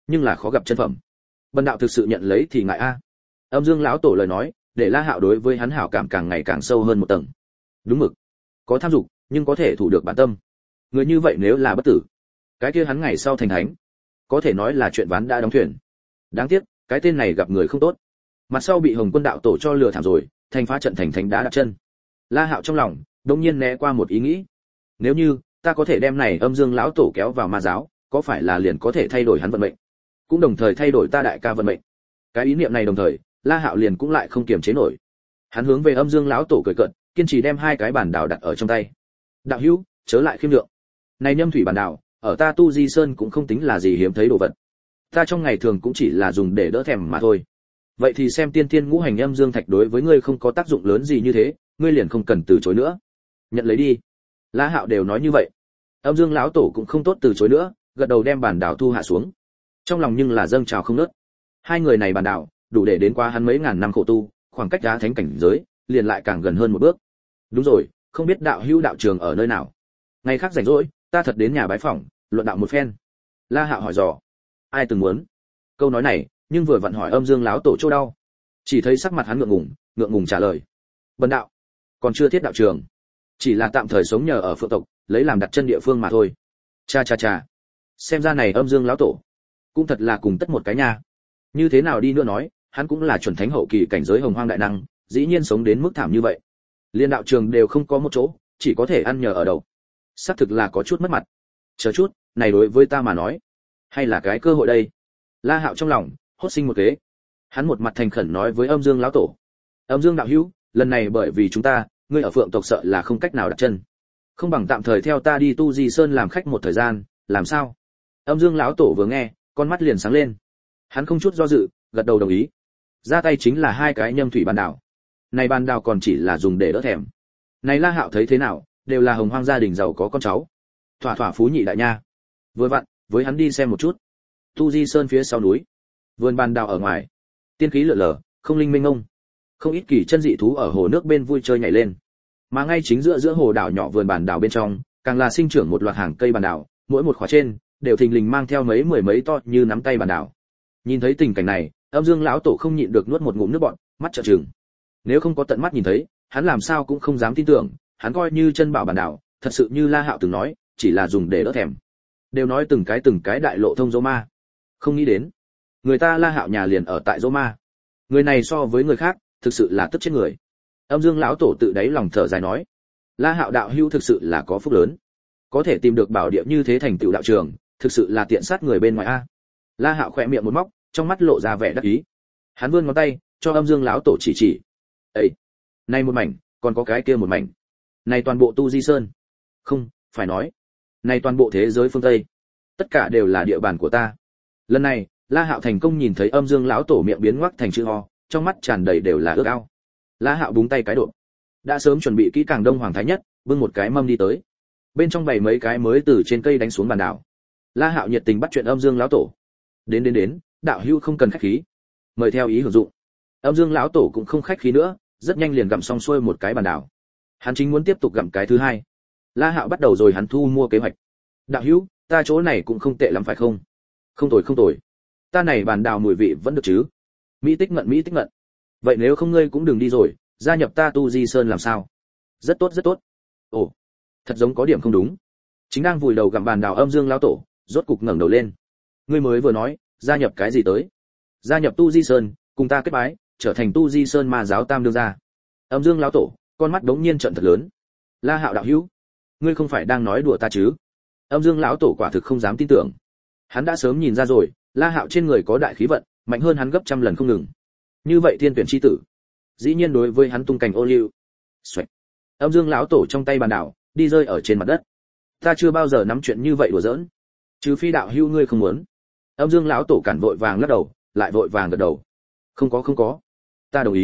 nhưng là khó gặp chân phẩm. Bần đạo thực sự nhận lấy thì ngại a. Âm Dương lão tổ lời nói, để La Hạo đối với hắn hảo cảm càng ngày càng sâu hơn một tầng. Đúng mực, có tham dục, nhưng có thể thủ được bản tâm. Người như vậy nếu là bất tử, cái kia hắn ngày sau thành thánh, có thể nói là chuyện ván đã đóng thuyền. Đáng tiếc, cái tên này gặp người không tốt. Mặt sau bị Hồng Quân đạo tổ cho lừa thảm rồi, thành phá trận thành thánh đã đặt chân. La Hạo trong lòng đột nhiên né qua một ý nghĩ. Nếu như ta có thể đem này Âm Dương lão tổ kéo vào ma giáo, có phải là liền có thể thay đổi hắn vận mệnh, cũng đồng thời thay đổi ta đại ca vận mệnh. Cái ý niệm này đồng thời, La Hạo liền cũng lại không kiềm chế nổi. Hắn hướng về Âm Dương lão tổ cười cợt, kiên trì đem hai cái bản đảo đặt ở trong tay. Đạo hữu, chớ lại khiêm lượng. Này Nhâm thủy bản đảo, ở ta Tu Di Sơn cũng không tính là gì hiếm thấy đồ vật. Ta trong ngày thường cũng chỉ là dùng để đỡ thèm mà thôi. Vậy thì xem tiên tiên ngũ hành âm dương thạch đối với ngươi không có tác dụng lớn gì như thế, ngươi liền không cần từ chối nữa. Nhận lấy đi. La Hạo đều nói như vậy, Âm Dương lão tổ cũng không tốt từ chối nữa, gật đầu đem bản đảo thu hạ xuống. Trong lòng nhưng là dâng trào không ngớt. Hai người này bản đảo, đủ để đến qua hắn mấy ngàn năm khổ tu, khoảng cách đá thánh cảnh giới, liền lại càng gần hơn một bước. Đúng rồi, không biết đạo hữu đạo trường ở nơi nào. Ngày khác rảnh rỗi, ta thật đến nhà bái phỏng, luận đạo một phen. La Hạo hỏi dò. Ai từng muốn? Câu nói này, nhưng vừa vặn hỏi Âm Dương lão tổ chỗ đau. Chỉ thấy sắc mặt hắn ngượng ngùng trả lời. Bần đạo, còn chưa thiết đạo trường, chỉ là tạm thời sống nhờ ở Phượng tộc, lấy làm đặt chân địa phương mà thôi. Cha, xem ra này Âm Dương lão tổ cũng thật là cùng tất một cái nha. Như thế nào đi nữa nói, hắn cũng là chuẩn thánh hậu kỳ cảnh giới hồng hoang đại năng, dĩ nhiên sống đến mức thảm như vậy. Liên đạo trường đều không có một chỗ, chỉ có thể ăn nhờ ở đậu. Xác thực là có chút mất mặt. Chờ chút, này đối với ta mà nói, hay là cái cơ hội đây. La Hạo trong lòng hốt sinh một kế. Hắn một mặt thành khẩn nói với Âm Dương lão tổ. Âm Dương đạo hữu, lần này bởi vì chúng ta, ngươi ở Phượng tộc sợ là không cách nào đặt chân. Không bằng tạm thời theo ta đi Tu Di Sơn làm khách một thời gian, làm sao? Âm Dương lão tổ vừa nghe, con mắt liền sáng lên. Hắn không chút do dự, gật đầu đồng ý. Ra tay chính là hai cái nhâm thủy bàn đảo. Này bàn đảo còn chỉ là dùng để đỡ thèm. Này La Hạo thấy thế nào, đều là hồng hoang gia đình giàu có con cháu. Thỏa phú nhị đại nha. Vừa vặn, với hắn đi xem một chút. Tu Di Sơn phía sau núi, vườn bàn đảo ở ngoài, tiên khí lượn lờ, không linh minh ngông. Không ít kỳ chân dị thú ở hồ nước bên vui chơi nhảy lên. Mà ngay chính giữa hồ đảo nhỏ vườn bàn đảo bên trong, càng là sinh trưởng một loạt hàng cây bàn đảo, mỗi một khóa trên đều thình lình mang theo mười mấy to như nắm tay bàn đảo. Nhìn thấy tình cảnh này, Âm Dương lão tổ không nhịn được nuốt một ngụm nước bọt, mắt trợn trừng. Nếu không có tận mắt nhìn thấy, hắn làm sao cũng không dám tin tưởng, hắn coi như chân bảo bàn đảo, thật sự như La Hạo từng nói, chỉ là dùng để đỡ thèm. Đều nói từng cái đại lộ thông Dô Ma. Không nghĩ đến, người ta La Hạo nhà liền ở tại Dô Ma. Người này so với người khác, thực sự là tức chết người. Âm Dương lão tổ tự đáy lòng thở dài nói, La Hạo đạo hữu thực sự là có phúc lớn, có thể tìm được bảo địa như thế thành tựu đạo trường, thực sự là tiện sát người bên ngoài a. La Hạo khẽ miệng một móc, trong mắt lộ ra vẻ đắc ý. Hắn vươn ngón tay, cho Âm Dương lão tổ chỉ. "Ấy, này một mảnh, còn có cái kia một mảnh. Này toàn bộ Tu Di Sơn. Không, phải nói, này toàn bộ thế giới phương Tây, tất cả đều là địa bàn của ta." Lần này, La Hạo thành công nhìn thấy Âm Dương lão tổ miệng biến ngoác thành chữ O, trong mắt tràn đầy đều là ước ao. La Hạo búng tay cái độ. Đã sớm chuẩn bị kỹ càng Đông Hoàng thái nhất, bưng một cái mâm đi tới. Bên trong bày mấy cái mới từ trên cây đánh xuống bàn đảo. La Hạo nhiệt tình bắt chuyện Âm Dương lão tổ. Đến, đạo hữu không cần khách khí, mời theo ý hưởng dụng. Âm Dương lão tổ cũng không khách khí nữa, rất nhanh liền gặm xong xuôi một cái bàn đảo. Hắn chính muốn tiếp tục gặm cái thứ hai. La Hạo bắt đầu rồi hắn thu mua kế hoạch. Đạo hữu, ta chỗ này cũng không tệ lắm phải không? Không tồi. Ta này bàn đảo mùi vị vẫn được chứ? Mỹ tích ngận. Vậy nếu không ngươi cũng đừng đi rồi, gia nhập ta Tu Di Sơn làm sao? Rất tốt. Ồ, thật giống có điểm không đúng. Chính đang vùi đầu gặm bàn đảo Âm Dương lão tổ, rốt cục ngẩng đầu lên. Ngươi mới vừa nói, gia nhập cái gì tới? Gia nhập Tu Di Sơn, cùng ta kết bái, trở thành Tu Di Sơn ma giáo tam đương gia. Âm Dương lão tổ, con mắt đống nhiên trợn thật lớn. La Hạo đạo hữu, ngươi không phải đang nói đùa ta chứ? Âm Dương lão tổ quả thực không dám tin tưởng. Hắn đã sớm nhìn ra rồi, La Hạo trên người có đại khí vận, mạnh hơn hắn gấp trăm lần không ngừng. Như vậy thiên tuyển chi tử, dĩ nhiên đối với hắn tung cành ô liu. Xoẹt. Âm Dương lão tổ trong tay bàn đảo, đi rơi ở trên mặt đất. Ta chưa bao giờ nắm chuyện như vậy đùa giỡn, trừ phi đạo hữu ngươi không muốn. Âm Dương lão tổ cản vội vàng lắc đầu, lại vội vàng gật đầu. Không có. Ta đồng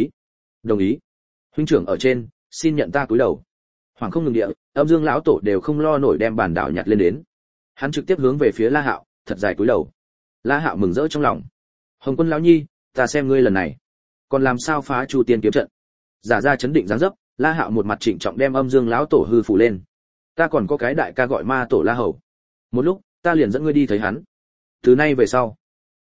ý. Huynh trưởng ở trên, xin nhận ta cúi đầu. Hoàng không ngừng địa, Âm Dương lão tổ đều không lo nổi đem bàn đảo nhặt lên đến. Hắn trực tiếp hướng về phía La Hạo, thật dài cúi đầu. La Hạo mừng rỡ trong lòng. Hồng Quân lão nhi, ta xem ngươi lần này, còn làm sao phá Chu Tiên kiếm trận. Giả ra chấn định dáng dấp, La Hạo một mặt trịnh trọng đem Âm Dương lão tổ hư phủ lên. Ta còn có cái đại ca gọi Ma tổ La Hầu. Một lúc, ta liền dẫn ngươi đi thấy hắn. Từ nay về sau,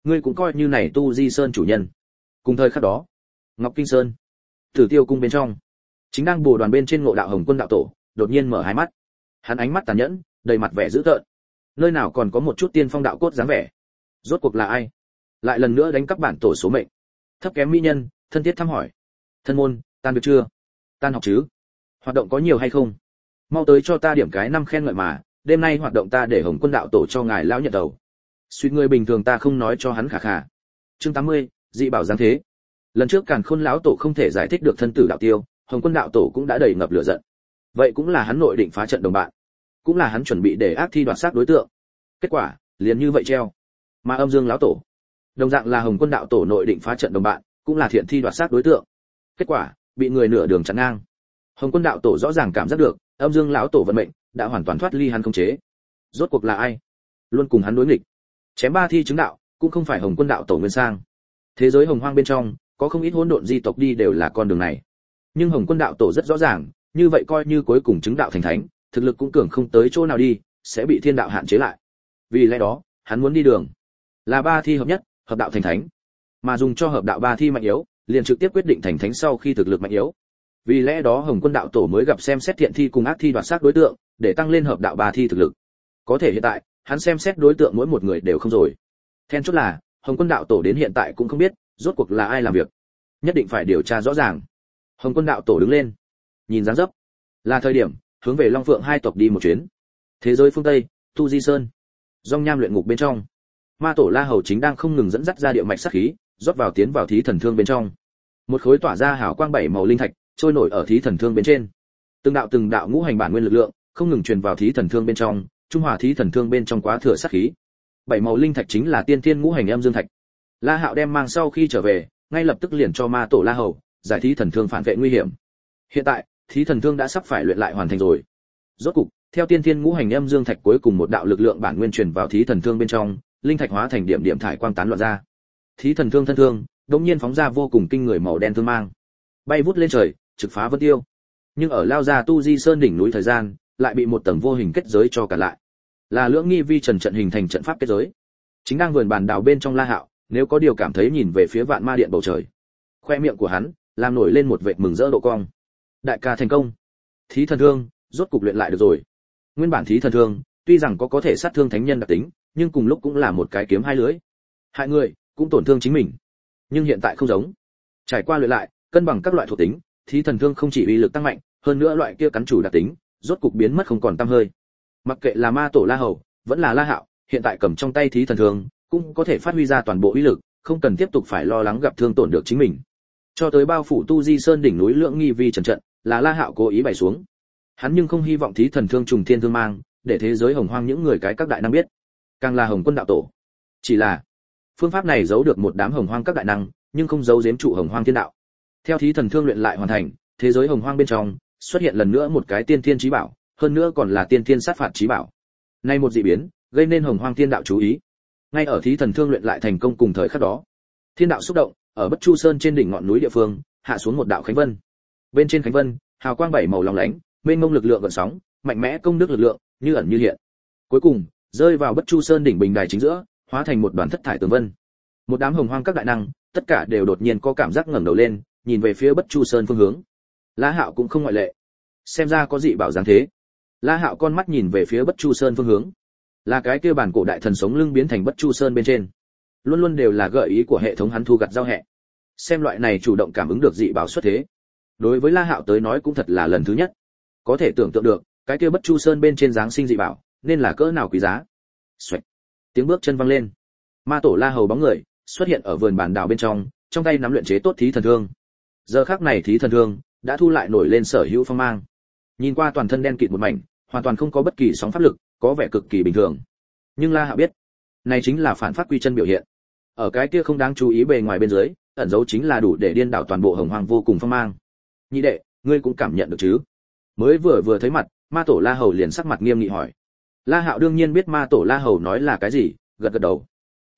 ngươi cũng coi như này tu di sơn chủ nhân. Cùng thời khắc đó, Ngọc Kinh Sơn, Tử Tiêu cung bên trong, chính đang bồ đoàn bên trên Ngộ Đạo Hồng Quân đạo tổ, đột nhiên mở hai mắt. Hắn ánh mắt tàn nhẫn, đầy mặt vẻ dữ tợn. Nơi nào còn có một chút tiên phong đạo cốt dáng vẻ. Rốt cuộc là ai? Lại lần nữa đánh cắp bản tổ số mệnh. Thấp kém mỹ nhân, thân thiết thăm hỏi. Thân môn, tan việc chưa? Tan học chứ? Hoạt động có nhiều hay không? Mau tới cho ta điểm cái 5 khen ngợi mà, đêm nay hoạt động ta để Hồng Quân đạo tổ cho ngài lão nhận đầu. Suy người bình thường ta không nói cho hắn khả khả. Chương 80, dị bảo giáng thế. Lần trước Càn Khôn lão tổ không thể giải thích được thân tử đạo tiêu, Hồng Quân đạo tổ cũng đã đầy ngập lửa giận. Vậy cũng là hắn nội định phá trận đồng bạn, cũng là hắn chuẩn bị để ác thi đoạt xác đối tượng. Kết quả, liền như vậy treo. Mà Âm Dương lão tổ, đồng dạng là Hồng Quân đạo tổ nội định phá trận đồng bạn, cũng là thiện thi đoạt xác đối tượng. Kết quả, bị người nửa đường chặn ngang. Hồng Quân đạo tổ rõ ràng cảm giác được, Âm Dương lão tổ vận mệnh đã hoàn toàn thoát ly hắn khống chế. Rốt cuộc là ai? Luôn cùng hắn đối nghịch. Chém ba thi chứng đạo, cũng không phải Hồng Quân đạo tổ nguyên sang. Thế giới hồng hoang bên trong, có không ít hỗn độn di tộc đi đều là con đường này. Nhưng Hồng Quân đạo tổ rất rõ ràng, như vậy coi như cuối cùng chứng đạo thành thánh, thực lực cũng cường không tới chỗ nào đi, sẽ bị thiên đạo hạn chế lại. Vì lẽ đó, hắn muốn đi đường là ba thi hợp nhất, hợp đạo thành thánh. Mà dùng cho hợp đạo ba thi mạnh yếu, liền trực tiếp quyết định thành thánh sau khi thực lực mạnh yếu. Vì lẽ đó Hồng Quân đạo tổ mới gặp xem xét thiện thi cùng ác thi đoạt xác đối tượng, để tăng lên hợp đạo ba thi thực lực. Có thể hiện tại, hắn xem xét đối tượng mỗi một người đều không rồi. Then chốt là, Hồng Quân đạo tổ đến hiện tại cũng không biết rốt cuộc là ai làm việc. Nhất định phải điều tra rõ ràng. Hồng Quân đạo tổ đứng lên, nhìn dáng dấp, là thời điểm hướng về Long Phượng hai tộc đi một chuyến. Thế giới phương Tây, Tu Di Sơn, Dung Nham luyện ngục bên trong, Ma tổ La Hầu chính đang không ngừng dẫn dắt ra địa mạch sát khí, rót vào tiến vào thí thần thương bên trong. Một khối tỏa ra hào quang 7 màu linh thạch trôi nổi ở thí thần thương bên trên. Từng đạo ngũ hành bản nguyên lực lượng không ngừng truyền vào thí thần thương bên trong, trung hòa thí thần thương bên trong quá thừa sát khí. 7 màu linh thạch chính là tiên thiên ngũ hành âm dương thạch. La Hạo đem mang sau khi trở về, ngay lập tức liền cho Ma tổ La Hầu giải thí thần thương phản vệ nguy hiểm. Hiện tại, thí thần thương đã sắp phải luyện lại hoàn thành rồi. Rốt cục, theo tiên thiên ngũ hành âm dương thạch cuối cùng một đạo lực lượng bản nguyên truyền vào thí thần thương bên trong, linh thạch hóa thành điểm điểm thải quang tán loạn ra. Thí thần thương thân thương, đột nhiên phóng ra vô cùng kinh người màu đen thương mang, bay vút lên trời, trực phá vân tiêu. Nhưng ở lao ra Tu Di Sơn đỉnh núi thời gian, lại bị một tầng vô hình kết giới cho cản lại. Là Lưỡng Nghi Vi Trần trận hình thành trận pháp kết giới. Chính đang vườn bàn đào bên trong La Hạo, nếu có điều cảm thấy nhìn về phía Vạn Ma Điện bầu trời. Khoe miệng của hắn làm nổi lên một vệt mừng rỡ độ cong. Đại ca thành công. Thí thần thương rốt cục luyện lại được rồi. Nguyên bản thí thần thương, tuy rằng có thể sát thương thánh nhân đặc tính, nhưng cùng lúc cũng là một cái kiếm hai lưỡi. Hại người, cũng tổn thương chính mình. Nhưng hiện tại không giống. Trải qua luyện lại, cân bằng các loại thuộc tính, thí thần thương không chỉ uy lực tăng mạnh, hơn nữa loại kia cắn chủ đặc tính, rốt cục biến mất không còn tăm hơi. Mặc kệ là Ma tổ La Hầu, vẫn là La Hạo, hiện tại cầm trong tay thí thần thương, cũng có thể phát huy ra toàn bộ uy lực, không cần tiếp tục phải lo lắng gặp thương tổn được chính mình. Cho tới bao phủ Tu Di Sơn đỉnh núi Lưỡng Nghi Vi Trần trận, là La Hạo cố ý bày xuống. Hắn nhưng không hy vọng thí thần thương trùng thiên thương mang, để thế giới hồng hoang những người cái các đại năng biết. Càng là Hồng Quân đạo tổ. Chỉ là, phương pháp này giấu được một đám hồng hoang các đại năng, nhưng không giấu giếm trụ hồng hoang thiên đạo. Theo thí thần thương luyện lại hoàn thành, thế giới hồng hoang bên trong xuất hiện lần nữa một cái tiên thiên chí bảo, hơn nữa còn là tiên thiên sát phạt chí bảo. Nay một dị biến, gây nên hồng hoang thiên đạo chú ý. Ngay ở thí thần thương luyện lại thành công cùng thời khắc đó, thiên đạo xúc động, ở Bất Chu Sơn trên đỉnh ngọn núi địa phương, hạ xuống một đạo khánh vân. Bên trên khánh vân, hào quang 7 màu lóng lánh, mênh mông lực lượng gợn sóng, mạnh mẽ công đức lực lượng, như ẩn như hiện. Cuối cùng, rơi vào Bất Chu Sơn đỉnh bình đài chính giữa, hóa thành một đoàn thất thải tường vân. Một đám hồng hoang các đại năng, tất cả đều đột nhiên có cảm giác ngẩng đầu lên, nhìn về phía Bất Chu Sơn phương hướng. La Hạo cũng không ngoại lệ. Xem ra có dị bảo dáng thế. La Hạo con mắt nhìn về phía Bất Chu Sơn phương hướng. Là cái kia bản cổ đại thần sống lưng biến thành Bất Chu Sơn bên trên. Luôn luôn đều là gợi ý của hệ thống hắn thu gặt giao hệ. Xem loại này chủ động cảm ứng được dị bảo xuất thế. Đối với La Hạo tới nói cũng thật là lần thứ nhất. Có thể tưởng tượng được, cái kia Bất Chu Sơn bên trên dáng sinh dị bảo, nên là cỡ nào quý giá. Xoẹt. Tiếng bước chân vang lên. Ma tổ La Hầu bóng người xuất hiện ở vườn bản đào bên trong tay nắm luyện chế tốt thí thần thương. Giờ khắc này thí thần thương đã thu lại nổi lên sở hữu phong mang. Nhìn qua toàn thân đen kịt một mảnh, hoàn toàn không có bất kỳ sóng pháp lực, có vẻ cực kỳ bình thường. Nhưng La Hạo biết, này chính là phản pháp quy chân biểu hiện. Ở cái kia không đáng chú ý bề ngoài bên dưới, ẩn dấu chính là đủ để điên đảo toàn bộ hồng hoang vô cùng phong mang. Nhị đệ, ngươi cũng cảm nhận được chứ? Mới vừa thấy mặt, Ma tổ La Hầu liền sắc mặt nghiêm nghị hỏi. La Hạo đương nhiên biết Ma tổ La Hầu nói là cái gì, gật gật đầu.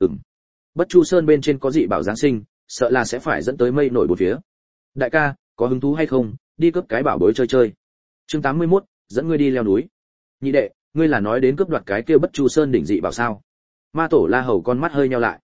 Bất Chu Sơn bên trên có dị bảo giáng sinh, sợ là sẽ phải dẫn tới mây nổi bốn phía. Đại ca, có hứng thú hay không, đi cướp cái bảo bối chơi chơi. Chương 81, dẫn ngươi đi leo núi. Nhị đệ, ngươi là nói đến cướp đoạt cái kia Bất Chu Sơn đỉnh dị bảo sao? Ma tổ La Hầu con mắt hơi nheo lại.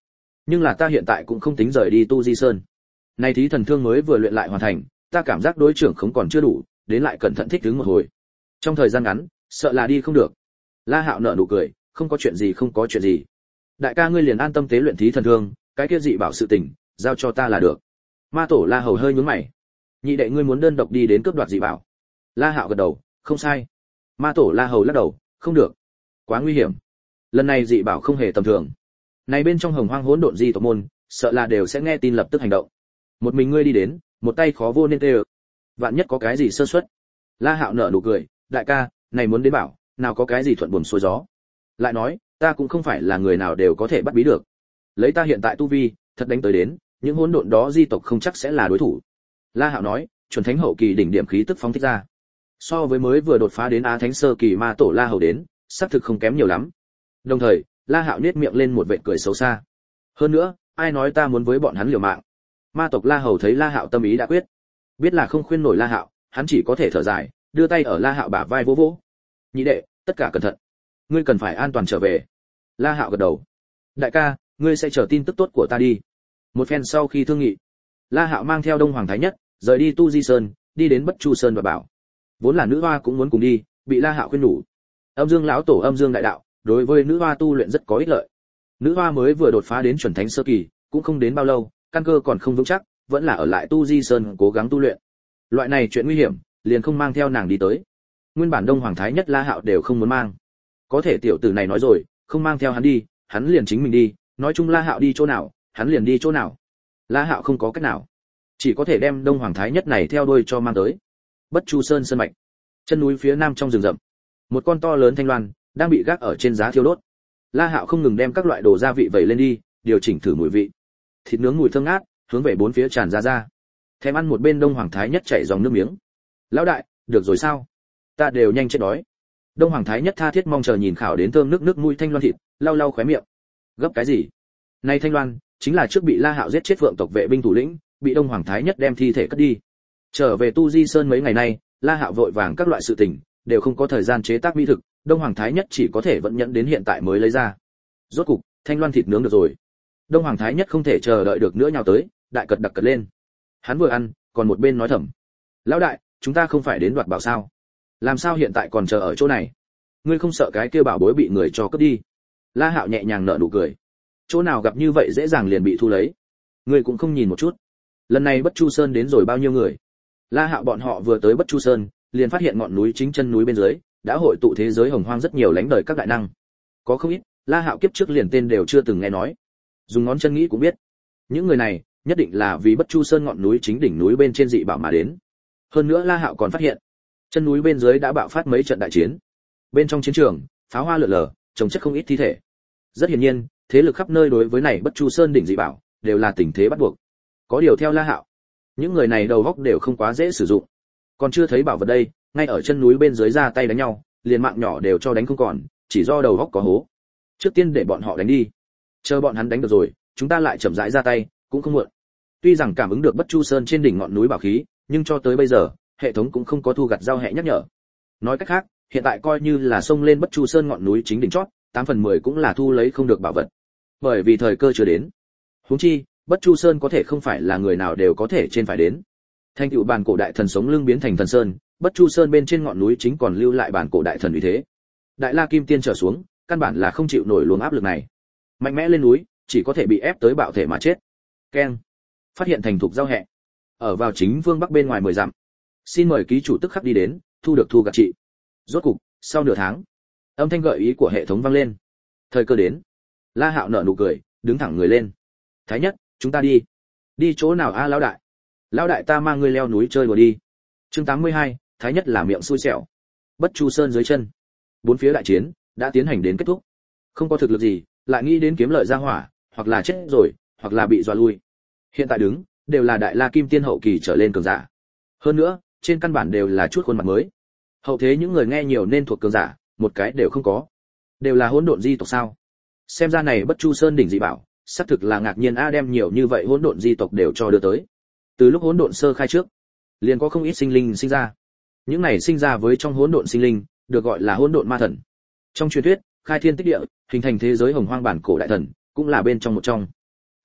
Nhưng là ta hiện tại cũng không tính rời đi Tu Di Sơn. Này thí thần thương mới vừa luyện lại hoàn thành, ta cảm giác đối trưởng không còn chưa đủ, đến lại cẩn thận thích ứng một hồi. Trong thời gian ngắn, sợ là đi không được. La Hạo nở nụ cười, không có chuyện gì không có chuyện gì. Đại ca ngươi liền an tâm tế luyện thí thần thương, cái kia dị bảo sự tình, giao cho ta là được. Ma tổ La Hầu hơi nhướng mày. Nhị đệ ngươi muốn đơn độc đi đến cướp đoạt dị bảo. La Hạo gật đầu, không sai. Ma tổ La Hầu lắc đầu, không được, quá nguy hiểm. Lần này dị bảo không hề tầm thường. Này bên trong Hồng Hoang hỗn độn di tộc môn, sợ là đều sẽ nghe tin lập tức hành động. Một mình ngươi đi đến, một tay khó vô nên tê. Vạn nhất có cái gì sơ suất. La Hạo nở nụ cười, đại ca, này muốn đến bảo, nào có cái gì thuận buồm xuôi gió. Lại nói, ta cũng không phải là người nào đều có thể bắt bí được. Lấy ta hiện tại tu vi, thật đánh tới đến, những hỗn độn đó di tộc không chắc sẽ là đối thủ. La Hạo nói, chuẩn thánh hậu kỳ đỉnh điểm khí tức phóng thích ra. So với mới vừa đột phá đến Á Thánh sơ kỳ Ma tổ La Hầu đến, xác thực không kém nhiều lắm. Đồng thời, La Hạo nhếch miệng lên một vệt cười xấu xa. Hơn nữa, ai nói ta muốn với bọn hắn liều mạng? Ma tộc La Hầu thấy La Hạo tâm ý đã quyết, biết là không khuyên nổi La Hạo, hắn chỉ có thể thở dài, đưa tay ở La Hạo bả vai vỗ vỗ. Nhị đệ, tất cả cẩn thận, ngươi cần phải an toàn trở về. La Hạo gật đầu. Đại ca, ngươi sẽ chờ tin tức tốt của ta đi. Một phen sau khi thương nghị, La Hạo mang theo Đông Hoàng Thái Nhất, rời đi Tu Di Sơn, đi đến Bất Chu Sơn và bảo. Vốn là nữ hoa cũng muốn cùng đi, bị La Hạo khuyên nhủ. Âm Dương lão tổ Âm Dương đại đạo, đối với nữ hoa tu luyện rất có ích lợi. Nữ hoa mới vừa đột phá đến chuẩn thánh sơ kỳ, cũng không đến bao lâu, căn cơ còn không vững chắc, vẫn là ở lại Tu Di Sơn cố gắng tu luyện. Loại này chuyện nguy hiểm, liền không mang theo nàng đi tới. Nguyên bản Đông Hoàng Thái Nhất La Hạo đều không muốn mang. Có thể tiểu tử này nói rồi, không mang theo hắn đi, hắn liền chính mình đi, nói chung La Hạo đi chỗ nào, hắn liền đi chỗ nào. La Hạo không có cách nào, chỉ có thể đem Đông Hoàng Thái Nhất này theo đuôi cho mang tới. Bất Chu Sơn sơn mạch, chân núi phía nam trong rừng rậm, một con to lớn thanh loan đang bị gác ở trên giá thiêu đốt. La Hạo không ngừng đem các loại đồ gia vị vẩy lên đi, điều chỉnh thử mùi vị. Thịt nướng mùi thơm ngát, hướng về bốn phía tràn ra. Thèm ăn một bên Đông Hoàng Thái Nhất chảy dòng nước miếng. Lão đại, được rồi sao? Ta đều nhanh chết đói. Đông Hoàng Thái Nhất tha thiết mong chờ nhìn khảo đến thơm nước mũi thanh loan thịt, lau lau khóe miệng. Gấp cái gì? Này thanh loan, chính là trước bị La Hạo giết chết vượng tộc vệ binh thủ lĩnh, bị Đông Hoàng Thái Nhất đem thi thể cất đi. Trở về Tu Di Sơn mấy ngày nay, La Hạo vội vàng các loại sự tình, đều không có thời gian chế tác mỹ thực, Đông Hoàng Thái Nhất chỉ có thể vẫn nhẫn đến hiện tại mới lấy ra. Rốt cục, thanh loan thịt nướng được rồi. Đông Hoàng Thái Nhất không thể chờ đợi được nữa nhào tới, đại cật đặc cật lên. Hắn vừa ăn, còn một bên nói thầm: "Lão đại, chúng ta không phải đến đoạt bảo sao? Làm sao hiện tại còn chờ ở chỗ này? Ngươi không sợ cái kia bảo bối bị người cho cướp đi?" La Hạo nhẹ nhàng nở nụ cười. Chỗ nào gặp như vậy dễ dàng liền bị thu lấy. Ngươi cũng không nhìn một chút. Lần này Bất Chu Sơn đến rồi bao nhiêu người? La Hạo bọn họ vừa tới Bất Chu Sơn, liền phát hiện ngọn núi chính chân núi bên dưới đã hội tụ thế giới hồng hoang rất nhiều lãnh đời các đại năng. Có không ít, La Hạo kiếp trước liền tên đều chưa từng nghe nói. Dùng ngón chân nghĩ cũng biết, những người này nhất định là vì Bất Chu Sơn ngọn núi chính đỉnh núi bên trên dị bảo mà đến. Hơn nữa La Hạo còn phát hiện, chân núi bên dưới đã bạo phát mấy trận đại chiến. Bên trong chiến trường, pháo hoa lượn lờ, trồng chất không ít thi thể. Rất hiển nhiên, thế lực khắp nơi đối với này Bất Chu Sơn đỉnh dị bảo đều là tình thế bắt buộc. Có điều theo La Hạo, những người này đầu óc đều không quá dễ sử dụng. Còn chưa thấy bảo vật đây, ngay ở chân núi bên dưới ra tay đánh nhau, liền mạng nhỏ đều cho đánh không còn, chỉ do đầu óc có hố. Trước tiên để bọn họ đánh đi, chờ bọn hắn đánh được rồi, chúng ta lại chậm rãi ra tay, cũng không muộn. Tuy rằng cảm ứng được Bất Chu Sơn trên đỉnh ngọn núi bảo khí, nhưng cho tới bây giờ, hệ thống cũng không có thu gặt giao hệ nhắc nhở. Nói cách khác, hiện tại coi như là xông lên Bất Chu Sơn ngọn núi chính đỉnh chót, 8/10 cũng là thu lấy không được bảo vật. Bởi vì thời cơ chưa đến. Huống chi, Bất Chu Sơn có thể không phải là người nào đều có thể trên phải đến. Thành tựu bản cổ đại thần sống lưng biến thành thần sơn, Bất Chu Sơn bên trên ngọn núi chính còn lưu lại bản cổ đại thần uy thế. Đại La Kim Tiên trở xuống, căn bản là không chịu nổi luồng áp lực này. Mạnh mẽ lên núi, chỉ có thể bị ép tới bạo thể mà chết. Keng. Phát hiện thành thục giao hẹ. Ở vào chính vương bắc bên ngoài 10 dặm. Xin mời ký chủ tức khắc đi đến, thu được thu gặt trị. Rốt cục, sau nửa tháng, âm thanh gợi ý của hệ thống vang lên. Thời cơ đến. La Hạo nở nụ cười, đứng thẳng người lên. Thái Nhất, chúng ta đi. Đi chỗ nào a lão đại? Lão đại ta mang ngươi leo núi chơi đùa đi. Chương 82, Thái Nhất là miệng xui xẻo. Bất Chu Sơn dưới chân, bốn phía đại chiến đã tiến hành đến kết thúc. Không có thực lực gì, lại nghĩ đến kiếm lợi ra hỏa, hoặc là chết rồi, hoặc là bị dọa lui. Hiện tại đứng, đều là đại La Kim Tiên hậu kỳ trở lên cường giả. Hơn nữa, trên căn bản đều là chút khuôn mặt mới. Hậu thế những người nghe nhiều nên thuộc cường giả, một cái đều không có. Đều là hỗn độn di tộc sao? Xem ra này Bất Chu Sơn đỉnh dị bảo, xác thực là ngạc nhiên a, đem nhiều như vậy hỗn độn di tộc đều cho đưa tới. Từ lúc hỗn độn sơ khai trước, liền có không ít sinh linh sinh ra. Những này sinh ra với trong hỗn độn sinh linh, được gọi là hỗn độn ma thần. Trong truyền thuyết, khai thiên tích địa, hình thành thế giới hồng hoang bản cổ đại thần, cũng là bên trong một trong.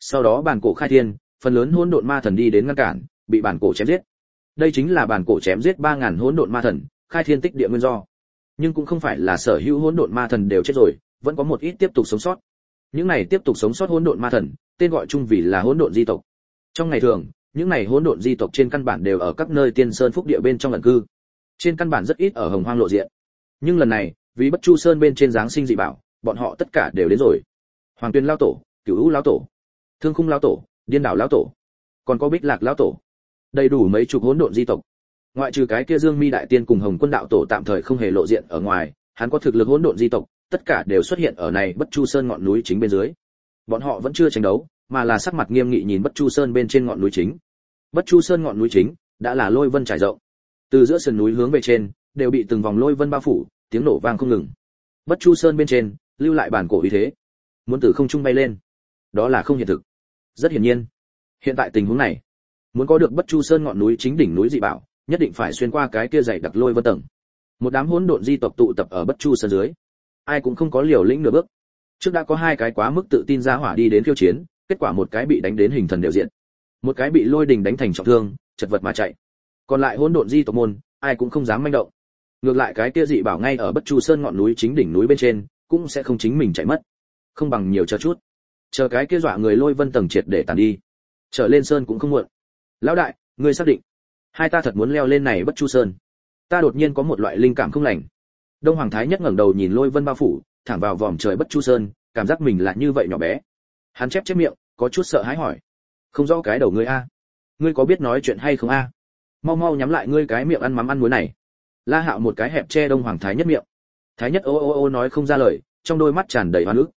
Sau đó bản cổ khai thiên, phần lớn hỗn độn ma thần đi đến ngăn cản, bị bản cổ chém giết. Đây chính là bản cổ chém giết 3000 hỗn độn ma thần, khai thiên tích địa nguyên do. Nhưng cũng không phải là sở hữu hỗn độn ma thần đều chết rồi, vẫn có một ít tiếp tục sống sót. Những này tiếp tục sống sót hỗn độn ma thần, tên gọi chung vì là hỗn độn di tộc. Trong ngày thường, những này hỗn độn di tộc trên căn bản đều ở các nơi tiên sơn phúc địa bên trong ẩn cư. Trên căn bản rất ít ở hồng hoang lộ diện. Nhưng lần này, vì Bất Chu Sơn bên trên giáng sinh dị bảo, bọn họ tất cả đều đến rồi. Hoàng Tuyên lão tổ, Cửu Vũ lão tổ, Thương Khung lão tổ, Điên Đảo lão tổ, còn có Bích Lạc lão tổ. Đầy đủ mấy chục hỗn độn di tộc. Ngoại trừ cái kia Dương Mi đại tiên cùng Hồng Quân đạo tổ tạm thời không hề lộ diện ở ngoài, hắn có thực lực hỗn độn di tộc, tất cả đều xuất hiện ở này Bất Chu Sơn ngọn núi chính bên dưới. Bọn họ vẫn chưa tranh đấu, mà là sắc mặt nghiêm nghị nhìn Bất Chu Sơn bên trên ngọn núi chính. Bất Chu Sơn ngọn núi chính đã là lôi vân trải rộng. Từ giữa sườn núi hướng về trên, đều bị từng vòng lôi vân bao phủ, tiếng nổ vang không ngừng. Bất Chu Sơn bên trên, lưu lại bản cổ uy thế. Muốn từ không trung bay lên, đó là không hiện thực. Rất hiển nhiên, hiện tại tình huống này, muốn có được Bất Chu Sơn ngọn núi chính đỉnh núi dị bảo, nhất định phải xuyên qua cái kia dày đặc lôi vân tầng. Một đám hỗn độn di tộc tụ tập ở Bất Chu Sơn dưới, ai cũng không có liều lĩnh nửa bước. Trước đã có hai cái quá mức tự tin ra hỏa đi đến khiêu chiến, kết quả một cái bị đánh đến hình thần đều diện, một cái bị lôi đình đánh thành trọng thương, chật vật mà chạy. Còn lại hỗn độn di tộc môn, ai cũng không dám manh động. Ngược lại cái kia dị bảo ngay ở Bất Chu Sơn ngọn núi chính đỉnh núi bên trên, cũng sẽ không chính mình chạy mất. Không bằng nhiều chờ chút, chờ cái kia dọa người lôi vân tầng triệt để tàn đi, trở lên sơn cũng không muộn. Lão đại, ngươi xác định hai ta thật muốn leo lên này Bất Chu Sơn? Ta đột nhiên có một loại linh cảm không lành. Đông Hoàng Thái Nhất ngẩng đầu nhìn lôi vân bao phủ, thẳng vào vòm trời Bất Chu Sơn, cảm giác mình là như vậy nhỏ bé. Hắn chép miệng, có chút sợ hãi hỏi: "Không rõ cái đầu ngươi a? Ngươi có biết nói chuyện hay không a? Mau mau nhắm lại ngươi cái miệng ăn mắm ăn muối này." La Hạo một cái hẹp che Đông Hoàng Thái Nhất miệng. Thái Nhất ô ô ô nói không ra lời, trong đôi mắt tràn đầy oan ức.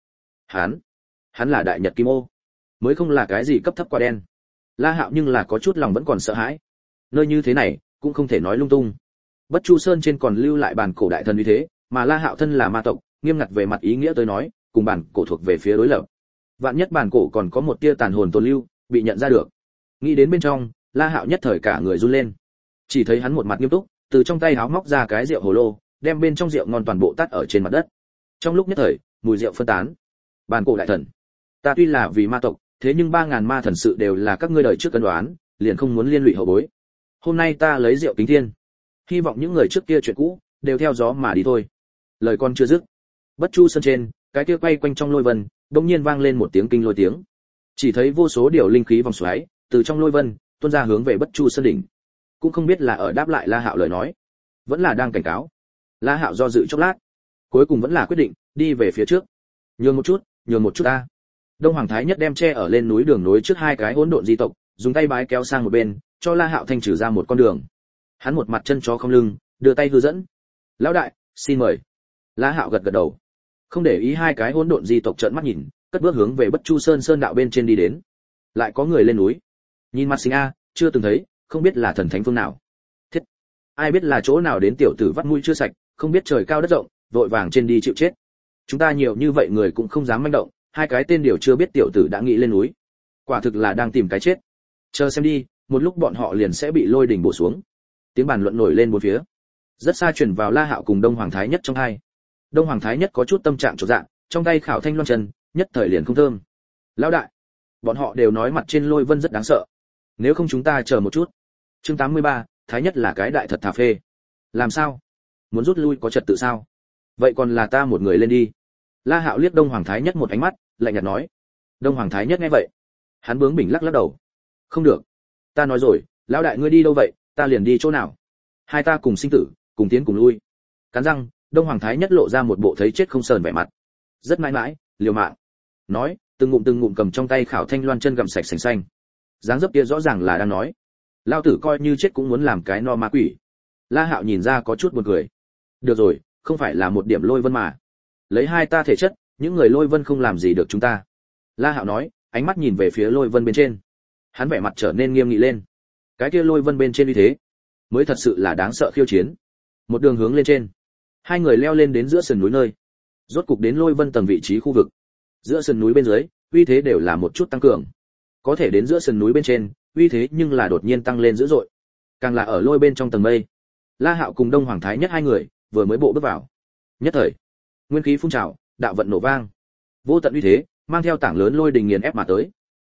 Hắn là Đại Nhật Kim Ô, mới không là cái gì cấp thấp quả đen. La Hạo nhưng là có chút lòng vẫn còn sợ hãi. Nơi như thế này, cũng không thể nói lung tung. Bất Chu Sơn trên còn lưu lại bản cổ đại thần như thế, mà La Hạo thân là ma tộc, nghiêm ngặt về mặt ý nghĩa tới nói, cùng bản cổ thuộc về phía đối lập. Vạn nhất bản cổ còn có một tia tàn hồn tồn lưu, bị nhận ra được. Nghĩ đến bên trong, La Hạo nhất thời cả người run lên. Chỉ thấy hắn một mặt nghiêm túc, từ trong tay háo móc ra cái rượu hồ lô, đem bên trong rượu ngon toàn bộ tắt ở trên mặt đất. Trong lúc nhất thời, mùi rượu phân tán. Bản cổ đại thần, ta tuy là vì ma tộc, thế nhưng 3000 ma thần sự đều là các ngươi đời trước cân đoán, liền không muốn liên lụy hậu bối. Hôm nay ta lấy rượu kính thiên, hy vọng những người trước kia chuyện cũ đều theo gió mà đi thôi. Lời con chưa dứt, Bất Chu Sơn trên, cái kia quay quanh trong lôi vân, đột nhiên vang lên một tiếng kinh lôi tiếng. Chỉ thấy vô số điều linh khí vòng xoáy từ trong lôi vân tuôn ra hướng về Bất Chu Sơn đỉnh. Cũng không biết là ở đáp lại La Hạo lời nói, vẫn là đang cảnh cáo. La Hạo do dự chốc lát, cuối cùng vẫn là quyết định đi về phía trước. Nhường một chút ta. Đông Hoàng Thái Nhất đem che ở lên núi đường nối trước hai cái hỗn độn di tộc, dùng tay bái kéo sang một bên, cho La Hạo thanh trừ ra một con đường. Hắn một mặt chân chó không lưng, đưa tay hư dẫn. "Lão đại, xin mời." La Hạo gật gật đầu, không để ý hai cái hỗn độn di tộc trợn mắt nhìn, cất bước hướng về Bất Chu Sơn sơn đạo bên trên đi đến. Lại có người lên núi. Nhìn mặt sinh a, chưa từng thấy, không biết là thần thánh phương nào. Thiết, ai biết là chỗ nào đến tiểu tử vắt mũi chưa sạch, không biết trời cao đất rộng, vội vàng trên đi chịu chết. Chúng ta nhiều như vậy người cũng không dám manh động, hai cái tên điều chưa biết tiểu tử đã nghĩ lên núi. Quả thực là đang tìm cái chết. Chờ xem đi, một lúc bọn họ liền sẽ bị lôi đỉnh bổ xuống. Tiếng bàn luận nổi lên bốn phía. Rất xa truyền vào La Hạo cùng Đông Hoàng Thái Nhất trong hai. Đông Hoàng Thái Nhất có chút tâm trạng chột dạ, trong tay khảo thanh loan chân, nhất thời liền không thơm. "Lão đại, bọn họ đều nói mặt trên lôi vân rất đáng sợ. Nếu không chúng ta chờ một chút." Chương 83, Thái Nhất là cái đại thật thà phê. "Làm sao? Muốn rút lui có trật tự sao? Vậy còn là ta một người lên đi." La Hạo liếc Đông Hoàng Thái Nhất một ánh mắt, lạnh nhạt nói. Đông Hoàng Thái Nhất nghe vậy, hắn bướng bỉnh lắc lắc đầu. "Không được, ta nói rồi, lão đại ngươi đi đâu vậy, ta liền đi chỗ nào. Hai ta cùng sinh tử, cùng tiến cùng lui." Cắn răng, Đông Hoàng Thái Nhất lộ ra một bộ thấy chết không sờn vẻ mặt. Rất mãi mãi, liều mạng. Nói, từng ngụm cầm trong tay khảo thanh loan chân gặm sạch sành xanh. Dáng dấp kia rõ ràng là đang nói, lao tử coi như chết cũng muốn làm cái no ma quỷ. La Hạo nhìn ra có chút buồn cười. Được rồi, không phải là một điểm lôi vân mà. Lấy hai ta thể chất, những người lôi vân không làm gì được chúng ta. La Hạo nói, ánh mắt nhìn về phía lôi vân bên trên. Hắn vẻ mặt trở nên nghiêm nghị lên. Cái kia lôi vân bên trên uy thế, mới thật sự là đáng sợ khiêu chiến. Một đường hướng lên trên, hai người leo lên đến giữa sườn núi nơi, rốt cục đến lôi vân tầng vị trí khu vực. Giữa sườn núi bên dưới, uy thế đều là một chút tăng cường. Có thể đến giữa sườn núi bên trên, uy thế nhưng là đột nhiên tăng lên dữ dội. Càng là ở lôi bên trong tầng mây. La Hạo cùng Đông Hoàng Thái Nhất hai người vừa mới bộ bước vào, nhất thời nguyên khí phun trào, đạo vận nổ vang, vô tận uy thế mang theo tảng lớn lôi đình nghiền ép mà tới.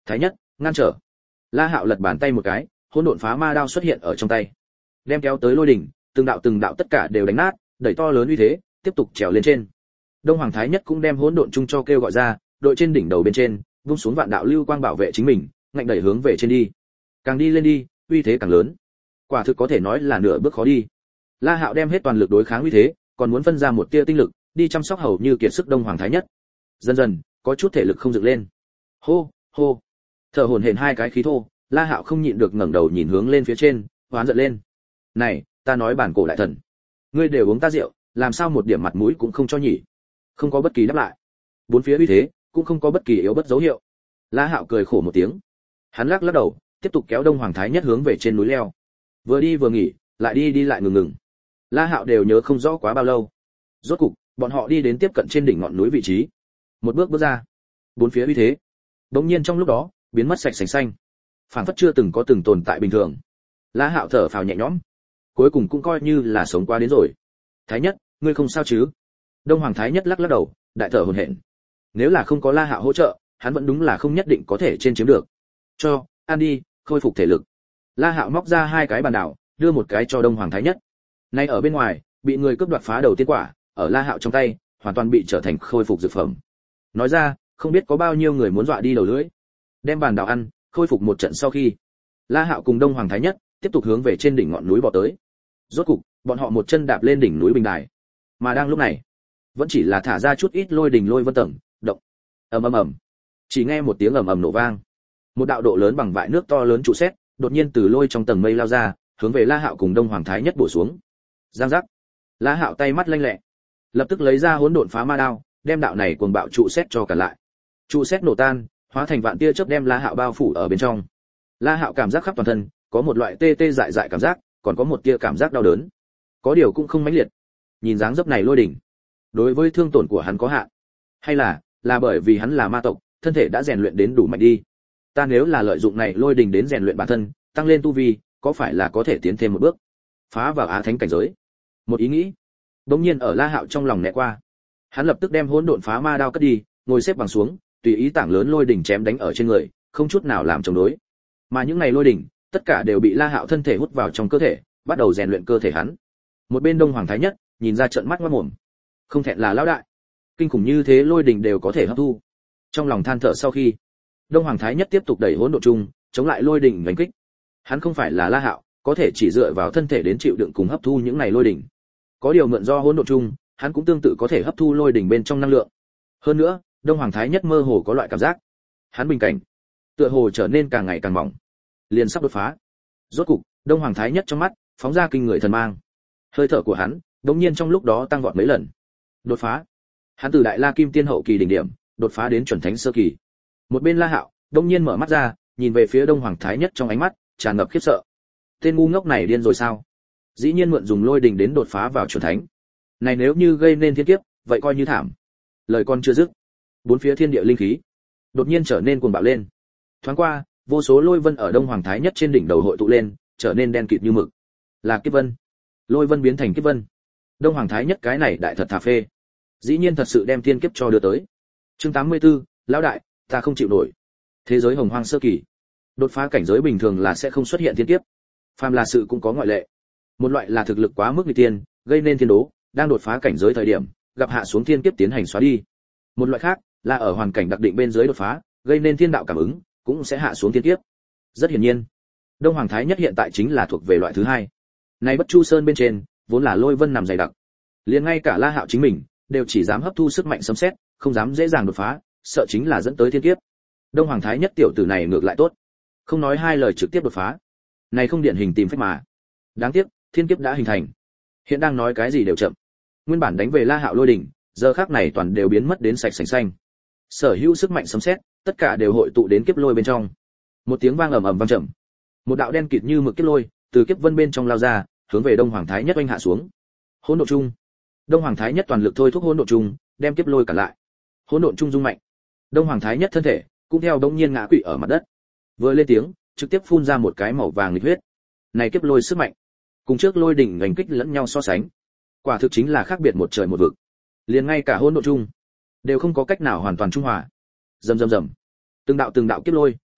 Thái nhất, ngăn trở. La Hạo lật bàn tay một cái, hỗn độn phá ma đao xuất hiện ở trong tay, đem kéo tới lôi đỉnh, từng đạo tất cả đều đánh nát, đẩy to lớn uy thế, tiếp tục trèo lên trên. Đông Hoàng Thái nhất cũng đem hỗn độn chung cho kêu gọi ra, đội trên đỉnh đầu bên trên, vung xuống vạn đạo lưu quang bảo vệ chính mình, ngạnh đẩy hướng về trên đi. Càng đi lên đi, uy thế càng lớn. Quả thực có thể nói là nửa bước khó đi. La Hạo đem hết toàn lực đối kháng uy thế, còn muốn phân ra một tia tinh lực, đi chăm sóc hầu như kiệt sức Đông Hoàng Thái nhất. Dần dần, có chút thể lực không dựng lên. Hô, hô. Thở hổn hển hai cái khí thô, La Hạo không nhịn được ngẩng đầu nhìn hướng lên phía trên, hoán giận lên. "Này, ta nói bản cổ đại thần, ngươi đều uống ta rượu, làm sao một điểm mặt mũi cũng không cho nhỉ?" Không có bất kỳ đáp lại. Bốn phía uy thế cũng không có bất kỳ yếu bất dấu hiệu. La Hạo cười khổ một tiếng. Hắn lắc lắc đầu, tiếp tục kéo Đông Hoàng Thái nhất hướng về trên núi leo. Vừa đi vừa nghỉ, lại đi lại ngừng. La Hạo đều nhớ không rõ quá bao lâu. Rốt cục, bọn họ đi đến tiếp cận trên đỉnh ngọn núi vị trí. Một bước ra, bốn phía uy thế, bỗng nhiên trong lúc đó, biến mất sạch sành xanh. Phảng phất chưa từng có từng tồn tại bình thường. La Hạo thở phào nhẹ nhõm, cuối cùng cũng coi như là sống qua đến rồi. Thái nhất, ngươi không sao chứ? Đông Hoàng Thái nhất lắc lắc đầu, đại thở hổn hển. Nếu là không có La Hạo hỗ trợ, hắn vẫn đúng là không nhất định có thể trên chiếm được. Cho, ăn đi, khôi phục thể lực. La Hạo móc ra hai cái bàn đảo, đưa một cái cho Đông Hoàng Thái nhất. Nay ở bên ngoài, bị người cướp đoạt phá đầu tiên quả, ở La Hạo trong tay, hoàn toàn bị trở thành khôi phục dược phẩm. Nói ra, không biết có bao nhiêu người muốn dọa đi đầu lưỡi. Đem bàn đảo ăn, khôi phục một trận sau khi, La Hạo cùng Đông Hoàng Thái nhất tiếp tục hướng về trên đỉnh ngọn núi bò tới. Rốt cục, bọn họ một chân đạp lên đỉnh núi bình đài. Mà đang lúc này, vẫn chỉ là thả ra chút ít lôi đình lôi vân tầng, động. Ầm. Chỉ nghe một tiếng ầm nổ vang. Một đạo độ lớn bằng vại nước to lớn trụ sét, đột nhiên từ lôi trong tầng mây lao ra, hướng về La Hạo cùng Đông Hoàng Thái nhất bổ xuống. Giang giác. La Hạo tay mắt lanh lẹ, lập tức lấy ra hỗn độn phá ma đao, đem đạo này cuồng bạo trụ sét cho cả lại. Trụ sét nổ tan, hóa thành vạn tia chớp đem La Hạo bao phủ ở bên trong. La Hạo cảm giác khắp toàn thân, có một loại tê tê dại dại cảm giác, còn có một tia cảm giác đau đớn. Có điều cũng không mãnh liệt. Nhìn dáng dấp này lôi đỉnh, đối với thương tổn của hắn có hạn, hay là bởi vì hắn là ma tộc, thân thể đã rèn luyện đến đủ mạnh đi. Ta nếu là lợi dụng này lôi đỉnh đến rèn luyện bản thân, tăng lên tu vi, có phải là có thể tiến thêm một bước, phá vào á thánh cảnh giới? Một ý nghĩ, đột nhiên ở La Hạo trong lòng nảy qua. Hắn lập tức đem hỗn độn phá ma đao cất đi, ngồi xếp bằng xuống, tùy ý tảng lớn lôi đỉnh chém đánh ở trên người, không chút nào làm chống đối. Mà những này lôi đỉnh, tất cả đều bị La Hạo thân thể hút vào trong cơ thể, bắt đầu rèn luyện cơ thể hắn. Một bên Đông Hoàng Thái nhất, nhìn ra trợn mắt ngoác mồm. Không thẹn là lão đại, kinh khủng như thế lôi đỉnh đều có thể hấp thu. Trong lòng than thở sau khi, Đông Hoàng Thái nhất tiếp tục đẩy hỗn độn chung, chống lại lôi đỉnh đánh kích. Hắn không phải là La Hạo, có thể chỉ dựa vào thân thể đến chịu đựng cùng hấp thu những này lôi đỉnh. Có điều mượn do hỗn độn chung, hắn cũng tương tự có thể hấp thu lôi đỉnh bên trong năng lượng. Hơn nữa, Đông Hoàng Thái nhất mơ hồ có loại cảm giác, hắn bình cảnh tựa hồ trở nên càng ngày càng mỏng, liền sắp đột phá. Rốt cục, Đông Hoàng Thái nhất trong mắt phóng ra kinh người thần mang. Hơi thở của hắn, đống nhiên trong lúc đó tăng vọt mấy lần. Đột phá. Hắn từ Đại La Kim Tiên hậu kỳ đỉnh điểm, đột phá đến chuẩn thánh sơ kỳ. Một bên La Hạo, đống nhiên mở mắt ra, nhìn về phía Đông Hoàng Thái nhất trong ánh mắt tràn ngập khiếp sợ. Tên ngu ngốc này điên rồi sao? Dĩ nhiên mượn dùng lôi đình đến đột phá vào chuẩn thánh. Này nếu như gây nên thiên kiếp, vậy coi như thảm. Lời con chưa dứt, bốn phía thiên địa linh khí đột nhiên trở nên cuồng bạo lên. Thoáng qua, vô số lôi vân ở Đông Hoàng Thái nhất trên đỉnh đầu hội tụ lên, trở nên đen kịt như mực. Là kiếp vân. Lôi vân biến thành kiếp vân. Đông Hoàng Thái nhất cái này đại thật thà phê, dĩ nhiên thật sự đem thiên kiếp cho đưa tới. Chương 84, lão đại, ta không chịu nổi. Thế giới hồng hoang sơ kỳ, đột phá cảnh giới bình thường là sẽ không xuất hiện thiên kiếp. Phàm là sự cũng có ngoại lệ. Một loại là thực lực quá mức nghịch tiên, gây nên thiên đố, đang đột phá cảnh giới thời điểm, gặp hạ xuống thiên kiếp tiến hành xóa đi. Một loại khác là ở hoàn cảnh đặc định bên dưới đột phá, gây nên thiên đạo cảm ứng, cũng sẽ hạ xuống thiên kiếp. Rất hiển nhiên, Đông Hoàng Thái nhất hiện tại chính là thuộc về loại thứ hai. Này Bất Chu Sơn bên trên, vốn là lôi vân nằm dày đặc, liền ngay cả La Hạo chính mình đều chỉ dám hấp thu sức mạnh sấm sét, không dám dễ dàng đột phá, sợ chính là dẫn tới thiên kiếp. Đông Hoàng Thái nhất tiểu tử này ngược lại tốt, không nói hai lời trực tiếp đột phá. Này không điển hình tìm phách mà. Đáng tiếc, thiên kiếp đã hình thành. Hiện đang nói cái gì đều chậm. Nguyên bản đánh về La Hạo lôi đỉnh, giờ khắc này toàn đều biến mất đến sạch sành xanh. Sở hữu sức mạnh sấm sét, tất cả đều hội tụ đến kiếp lôi bên trong. Một tiếng vang ầm ầm vang trầm. Một đạo đen kịt như mực kiếp lôi từ kiếp vân bên trong lao ra, hướng về Đông Hoàng Thái nhất oanh hạ xuống. Hỗn độn chung. Đông Hoàng Thái nhất toàn lực thôi thúc hỗn độn chung, đem kiếp lôi cản lại. Hỗn độn chung rung mạnh. Đông Hoàng Thái nhất thân thể cũng theo đống nhiên ngã quỵ ở mặt đất. Vừa lên tiếng, trực tiếp phun ra một cái màu vàng nghịch huyết. Này kiếp lôi sức mạnh, cùng trước lôi đỉnh ngành kích lẫn nhau so sánh, quả thực chính là khác biệt một trời một vực. Liền ngay cả hỗn độn chung đều không có cách nào hoàn toàn trung hòa. Rầm rầm rầm, từng đạo kiếp lôi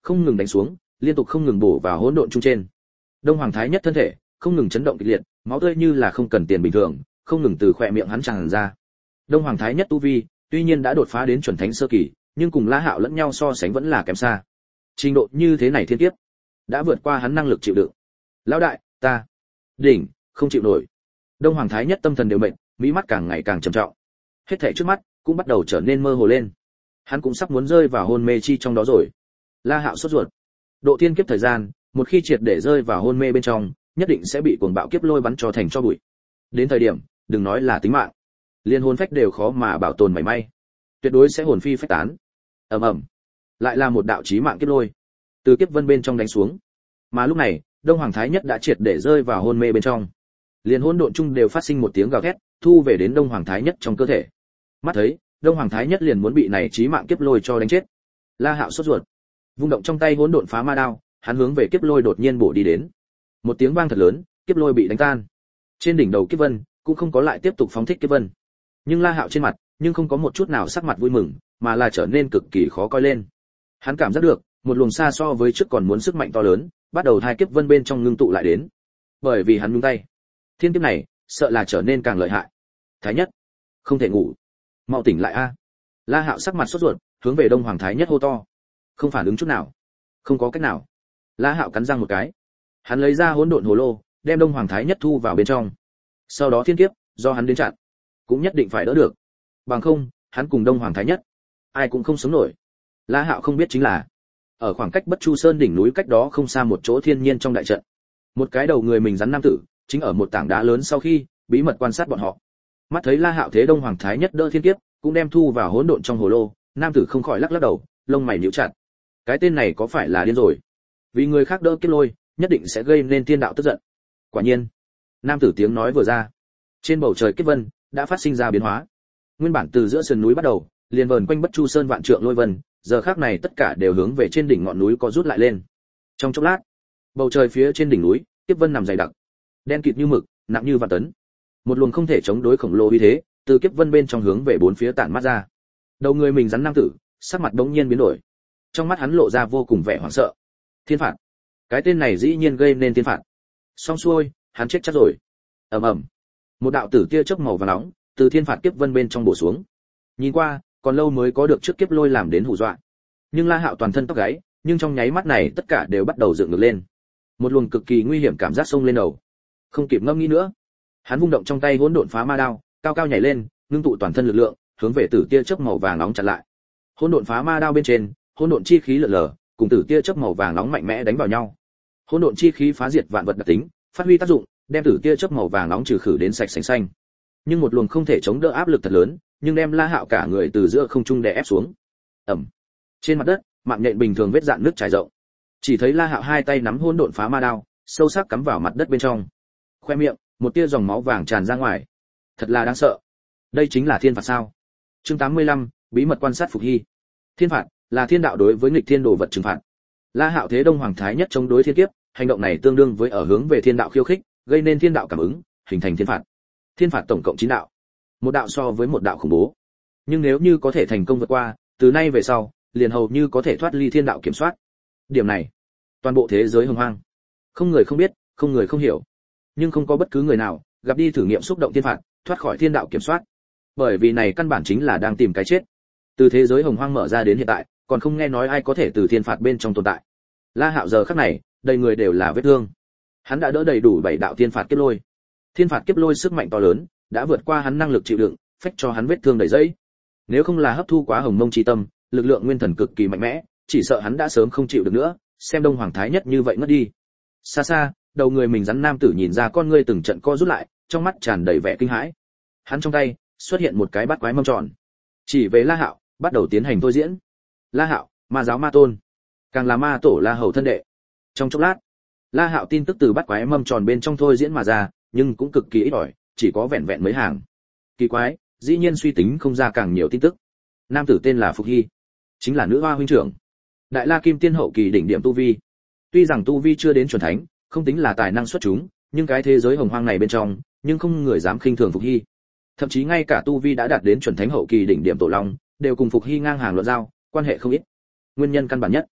không ngừng đánh xuống, liên tục không ngừng bổ vào hỗn độn trung trên. Đông Hoàng Thái Nhất thân thể không ngừng chấn động kịch liệt, máu tươi như là không cần tiền bình thường, không ngừng từ khóe miệng hắn tràn ra. Đông Hoàng Thái Nhất tu vi, tuy nhiên đã đột phá đến chuẩn thánh sơ kỳ, nhưng cùng La Hạo lẫn nhau so sánh vẫn là kém xa. Trình độ như thế này thiên kiếp, đã vượt qua hắn năng lực chịu đựng. Lão đại, ta đỉnh, không chịu nổi. Đông Hoàng Thái Nhất tâm thần đều mệt, mỹ mắt càng ngày càng trầm trọng. Hết thảy trước mắt cũng bắt đầu trở nên mơ hồ lên. Hắn cũng sắp muốn rơi vào hôn mê chi trong đó rồi. La Hạo sốt ruột. Độ thiên kiếp thời gian, một khi triệt để rơi vào hôn mê bên trong, nhất định sẽ bị cuồng bạo kiếp lôi bắn cho thành tro bụi. Đến thời điểm, đừng nói là tính mạng, liên hồn phách đều khó mà bảo tồn mảy may, tuyệt đối sẽ hồn phi phách tán. Ầm ầm, lại là một đạo chí mạng kiếp lôi từ kiếp vân bên trong đánh xuống. Mà lúc này, Đông Hoàng Thái Nhất đã triệt để rơi vào hôn mê bên trong. Liên hỗn độn chung đều phát sinh một tiếng gào thét, thu về đến Đông Hoàng Thái Nhất trong cơ thể. Mắt thấy, Đông Hoàng Thái Nhất liền muốn bị này chí mạng kiếp lôi cho đánh chết. La Hạo sốt ruột, vung động trong tay hỗn độn phá ma đao, hắn hướng về kiếp lôi đột nhiên bổ đi đến. Một tiếng vang thật lớn, kiếp lôi bị đánh tan. Trên đỉnh đầu kiếp vân cũng không có lại tiếp tục phóng thích kiếp vân. Nhưng La Hạo trên mặt, nhưng không có một chút nào sắc mặt vui mừng, mà là trở nên cực kỳ khó coi lên. Hắn cảm giác được, một luồng xa so với trước còn muốn sức mạnh to lớn, bắt đầu thai kiếp vân bên trong ngưng tụ lại đến. Bởi vì hắn nhúng tay, thiên kiếp này sợ là trở nên càng lợi hại. Thái Nhất, không thể ngủ, mau tỉnh lại a. La Hạo sắc mặt sốt ruột, hướng về Đông Hoàng Thái Nhất hô to. Không phản ứng chút nào, không có cách nào. La Hạo cắn răng một cái, hắn lấy ra hỗn độn hồ lô, đem Đông Hoàng Thái Nhất thu vào bên trong. Sau đó thiên kiếp do hắn đến chặn, cũng nhất định phải đỡ được. Bằng không, hắn cùng Đông Hoàng Thái Nhất, ai cũng không sống nổi. La Hạo không biết chính là, ở khoảng cách Bất Chu Sơn đỉnh núi cách đó không xa một chỗ thiên nhiên trong đại trận, một cái đầu người mình rắn nam tử, chính ở một tảng đá lớn sau khi bí mật quan sát bọn họ. Mắt thấy La Hạo thế Đông Hoàng Thái Nhất đỡ thiên kiếp, cũng đem thu vào hỗn độn trong hồ lô, nam tử không khỏi lắc lắc đầu, lông mày nhíu chặt. Cái tên này có phải là điên rồi? Vì người khác đỡ kiếp lôi, nhất định sẽ gây nên thiên đạo tức giận. Quả nhiên, nam tử tiếng nói vừa ra, trên bầu trời kiếp vân đã phát sinh ra biến hóa. Nguyên bản từ giữa sườn núi bắt đầu, liền vờn quanh Bất Chu Sơn vạn trượng lôi vân, giờ khắc này tất cả đều hướng về trên đỉnh ngọn núi có rút lại lên. Trong chốc lát, bầu trời phía trên đỉnh núi, kiếp vân nằm dày đặc, đen kịt như mực, nặng như vạn tấn. Một luồng không thể chống đối khổng lồ uy thế, từ kiếp vân bên trong hướng về bốn phía tản mát ra. Đầu người mình rắn nam tử, sắc mặt bỗng nhiên biến đổi. Trong mắt hắn lộ ra vô cùng vẻ hoảng sợ. Thiên phạt, cái tên này dĩ nhiên gây nên thiên phạt. Xong xuôi, hắn chết chắc rồi. Ầm ầm, một đạo tử tia chớp màu vàng nóng từ thiên phạt kiếp vân bên trong bổ xuống. Nhìn qua, còn lâu mới có được trước kiếp lôi làm đến hù dọa. Nhưng La Hạo toàn thân tóc gáy, nhưng trong nháy mắt này tất cả đều bắt đầu dựng ngược lên. Một luồng cực kỳ nguy hiểm cảm giác xông lên đầu. Không kịp ngẫm nghĩ nữa, hắn vung động trong tay hỗn độn phá ma đao, cao cao nhảy lên, ngưng tụ toàn thân lực lượng, hướng về tử tia chớp màu vàng nóng chặn lại. Hỗn độn phá ma đao bên trên, hỗn độn chi khí lượn lờ, cùng tử tia chớp màu vàng nóng mạnh mẽ đánh vào nhau. Hỗn độn chi khí phá diệt vạn vật đặc tính, phát huy tác dụng, đem tử tia chớp màu vàng nóng trừ khử đến sạch sành xanh. Nhưng một luồng không thể chống đỡ áp lực thật lớn, nhưng đem La Hạo cả người từ giữa không trung đè ép xuống. Ầm. Trên mặt đất, mạng nhện bình thường vết rạn nước trải rộng. Chỉ thấy La Hạo hai tay nắm hỗn độn phá ma đao, sâu sắc cắm vào mặt đất bên trong. Khoe miệng, một tia dòng máu vàng tràn ra ngoài. Thật là đáng sợ. Đây chính là thiên phạt sao? Chương 85, bí mật quan sát Phục Hy. Thiên phạt là thiên đạo đối với nghịch thiên đồ vật trừng phạt. La Hạo thế Đông Hoàng Thái Nhất chống đối thiên kiếp, hành động này tương đương với ở hướng về thiên đạo khiêu khích, gây nên thiên đạo cảm ứng, hình thành thiên phạt. Thiên phạt tổng cộng 9 đạo. Một đạo so với một đạo khủng bố. Nhưng nếu như có thể thành công vượt qua, từ nay về sau, liền hầu như có thể thoát ly thiên đạo kiểm soát. Điểm này, toàn bộ thế giới hồng hoang, không người không biết, không người không hiểu. Nhưng không có bất cứ người nào gặp đi thử nghiệm xúc động thiên phạt, thoát khỏi thiên đạo kiểm soát. Bởi vì này căn bản chính là đang tìm cái chết. Từ thế giới hồng hoang mở ra đến hiện tại, còn không nghe nói ai có thể từ thiên phạt bên trong tồn tại. La Hạo giờ khắc này, đầy người đều là vết thương. Hắn đã đỡ đầy đủ 7 đạo thiên phạt kiếp lôi. Thiên phạt kiếp lôi sức mạnh to lớn, đã vượt qua hắn năng lực chịu đựng, phách cho hắn vết thương đầy dẫy. Nếu không là hấp thu quá hồng mông chi tâm, lực lượng nguyên thần cực kỳ mạnh mẽ, chỉ sợ hắn đã sớm không chịu được nữa, xem Đông Hoàng Thái Nhất như vậy ngất đi. Xa xa, đầu người mình rắn nam tử nhìn ra con ngươi từng trận co rút lại, trong mắt tràn đầy vẻ kinh hãi. Hắn trong tay xuất hiện một cái bát quái mâm tròn, chỉ về La Hạo, bắt đầu tiến hành thôi diễn. La Hạo, ma giáo ma tôn, càng là ma tổ La Hầu thân đệ. Trong chốc lát, La Hạo tin tức từ bát quái mâm tròn bên trong thôi diễn mà ra, nhưng cũng cực kỳ ít ỏi, chỉ có vẹn vẹn mấy hàng. Kỳ quái, dĩ nhiên suy tính không ra càng nhiều tin tức. Nam tử tên là Phục Hy, chính là nữ hoa huynh trưởng, Đại La Kim Tiên hậu kỳ đỉnh điểm tu vi. Tuy rằng tu vi chưa đến chuẩn thánh, không tính là tài năng xuất chúng, nhưng cái thế giới hồng hoang này bên trong, nhưng không người dám khinh thường Phục Hy. Thậm chí ngay cả tu vi đã đạt đến chuẩn thánh hậu kỳ đỉnh điểm tổ long, đều cùng Phục Hy ngang hàng luận giao, quan hệ không ít. Nguyên nhân căn bản nhất,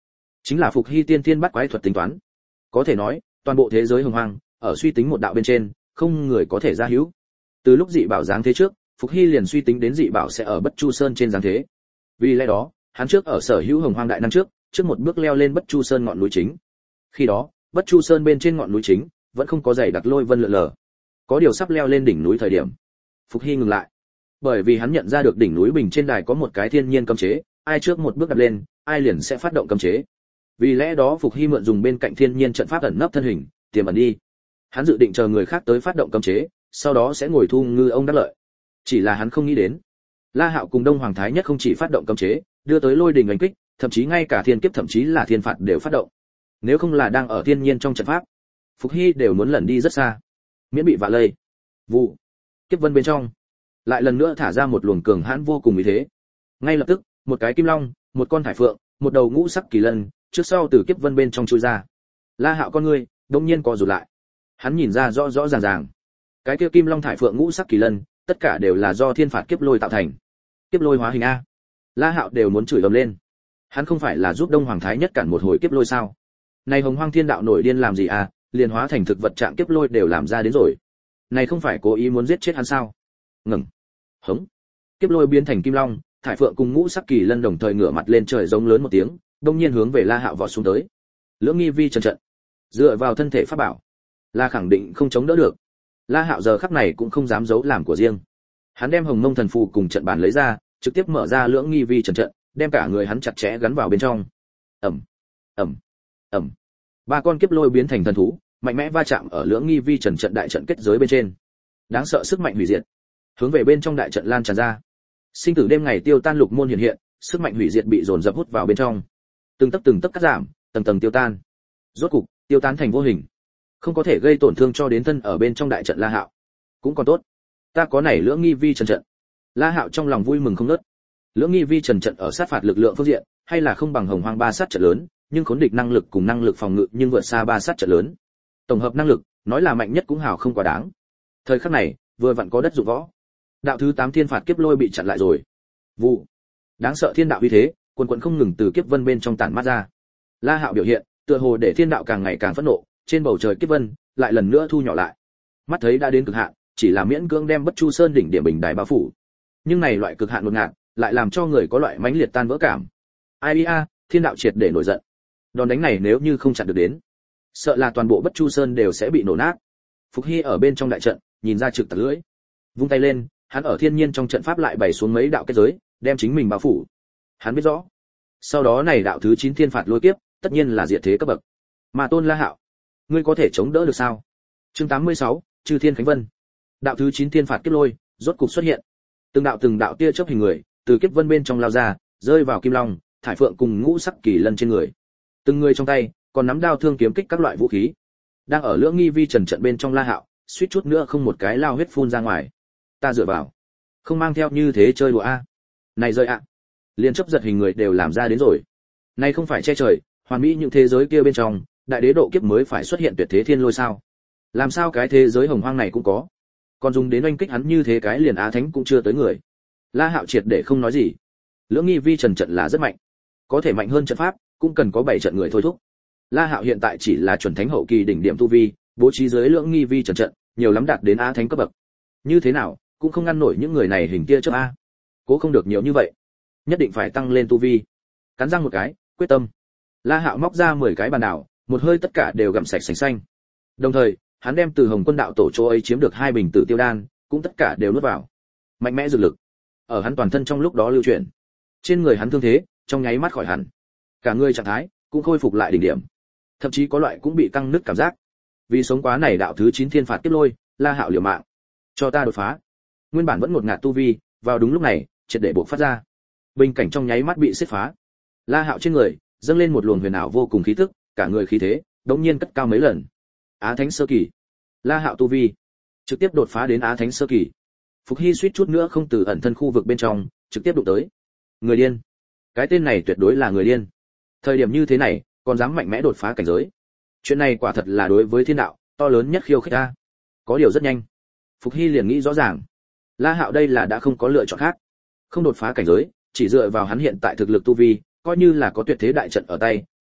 chính là Phục Hy tiên tiên bắt quái thuật tính toán. Có thể nói, toàn bộ thế giới hồng hoang, ở suy tính một đạo bên trên, không người có thể ra hữu. Từ lúc dị bảo giáng thế trước, Phục Hy liền suy tính đến dị bảo sẽ ở Bất Chu Sơn trên giáng thế. Vì lẽ đó, hắn trước ở sở hữu hồng hoang đại năng trước một bước leo lên Bất Chu Sơn ngọn núi chính. Khi đó, Bất Chu Sơn bên trên ngọn núi chính vẫn không có dày đặc lôi vân lượn lờ. Có điều sắp leo lên đỉnh núi thời điểm, Phục Hy ngừng lại. Bởi vì hắn nhận ra được đỉnh núi bình trên đài có một cái thiên nhiên cấm chế, ai trước một bước đặt lên, ai liền sẽ phát động cấm chế. Vì lẽ đó Phục Hy mượn dùng bên cạnh thiên nhiên trận pháp ẩn nấp thân hình, tiềm ẩn đi. Hắn dự định chờ người khác tới phát động cấm chế, sau đó sẽ ngồi thu ngư ông đắc lợi. Chỉ là hắn không nghĩ đến, La Hạo cùng Đông Hoàng Thái Nhất không chỉ phát động cấm chế, đưa tới lôi đình đánh kích, thậm chí ngay cả thiên kiếp thậm chí là thiên phạt đều phát động. Nếu không là đang ở thiên nhiên trong trận pháp, Phục Hy đều muốn lẩn đi rất xa, miễn bị vạ lây. Vụ kiếp vân bên trong, lại lần nữa thả ra một luồng cường hãn vô cùng ý thế. Ngay lập tức, một cái kim long, một con thải phượng, một đầu ngũ sắc kỳ lân, trước sau từ kiếp vân bên trong chui ra. La Hạo con ngươi đột nhiên co rụt lại. Hắn nhìn ra rõ rõ ràng ràng, cái kia kim long thải phượng ngũ sắc kỳ lân, tất cả đều là do thiên phạt kiếp lôi tạo thành. Kiếp lôi hóa hình a. La Hạo đều muốn chửi ầm lên. Hắn không phải là giúp Đông Hoàng Thái Nhất cản một hồi kiếp lôi sao? Này Hồng Hoang Thiên Đạo nổi điên làm gì à, liền hóa thành thực vật trạng kiếp lôi đều làm ra đến rồi. Này không phải cố ý muốn giết chết hắn sao? Ngừng. Hống. Kiếp lôi biến thành kim long, thải phượng cùng ngũ sắc kỳ lân đồng thời ngửa mặt lên trời giống lớn một tiếng, đông nhiên hướng về La Hạo vọt xuống tới. Lưỡng nghi vi trần trận, dựa vào thân thể pháp bảo, là khẳng định không chống đỡ được. La Hạo giờ khắc này cũng không dám giấu làm của riêng. Hắn đem Hồng Mông thần phù cùng trận bàn lấy ra, trực tiếp mở ra lưỡng nghi vi trần trận, đem cả người hắn chặt chẽ gắn vào bên trong. Ầm, ầm, ầm. Ba con kiếp lôi biến thành thần thú, mạnh mẽ va chạm ở lưỡng nghi vi trần trận đại trận kết giới bên trên. Đáng sợ sức mạnh hủy diệt, hướng về bên trong đại trận lan tràn ra. Sinh tử đêm ngày tiêu tan lục môn hiện hiện, sức mạnh hủy diệt bị dồn dập hút vào bên trong. Từng tấc cắt giảm, tầng tầng tiêu tan. Rốt cục, tiêu tán thành vô hình. Không có thể gây tổn thương cho đến thân ở bên trong đại trận La Hạo. Cũng còn tốt, ta có này lưỡng nghi vi trần trận. La Hạo trong lòng vui mừng không ngớt. Lưỡng nghi vi trần trận ở sát phạt lực lượng phương diện, hay là không bằng Hồng Hoang ba sát trận lớn, nhưng khốn địch năng lực cùng năng lực phòng ngự nhưng vượt xa ba sát trận lớn. Tổng hợp năng lực, nói là mạnh nhất cũng hào không quá đáng. Thời khắc này, vừa vặn có đất dụng võ. Đạo thứ 8 thiên phạt kiếp lôi bị chặn lại rồi. Vụ. Đáng sợ thiên đạo uy thế, quần quần không ngừng từ kiếp vân bên trong tản mát ra. La Hạo biểu hiện, tựa hồ để thiên đạo càng ngày càng phẫn nộ, trên bầu trời kiếp vân lại lần nữa thu nhỏ lại. Mắt thấy đã đến cực hạn, chỉ là miễn cưỡng đem Bất Chu Sơn đỉnh điểm bình đài bao phủ. Nhưng này loại cực hạn đột ngột, lại làm cho người có loại mãnh liệt tan vỡ cảm. Ai a, thiên đạo triệt để nổi giận. Đòn đánh này nếu như không chặn được đến, sợ là toàn bộ Bất Chu Sơn đều sẽ bị nổ nát. Phục Hy ở bên trong đại trận, nhìn ra trực tặc lưỡi, vung tay lên, hắn ở thiên nhiên trong trận pháp lại bày xuống mấy đạo kết giới, đem chính mình bao phủ. Hắn biết rõ, sau đó này đạo thứ 9 thiên phạt lôi kiếp, tất nhiên là diệt thế cấp bậc. Mà Tôn La Hạo, ngươi có thể chống đỡ được sao? Chương 86, Chư Thiên Khánh Vân. Đạo thứ 9 thiên phạt kiếp lôi, rốt cục xuất hiện. Từng đạo tia chớp hình người, từ kiếp vân bên trong lao ra, rơi vào kim long, thải phượng cùng ngũ sắc kỳ lân trên người. Từng người trong tay còn nắm đao thương kiếm kích các loại vũ khí. Đang ở lưỡng nghi vi trần trận bên trong La Hạo, suýt chút nữa không một cái lao huyết phun ra ngoài. Ta dựa vào, không mang theo như thế chơi đùa a. Này rơi ạ. Liên chấp giật hình người đều làm ra đến rồi. Này không phải che trời, hoàn mỹ những thế giới kia bên trong, đại đế độ kiếp mới phải xuất hiện tuyệt thế thiên lôi sao? Làm sao cái thế giới hồng hoang này cũng có? Còn dùng đến oanh kích hắn như thế cái liền á thánh cũng chưa tới người. La Hạo triệt để không nói gì. Lưỡng nghi vi trần trận là rất mạnh, có thể mạnh hơn trận pháp, cũng cần có 7 trận người thôi thúc. La Hạo hiện tại chỉ là chuẩn thánh hậu kỳ đỉnh điểm tu vi, bố trí dưới lưỡng nghi vi trần trận, nhiều lắm đạt đến á thánh cấp bậc. Như thế nào, cũng không ngăn nổi những người này hình kia chớp a. Cố không được nhiều như vậy, nhất định phải tăng lên tu vi. Cắn răng một cái, quyết tâm. La Hạo móc ra 10 cái bàn đảo, một hơi tất cả đều gặm sạch sành xanh. Đồng thời, hắn đem từ Hồng Quân đạo tổ chỗ ấy chiếm được 2 bình tử tiêu đan, cũng tất cả đều nuốt vào. Mạnh mẽ dược lực ở hắn toàn thân trong lúc đó lưu chuyển. Trên người hắn thương thế, trong nháy mắt khỏi hẳn. Cả người trạng thái cũng khôi phục lại đỉnh điểm. Thậm chí có loại cũng bị căng nứt cảm giác. Vì sống quá này đạo thứ 9 thiên phạt kiếp lôi, La Hạo liều mạng. Cho ta đột phá. Nguyên bản vẫn ngột ngạt tu vi, vào đúng lúc này, triệt để bộc phát ra. Bình cảnh trong nháy mắt bị xếp phá. La Hạo trên người dâng lên một luồng huyền ảo vô cùng khí tức, cả người khí thế đống nhiên cất cao mấy lần. Á Thánh sơ kỳ. La Hạo tu vi trực tiếp đột phá đến Á Thánh sơ kỳ. Phục Hy suýt chút nữa không từ ẩn thân khu vực bên trong, trực tiếp đụng tới. Người điên. Cái tên này tuyệt đối là người điên. Thời điểm như thế này, còn dám mạnh mẽ đột phá cảnh giới. Chuyện này quả thật là đối với thiên đạo, to lớn nhất khiêu khích ta. Có điều rất nhanh, Phục Hy liền nghĩ rõ ràng. La Hạo đây là đã không có lựa chọn khác. Không đột phá cảnh giới, chỉ dựa vào hắn hiện tại thực lực tu vi, coi như là có tuyệt thế đại trận ở tay,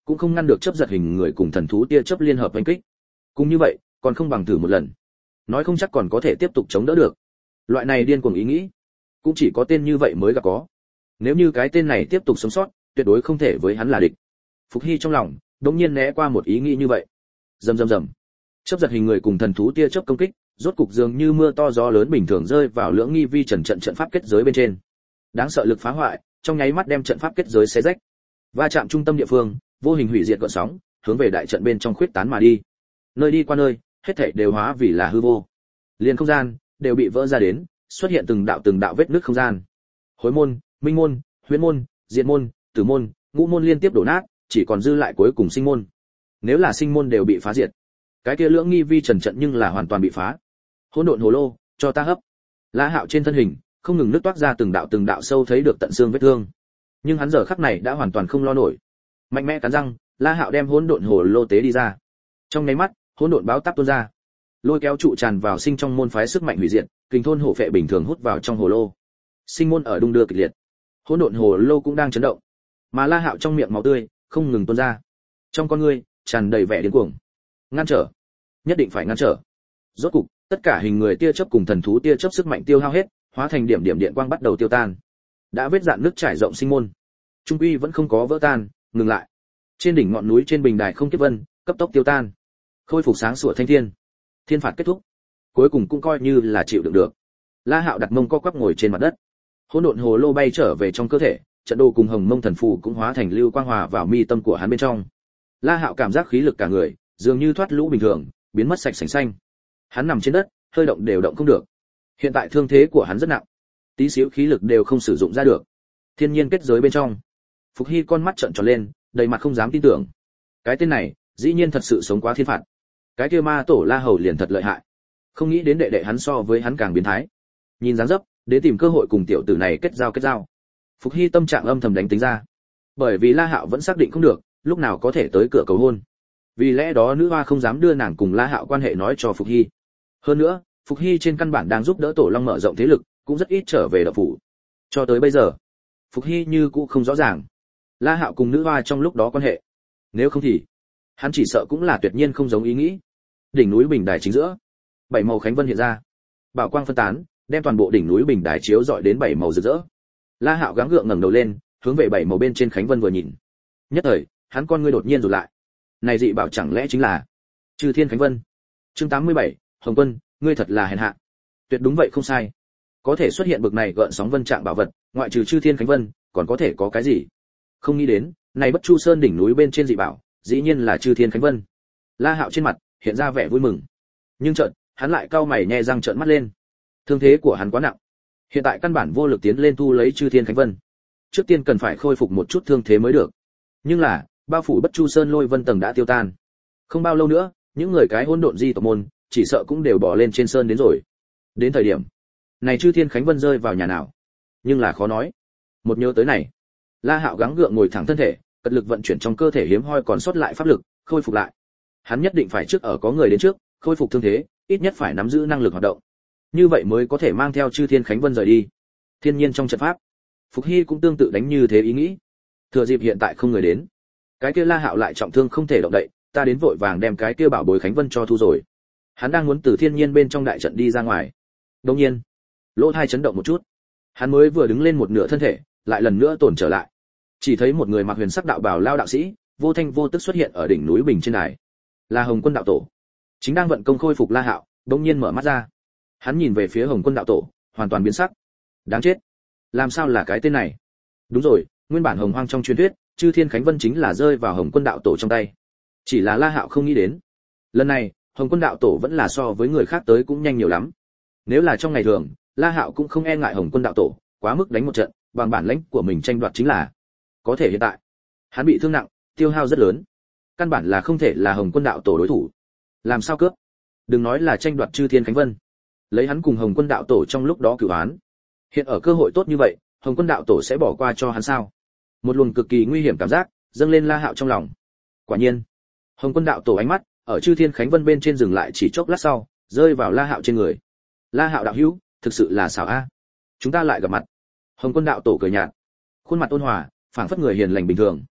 cũng không ngăn được chớp giật hình người cùng thần thú tia chớp liên hợp đánh kích. Cũng như vậy, còn không bằng thử một lần. Nói không chắc còn có thể tiếp tục chống đỡ được. Loại này điên cuồng ý nghĩ, cũng chỉ có tên như vậy mới gặp có. Nếu như cái tên này tiếp tục sống sót, tuyệt đối không thể với hắn là địch. Phục Hy trong lòng đống nhiên né qua một ý nghĩ như vậy. Rầm rầm rầm. Chớp giật hình người cùng thần thú tia chớp công kích, rốt cục dường như mưa to gió lớn bình thường rơi vào lưỡng nghi vi trận pháp kết giới bên trên. Đáng sợ lực phá hoại, trong nháy mắt đem trận pháp kết giới xé rách. Va chạm trung tâm địa phương, vô hình hủy diệt gợn sóng, hướng về đại trận bên trong khuyết tán mà đi. Nơi đi qua nơi, hết thảy đều hóa vì là hư vô. Liên không gian đều bị vỡ ra đến, xuất hiện từng đạo vết nứt không gian. Hối môn, minh môn, huyễn môn, diệt môn, tử môn, ngũ môn liên tiếp đổ nát, chỉ còn dư lại cuối cùng sinh môn. Nếu là sinh môn đều bị phá diệt, cái kia lưỡng nghi vi trần trận nhưng là hoàn toàn bị phá. Hỗn độn hồ lô, cho ta hấp. La Hạo trên thân hình không ngừng nứt toát ra từng đạo sâu thấy được tận xương vết thương. Nhưng hắn giờ khắc này đã hoàn toàn không lo nổi. Mạnh mẽ cắn răng, La Hạo đem hỗn độn hồ lô tế đi ra. Trong nháy mắt, hỗn độn báo táp tuôn ra, lôi kéo trụ tràn vào sinh trong môn phái sức mạnh hủy diệt, kình thôn hổ phệ bình thường hút vào trong hồ lô. Sinh môn ở đung đưa kịch liệt, hỗn độn hồ lô cũng đang chấn động, mà La Hạo trong miệng máu tươi không ngừng tuôn ra, trong con ngươi tràn đầy vẻ điên cuồng. Ngăn trở, nhất định phải ngăn trở. Rốt cục, tất cả hình người tia chớp cùng thần thú tia chớp sức mạnh tiêu hao hết, hóa thành điểm điện quang bắt đầu tiêu tan. Đã vết dạn nước trải rộng sinh môn, trung quy vẫn không có vỡ tan, ngừng lại. Trên đỉnh ngọn núi trên bình đài không kiếp vân, cấp tốc tiêu tan, khôi phục sáng sủa thanh thiên. Thiên phạt kết thúc, cuối cùng cũng coi như là chịu đựng được. La Hạo đặt mông co quắp ngồi trên mặt đất, hỗn độn hồ lô bay trở về trong cơ thể, trận đồ cùng hồng mông thần phù cũng hóa thành lưu quang hòa vào mi tâm của hắn bên trong. La Hạo cảm giác khí lực cả người dường như thoát lũ bình thường, biến mất sạch sành xanh. Hắn nằm trên đất, hơi động đều động không được. Hiện tại thương thế của hắn rất nặng, tí xíu khí lực đều không sử dụng ra được. Thiên nhiên kết giới bên trong, Phục Hy con mắt trợn tròn lên, đầy mặt không dám tin tưởng. Cái tên này, dĩ nhiên thật sự sống quá thiên phạt. Cái kia ma tổ La Hầu liền thật lợi hại. Không nghĩ đến đệ đệ hắn so với hắn càng biến thái. Nhìn dáng dấp, đến tìm cơ hội cùng tiểu tử này kết giao. Phục Hy tâm trạng âm thầm đánh tính ra. Bởi vì La Hạo vẫn xác định không được, lúc nào có thể tới cửa cầu hôn. Vì lẽ đó nữ hoa không dám đưa nàng cùng La Hạo quan hệ nói cho Phục Hy. Hơn nữa, Phục Hy trên căn bản đang giúp đỡ Tổ Long mở rộng thế lực, cũng rất ít trở về đạo phủ. Cho tới bây giờ, Phục Hy như cũ không rõ ràng La Hạo cùng nữ hoa trong lúc đó quan hệ. Nếu không thì, hắn chỉ sợ cũng là tuyệt nhiên không giống ý nghĩ. Đỉnh núi bình đài chính giữa, bảy màu khánh vân hiện ra, bảo quang phân tán, đem toàn bộ đỉnh núi bình đài chiếu rọi đến bảy màu rực rỡ. La Hạo gắng gượng ngẩng đầu lên, hướng về bảy màu bên trên khánh vân vừa nhìn. Nhất thời, hắn con ngươi đột nhiên rụt lại. Này dị bảo chẳng lẽ chính là Chư Thiên Khánh Vân? Chương 87, Hồng Quân, ngươi thật là hèn hạ. Tuyệt đúng vậy không sai. Có thể xuất hiện bực này gợn sóng vân trạng bảo vật, ngoại trừ Chư Thiên Khánh Vân, còn có thể có cái gì? Không nghĩ đến, này Bất Chu Sơn đỉnh núi bên trên dị bảo, dĩ nhiên là Chư Thiên Khánh Vân. La Hạo trên mặt hiện ra vẻ vui mừng. Nhưng chợt, hắn lại cau mày nhẹ răng trợn mắt lên. Thương thế của hắn quá nặng, hiện tại căn bản vô lực tiến lên thu lấy Chư Thiên Khánh Vân. Trước tiên cần phải khôi phục một chút thương thế mới được. Nhưng là, bao phủ Bất Chu Sơn lôi vân tầng đã tiêu tan. Không bao lâu nữa, những người cái hỗn độn di tộc môn, chỉ sợ cũng đều bỏ lên trên sơn đến rồi. Đến thời điểm này Chư Thiên Khánh Vân rơi vào nhà nào, nhưng là khó nói. Một nhớ tới này, La Hạo gắng gượng ngồi thẳng thân thể, cật lực vận chuyển trong cơ thể hiếm hoi còn sót lại pháp lực, khôi phục lại. Hắn nhất định phải trước ở có người đến trước, khôi phục thương thế, ít nhất phải nắm giữ năng lực hoạt động. Như vậy mới có thể mang theo Chư Thiên Khánh Vân rời đi. Thiên nhiên trong trận pháp, Phục Hy cũng tương tự đánh như thế ý nghĩ. Thừa dịp hiện tại không người đến, cái kia La Hạo lại trọng thương không thể động đậy, ta đến vội vàng đem cái kia bảo bối Khánh Vân cho thu rồi. Hắn đang muốn từ thiên nhiên bên trong đại trận đi ra ngoài. Đột nhiên, lỗ tai chấn động một chút. Hắn mới vừa đứng lên một nửa thân thể, lại lần nữa tổn trở lại. Chỉ thấy một người mặc huyền sắc đạo bào lao đạo sĩ, vô thanh vô tức xuất hiện ở đỉnh núi bình trên đài. Là Hồng Quân đạo tổ. Chính đang vận công khôi phục La Hạo, đột nhiên mở mắt ra. Hắn nhìn về phía Hồng Quân đạo tổ, hoàn toàn biến sắc. Đáng chết, làm sao là cái tên này? Đúng rồi, nguyên bản Hồng Hoang trong truyền thuyết, Chư Thiên Khánh Vân chính là rơi vào Hồng Quân đạo tổ trong tay. Chỉ là La Hạo không nghĩ đến, lần này, Hồng Quân đạo tổ vẫn là so với người khác tới cũng nhanh nhiều lắm. Nếu là trong ngày thường, La Hạo cũng không e ngại Hồng Quân đạo tổ, quá mức đánh một trận, bằng bản lĩnh của mình tranh đoạt chính là. Có thể hiện tại, hắn bị thương nặng, tiêu hao rất lớn, căn bản là không thể là Hồng Quân đạo tổ đối thủ. Làm sao cướp? Đừng nói là tranh đoạt Chư Thiên Khánh Vân, lấy hắn cùng Hồng Quân đạo tổ trong lúc đó cửu án, hiện ở cơ hội tốt như vậy, Hồng Quân đạo tổ sẽ bỏ qua cho hắn sao? Một luồng cực kỳ nguy hiểm cảm giác dâng lên La Hạo trong lòng. Quả nhiên, Hồng Quân đạo tổ ánh mắt ở Chư Thiên Khánh Vân bên trên dừng lại chỉ chốc lát sau, rơi vào La Hạo trên người. La Hạo đạo hữu, thực sự là xảo a. Chúng ta lại gặp mặt. Hồng Quân đạo tổ cười nhạt, khuôn mặt ôn hòa, phảng phất người hiền lành bình thường.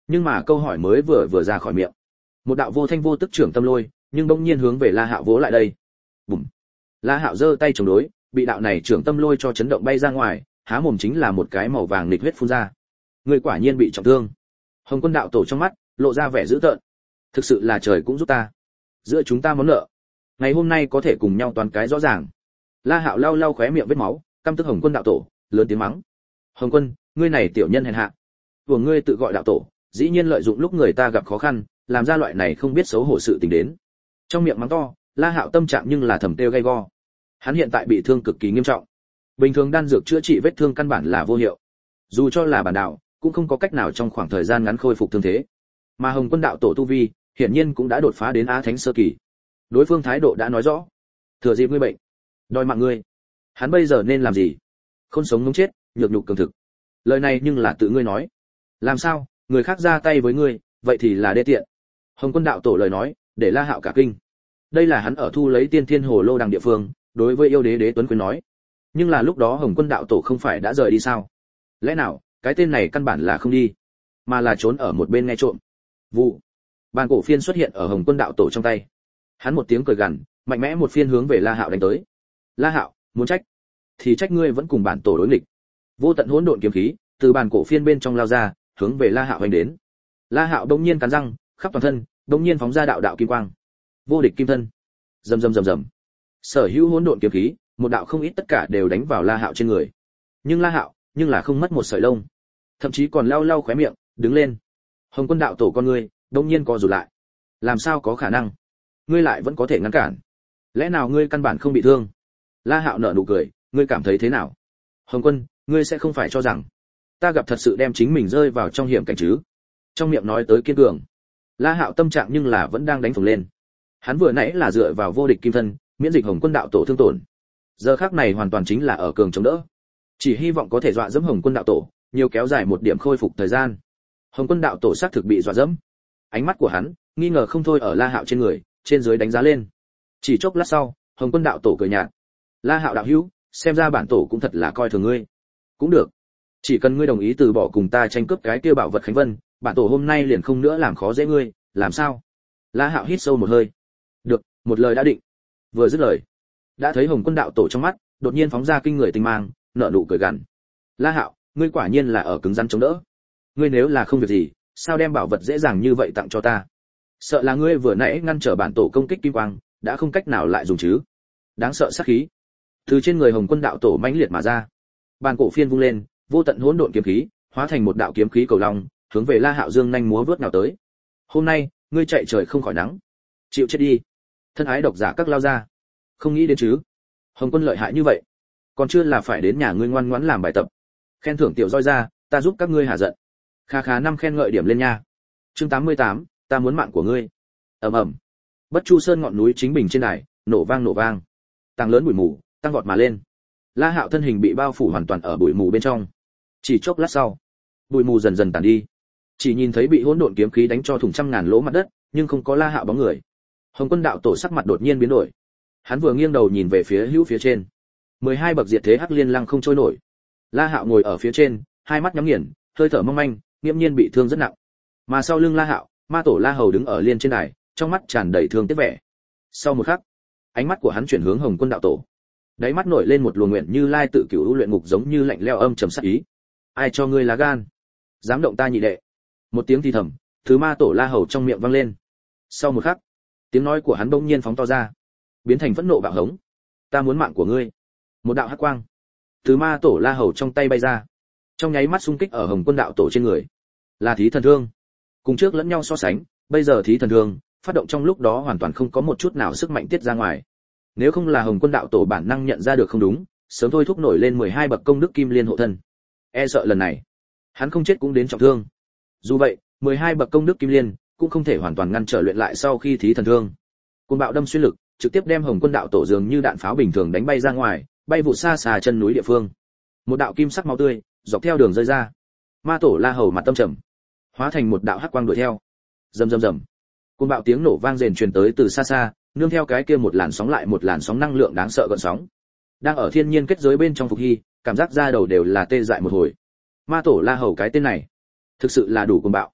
Nhưng mà câu hỏi mới vừa ra khỏi miệng, một đạo vô thanh vô tức trưởng tâm lôi nhưng bỗng nhiên hướng về La Hạo vỗ lại đây. Bùm. La Hạo giơ tay chống đối, bị đạo này trưởng tâm lôi cho chấn động bay ra ngoài, há mồm chính là một cái màu vàng nghịch huyết phun ra. Người quả nhiên bị trọng thương. Hồng Quân đạo tổ trong mắt lộ ra vẻ dữ tợn. Thực sự là trời cũng giúp ta, giữa chúng ta món nợ, ngày hôm nay có thể cùng nhau toàn cái rõ ràng. La Hạo lau lau khóe miệng vết máu, căm tức Hồng Quân đạo tổ, lớn tiếng mắng. Hồng Quân, ngươi này tiểu nhân hèn hạ, của ngươi tự gọi đạo tổ, dĩ nhiên lợi dụng lúc người ta gặp khó khăn, làm ra loại này không biết xấu hổ sự tình đến. Trong miệng mắng to, La Hạo tâm trạng nhưng là thầm tiêu gay go. Hắn hiện tại bị thương cực kỳ nghiêm trọng, bình thường đan dược chữa trị vết thương căn bản là vô hiệu, dù cho là bản đạo cũng không có cách nào trong khoảng thời gian ngắn khôi phục thương thế. Mà Hồng Quân đạo tổ tu vi hiển nhiên cũng đã đột phá đến Á Thánh sơ kỳ. Đối phương thái độ đã nói rõ, thừa dịp ngươi bệnh, đòi mạng ngươi. Hắn bây giờ nên làm gì? Khôn sống ngống chết, nhược nhục cường thực. Lời này nhưng là tự ngươi nói. Làm sao, người khác ra tay với ngươi, vậy thì là đê tiện. Hồng Quân đạo tổ lời nói, để La Hạo cả kinh. Đây là hắn ở thu lấy Tiên Thiên Hồ Lô đằng địa phương, đối với yêu đế đế tuấn quyến nói. Nhưng là lúc đó Hồng Quân đạo tổ không phải đã rời đi sao? Lẽ nào, cái tên này căn bản là không đi, mà là trốn ở một bên nghe trộm. Vụ. Bàn cổ phiên xuất hiện ở Hồng Quân đạo tổ trong tay. Hắn một tiếng cười gằn, mạnh mẽ một phiên hướng về La Hạo đánh tới. La Hạo, muốn trách thì trách ngươi vẫn cùng bản tổ đối nghịch. Vô tận hỗn độn kiếm khí từ bàn cổ phiên bên trong lao ra, hướng về La Hạo hành đến. La Hạo bỗng nhiên cắn răng, khắp toàn thân bỗng nhiên phóng ra đạo đạo kim quang. Vô địch kim thân. Rầm rầm rầm rầm. Sở hữu hỗn độn kiếm khí, một đạo không ít tất cả đều đánh vào La Hạo trên người. Nhưng La Hạo, nhưng là không mất một sợi lông, thậm chí còn lau lau khóe miệng, đứng lên. Hồng Quân đạo tổ con ngươi bỗng nhiên co rụt lại. Làm sao có khả năng? Ngươi lại vẫn có thể ngăn cản? Lẽ nào ngươi căn bản không bị thương? La Hạo nở nụ cười, ngươi cảm thấy thế nào? Hồng Quân, ngươi sẽ không phải cho rằng ta gặp thật sự đem chính mình rơi vào trong hiểm cảnh chứ? Trong miệng nói tới kiên cường, La Hạo tâm trạng nhưng là vẫn đang đánh phồng lên. Hắn vừa nãy là dựa vào vô địch kim thân, miễn dịch Hồng Quân đạo tổ thương tổn. Giờ khắc này hoàn toàn chính là ở cường chống đỡ. Chỉ hy vọng có thể dọa dẫm Hồng Quân đạo tổ, nhiều kéo dài một điểm khôi phục thời gian. Hồng Quân đạo tổ xác thực bị dọa dẫm. Ánh mắt của hắn nghi ngờ không thôi ở La Hạo trên người, trên dưới đánh giá lên. Chỉ chốc lát sau, Hồng Quân đạo tổ cười nhạt. La Hạo đạo hữu, xem ra bản tổ cũng thật là coi thường ngươi. Cũng được, chỉ cần ngươi đồng ý từ bỏ cùng ta tranh cướp cái kia bảo vật Khánh Vân, bản tổ hôm nay liền không nữa làm khó dễ ngươi, làm sao? La Hạo hít sâu một hơi. Được, một lời đã định. Vừa dứt lời, đã thấy Hồng Quân đạo tổ trong mắt đột nhiên phóng ra kinh người tinh mang, nở nụ cười gằn. La Hạo, ngươi quả nhiên là ở cứng rắn chống đỡ. Ngươi nếu là không việc gì, sao đem bảo vật dễ dàng như vậy tặng cho ta? Sợ là ngươi vừa nãy ngăn trở bản tổ công kích kim quang, đã không cách nào lại dùng chứ? Đáng sợ sát khí từ trên người Hồng Quân đạo tổ mãnh liệt mà ra. Bàn cổ phiên vung lên, vô tận hỗn độn kiếm khí hóa thành một đạo kiếm khí cầu long, hướng về La Hạo dương nhanh múa vớt nào tới. Hôm nay, ngươi chạy trời không khỏi nắng, chịu chết đi. Thân ái độc giả các lao ra, không nghĩ đến chứ? Hồng Quân lợi hại như vậy, còn chưa là phải đến nhà ngươi ngoan ngoãn làm bài tập, khen thưởng tiểu roi ra, ta giúp các ngươi hạ giận. Kha khá năm khen ngợi điểm lên nha. Chương 88, ta muốn mạng của ngươi. Ầm ầm. Bất Chu Sơn ngọn núi chính bình trên đài, nổ vang. Tăng lớn bụi mù, tăng vọt mà lên. La Hạo thân hình bị bao phủ hoàn toàn ở bụi mù bên trong. Chỉ chốc lát sau, bụi mù dần dần tàn đi. Chỉ nhìn thấy bị hỗn độn kiếm khí đánh cho thủng trăm ngàn lỗ mặt đất, nhưng không có La Hạo bóng người. Hồng Quân đạo tổ sắc mặt đột nhiên biến đổi. Hắn vừa nghiêng đầu nhìn về phía hữu phía trên. 12 bậc diệt thế hắc liên lăng không trôi nổi. La Hạo ngồi ở phía trên, hai mắt nhắm nghiền, hơi thở mong manh, nghiêm nhiên bị thương rất nặng. Mà sau lưng La Hạo, ma tổ La Hầu đứng ở liên trên đài, trong mắt tràn đầy thương tiếc vẻ. Sau một khắc, ánh mắt của hắn chuyển hướng Hồng Quân đạo tổ. Đáy mắt nổi lên một luồng nguyện như lai tự cửu luyện ngục giống như lạnh lẽo âm trầm sát ý. Ai cho ngươi lá gan, dám động ta nhị đệ? Một tiếng thì thầm, thứ ma tổ La Hầu trong miệng vang lên. Sau một khắc, tiếng nói của hắn bỗng nhiên phóng to ra, biến thành phẫn nộ bạo hống. Ta muốn mạng của ngươi. Một đạo hắc quang từ ma tổ La Hầu trong tay bay ra, trong nháy mắt xung kích ở Hồng Quân đạo tổ trên người. Là thí thần thương. Cùng trước lẫn nhau so sánh, bây giờ thí thần thương phát động trong lúc đó hoàn toàn không có một chút nào sức mạnh tiết ra ngoài. Nếu không là Hồng Quân đạo tổ bản năng nhận ra được không đúng, sớm thôi thúc nổi lên 12 bậc công đức kim liên hộ thân. E sợ lần này, hắn không chết cũng đến trọng thương. Dù vậy, 12 bậc công đức kim liên cũng không thể hoàn toàn ngăn trở luyện lại sau khi thí thần thương. Côn bạo đâm xuyên lực, trực tiếp đem Hồng Quân đạo tổ dường như đạn pháo bình thường đánh bay ra ngoài, bay vụt xa xa chân núi địa phương. Một đạo kim sắc máu tươi dọc theo đường rơi ra. Ma tổ La Hầu mặt tâm trầm, hóa thành một đạo hắc quang đuổi theo. Rầm rầm rầm. Côn bạo tiếng nổ vang rền truyền tới từ xa xa, nương theo cái kia một làn sóng lại một làn sóng năng lượng đáng sợ gợn sóng. Đang ở thiên nhiên kết giới bên trong Phục Hy, cảm giác da đầu đều là tê dại một hồi. Ma tổ La Hầu cái tên này, thực sự là đủ cuồng bạo.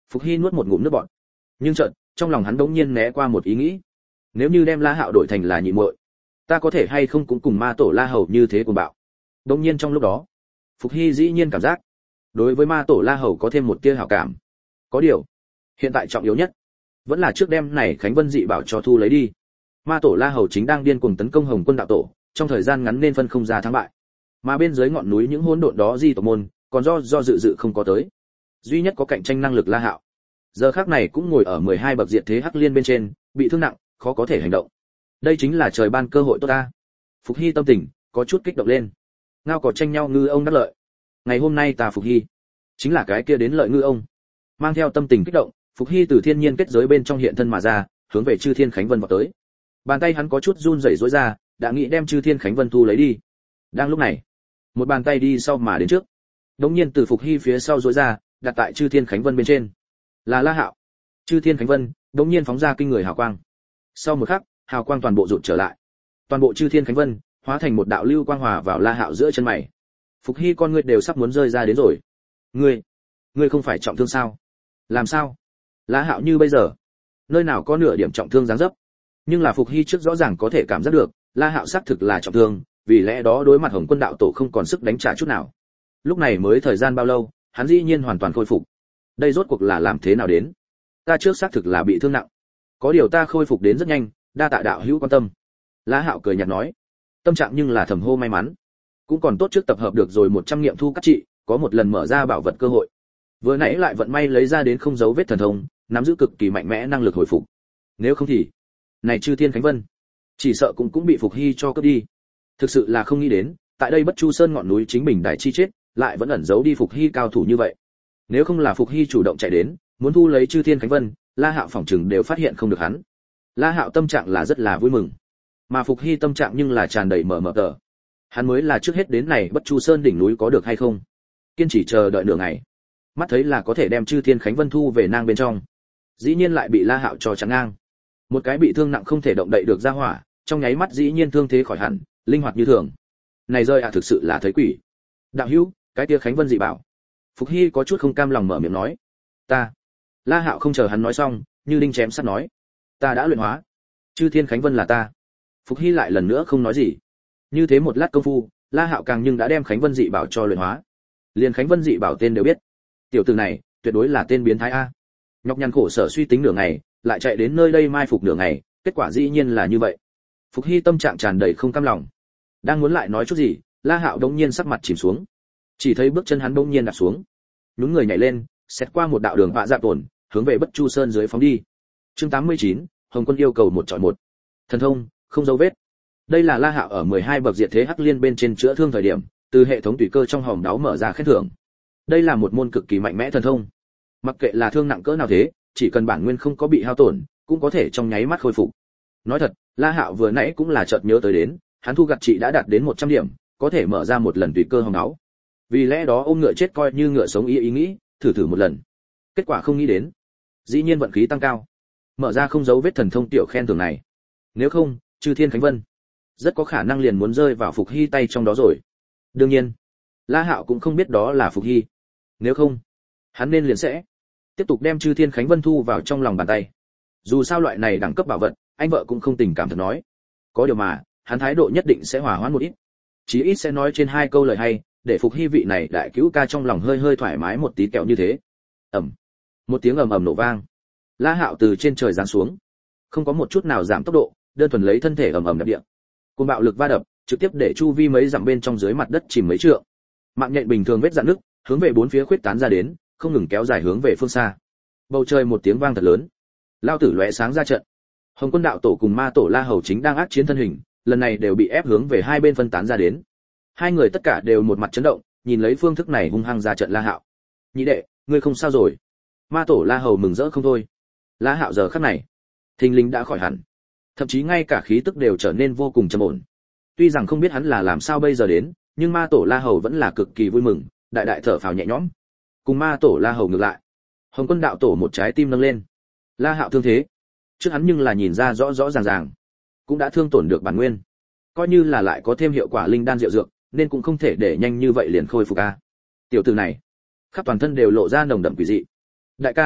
Phục Hy nuốt một ngụm nước bọt, nhưng chợt trong lòng hắn đống nhiên né qua một ý nghĩ. Nếu như đem La Hạo đổi thành là nhị muội, ta có thể hay không cũng cùng ma tổ La Hầu như thế cuồng bạo. Đống nhiên trong lúc đó, Phục Hy dĩ nhiên cảm giác đối với ma tổ La Hầu có thêm một tia hảo cảm. Có điều, hiện tại trọng yếu nhất vẫn là trước đêm này Khánh Vân dị bảo cho thu lấy đi. Ma tổ La Hầu chính đang điên cuồng tấn công Hồng Quân đạo tổ, trong thời gian ngắn nên phân không ra thắng bại. Mà bên dưới ngọn núi những hỗn độn đó di tộc môn, còn do dự không có tới. Duy nhất có cạnh tranh năng lực La Hạo. Giờ khắc này cũng ngồi ở 12 bậc diệt thế hắc liên bên trên, bị thương nặng, khó có thể hành động. Đây chính là trời ban cơ hội tốt ta. Phục Hy tâm tình có chút kích động lên. Ngao cỏ tranh nhau ngư ông đắc lợi. Ngày hôm nay ta Phục Hy chính là cái kia đến lợi ngư ông. Mang theo tâm tình kích động, Phục Hy từ thiên nhiên kết giới bên trong hiện thân mà ra, hướng về Chư Thiên Khánh Vân vọt tới. Bàn tay hắn có chút run rẩy rối ra, đã nghĩ đem Chư Thiên Khánh Vân thu lấy đi. Đang lúc này, một bàn tay đi sau mà đến trước. Đống nhiên từ Phục Hy phía sau rối ra, đặt tại Chư Thiên Khánh Vân bên trên. Là La Hạo. Chư Thiên Khánh Vân đống nhiên phóng ra kinh người hào quang. Sau một khắc, hào quang toàn bộ rụt trở lại. Toàn bộ Chư Thiên Khánh Vân hóa thành một đạo lưu quang hòa vào La Hạo giữa chân mày. Phục Hy con ngươi đều sắp muốn rơi ra đến rồi. Ngươi không phải trọng thương sao? Làm sao? La Hạo như bây giờ, nơi nào có nửa điểm trọng thương dáng dấp. Nhưng là Phục Hy trước rõ ràng có thể cảm giác được, La Hạo xác thực là trọng thương, vì lẽ đó đối mặt Hồng Quân đạo tổ không còn sức đánh trả chút nào. Lúc này mới thời gian bao lâu, hắn dĩ nhiên hoàn toàn khôi phục. Đây rốt cuộc là làm thế nào đến? Ta trước xác thực là bị thương nặng, có điều ta khôi phục đến rất nhanh, đa tạ đạo hữu quan tâm. La Hạo cười nhạt nói, tâm trạng nhưng là thầm hô may mắn, cũng còn tốt trước tập hợp được rồi 100 nghiệm thu cắt trị, có một lần mở ra bảo vật cơ hội. Vừa nãy lại vận may lấy ra đến không dấu vết thần thông, nắm giữ cực kỳ mạnh mẽ năng lực hồi phục. Nếu không thì, này Chư Thiên Khánh Vân, chỉ sợ cũng bị Phục Hy cho cướp đi. Thực sự là không nghĩ đến, tại đây Bất Chu Sơn ngọn núi chính mình đại chi chết, lại vẫn ẩn giấu đi Phục Hy cao thủ như vậy. Nếu không là Phục Hy chủ động chạy đến, muốn thu lấy Chư Thiên Khánh Vân, La Hạo phỏng chừng đều phát hiện không được hắn. La Hạo tâm trạng là rất là vui mừng, mà Phục Hy tâm trạng nhưng là tràn đầy mờ tờ. Hắn mới là trước hết đến này Bất Chu Sơn đỉnh núi có được hay không? Kiên trì chờ đợi nửa ngày, mắt thấy là có thể đem Chư Thiên Khánh Vân thu về nang bên trong, dĩ nhiên lại bị La Hạo cho chắn ngang. Một cái bị thương nặng không thể động đậy được ra hỏa, trong nháy mắt dĩ nhiên thương thế khỏi hẳn, linh hoạt như thường. Này rơi thực sự là thấy quỷ. Đạo hữu, cái kia Khánh Vân dị bảo. Phục Hy có chút không cam lòng mở miệng nói. Ta. La Hạo không chờ hắn nói xong, như đinh chém sắt nói. Ta đã luyện hóa. Chư Thiên Khánh Vân là ta. Phục Hy lại lần nữa không nói gì. Như thế một lát công phu, La Hạo càng nhưng đã đem Khánh Vân dị bảo cho luyện hóa. Liền Khánh Vân dị bảo tên đều biết. Tiểu tử này, tuyệt đối là tên biến thái a. Nhọc nhằn khổ sở suy tính nửa ngày, lại chạy đến nơi đây mai phục nửa ngày, kết quả dĩ nhiên là như vậy. Phục Hy tâm trạng tràn đầy không cam lòng, đang muốn lại nói chút gì, La Hạo đống nhiên sắc mặt chìm xuống, chỉ thấy bước chân hắn đống nhiên đặt xuống, nhún người nhảy lên, xét qua một đạo đường vạ dạp tổn, hướng về Bất Chu Sơn dưới phóng đi. Chương 89, Hồng Quân yêu cầu 1 chọi 1. Thần thông, không dấu vết. Đây là La Hạo ở 12 bậc diệt thế hắc liên bên trên chữa thương thời điểm, từ hệ thống tùy cơ trong hòm đáo mở ra khen thưởng. Đây là một môn cực kỳ mạnh mẽ thần thông. Mặc kệ là thương nặng cỡ nào thế, chỉ cần bản nguyên không có bị hao tổn, cũng có thể trong nháy mắt khôi phục. Nói thật, La Hạo vừa nãy cũng là chợt nhớ tới đến, hắn thu gặt trị đã đạt đến 100 điểm, có thể mở ra một lần tùy cơ hòm đáo. Vì lẽ đó ôm ngựa chết coi như ngựa sống ý nghĩ, thử một lần. Kết quả không nghĩ đến, dĩ nhiên vận khí tăng cao, mở ra không dấu vết thần thông tiểu khen thưởng này. Nếu không, Chư Thiên Khánh Vân rất có khả năng liền muốn rơi vào Phục Hy tay trong đó rồi. Đương nhiên, La Hạo cũng không biết đó là Phục Hy. Nếu không, hắn nên liền sẽ tiếp tục đem Chư Thiên Khánh Vân thu vào trong lòng bàn tay. Dù sao loại này đẳng cấp bảo vật, anh vợ cũng không tình cảm thật nói. Có điều mà, hắn thái độ nhất định sẽ hòa hoãn một ít. Chí ít sẽ nói trên 2 câu lời hay, để Phục Hy vị này đại cứu ca trong lòng hơi thoải mái một tí kẹo như thế. Một tiếng ầm ầm nổ vang. La Hạo từ trên trời giáng xuống, không có một chút nào giảm tốc độ, đơn thuần lấy thân thể ầm đập địa. Cơn bạo lực va đập, trực tiếp để chu vi mấy dặm bên trong dưới mặt đất chìm mấy trượng. Mạng nhện bình thường vết rạn nứt, hướng về bốn phía khuyết tán ra đến, không ngừng kéo dài hướng về phương xa. Bầu trời một tiếng vang thật lớn, lao tử lóe sáng ra trận. Hồng Quân đạo tổ cùng ma tổ La Hầu chính đang ác chiến thân hình, lần này đều bị ép hướng về hai bên phân tán ra đến. Hai người tất cả đều một mặt chấn động, nhìn lấy phương thức này hung hăng ra trận La Hạo. Nhị đệ, ngươi không sao rồi? Ma tổ La Hầu mừng rỡ không thôi. La Hạo giờ khắc này, thình lình đã khỏi hẳn, thậm chí ngay cả khí tức đều trở nên vô cùng trầm ổn. Tuy rằng không biết hắn là làm sao bây giờ đến, nhưng ma tổ La Hầu vẫn là cực kỳ vui mừng, đại đại thở phào nhẹ nhõm. Cùng ma tổ La Hầu ngược lại, Hồng Quân đạo tổ một trái tim nâng lên. La Hạo thương thế, trước hắn nhưng là nhìn ra rõ rõ ràng ràng, cũng đã thương tổn được bản nguyên. Coi như là lại có thêm hiệu quả linh đan diệu dược, nên cũng không thể để nhanh như vậy liền khôi phục a. Tiểu tử này, khắp toàn thân đều lộ ra nồng đậm quỷ dị. Đại ca,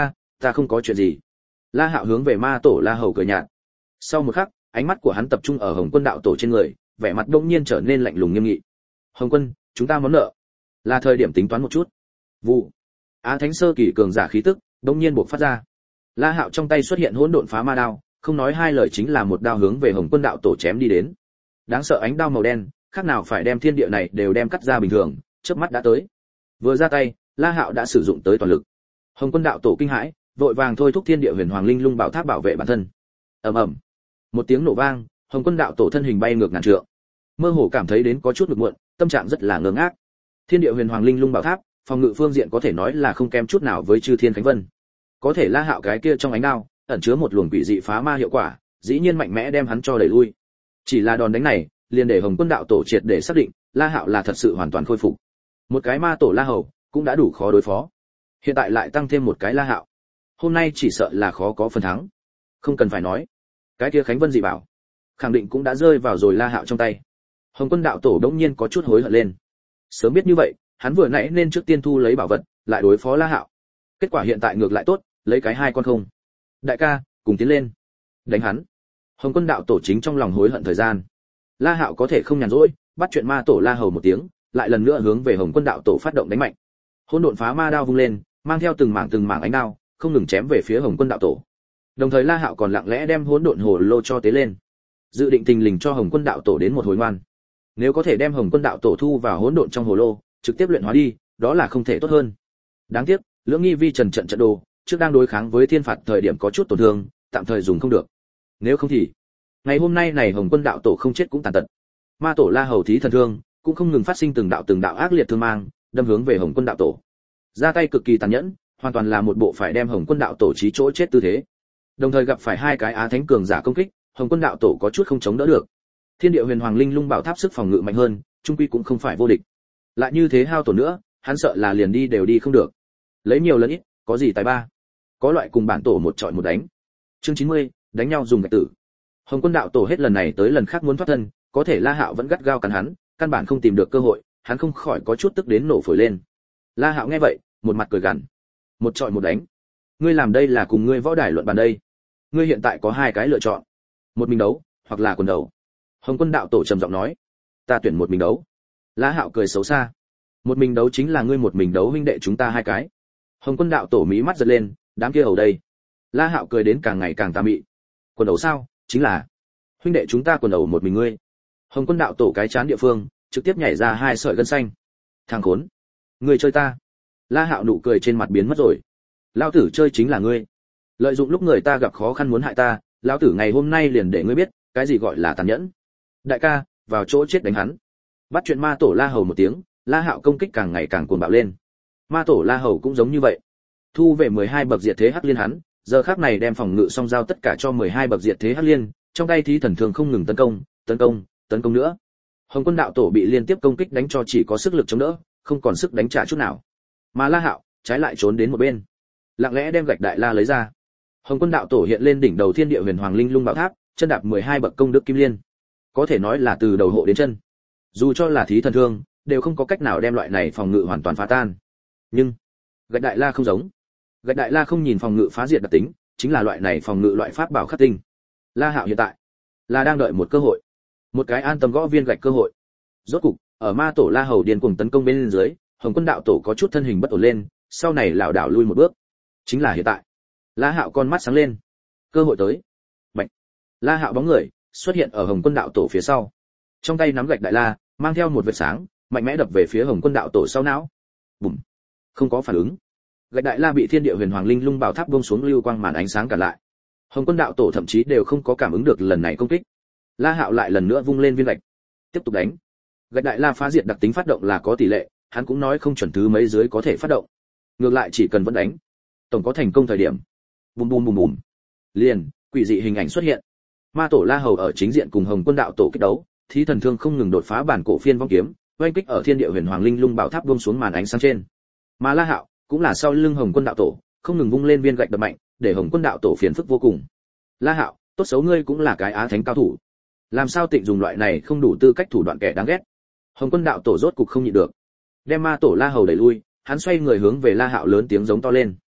ta không có chuyện gì. La Hạo hướng về ma tổ La Hầu cười nhạt. Sau một khắc, ánh mắt của hắn tập trung ở Hồng Quân đạo tổ trên người, vẻ mặt đông nhiên trở nên lạnh lùng nghiêm nghị. Hồng Quân, chúng ta món nợ, là thời điểm tính toán một chút. Vụ. Á Thánh sơ kỳ cường giả khí tức đông nhiên bộc phát ra. La Hạo trong tay xuất hiện hỗn độn phá ma đao, không nói hai lời chính là một đao hướng về Hồng Quân đạo tổ chém đi đến. Đáng sợ ánh đao màu đen, khác nào phải đem thiên địa này đều đem cắt ra bình thường, chớp mắt đã tới. Vừa ra tay, La Hạo đã sử dụng tới toàn lực. Hồng Quân đạo tổ kinh hãi, vội vàng thôi thúc thiên địa huyền hoàng linh lung bảo tháp bảo vệ bản thân. Ầm ầm. Một tiếng nổ vang, Hồng Quân đạo tổ thân hình bay ngược ngàn trượng. Mơ hồ cảm thấy đến có chút ngược muộn, tâm trạng rất là ngơ ngác. Thiên địa huyền hoàng linh lung bảo tháp, phòng ngự phương diện có thể nói là không kém chút nào với Chư Thiên Khánh Vân. Có thể La Hạo cái kia trong ánh đao ẩn chứa một luồng quỷ dị phá ma hiệu quả, dĩ nhiên mạnh mẽ đem hắn cho đẩy lui. Chỉ là đòn đánh này, liền để Hồng Quân đạo tổ triệt để xác định, La Hạo là thật sự hoàn toàn khôi phục. Một cái ma tổ La Hầu cũng đã đủ khó đối phó. Hiện tại lại tăng thêm một cái La Hạo. Hôm nay chỉ sợ là khó có phần thắng. Không cần phải nói, cái kia Khánh Vân dị bảo, khẳng định cũng đã rơi vào rồi La Hạo trong tay. Hồng Quân đạo tổ đống nhiên có chút hối hận lên. Sớm biết như vậy, hắn vừa nãy nên trước tiên thu lấy bảo vật, lại đối phó La Hạo. Kết quả hiện tại ngược lại tốt, lấy cái hai con không. Đại ca, cùng tiến lên. Đánh hắn. Hồng Quân đạo tổ chính trong lòng hối hận thời gian. La Hạo có thể không nhàn rỗi, bắt chuyện ma tổ La Hầu một tiếng, lại lần nữa hướng về Hồng Quân đạo tổ phát động đánh mạnh. Hỗn độn phá ma đao vung lên, mang theo từng mảng ánh đao, không ngừng chém về phía Hồng Quân đạo tổ. Đồng thời La Hạo còn lặng lẽ đem hỗn độn hồ lô cho tế lên, dự định tình lình cho Hồng Quân đạo tổ đến một hồi ngoan. Nếu có thể đem Hồng Quân đạo tổ thu vào hỗn độn trong hồ lô, trực tiếp luyện hóa đi, đó là không thể tốt hơn. Đáng tiếc, Lưỡng Nghi Vi Trần trận đồ, trước đang đối kháng với thiên phạt thời điểm có chút tổn thương, tạm thời dùng không được. Nếu không thì, ngày hôm nay này Hồng Quân đạo tổ không chết cũng tàn tật. Ma tổ La Hầu thí thần thương, cũng không ngừng phát sinh từng đạo ác liệt thương mang, đâm hướng về Hồng Quân đạo tổ. Ra tay cực kỳ tàn nhẫn, hoàn toàn là một bộ phải đem Hồng Quân đạo tổ chí chỗ chết tư thế. Đồng thời gặp phải hai cái Á Thánh cường giả công kích, Hồng Quân đạo tổ có chút không chống đỡ được. Thiên địa huyền hoàng linh lung bảo tháp sức phòng ngự mạnh hơn, trung quy cũng không phải vô địch. Lại như thế hao tổn nữa, hắn sợ là liền đi đều đi không được. Lấy nhiều lần ít, có gì tài ba. Có loại cùng bản tổ một trọi một đánh. Chương 90, đánh nhau dùng gạch tử. Hồng Quân đạo tổ hết lần này tới lần khác muốn thoát thân, có thể La Hạo vẫn gắt gao cắn hắn, căn bản không tìm được cơ hội, hắn không khỏi có chút tức đến nổ phổi lên. La Hạo nghe vậy, một mặt cười gằn. Một trọi một đánh. Ngươi làm đây là cùng ngươi võ đài luận bàn đây. Ngươi hiện tại có hai cái lựa chọn. Một mình đấu, hoặc là quần đầu. Hồng Quân đạo tổ trầm giọng nói. Ta tuyển một mình đấu. La Hạo cười xấu xa. Một mình đấu chính là ngươi một mình đấu huynh đệ chúng ta hai cái. Hồng Quân đạo tổ mí mắt giật lên, đám kia hầu đây. La Hạo cười đến càng ngày càng tà mị. Quần đầu sao? Chính là huynh đệ chúng ta quần đầu một mình ngươi. Hồng Quân đạo tổ cái chán địa phương trực tiếp nhảy ra hai sợi gân xanh. Thằng khốn, ngươi chơi ta. La Hạo nụ cười trên mặt biến mất rồi. Lão tử chơi chính là ngươi. Lợi dụng lúc người ta gặp khó khăn muốn hại ta, lão tử ngày hôm nay liền để ngươi biết, cái gì gọi là tàn nhẫn. Đại ca, vào chỗ chết đánh hắn. Bắt chuyện ma tổ La Hầu một tiếng, La Hạo công kích càng ngày càng cuồng bạo lên. Ma tổ La Hầu cũng giống như vậy. Thu về 12 bậc diệt thế hắc liên hắn, giờ khắc này đem phòng ngự song giao tất cả cho 12 bậc diệt thế hắc liên, trong tay thí thần thường không ngừng tấn công nữa. Hồng Quân đạo tổ bị liên tiếp công kích đánh cho chỉ có sức lực chống đỡ, không còn sức đánh trả chút nào. Mà La Hạo trái lại trốn đến một bên, lặng lẽ đem gạch đại la lấy ra. Hồng Quân đạo tổ hiện lên đỉnh đầu thiên địa huyền hoàng linh lung bảo tháp, chân đạp 12 bậc công đức kim liên, có thể nói là từ đầu hộ đến chân. Dù cho là thí thần thương, đều không có cách nào đem loại này phòng ngự hoàn toàn phá tan. Nhưng gạch đại la không giống. Gạch đại la không nhìn phòng ngự phá diệt đặc tính, chính là loại này phòng ngự loại pháp bảo khắc tinh. La Hạo hiện tại là đang đợi một cơ hội, một cái an tâm gõ viên gạch cơ hội. Rốt cục, ở ma tổ La Hầu điên cuồng tấn công bên dưới, Hồng Quân đạo tổ có chút thân hình bất ổn lên, sau này lảo đảo lui một bước. Chính là hiện tại. La Hạo con mắt sáng lên. Cơ hội tới. Bạch. La Hạo bóng người xuất hiện ở Hồng Quân đạo tổ phía sau. Trong tay nắm gạch đại la, mang theo một vệt sáng, mạnh mẽ đập về phía Hồng Quân đạo tổ sau não. Bùm. Không có phản ứng. Gạch đại la bị thiên địa huyền hoàng linh lung bảo tháp buông xuống lưu quang màn ánh sáng cản lại. Hồng Quân đạo tổ thậm chí đều không có cảm ứng được lần này công kích. La Hạo lại lần nữa vung lên viên gạch, tiếp tục đánh. Gạch đại la phá diệt đặc tính phát động là có tỷ lệ, hắn cũng nói không chuẩn thứ mấy dưới có thể phát động. Ngược lại chỉ cần vẫn đánh, tổng có thành công thời điểm. Bùm bùm bùm bùm. Liền, quỷ dị hình ảnh xuất hiện. Ma tổ La Hầu ở chính diện cùng Hồng Quân đạo tổ kích đấu, thí thần thương không ngừng đột phá bản cổ phiên vong kiếm, oanh kích ở thiên địa huyền hoàng linh lung bảo tháp buông xuống màn ánh sáng trên. Mà La Hạo cũng là sau lưng Hồng Quân đạo tổ, không ngừng vung lên viên gạch đập mạnh, để Hồng Quân đạo tổ phiền phức vô cùng. La Hạo, tốt xấu ngươi cũng là cái Á Thánh cao thủ, làm sao tịnh dùng loại này không đủ tư cách thủ đoạn kẻ đáng ghét. Hồng Quân đạo tổ rốt cục không nhịn được, đem ma tổ La Hầu đẩy lui, hắn xoay người hướng về La Hạo lớn tiếng giống to lên.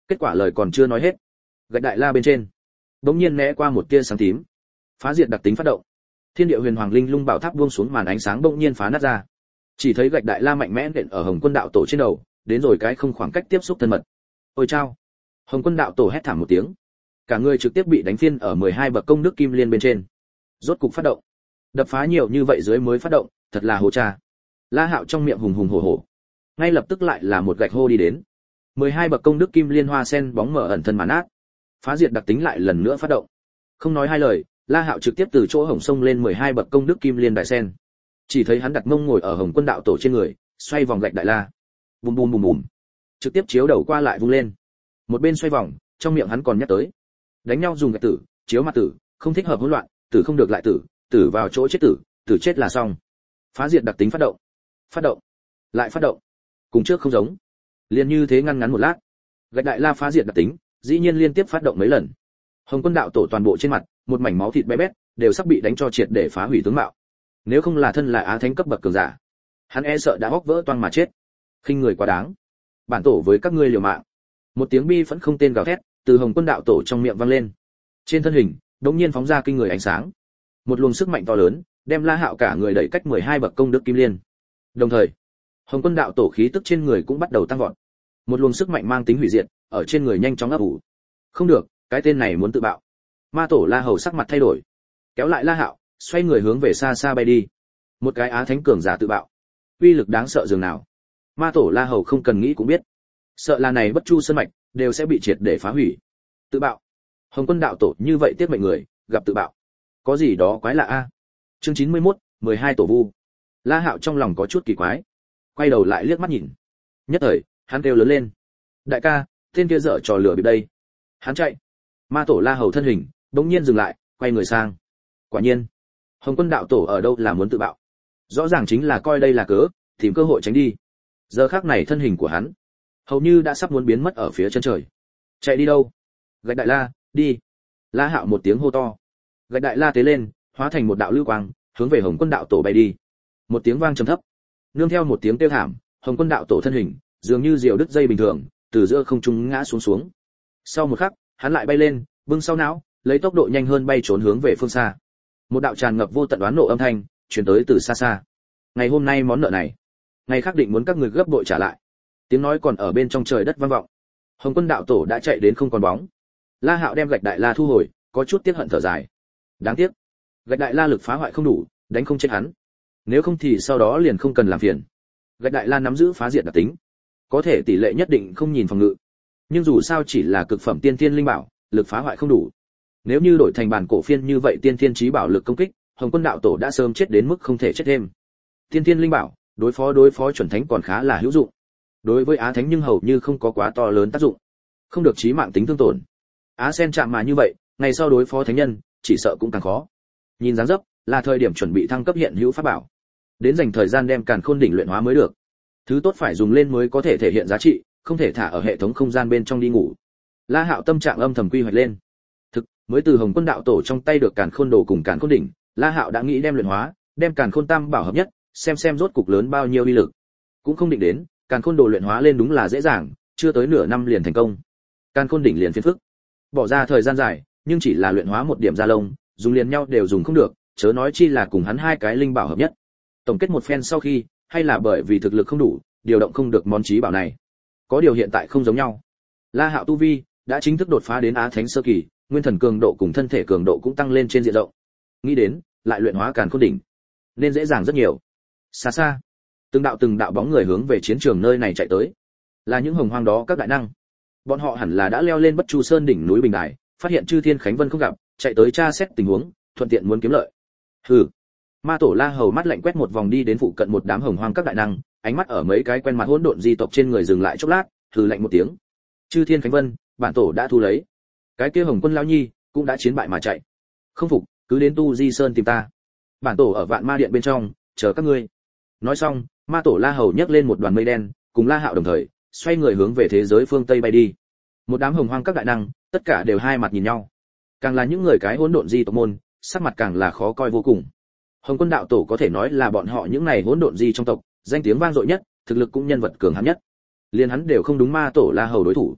Kết quả lời còn chưa nói hết, gạch đại la bên trên bỗng nhiên né qua một tia sáng tím. Phá diệt đặc tính phát động. Thiên địa huyền hoàng linh lung bảo tháp buông xuống, màn ánh sáng bỗng nhiên phá nát ra. Chỉ thấy gạch đại la mạnh mẽ nện ở Hồng Quân đạo tổ trên đầu, đến rồi cái không khoảng cách tiếp xúc thân mật. Ôi chao! Hồng Quân đạo tổ hét thảm một tiếng, cả người trực tiếp bị đánh phiên ở 12 bậc công đức kim liên bên trên. Rốt cục phát động. Đập phá nhiều như vậy dưới mới phát động, thật là hố cha. La Hạo trong miệng hùng hùng hổ hổ. Ngay lập tức lại là một gạch hô đi đến. 12 bậc công đức kim liên hoa sen bóng mở ẩn thân mà nát. Phá diệt đặc tính lại lần nữa phát động. Không nói hai lời, La Hạo trực tiếp từ chỗ hổng sông lên 12 bậc công đức kim liên đại sen. Chỉ thấy hắn đặt mông ngồi ở Hồng Quân đạo tổ trên người, xoay vòng gạch đại la. Bùm bùm bùm bùm. Trực tiếp chiếu đầu qua lại vung lên. Một bên xoay vòng, trong miệng hắn còn nhắc tới: đánh nhau dùng gạch tử, chiếu mặt tử, không thích hợp hỗn loạn, tử không được lại tử, tử vào chỗ chết tử, tử chết là xong. Phá diệt đặc tính phát động. Phát động, lại phát động. Cùng trước không giống. Liên như thế ngăn ngắn một lát, gạch đại la phá diệt đặc tính, dĩ nhiên liên tiếp phát động mấy lần. Hồng Quân đạo tổ toàn bộ trên mặt, một mảnh máu thịt bé bét, đều sắp bị đánh cho triệt để phá hủy tướng mạo. Nếu không là thân là á thánh cấp bậc cường giả, hắn e sợ đã hốc vỡ toang mà chết. Khinh người quá đáng, bản tổ với các ngươi liều mạng. Một tiếng bi phẫn không tên gào thét từ Hồng Quân đạo tổ trong miệng vang lên. Trên thân hình đột nhiên phóng ra kinh người ánh sáng, một luồng sức mạnh to lớn đem La Hạo cả người đẩy cách 12 bậc công đức kim liên. Đồng thời, Hồng Quân đạo tổ khí tức trên người cũng bắt đầu tăng vọt. Một luồng sức mạnh mang tính hủy diệt ở trên người nhanh chóng ấp ủ. Không được, cái tên này muốn tự bạo. Ma tổ La Hầu sắc mặt thay đổi, kéo lại La Hạo, xoay người hướng về xa xa bay đi. Một cái á thánh cường giả tự bạo, uy lực đáng sợ dường nào. Ma tổ La Hầu không cần nghĩ cũng biết, sợ là này bất chu sơn mạch đều sẽ bị triệt để phá hủy. Tự bạo. Hồng Quân đạo tổ như vậy tiết mệnh người, gặp tự bạo, có gì đó quái lạ a. Chương 91, 12 tổ vu. La Hạo trong lòng có chút kỳ quái, quay đầu lại liếc mắt nhìn. Nhất thời, hắn kêu lớn lên: đại ca, tên kia dở trò lửa bị đây. Hắn chạy. Ma tổ La Hầu thân hình bỗng nhiên dừng lại, quay người sang. Quả nhiên, Hồng Quân đạo tổ ở đâu là muốn tự bạo, rõ ràng chính là coi đây là cớ, tìm cơ hội tránh đi. Giờ khắc này thân hình của hắn hầu như đã sắp muốn biến mất ở phía chân trời. Chạy đi đâu? Gạch đại la, đi. La Hạo một tiếng hô to. Gạch đại la tế lên, hóa thành một đạo lưu quang, hướng về Hồng Quân đạo tổ bay đi. Một tiếng vang trầm thấp, nương theo một tiếng kêu thảm, Hồng Quân đạo tổ thân hình dường như diều đứt dây bình thường, từ giữa không trung ngã xuống xuống. Sau một khắc, hắn lại bay lên, bưng sau não, lấy tốc độ nhanh hơn bay trốn hướng về phương xa. Một đạo tràn ngập vô tận oán nộ âm thanh truyền tới từ xa xa. Ngày hôm nay món nợ này, ngày khác định muốn các người gấp bội trả lại. Tiếng nói còn ở bên trong trời đất vang vọng. Hồng Quân đạo tổ đã chạy đến không còn bóng. La Hạo đem gạch đại la thu hồi, có chút tiếc hận thở dài. Đáng tiếc, gạch đại la lực phá hoại không đủ, đánh không chết hắn. Nếu không thì sau đó liền không cần làm phiền. Gạch đại la nắm giữ phá diệt đặc tính, có thể tỷ lệ nhất định không nhìn phòng ngự, nhưng dù sao chỉ là cực phẩm tiên thiên linh bảo, lực phá hoại không đủ. Nếu như đổi thành bản cổ phiên như vậy tiên thiên chí bảo lực công kích, Hồng Quân đạo tổ đã sớm chết đến mức không thể chết thêm. Tiên thiên linh bảo, đối phó chuẩn thánh còn khá là hữu dụng. Đối với á thánh nhưng hầu như không có quá to lớn tác dụng, không được chí mạng tính thương tổn. Á sen chạm mà như vậy, ngày sau đối phó thánh nhân, chỉ sợ cũng càng khó. Nhìn dáng dấp, là thời điểm chuẩn bị thăng cấp hiện hữu pháp bảo. Đến dành thời gian đem Càn Khôn đỉnh luyện hóa mới được. Thứ tốt phải dùng lên mới có thể thể hiện giá trị, không thể thả ở hệ thống không gian bên trong đi ngủ. La Hạo tâm trạng âm thầm quy hoạch lên. Thực, mới từ Hồng Quân đạo tổ trong tay được Càn Khôn đồ cùng Càn Khôn đỉnh, La Hạo đã nghĩ đem luyện hóa, đem Càn Khôn tam bảo hợp nhất, xem rốt cục lớn bao nhiêu uy lực. Cũng không định đến, Càn Khôn đồ luyện hóa lên đúng là dễ dàng, chưa tới nửa năm liền thành công. Càn Khôn đỉnh liền phiền phức. Bỏ ra thời gian dài, nhưng chỉ là luyện hóa một điểm da lông, dùng liền nhau đều dùng không được, chớ nói chi là cùng hắn hai cái linh bảo hợp nhất. Tổng kết một phen sau khi, hay là bởi vì thực lực không đủ, điều động không được món chí bảo này. Có điều hiện tại không giống nhau. La Hạo tu vi đã chính thức đột phá đến Á Thánh sơ kỳ, nguyên thần cường độ cùng thân thể cường độ cũng tăng lên trên diện rộng. Nghĩ đến, lại luyện hóa Càn Khôn đỉnh, nên dễ dàng rất nhiều. Xa xa, từng đạo bóng người hướng về chiến trường nơi này chạy tới. Là những hồng hoang đó các đại năng. Bọn họ hẳn là đã leo lên Bất Chu Sơn đỉnh núi bình đài, phát hiện Chư Thiên Khánh Vân không gặp, chạy tới tra xét tình huống, thuận tiện muốn kiếm lợi. Hừ. Ma tổ La Hầu mắt lạnh quét một vòng đi đến phụ cận một đám hồng hoang các đại năng, ánh mắt ở mấy cái quen mặt hỗn độn di tộc trên người dừng lại chốc lát, hừ lạnh một tiếng. Chư Thiên Khánh Vân, bản tổ đã thu lấy. Cái kia Hồng Quân lão nhi cũng đã chiến bại mà chạy. Không phục, cứ đến Tu Di Sơn tìm ta. Bản tổ ở Vạn Ma Điện bên trong, chờ các ngươi. Nói xong, Ma tổ La Hầu nhấc lên một đoàn mây đen, cùng La Hạo đồng thời, xoay người hướng về thế giới phương Tây bay đi. Một đám hồng hoang các đại năng, tất cả đều hai mặt nhìn nhau. Càng là những người cái hỗn độn di tộc môn, sắc mặt càng là khó coi vô cùng. Hồng Quân đạo tổ có thể nói là bọn họ những này hỗn độn di trong tộc, danh tiếng vang dội nhất, thực lực cũng nhân vật cường hãn nhất. Liên hắn đều không đúng Ma tổ La Hầu đối thủ.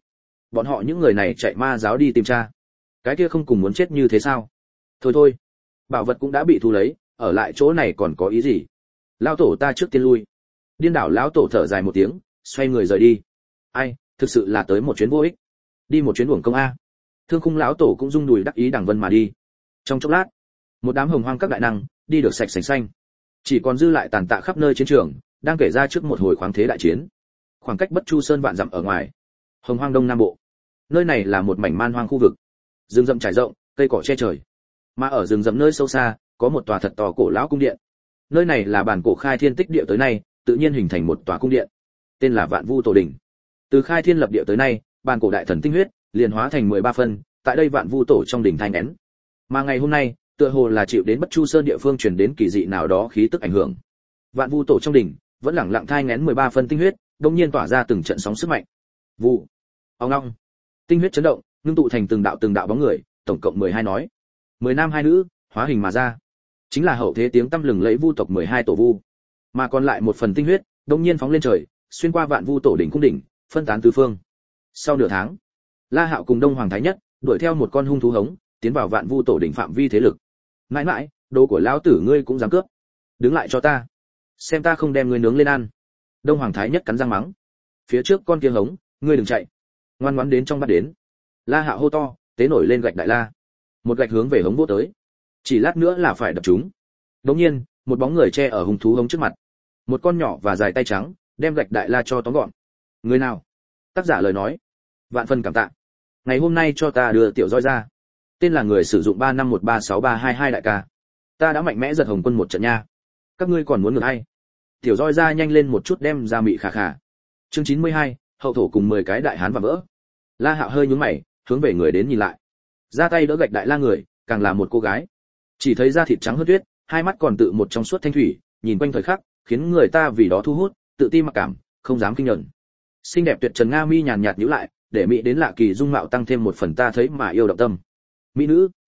bọn họ những người này chạy ma giáo đi tìm cha, cái kia không cùng muốn chết như thế sao? Thôi thôi, bảo vật cũng đã bị thu lấy, ở lại chỗ này còn có ý gì? Lão tổ ta trước tiên lui. Điên đảo lão tổ thở dài một tiếng, xoay người rời đi. Ai, thực sự là tới một chuyến vô ích, đi một chuyến uổng công a. Thương Khung lão tổ cũng rung đùi đắc ý đằng vân mà đi. Trong chốc lát, một đám hồng hoang các đại năng đi được sạch sành xanh, chỉ còn dư lại tàn tạ khắp nơi chiến trường, đang kể ra trước một hồi khoáng thế đại chiến. Khoảng cách Bất Chu Sơn vạn dặm ở ngoài, Hồng Hoang Đông Nam Bộ, nơi này là một mảnh man hoang khu vực, rừng rậm trải rộng, cây cỏ che trời. Mà ở rừng rậm nơi sâu xa, có một tòa thật to cổ lão cung điện. Nơi này là bản cổ khai thiên tích địa tới nay, tự nhiên hình thành một tòa cung điện, tên là Vạn Vu Tổ Đỉnh. Từ khai thiên lập địa tới nay, bản cổ đại thần tinh huyết liền hóa thành 13 phân, tại đây Vạn Vu Tổ trong đỉnh thanh nén. Mà ngày hôm nay, tựa hồ là chịu đến Bất Chu Sơn địa phương truyền đến kỳ dị nào đó khí tức ảnh hưởng. Vạn Vu Tổ trong đỉnh vẫn lẳng lặng thai nghén 13 phân tinh huyết, đột nhiên tỏa ra từng trận sóng sức mạnh. Vụ, ong long, tinh huyết chấn động, ngưng tụ thành từng đạo bóng người, tổng cộng 12 nói. 10 nam 2 nữ, hóa hình mà ra. Chính là hậu thế tiếng tăm lừng lẫy Vu tộc 12 tổ Vu. Mà còn lại một phần tinh huyết, đột nhiên phóng lên trời, xuyên qua Vạn Vu Tổ đỉnh cung đỉnh, phân tán tứ phương. Sau nửa tháng, La Hạo cùng Đông Hoàng Thái Nhất đuổi theo một con hung thú hống, tiến vào Vạn Vu Tổ đỉnh phạm vi thế lực. Mãi mãi, đồ của lão tử ngươi cũng dám cướp, đứng lại cho ta, xem ta không đem ngươi nướng lên ăn. Đông Hoàng Thái Nhất cắn răng mắng. Phía trước con kia hống, ngươi đừng chạy, ngoan ngoãn đến trong bắt đến. La Hạo hô to, tế nổi lên gạch đại la, một gạch hướng về hống vỗ tới. Chỉ lát nữa là phải đập chúng. Đột nhiên, một bóng người che ở hung thú hống trước mặt, một con nhỏ và dài tay trắng, đem gạch đại la cho tóm gọn. Người nào? Tác giả lời nói. Vạn phần cảm tạ. Ngày hôm nay cho ta đưa tiểu roi ra. Tên là người sử dụng 35136322 đại ca. Ta đã mạnh mẽ giật Hồng Quân một trận nha. Các ngươi còn muốn ngược hay? Tiểu roi ra nhanh lên một chút đem ra mị khà khà. Chương 92, hậu thổ cùng 10 cái đại hán và vỡ. La Hạo hơi nhướng mày, hướng về người đến nhìn lại. Ra tay đỡ gạch đại la người, càng là một cô gái. Chỉ thấy da thịt trắng hơn tuyết, hai mắt còn tự một trong suốt thanh thủy, nhìn quanh thời khắc, khiến người ta vì đó thu hút, tự ti mặc cảm, không dám kinh nhẫn. Xinh đẹp tuyệt trần nga mi nhàn nhạt nhíu lại, để mỹ đến lạ kỳ dung mạo tăng thêm một phần ta thấy mà yêu động tâm. Mỹ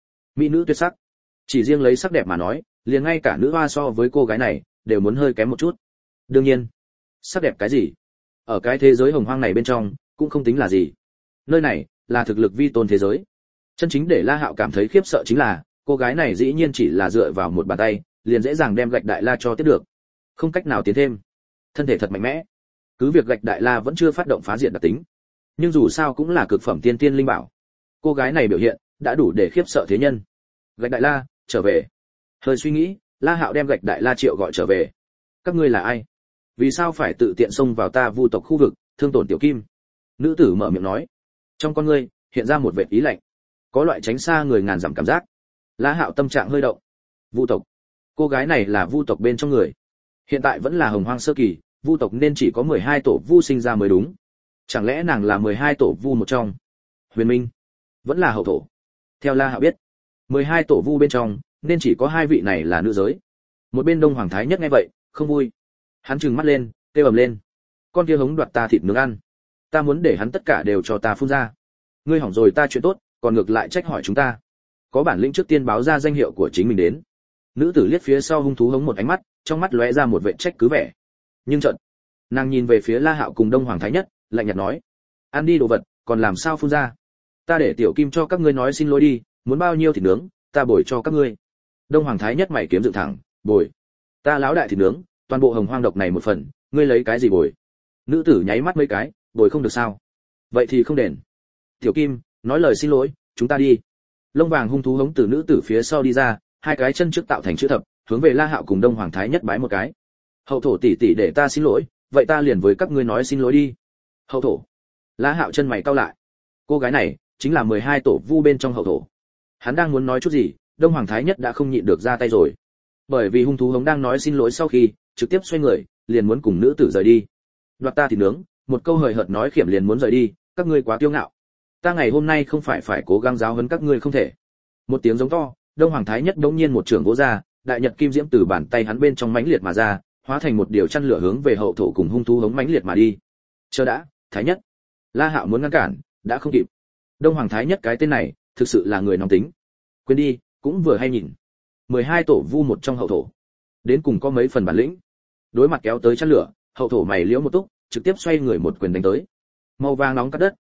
nữ tuyệt sắc. Chỉ riêng lấy sắc đẹp mà nói, liền ngay cả nữ hoa so với cô gái này đều muốn hơi kém một chút. Đương nhiên, sắc đẹp cái gì? Ở cái thế giới hồng hoang này bên trong, cũng không tính là gì. Nơi này là thực lực vi tôn thế giới. Chân chính để La Hạo cảm thấy khiếp sợ chính là, cô gái này dĩ nhiên chỉ là dựa vào một bàn tay, liền dễ dàng đem gạch đại la cho tiếp được. Không cách nào tiến thêm. Thân thể thật mạnh mẽ. Cứ việc gạch đại la vẫn chưa phát động phá diện đặc tính, nhưng dù sao cũng là cực phẩm tiên tiên linh bảo. Cô gái này biểu hiện đã đủ để khiếp sợ thế nhân. Gạch đại la, trở về. Hơi suy nghĩ, La Hạo đem gạch đại la triệu gọi trở về. Các ngươi là ai? Vì sao phải tự tiện xông vào ta Vu tộc khu vực, thương tổn tiểu kim? Nữ tử mở miệng nói. Trong con ngươi hiện ra một vệt ý lạnh, có loại tránh xa người ngàn dặm cảm giác. La Hạo tâm trạng hơi động. Vu tộc? Cô gái này là Vu tộc bên trong người. Hiện tại vẫn là hồng hoang sơ kỳ, Vu tộc nên chỉ có 12 tổ Vu sinh ra mới đúng. Chẳng lẽ nàng là 12 tổ Vu một trong? Huyền Minh vẫn là hậu thổ. Theo La Hạo biết, 12 tổ Vu bên trong nên chỉ có 2 vị này là nữ giới. Một bên Đông Hoàng Thái Nhất nghe vậy, không vui. Hắn trừng mắt lên, kêu ầm lên. Con kia hống đoạt ta thịt nướng ăn. Ta muốn để hắn tất cả đều cho ta phun ra. Ngươi hỏng rồi ta chuyện tốt, còn ngược lại trách hỏi chúng ta. Có bản lĩnh trước tiên báo ra danh hiệu của chính mình đến. Nữ tử liếc phía sau hung thú hống một ánh mắt, trong mắt lóe ra một vẻ trách cứ vẻ. Nhưng chợt, nàng nhìn về phía La Hạo cùng Đông Hoàng Thái Nhất, lạnh nhạt nói: "Ăn đi đồ vật, còn làm sao phun ra? Ta để tiểu kim cho các ngươi nói xin lỗi đi, muốn bao nhiêu thịt nướng, ta bồi cho các ngươi." Đông Hoàng Thái Nhất mày kiếm dựng thẳng: "Bồi? Ta lão đại thịt nướng, toàn bộ hồng hoang độc này một phần, ngươi lấy cái gì bồi?" Nữ tử nháy mắt mấy cái: "Bồi không được sao? Vậy thì không đền." "Tiểu kim, nói lời xin lỗi, chúng ta đi." Lông vàng hung thú hống từ nữ tử phía sau đi ra, hai cái chân trước tạo thành chữ thập, hướng về La Hạo cùng Đông Hoàng Thái Nhất bái một cái. "Hậu thổ tỷ tỷ để ta xin lỗi, vậy ta liền với các ngươi nói xin lỗi đi." Hậu thổ? La Hạo chân mày cau lại. Cô gái này chính là 12 tổ Vu bên trong hậu thổ. Hắn đang muốn nói chút gì, Đông Hoàng Thái Nhất đã không nhịn được ra tay rồi. Bởi vì hung thú hống đang nói xin lỗi sau khi, trực tiếp xoay người, liền muốn cùng nữ tử rời đi. "Đoạt ta thì nướng", một câu hời hợt nói khiểm liền muốn rời đi, "Các ngươi quá kiêu ngạo. Ta ngày hôm nay không phải cố gắng giáo huấn các ngươi không thể." Một tiếng giống to, Đông Hoàng Thái Nhất đống nhiên một trường vỗ ra, đại nhật kim diễm từ bàn tay hắn bên trong mãnh liệt mà ra, hóa thành một điều chăn lửa hướng về hậu thổ cùng hung thú hống mãnh liệt mà đi. "Chờ đã, Thái Nhất." La Hạo muốn ngăn cản, đã không kịp. Đông Hoàng Thái Nhất cái tên này, thực sự là người nóng tính. Quên đi, cũng vừa hay nhìn. 12 tổ Vu một trong hậu thổ, đến cùng có mấy phần bản lĩnh. Đối mặt kéo tới chăn lửa, hậu thổ mày liễu một túc, trực tiếp xoay người một quyền đánh tới. Màu vàng nóng cắt đất,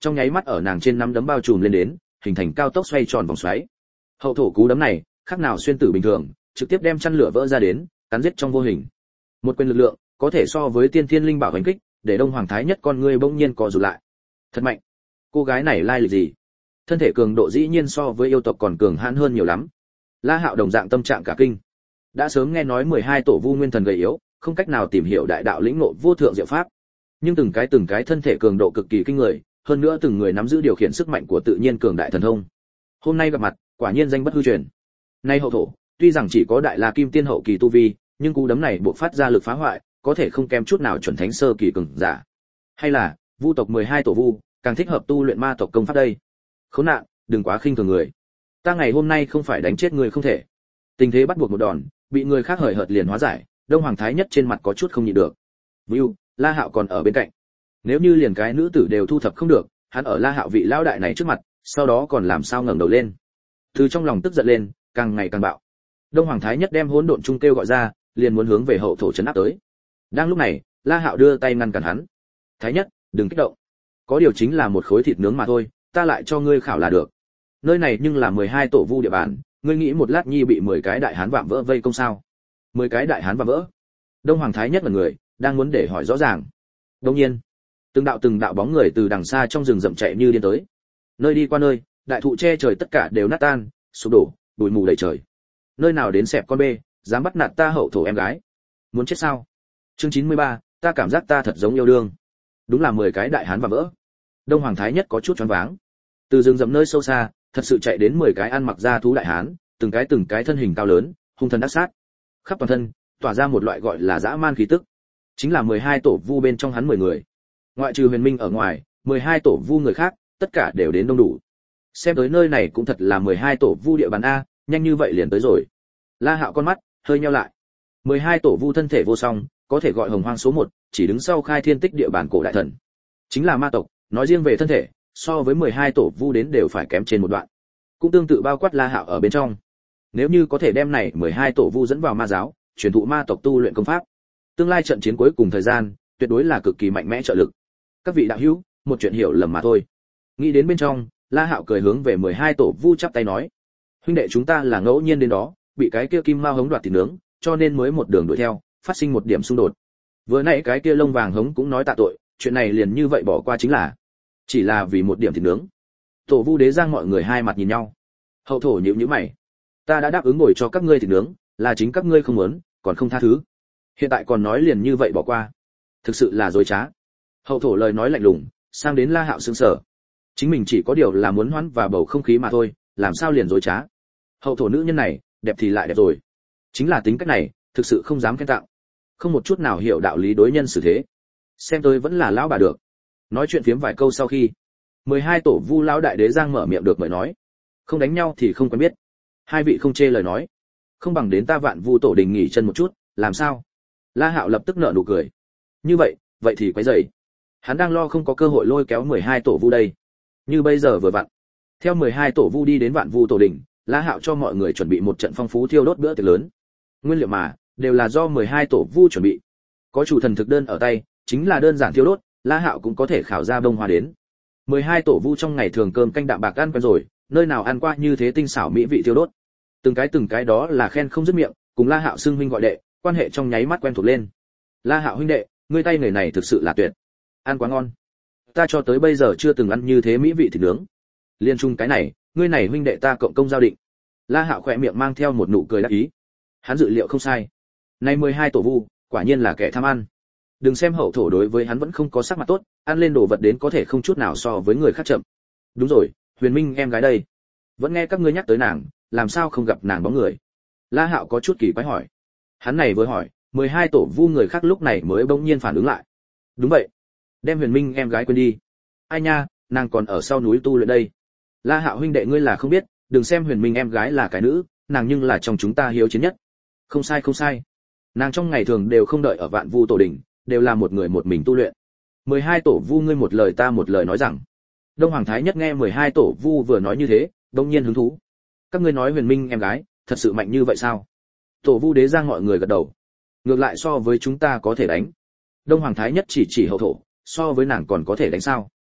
trong nháy mắt ở nàng trên nắm đấm bao trùm lên đến, hình thành cao tốc xoay tròn vòng xoáy. Hậu thổ cú đấm này khác nào xuyên tử bình thường, trực tiếp đem chăn lửa vỡ ra đến, cắn giết trong vô hình. Một quyền lực lượng có thể so với tiên thiên linh bảo hành kích, để Đông Hoàng Thái Nhất con ngươi bỗng nhiên co rụt lại. Thật mạnh. Cô gái này lai lịch gì? Thân thể cường độ dĩ nhiên so với yêu tộc còn cường hãn hơn nhiều lắm. La Hạo đồng dạng tâm trạng cả kinh. Đã sớm nghe nói 12 tổ vu nguyên thần gầy yếu, không cách nào tìm hiểu đại đạo lĩnh ngộ vô thượng diệu pháp. Nhưng từng cái thân thể cường độ cực kỳ kinh người, hơn nữa từng người nắm giữ điều khiển sức mạnh của tự nhiên cường đại thần thông. Hôm nay gặp mặt, quả nhiên danh bất hư truyền. Nay hậu thổ, tuy rằng chỉ có đại la kim tiên hậu kỳ tu vi, nhưng cú đấm này buộc phát ra lực phá hoại, có thể không kém chút nào chuẩn thánh sơ kỳ cường giả. Hay là, vu tộc 12 tổ vu, càng thích hợp tu luyện ma tộc công pháp đây. Khốn nạn, đừng quá khinh thường người. Ta ngày hôm nay không phải đánh chết người không thể. Tình thế bắt buộc một đòn, bị người khác hời hợt liền hóa giải, Đông Hoàng Thái Nhất trên mặt có chút không nhịn được. View, La Hạo còn ở bên cạnh. Nếu như liền cái nữ tử đều thu thập không được, hắn ở La Hạo vị lão đại này trước mặt, sau đó còn làm sao ngẩng đầu lên. Từ trong lòng tức giận lên, càng ngày càng bạo. Đông Hoàng Thái Nhất đem hỗn độn trung kêu gọi ra, liền muốn hướng về hậu thổ trấn áp tới. Đang lúc này, La Hạo đưa tay ngăn cản hắn. Thái Nhất, đừng kích động. Có điều chính là một khối thịt nướng mà thôi, ta lại cho ngươi khảo là được. Nơi này nhưng là 12 tổ vu địa bàn, ngươi nghĩ một lát nhi bị 10 cái đại hán vạm vỡ vây công sao? 10 cái đại hán vạm vỡ? Đông Hoàng Thái Nhất là người, đang muốn để hỏi rõ ràng. Đương nhiên, từng đạo bóng người từ đằng xa trong rừng rậm chạy như điên tới. Nơi đi qua nơi, đại thụ che trời tất cả đều nát tan, sụp đổ, bụi mù đầy trời. Nơi nào đến xẹp con bê, dám bắt nạt ta hậu thổ em gái? Muốn chết sao? Chương 93, ta cảm giác ta thật giống yêu đương. Đúng là 10 cái đại hán vạm vỡ. Đông Hoàng Thái Nhất có chút choáng váng. Từ rừng rậm nơi sâu xa, thật sự chạy đến 10 cái ăn mặc da thú đại hán, từng cái thân hình cao lớn, hung thần ác sát. Khắp toàn thân tỏa ra một loại gọi là dã man khí tức. Chính là 12 tổ vu bên trong hắn 10 người. Ngoại trừ Huyền Minh ở ngoài, 12 tổ vu người khác, tất cả đều đến đông đủ. Xem tới nơi này cũng thật là 12 tổ vu địa bàn a, nhanh như vậy liền tới rồi. La Hạo con mắt hơi nheo lại. 12 tổ vu thân thể vô song, có thể gọi hồng hoang số 1, chỉ đứng sau khai thiên tích địa bàn cổ đại thần. Chính là ma tộc, nói riêng về thân thể, so với 12 tổ vu đến đều phải kém trên một đoạn. Cũng tương tự bao quát La Hạo ở bên trong. Nếu như có thể đem này 12 tổ vu dẫn vào ma giáo, truyền thụ ma tộc tu luyện công pháp, tương lai trận chiến cuối cùng thời gian, tuyệt đối là cực kỳ mạnh mẽ trợ lực. Các vị đạo hữu, một chuyện hiểu lầm mà thôi. Nghĩ đến bên trong, La Hạo cười hướng về 12 tổ vu chắp tay nói: huynh đệ chúng ta là ngẫu nhiên đến đó, bị cái kia kim mao hống đoạt thịt nướng, cho nên mới một đường đuổi theo, phát sinh một điểm xung đột. Vừa nãy cái kia lông vàng hống cũng nói tạ tội, chuyện này liền như vậy bỏ qua chính là, chỉ là vì một điểm thịt nướng. Tổ vu đế giang mọi người hai mặt nhìn nhau. Hậu thổ nhíu nhíu mày: ta đã đáp ứng ngồi cho các ngươi thịt nướng, là chính các ngươi không muốn, còn không tha thứ. Hiện tại còn nói liền như vậy bỏ qua, thực sự là dối trá. Hậu thổ lời nói lạnh lùng, sang đến La Hạo sững sờ. Chính mình chỉ có điều là muốn hoãn và bầu không khí mà thôi, làm sao liền dối trá. Hậu thổ nữ nhân này, đẹp thì lại đẹp rồi. Chính là tính cách này, thực sự không dám khen tặng. Không một chút nào hiểu đạo lý đối nhân xử thế. Xem tôi vẫn là lão bà được. Nói chuyện phiếm vài câu sau khi, 12 tổ vu lão đại đế giang mở miệng được mới nói: không đánh nhau thì không quen biết. Hai vị không chê lời nói, không bằng đến ta Vạn Vu tổ đình nghỉ chân một chút, làm sao? La Hạo lập tức nở nụ cười. Như vậy thì quấy rầy. Hắn đang lo không có cơ hội lôi kéo 12 tổ vu đây. Như bây giờ vừa vặn. Theo 12 tổ vu đi đến Vạn Vu tổ đình, La Hạo cho mọi người chuẩn bị một trận phong phú thiêu đốt bữa tiệc lớn. Nguyên liệu mà đều là do 12 tổ vu chuẩn bị. Có chủ thần thực đơn ở tay, chính là đơn giản thiêu đốt, La Hạo cũng có thể khảo ra bông hoa đến. 12 tổ vu trong ngày thường cơm canh đạm bạc ăn quen rồi, nơi nào ăn qua như thế tinh xảo mỹ vị thiêu đốt. Từng cái đó là khen không dứt miệng, cùng La Hạo xưng huynh gọi đệ, quan hệ trong nháy mắt quen thuộc lên. La Hạo huynh đệ, ngươi tay nghề này thực sự là tuyệt, ăn quá ngon. Ta cho tới bây giờ chưa từng ăn như thế mỹ vị thịt nướng. Liên chung cái này, ngươi này huynh đệ ta cộng công giao định. La Hạo khỏe miệng mang theo một nụ cười đắc ý. Hắn dự liệu không sai. Nay 12 tổ vu, quả nhiên là kẻ tham ăn. Đừng xem hậu thổ đối với hắn vẫn không có sắc mặt tốt, ăn lên đồ vật đến có thể không chút nào so với người khác chậm. Đúng rồi, Huyền Minh em gái đây. Vẫn nghe các ngươi nhắc tới nàng, làm sao không gặp nàng bóng người? La Hạo có chút kỳ quái hỏi. Hắn này vừa hỏi, 12 tổ vu người khác lúc này mới bỗng nhiên phản ứng lại. Đúng vậy, đem Huyền Minh em gái quên đi. Ai nha, nàng còn ở sau núi tu luyện đây. La Hạo huynh đệ ngươi là không biết, đừng xem Huyền Minh em gái là cái nữ, nàng nhưng là trong chúng ta hiếu chiến nhất. Không sai. Nàng trong ngày thường đều không đợi ở Vạn Vu tổ đình, đều là một người một mình tu luyện. 12 tổ vu ngươi một lời ta một lời nói rằng. Đông Hoàng Thái Nhất nghe 12 tổ vu vừa nói như thế, đột nhiên hứng thú. Các ngươi nói Huyền Minh em gái, thật sự mạnh như vậy sao? Tổ vu đế giang mọi người gật đầu. Ngược lại so với chúng ta có thể đánh. Đông Hoàng Thái Nhất chỉ hậu thổ, so với nàng còn có thể đánh sao?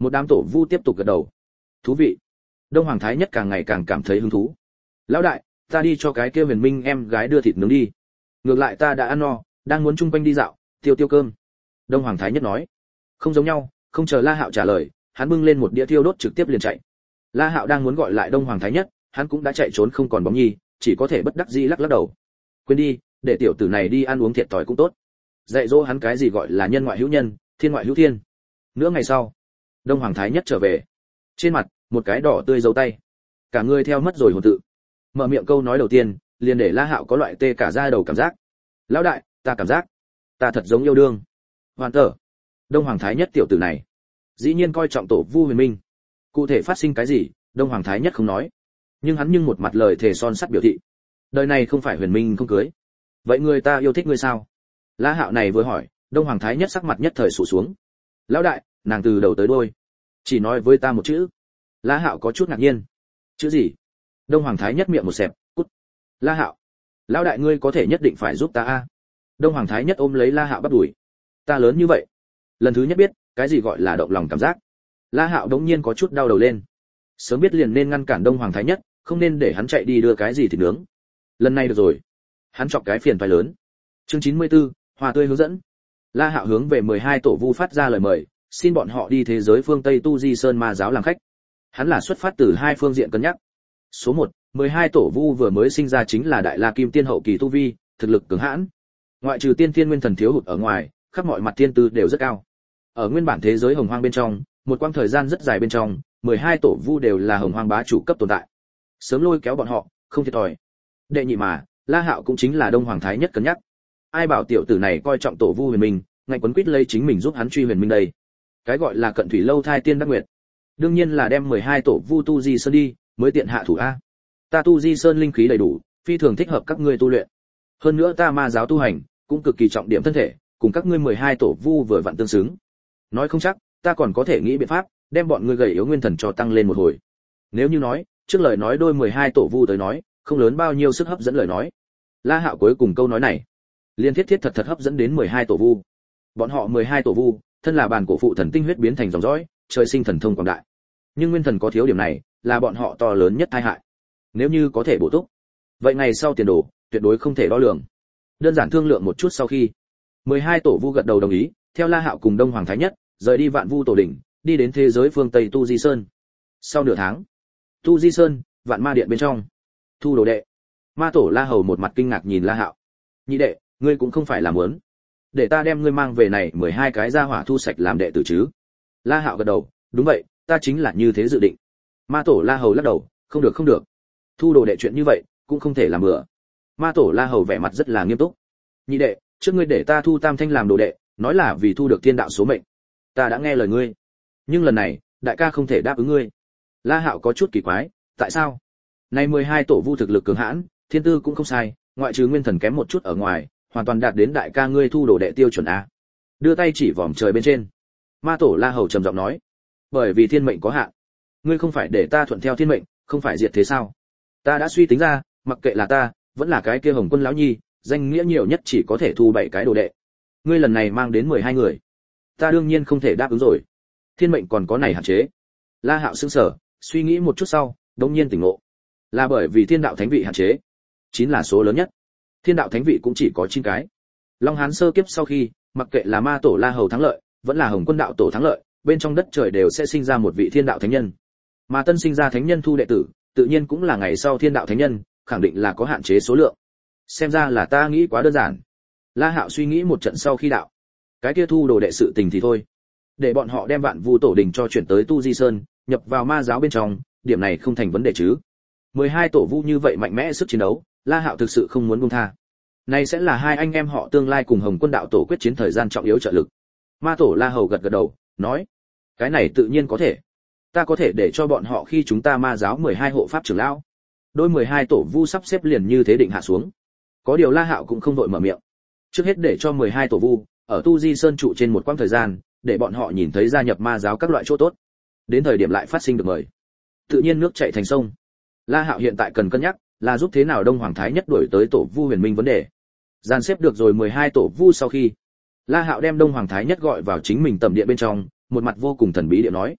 Một đám tổ vu tiếp tục gật đầu. Thú vị. Đông Hoàng Thái Nhất càng ngày càng cảm thấy hứng thú. Lão đại, ta đi cho cái kia Huyền Minh em gái đưa thịt nướng đi. Ngược lại ta đã ăn no, đang muốn chung quanh đi dạo, tiêu tiêu cơm. Đông Hoàng Thái Nhất nói. Không giống nhau, không chờ La Hạo trả lời, hắn bưng lên một đĩa thiêu đốt trực tiếp liền chạy. La Hạo đang muốn gọi lại Đông Hoàng Thái Nhất, hắn cũng đã chạy trốn không còn bóng nhi, chỉ có thể bất đắc dĩ lắc lắc đầu. Quên đi, để tiểu tử này đi ăn uống thiệt thòi cũng tốt. Dạy dỗ hắn cái gì gọi là nhân ngoại hữu nhân, thiên ngoại hữu thiên. Nửa ngày sau, Đông Hoàng Thái Nhất trở về. Trên mặt, một cái đỏ tươi dấu tay. Cả người theo mất rồi hồn tự. Mở miệng câu nói đầu tiên, liền để La Hạo có loại tê cả da đầu cảm giác. Lão đại, ta cảm giác, ta thật giống yêu đương. Hoàn tở. Đông Hoàng Thái Nhất tiểu tử này, dĩ nhiên coi trọng tổ vu Huyền Minh. Cụ thể phát sinh cái gì, Đông Hoàng Thái Nhất không nói, nhưng hắn nhưng một mặt lời thề son sắt biểu thị, đời này không phải Huyền Minh không cưới. Vậy người ta yêu thích ngươi sao? La Hạo này vừa hỏi, Đông Hoàng Thái Nhất sắc mặt nhất thời sụ xuống. Lão đại, nàng từ đầu tới đuôi chỉ nói với ta một chữ. La Hạo có chút ngạc nhiên. Chữ gì? Đông Hoàng Thái Nhất miệng một xẹp, cút. La Hạo, lão đại ngươi có thể nhất định phải giúp ta a. Đông Hoàng Thái Nhất ôm lấy La Hạo bắt đuổi. Ta lớn như vậy, lần thứ nhất biết cái gì gọi là động lòng cảm giác. La Hạo đống nhiên có chút đau đầu lên. Sớm biết liền nên ngăn cản Đông Hoàng Thái Nhất, không nên để hắn chạy đi đưa cái gì thịt nướng. Lần này được rồi, hắn chọc cái phiền phải lớn. Chương 94, Hoa tươi hướng dẫn. La Hạo hướng về 12 tổ vu phát ra lời mời, xin bọn họ đi thế giới phương Tây Tu Di Sơn Ma giáo làm khách. Hắn là xuất phát từ hai phương diện cân nhắc. Số 1, 12 tổ vu vừa mới sinh ra chính là đại la kim tiên hậu kỳ tu vi, thực lực cường hãn. Ngoại trừ tiên thiên nguyên thần thiếu hụt ở ngoài, khắp mọi mặt tiên tư đều rất cao. Ở nguyên bản thế giới hồng hoang bên trong, một quãng thời gian rất dài bên trong, 12 tổ vu đều là hồng hoang bá chủ cấp tồn tại. Sớm lôi kéo bọn họ, không thiệt thòi. Đệ nhị mà, La Hạo cũng chính là Đông Hoàng Thái Nhất cân nhắc. Ai bảo tiểu tử này coi trọng tổ vu Huyền Minh, ngạnh quấn quýt lấy chính mình giúp hắn truy Huyền Minh đây. Cái gọi là cận thủy lâu thai tiên đắc nguyệt. Đương nhiên là đem 12 tổ vu tu di sơn đi, mới tiện hạ thủ a. Ta tu di sơn linh khí đầy đủ, phi thường thích hợp các ngươi tu luyện. Hơn nữa ta ma giáo tu hành, cũng cực kỳ trọng điểm thân thể, cùng các ngươi 12 tổ vu vừa vặn tương xứng. Nói không chắc, ta còn có thể nghĩ biện pháp, đem bọn ngươi gầy yếu nguyên thần cho tăng lên một hồi. Nếu như nói, trước lời nói đôi 12 tổ vu tới nói, không lớn bao nhiêu sức hấp dẫn lời nói. La Hạo cuối cùng câu nói này, liên thiết thật hấp dẫn đến 12 tổ vu. Bọn họ 12 tổ vu, thân là bàn cổ phụ thần tinh huyết biến thành dòng dõi, trời sinh thần thông quảng đại. Nhưng nguyên thần có thiếu điểm này, là bọn họ to lớn nhất tai hại. Nếu như có thể bổ túc, vậy ngày sau tiền đồ tuyệt đối không thể đo lường. Đơn giản thương lượng một chút sau khi, 12 tổ vu gật đầu đồng ý, theo La Hạo cùng Đông Hoàng Thái Nhất, rời đi Vạn Vu tổ đỉnh, đi đến thế giới phương Tây Tu Di Sơn. Sau nửa tháng, Tu Di Sơn, Vạn Ma điện bên trong, thu đồ đệ. Ma tổ La Hầu một mặt kinh ngạc nhìn La Hạo. Nhị đệ, ngươi cũng không phải là muốn để ta đem ngươi mang về này 12 cái gia hỏa thu sạch làm đệ tử chứ? La Hạo gật đầu, đúng vậy, ta chính là như thế dự định. Ma tổ La Hầu lắc đầu, không được. Thu đồ đệ chuyện như vậy, cũng không thể làm bừa. Ma tổ La Hầu vẻ mặt rất là nghiêm túc. Nhị đệ, trước ngươi để ta thu Tam Thanh làm đồ đệ, nói là vì thu được thiên đạo số mệnh. Ta đã nghe lời ngươi. Nhưng lần này, đại ca không thể đáp ứng ngươi. La Hạo có chút kỳ quái, tại sao? Này 12 tổ vu thực lực cường hãn, thiên tư cũng không sai, ngoại trừ nguyên thần kém một chút ở ngoài, hoàn toàn đạt đến đại ca ngươi thu đồ đệ tiêu chuẩn a. Đưa tay chỉ vòm trời bên trên. Ma tổ La Hầu trầm giọng nói, bởi vì thiên mệnh có hạn, ngươi không phải để ta thuận theo thiên mệnh, không phải diệt thế sao? Ta đã suy tính ra, mặc kệ là ta, vẫn là cái kia Hồng Quân lão nhi, danh nghĩa nhiều nhất chỉ có thể thu 7 cái đồ đệ. Ngươi lần này mang đến 12 người, ta đương nhiên không thể đáp ứng rồi. Thiên mệnh còn có này hạn chế. La Hạo sững sờ, suy nghĩ một chút sau, đống nhiên tỉnh ngộ. Là bởi vì thiên đạo thánh vị hạn chế. 9 là số lớn nhất. Thiên đạo thánh vị cũng chỉ có 9 cái. Long Hán sơ kiếp sau khi, mặc kệ là ma tổ La Hầu thắng lợi, vẫn là Hồng Quân đạo tổ thắng lợi, bên trong đất trời đều sẽ sinh ra một vị thiên đạo thánh nhân. Mà tân sinh ra thánh nhân thu đệ tử, tự nhiên cũng là ngày sau thiên đạo thánh nhân, khẳng định là có hạn chế số lượng. Xem ra là ta nghĩ quá đơn giản. La Hạo suy nghĩ một trận sau khi đạo, cái kia thu đồ đệ sự tình thì thôi, để bọn họ đem Vạn Vu tổ đình cho chuyển tới Tu Di Sơn, nhập vào ma giáo bên trong, điểm này không thành vấn đề chứ. 12 tổ vu như vậy mạnh mẽ sức chiến đấu, La Hạo thực sự không muốn buông tha. Này sẽ là hai anh em họ tương lai cùng Hồng Quân đạo tổ quyết chiến thời gian trọng yếu trợ lực. Ma tổ La Hầu gật gật đầu, nói, cái này tự nhiên có thể. Ta có thể để cho bọn họ khi chúng ta ma giáo 12 hộ pháp trưởng lão. Đôi 12 tổ vu sắp xếp liền như thế định hạ xuống. Có điều La Hạo cũng không vội mở miệng. Trước hết để cho 12 tổ vu ở Tu Di Sơn trụ trên một quãng thời gian, để bọn họ nhìn thấy gia nhập ma giáo các loại chỗ tốt. Đến thời điểm lại phát sinh được mời. Tự nhiên nước chảy thành sông. La Hạo hiện tại cần cân nhắc là giúp thế nào Đông Hoàng Thái Nhất đuổi tới tổ vu Huyền Minh vấn đề. Dàn xếp được rồi 12 tổ vu sau khi, La Hạo đem Đông Hoàng Thái Nhất gọi vào chính mình tầm điện bên trong, một mặt vô cùng thần bí điện nói: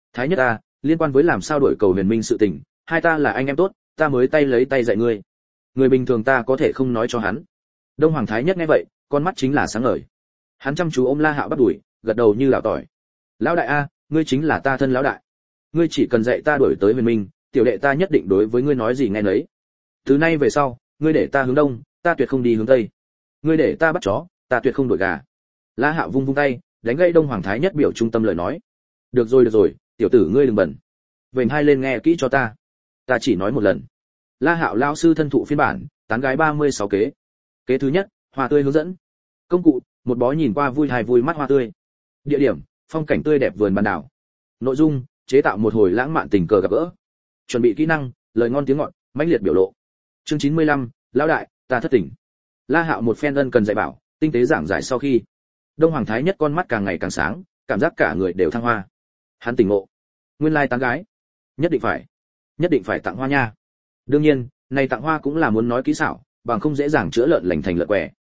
Thái nhất ta, liên quan với làm sao đổi cầu Huyền Minh sự tình, hai ta là anh em tốt, ta mới tay lấy tay dạy ngươi. Người bình thường ta có thể không nói cho hắn. Đông Hoàng Thái nhất nghe vậy, con mắt chính là sáng ngời. Hắn chăm chú ôm La Hạo bắt đuổi, gật đầu như lão tỏi. Lão đại a, ngươi chính là ta thân lão đại. Ngươi chỉ cần dạy ta đuổi tới Huyền Minh, tiểu đệ ta nhất định đối với ngươi nói gì nghe nấy. Từ nay về sau, ngươi để ta hướng đông, ta tuyệt không đi hướng tây. Ngươi để ta bắt chó, ta tuyệt không đuổi gà. La Hạo vung vung tay, đánh gãy Đông Hoàng Thái nhất biểu trung tâm lời nói. Được rồi, tiểu tử ngươi đừng bẩn. Vểnh hai lên nghe kỹ cho ta. Ta chỉ nói một lần. La Hạo lão sư thân thụ phiên bản, tán gái 36 kế. Kế thứ nhất, hoa tươi hướng dẫn. Công cụ, một bó nhìn qua vui hài vui mắt hoa tươi. Địa điểm, phong cảnh tươi đẹp vườn bàn đảo. Nội dung, chế tạo một hồi lãng mạn tình cờ gặp gỡ. Chuẩn bị kỹ năng, lời ngon tiếng ngọt, mãnh liệt biểu lộ. Chương 95, lão đại, ta thất tỉnh. La Hạo một phen ân cần dạy bảo, tinh tế giảng giải sau khi, Đông Hoàng Thái nhất con mắt càng ngày càng sáng, cảm giác cả người đều thăng hoa. Hắn tỉnh ngộ, nguyên lai tán gái, nhất định phải tặng hoa nha. Đương nhiên, này tặng hoa cũng là muốn nói kỹ xảo, bằng không dễ dàng chữa lợn lành thành lợn què.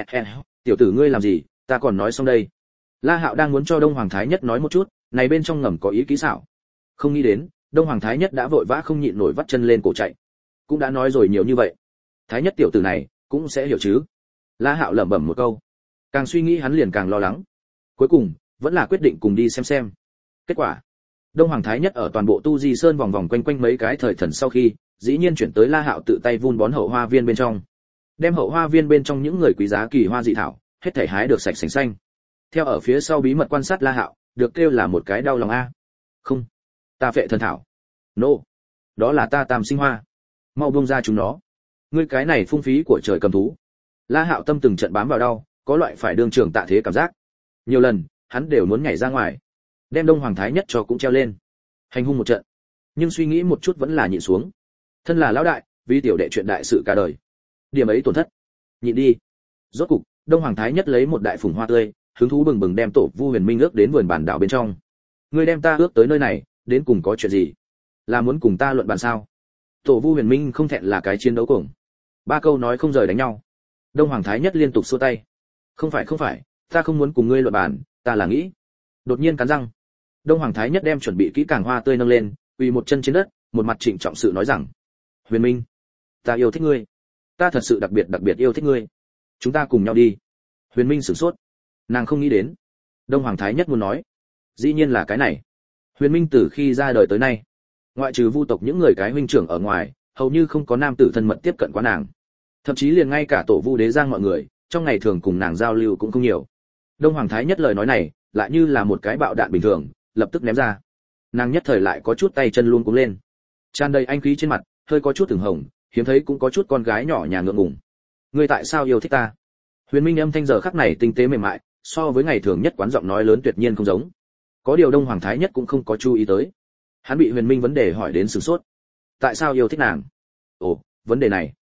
Tiểu tử ngươi làm gì, ta còn nói xong đây. La Hạo đang muốn cho Đông Hoàng Thái nhất nói một chút, này bên trong ngầm có ý kỹ xảo. Không nghĩ đến, Đông Hoàng Thái nhất đã vội vã không nhịn nổi vắt chân lên cổ chạy. Cũng đã nói rồi nhiều như vậy, Thái nhất tiểu tử này cũng sẽ hiểu chứ. La Hạo lẩm bẩm một câu, càng suy nghĩ hắn liền càng lo lắng. Cuối cùng, vẫn là quyết định cùng đi xem. Kết quả, Đông Hoàng Thái nhất ở toàn bộ Tu Di Sơn vòng vòng quanh quanh mấy cái thời thần sau khi, dĩ nhiên chuyển tới La Hạo tự tay vun bón hậu hoa viên bên trong. Đem hậu hoa viên bên trong những người quý giá kỳ hoa dị thảo, hết thảy hái được sạch sành xanh. Theo ở phía sau bí mật quan sát La Hạo, được kêu là một cái đau lòng a. Không, ta phệ thần thảo. Nô, đó là ta tam sinh hoa. Mau buông ra chúng nó. Ngươi cái này phung phí của trời cầm thú. La Hạo tâm từng trận bám vào đau, có loại phải đương trường tạ thế cảm giác. Nhiều lần, hắn đều muốn nhảy ra ngoài, đem Đông Hoàng Thái nhất cho cũng treo lên, hành hung một trận. Nhưng suy nghĩ một chút vẫn là nhịn xuống. Thân là lão đại, vì tiểu đệ chuyện đại sự cả đời, điểm ấy tổn thất, nhịn đi. Rốt cục, Đông Hoàng Thái nhất lấy một đại phùng hoa tươi, hứng thú bừng bừng đem Tổ Vu Huyền Minh ước đến vườn bản đảo bên trong. Ngươi đem ta ước tới nơi này, đến cùng có chuyện gì? Là muốn cùng ta luận bàn sao? Tổ Vu Huyền Minh không thẹn là cái chiến đấu cuồng. Ba câu nói không rời đánh nhau. Đông Hoàng Thái nhất liên tục xua tay. Không phải, ta không muốn cùng ngươi luận bàn, ta là nghĩ. Đột nhiên cắn răng. Đông Hoàng Thái nhất đem chuẩn bị kỹ càng hoa tươi nâng lên, quỳ một chân trên đất, một mặt trịnh trọng sự nói rằng: Huyền Minh, ta yêu thích ngươi, ta thật sự đặc biệt yêu thích ngươi. Chúng ta cùng nhau đi. Huyền Minh sửng sốt. Nàng không nghĩ đến, Đông Hoàng Thái nhất muốn nói, dĩ nhiên là cái này. Huyền Minh từ khi ra đời tới nay, ngoại trừ Vu tộc những người cái huynh trưởng ở ngoài, hầu như không có nam tử thân mật tiếp cận quá nàng. Thậm chí liền ngay cả Tổ Vu Đế Giang mọi người, trong ngày thường cùng nàng giao lưu cũng không nhiều. Đông Hoàng Thái nhất lời nói này, lại như là một cái bạo đạn bình thường, lập tức ném ra. Nàng nhất thời lại có chút tay chân luôn cuống lên, tràn đầy anh khí trên mặt, hơi có chút ửng hồng, hiếm thấy cũng có chút con gái nhỏ nhà ngượng ngùng. Ngươi tại sao yêu thích ta? Huyền Minh âm thanh giờ khắc này tinh tế mềm mại, so với ngày thường nhất quán giọng nói lớn tuyệt nhiên không giống. Có điều Đông Hoàng Thái nhất cũng không có chú ý tới. Hắn bị Huyền Minh vấn đề hỏi đến sửng sốt. Tại sao yêu thích nàng? Ồ, vấn đề này,